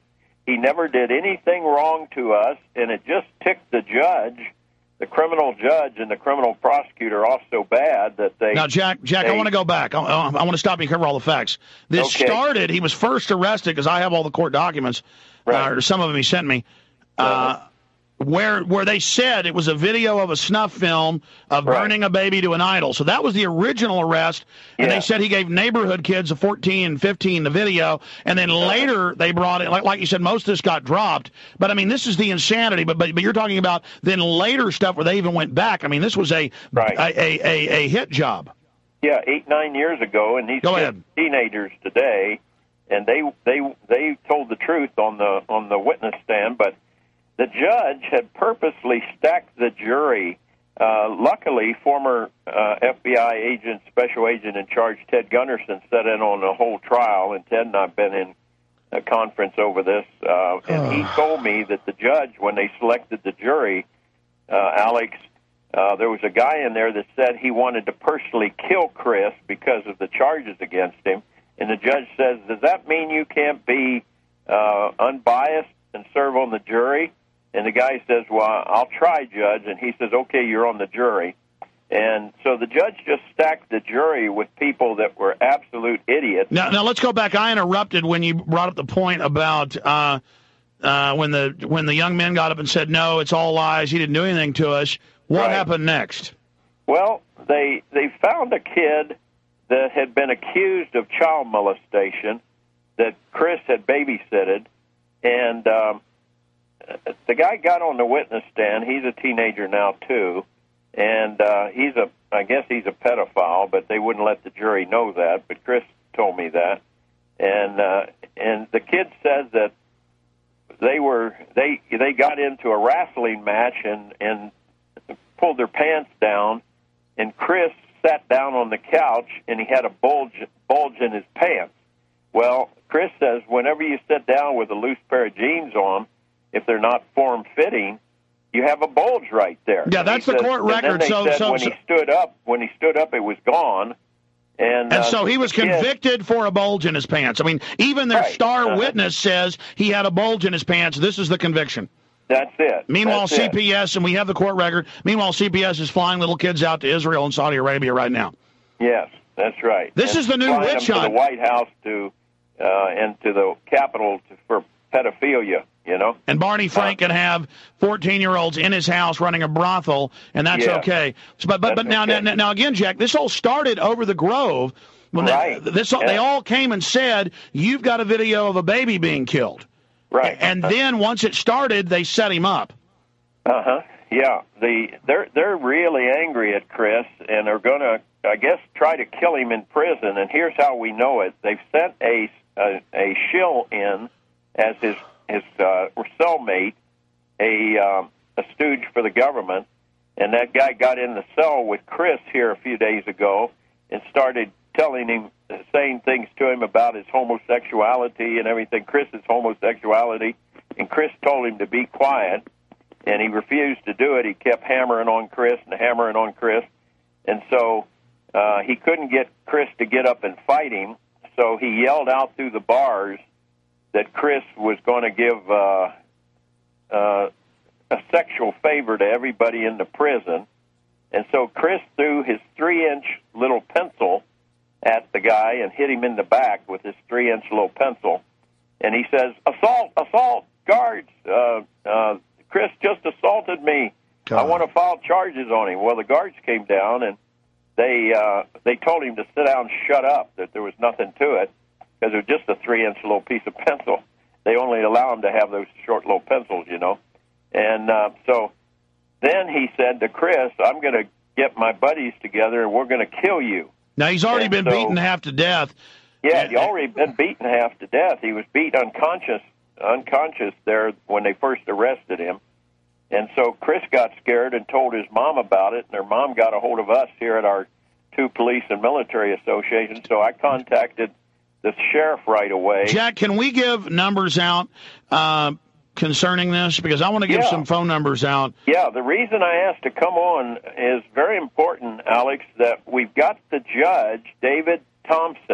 He never did anything wrong to us, and it just ticked the judge, the criminal judge and the criminal prosecutor off so bad that they... Now, Jack, Jack, they, I want to go back. I, I, I want to stop you and cover all the facts. This Okay. started, he was first arrested, because I have all the court documents, Right. uh, or some of them he sent me, uh, where where they said it was a video of a snuff film of burning a baby to an idol. So that was the original arrest, and Yeah. they said he gave neighborhood kids of fourteen and fifteen the video, and then later they brought it, like, like you said, most of this got dropped. But, I mean, this is the insanity, but, but, but you're talking about then later stuff where they even went back. I mean, this was a, Right. a, a, a, a hit job. Yeah, eight, nine years ago, and these Go kids ahead. are teenagers today, and they they they told the truth on the on the witness stand, but the judge had purposely stacked the jury. Uh, luckily, former uh, F B I agent, special agent in charge, Ted Gunderson, sat in on the whole trial, and Ted and I have been in a conference over this, uh, and he told me that the judge, when they selected the jury, uh, Alex, uh, there was a guy in there that said he wanted to personally kill Chris because of the charges against him, and the judge says, does that mean you can't be uh, unbiased and serve on the jury? And the guy says, well, I'll try, Judge. And he says, okay, you're on the jury. And so the judge just stacked the jury with people that were absolute idiots. Now, now let's go back. I interrupted when you brought up the point about uh, uh, when the when the young men got up and said, no, it's all lies. He didn't do anything to us. What Right. happened next? Well, they they found a kid that had been accused of child molestation that Chris had babysitted, and um, the guy got on the witness stand. He's a teenager now too, and uh, he's a I guess he's a pedophile, but they wouldn't let the jury know that. But Chris told me that, and uh, and the kid says that they were they they got into a wrestling match and and pulled their pants down, and Chris sat down on the couch and he had a bulge bulge in his pants. Well, Chris says whenever you sit down with a loose pair of jeans on, if they're not form-fitting, you have a bulge right there. Yeah, And that's he the says- court and then record. they So- said so- when so- he stood up, when he stood up, it was gone. And, And uh, so he was the kid- convicted for a bulge in his pants. I mean, even their Right. star Uh-huh. witness says he had a bulge in his pants. This is the conviction. That's it. Meanwhile, That's it. C P S, and we have the court record, meanwhile, C P S is flying little kids out to Israel and Saudi Arabia right now. Yes, that's right. This And is the new flying witch them to hunt. the White House to uh, and to the Capitol to, for pedophilia. You know. And Barney Frank can have fourteen-year-olds in his house running a brothel, and that's Yeah. okay. So, but but, but That's now, okay. now now again, Jack, this all started over the Grove. When Right. They, this all, they Yeah. all came and said, "You've got a video of a baby being killed." Right. And then once it started, they set him up. Uh huh. Yeah. The they're they're really angry at Chris, and are going to, I guess, try to kill him in prison. And here's how we know it: they've sent a a, a shill in as his his uh, cellmate, a um, a stooge for the government, and that guy got in the cell with Chris here a few days ago and started telling him, saying things to him about his homosexuality and everything, Chris's homosexuality, and Chris told him to be quiet, and he refused to do it. He kept hammering on Chris and hammering on Chris, and so uh, he couldn't get Chris to get up and fight him, so he yelled out through the bars that Chris was going to give uh, uh, a sexual favor to everybody in the prison, and so Chris threw his three-inch little pencil at the guy and hit him in the back with his three-inch little pencil. And he says, assault, assault, guards, uh, uh, Chris just assaulted me. I want to file charges on him. Well, the guards came down, and they uh, they told him to sit down and shut up, that there was nothing to it, because it was just a three-inch little piece of pencil. They only allow him to have those short little pencils, you know. And uh, so then he said to Chris, I'm going to get my buddies together, and we're going to kill you. Now, he's already And been so- beaten half to death. Yeah, he already been beaten half to death. He was beat unconscious, unconscious there when they first arrested him. And so Chris got scared and told his mom about it, and their mom got a hold of us here at our two police and military associations. So I contacted the sheriff right away. Jack, can we give numbers out uh, concerning this? Because I want to give Yeah. some phone numbers out. Yeah, the reason I asked to come on is very important, Alex, that we've got the judge, David Thompson,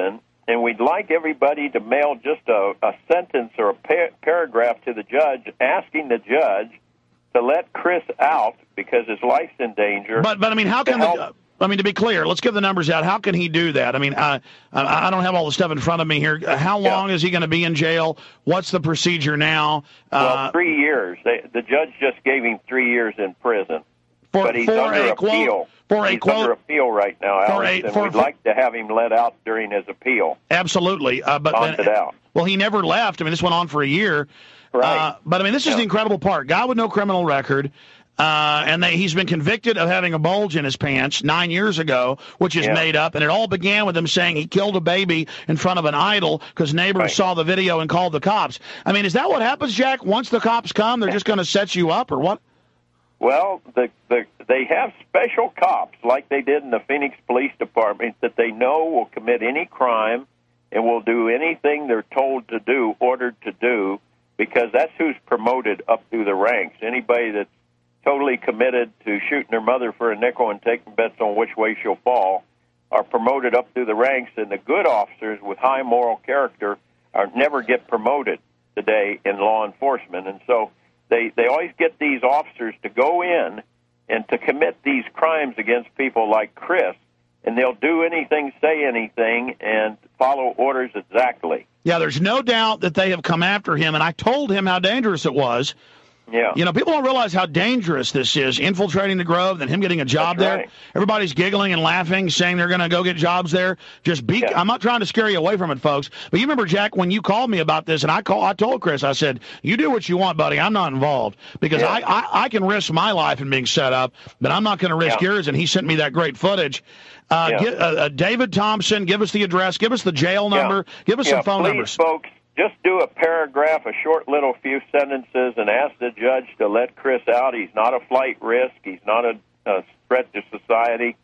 and we'd like everybody to mail just a, a sentence or a par- paragraph to the judge asking the judge to let Chris out because his life's in danger. But, but I mean, how can help- the... I mean, to be clear, let's give the numbers out. How can he do that? I mean, I, I don't have all the stuff in front of me here. How long yeah. is he going to be in jail? What's the procedure now? Well, uh, three years. They, the judge just gave him three years in prison. For, but he's for under a appeal. Quote, for he's a quote, under appeal right now, for Alex, a, and for, we'd for, like to have him let out during his appeal. Absolutely. Uh, but Bonded then, out. Well, he never left. I mean, this went on for a year. Right. Uh, but, I mean, this is yeah. the incredible part. Guy with no criminal record. Uh, and they, he's been convicted of having a bulge in his pants nine years ago, which is yeah. made up. And it all began with him saying he killed a baby in front of an idol because neighbors right. saw the video and called the cops. I mean, is that what happens, Jack? Once the cops come, they're just going to set you up or what? Well, the, the, they have special cops like they did in the Phoenix Police Department that they know will commit any crime and will do anything they're told to do, ordered to do, because that's who's promoted up through the ranks. Anybody that's totally committed to shooting their mother for a nickel and taking bets on which way she'll fall are promoted up through the ranks, and the good officers with high moral character are never get promoted today in law enforcement. And so they, they always get these officers to go in and to commit these crimes against people like Chris, and they'll do anything, say anything, and follow orders exactly. Yeah, there's no doubt that they have come after him, and I told him how dangerous it was. Yeah. You know, people don't realize how dangerous this is, infiltrating the Grove, then him getting a job That's there. Right. Everybody's giggling and laughing, saying they're going to go get jobs there. Just be. Yeah. I'm not trying to scare you away from it, folks. But you remember, Jack, when you called me about this, and I call, I told Chris, I said, you do what you want, buddy. I'm not involved. Because Yeah. I, I, I can risk my life in being set up, but I'm not going to risk Yeah. yours. And he sent me that great footage. Uh, Yeah. get, uh, uh, David Thompson, give us the address, give us the jail number, Yeah. give us yeah, some phone please, numbers. Folks, just do a paragraph, a short little few sentences, and ask the judge to let Chris out. He's not a flight risk. He's not a, a threat to society.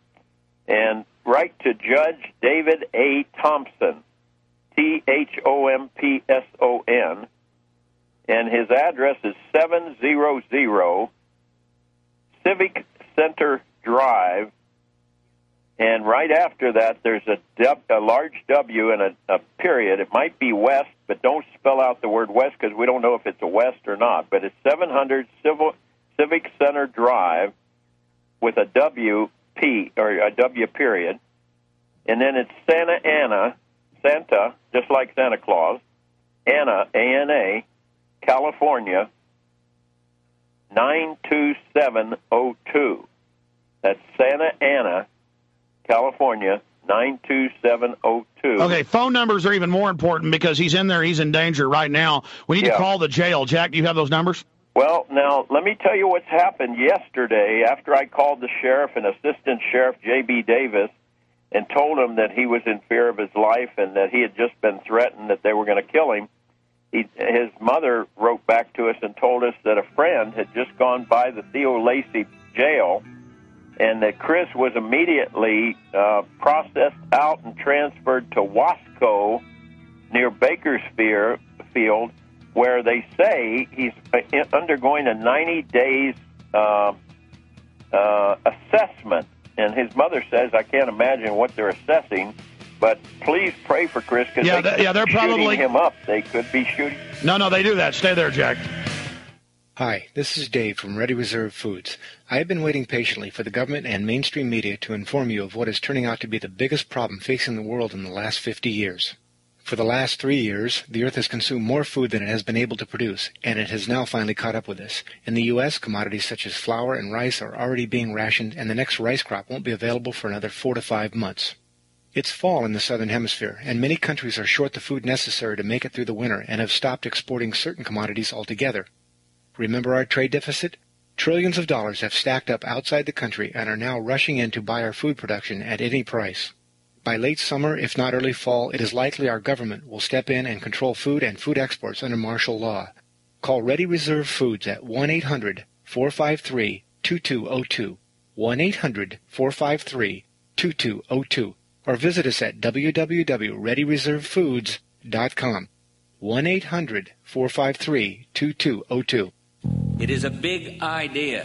And write to Judge David A. Thompson, T H O M P S O N, and his address is seven hundred Civic Center Drive. And right after that, there's a, dub, a large W and a, a period. It might be West, but don't spell out the word West because we don't know if it's a West or not. But it's seven hundred Civil, Civic Center Drive with a W P or a W period, and then it's Santa Ana, Santa, just like Santa Claus, Ana, A N A, California, nine two seven oh two. That's Santa Ana, California, nine two seven oh two. Okay, phone numbers are even more important because he's in there, he's in danger right now. We need Yeah. to call the jail. Jack, do you have those numbers? Well, now, let me tell you what's happened yesterday after I called the sheriff and Assistant Sheriff J B. Davis and told him that he was in fear of his life and that he had just been threatened that they were going to kill him. He, his mother wrote back to us and told us that a friend had just gone by the Theo Lacey jail and that Chris was immediately uh, processed out and transferred to Wasco near Bakersfield, where they say he's undergoing a ninety days uh, uh, assessment. And his mother says, I can't imagine what they're assessing, but please pray for Chris because Yeah, they they- yeah, they're shooting probably- him up. They could be shooting. No, no, they do that. Stay there, Jack. Hi, this is Dave from Ready Reserve Foods. I have been waiting patiently for the government and mainstream media to inform you of what is turning out to be the biggest problem facing the world in the last fifty years. For the last three years, the Earth has consumed more food than it has been able to produce, and it has now finally caught up with us. In the U S, commodities such as flour and rice are already being rationed, and the next rice crop won't be available for another four to five months. It's fall in the southern hemisphere, and many countries are short the food necessary to make it through the winter and have stopped exporting certain commodities altogether. Remember our trade deficit? Trillions of dollars have stacked up outside the country and are now rushing in to buy our food production at any price. By late summer, if not early fall, it is likely our government will step in and control food and food exports under martial law. Call Ready Reserve Foods at one eight hundred, four five three, two two zero two, one eight hundred, four five three, two two zero two, or visit us at w w w dot ready reserve foods dot com. one eight hundred, four five three, two two zero two. It is a big idea,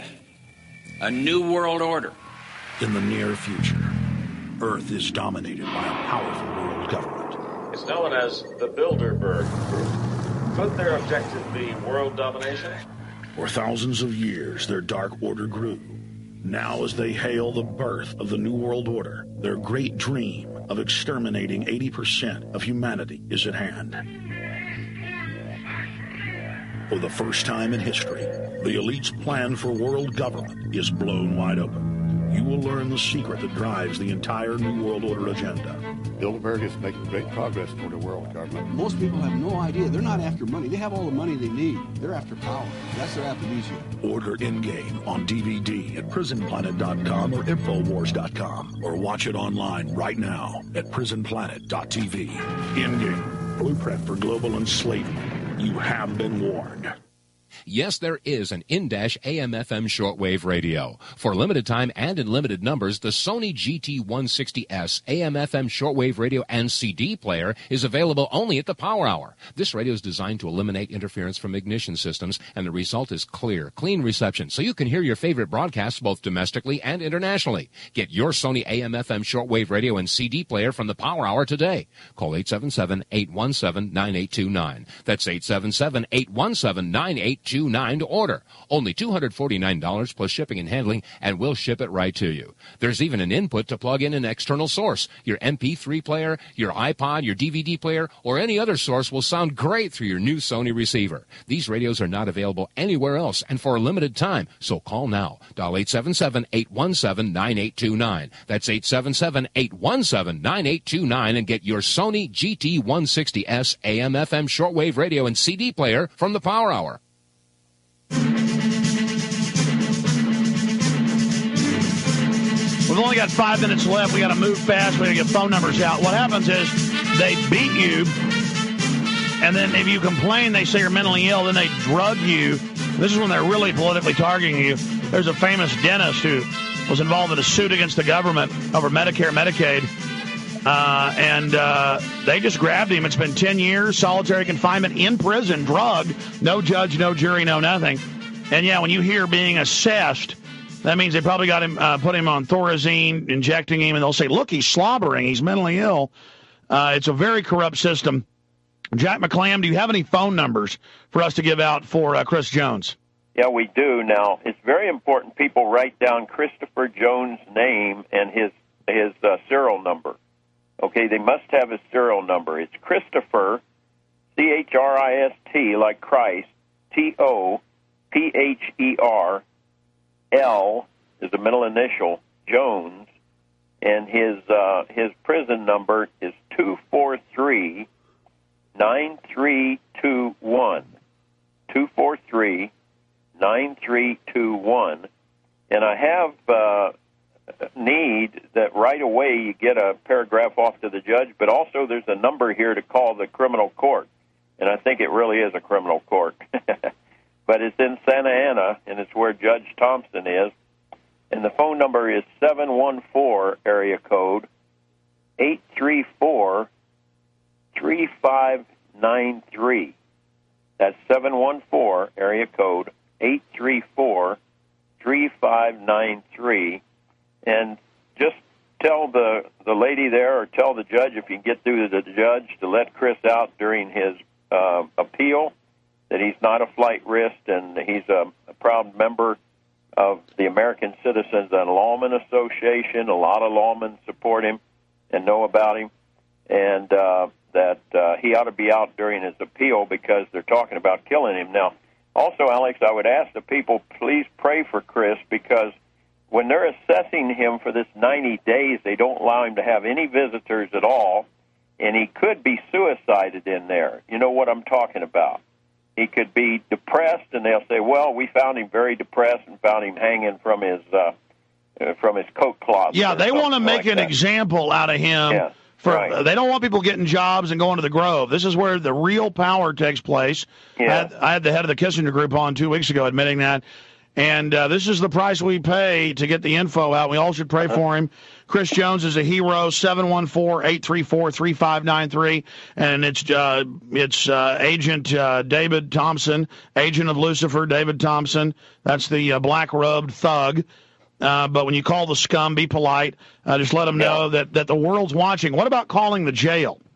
a new world order. In the near future, Earth is dominated by a powerful world government. It's known as the Bilderberg Group. Could their objective be world domination? For thousands of years, their dark order grew. Now, as they hail the birth of the New World Order, their great dream of exterminating eighty percent of humanity is at hand. For the first time in history, the elite's plan for world government is blown wide open. You will learn the secret that drives the entire New World Order agenda. Bilderberg is making great progress toward a world government. Most people have no idea. They're not after money. They have all the money they need. They're after power. That's their aphrodisiac. Order In-Game on D V D at prison planet dot com or infowars dot com, or watch it online right now at prison planet dot t v. In-Game, blueprint for global enslavement. You have been warned. Yes, there is an in-A M F M shortwave radio. For limited time and in limited numbers, the Sony G T one sixty S A M F M shortwave radio and C D player is available only at the Power Hour. This radio is designed to eliminate interference from ignition systems, and the result is clear, clean reception, so you can hear your favorite broadcasts both domestically and internationally. Get your Sony A M F M shortwave radio and C D player from the Power Hour today. Call eight seven seven, eight one seven, nine eight two nine. That's eight seven seven, eight one seven, nine eight two nine to order. Only two hundred forty-nine dollars plus shipping and handling, and we'll ship it right to you. There's even an input to plug in an external source. Your M P three player, your iPod, your D V D player, or any other source will sound great through your new Sony receiver. These radios are not available anywhere else and for a limited time, so call now. Dial eight seven seven, eight one seven, nine eight two nine. That's eight seven seven, eight one seven, nine eight two nine and get your Sony G T one sixty S A M F M shortwave radio and C D player from the Power Hour. We've only got five minutes left. We got to move fast. We got to get phone numbers out. What happens is they beat you, and then if you complain, they say you're mentally ill. Then they drug you. This is when they're really politically targeting you. There's a famous dentist who was involved in a suit against the government over Medicare, Medicaid, uh, and uh, they just grabbed him. It's been ten years, solitary confinement in prison, drugged, no judge, no jury, no nothing. And yeah, when you hear being assessed, that means they probably got him, uh, put him on Thorazine, injecting him, and they'll say, look, he's slobbering. He's mentally ill. Uh, it's a very corrupt system. Jack McClam, do you have any phone numbers for us to give out for uh, Chris Jones? Yeah, we do. Now, it's very important people write down Christopher Jones' name and his his uh, serial number. Okay, they must have his serial number. It's Christopher, C H R I S T, like Christ, T O P H E R, L is the middle initial, Jones, and his uh, his prison number is two four three, nine three two one. two four three, nine three two one. And I have uh, need that right away you get a paragraph off to the judge, but also there's a number here to call the criminal court. And I think it really is a criminal court. But it's in Santa Ana, and it's where Judge Thompson is. And the phone number is seven one four, area code, eight three four, three five nine three. That's seven one four, area code, eight three four, three five nine three. And just tell the, the lady there, or tell the judge, if you can get through to the judge, to let Chris out during his uh, appeal, that he's not a flight risk, and he's a, a proud member of the American Citizens and Lawmen Association. A lot of lawmen support him and know about him, and uh, that uh, he ought to be out during his appeal because they're talking about killing him. Now, also, Alex, I would ask the people, please pray for Chris, because when they're assessing him for this ninety days, they don't allow him to have any visitors at all, and he could be suicided in there. You know what I'm talking about. He could be depressed, and they'll say, well, we found him very depressed and found him hanging from his uh, uh, from his coat closet. Yeah, they want to make like an that. example out of him. Yeah, for, right. uh, they don't want people getting jobs and going to the Grove. This is where the real power takes place. Yeah. I, had, I had the head of the Kissinger Group on two weeks ago admitting that. And uh, this is the price we pay to get the info out. We all should pray uh-huh. for him. Chris Jones is a hero, seven one four, eight three four, three five nine three. And it's uh, it's uh, Agent uh, David Thompson, agent of Lucifer, David Thompson. That's the uh, black-robed thug. Uh, but when you call the scum, be polite. Uh, just let them know yeah. that, that the world's watching. What about calling the jail?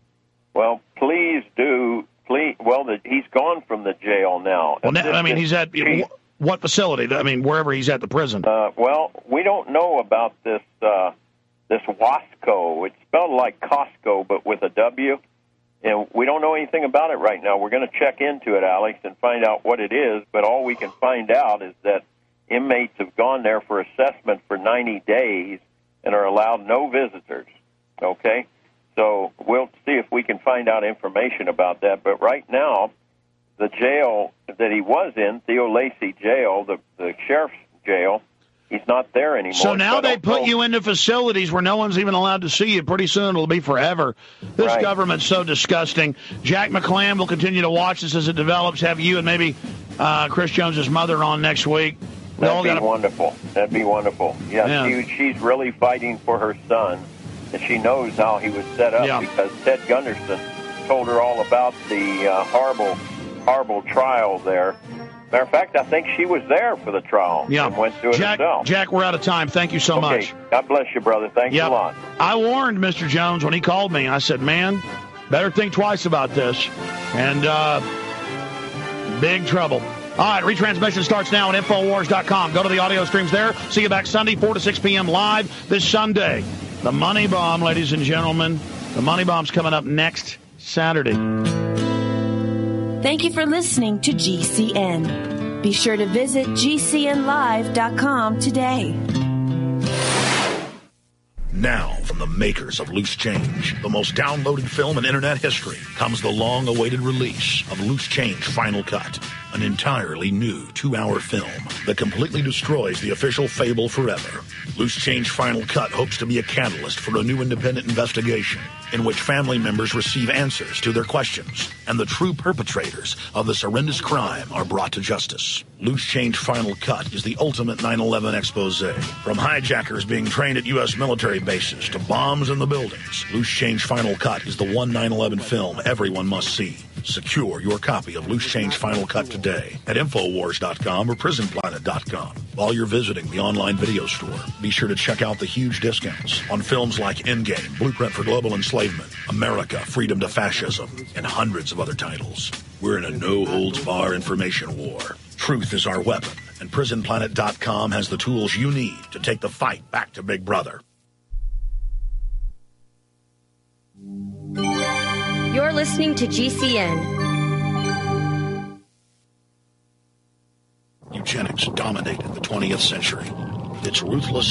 Well, please do. Please. Well, the, he's gone from the jail now. Well, now, I mean, he's at Chief, what facility? I mean, wherever he's at the prison. Uh, well, we don't know about this uh, this Wasco. It's spelled like Costco, but with a W. And we don't know anything about it right now. We're going to check into it, Alex, and find out what it is. But all we can find out is that inmates have gone there for assessment for ninety days and are allowed no visitors. Okay? So we'll see if we can find out information about that. But right now, the jail that he was in, Theo Lacey Jail, the, the sheriff's jail, he's not there anymore. So now so they put know. you into facilities where no one's even allowed to see you. Pretty soon it'll be forever. This Right. government's so disgusting. Jack McClam will continue to watch this as it develops. Have you and maybe uh, Chris Jones's mother on next week. We That'd all be gotta... wonderful. That'd be wonderful. Yeah, Yeah. She, she's really fighting for her son, and she knows how he was set up Yeah. because Ted Gunderson told her all about the uh, horrible, horrible trial there. Matter of fact, I think she was there for the trial Yeah. and went through it Jack, herself. Jack, we're out of time. Thank you so okay. much. God bless you, brother. Thanks Yep. a lot. I warned Mister Jones when he called me. I said, man, better think twice about this. And uh, big trouble. All right, retransmission starts now at Infowars dot com. Go to the audio streams there. See you back Sunday, four to six p.m. live this Sunday. The Money Bomb, ladies and gentlemen. The Money Bomb's coming up next Saturday. Thank you for listening to G C N. Be sure to visit G C N live dot com today. Now, from the makers of Loose Change, the most downloaded film in internet history, comes the long-awaited release of Loose Change Final Cut, an entirely new two-hour film that completely destroys the official fable forever. Loose Change Final Cut hopes to be a catalyst for a new independent investigation in which family members receive answers to their questions and the true perpetrators of this horrendous crime are brought to justice. Loose Change Final Cut is the ultimate nine eleven expose. From hijackers being trained at U S military bases to bombs in the buildings, Loose Change Final Cut is the one nine eleven film everyone must see. Secure your copy of Loose Change Final Cut today at Infowars dot com or Prison Planet dot com. While you're visiting the online video store, be sure to check out the huge discounts on films like Endgame, Blueprint for Global Enslavement, America, Freedom to Fascism, and hundreds of other titles. We're in a no-holds-barred information war. Truth is our weapon, and Prison Planet dot com has the tools you need to take the fight back to Big Brother. You're listening to G C N. Eugenics dominated the twentieth century. Its ruthless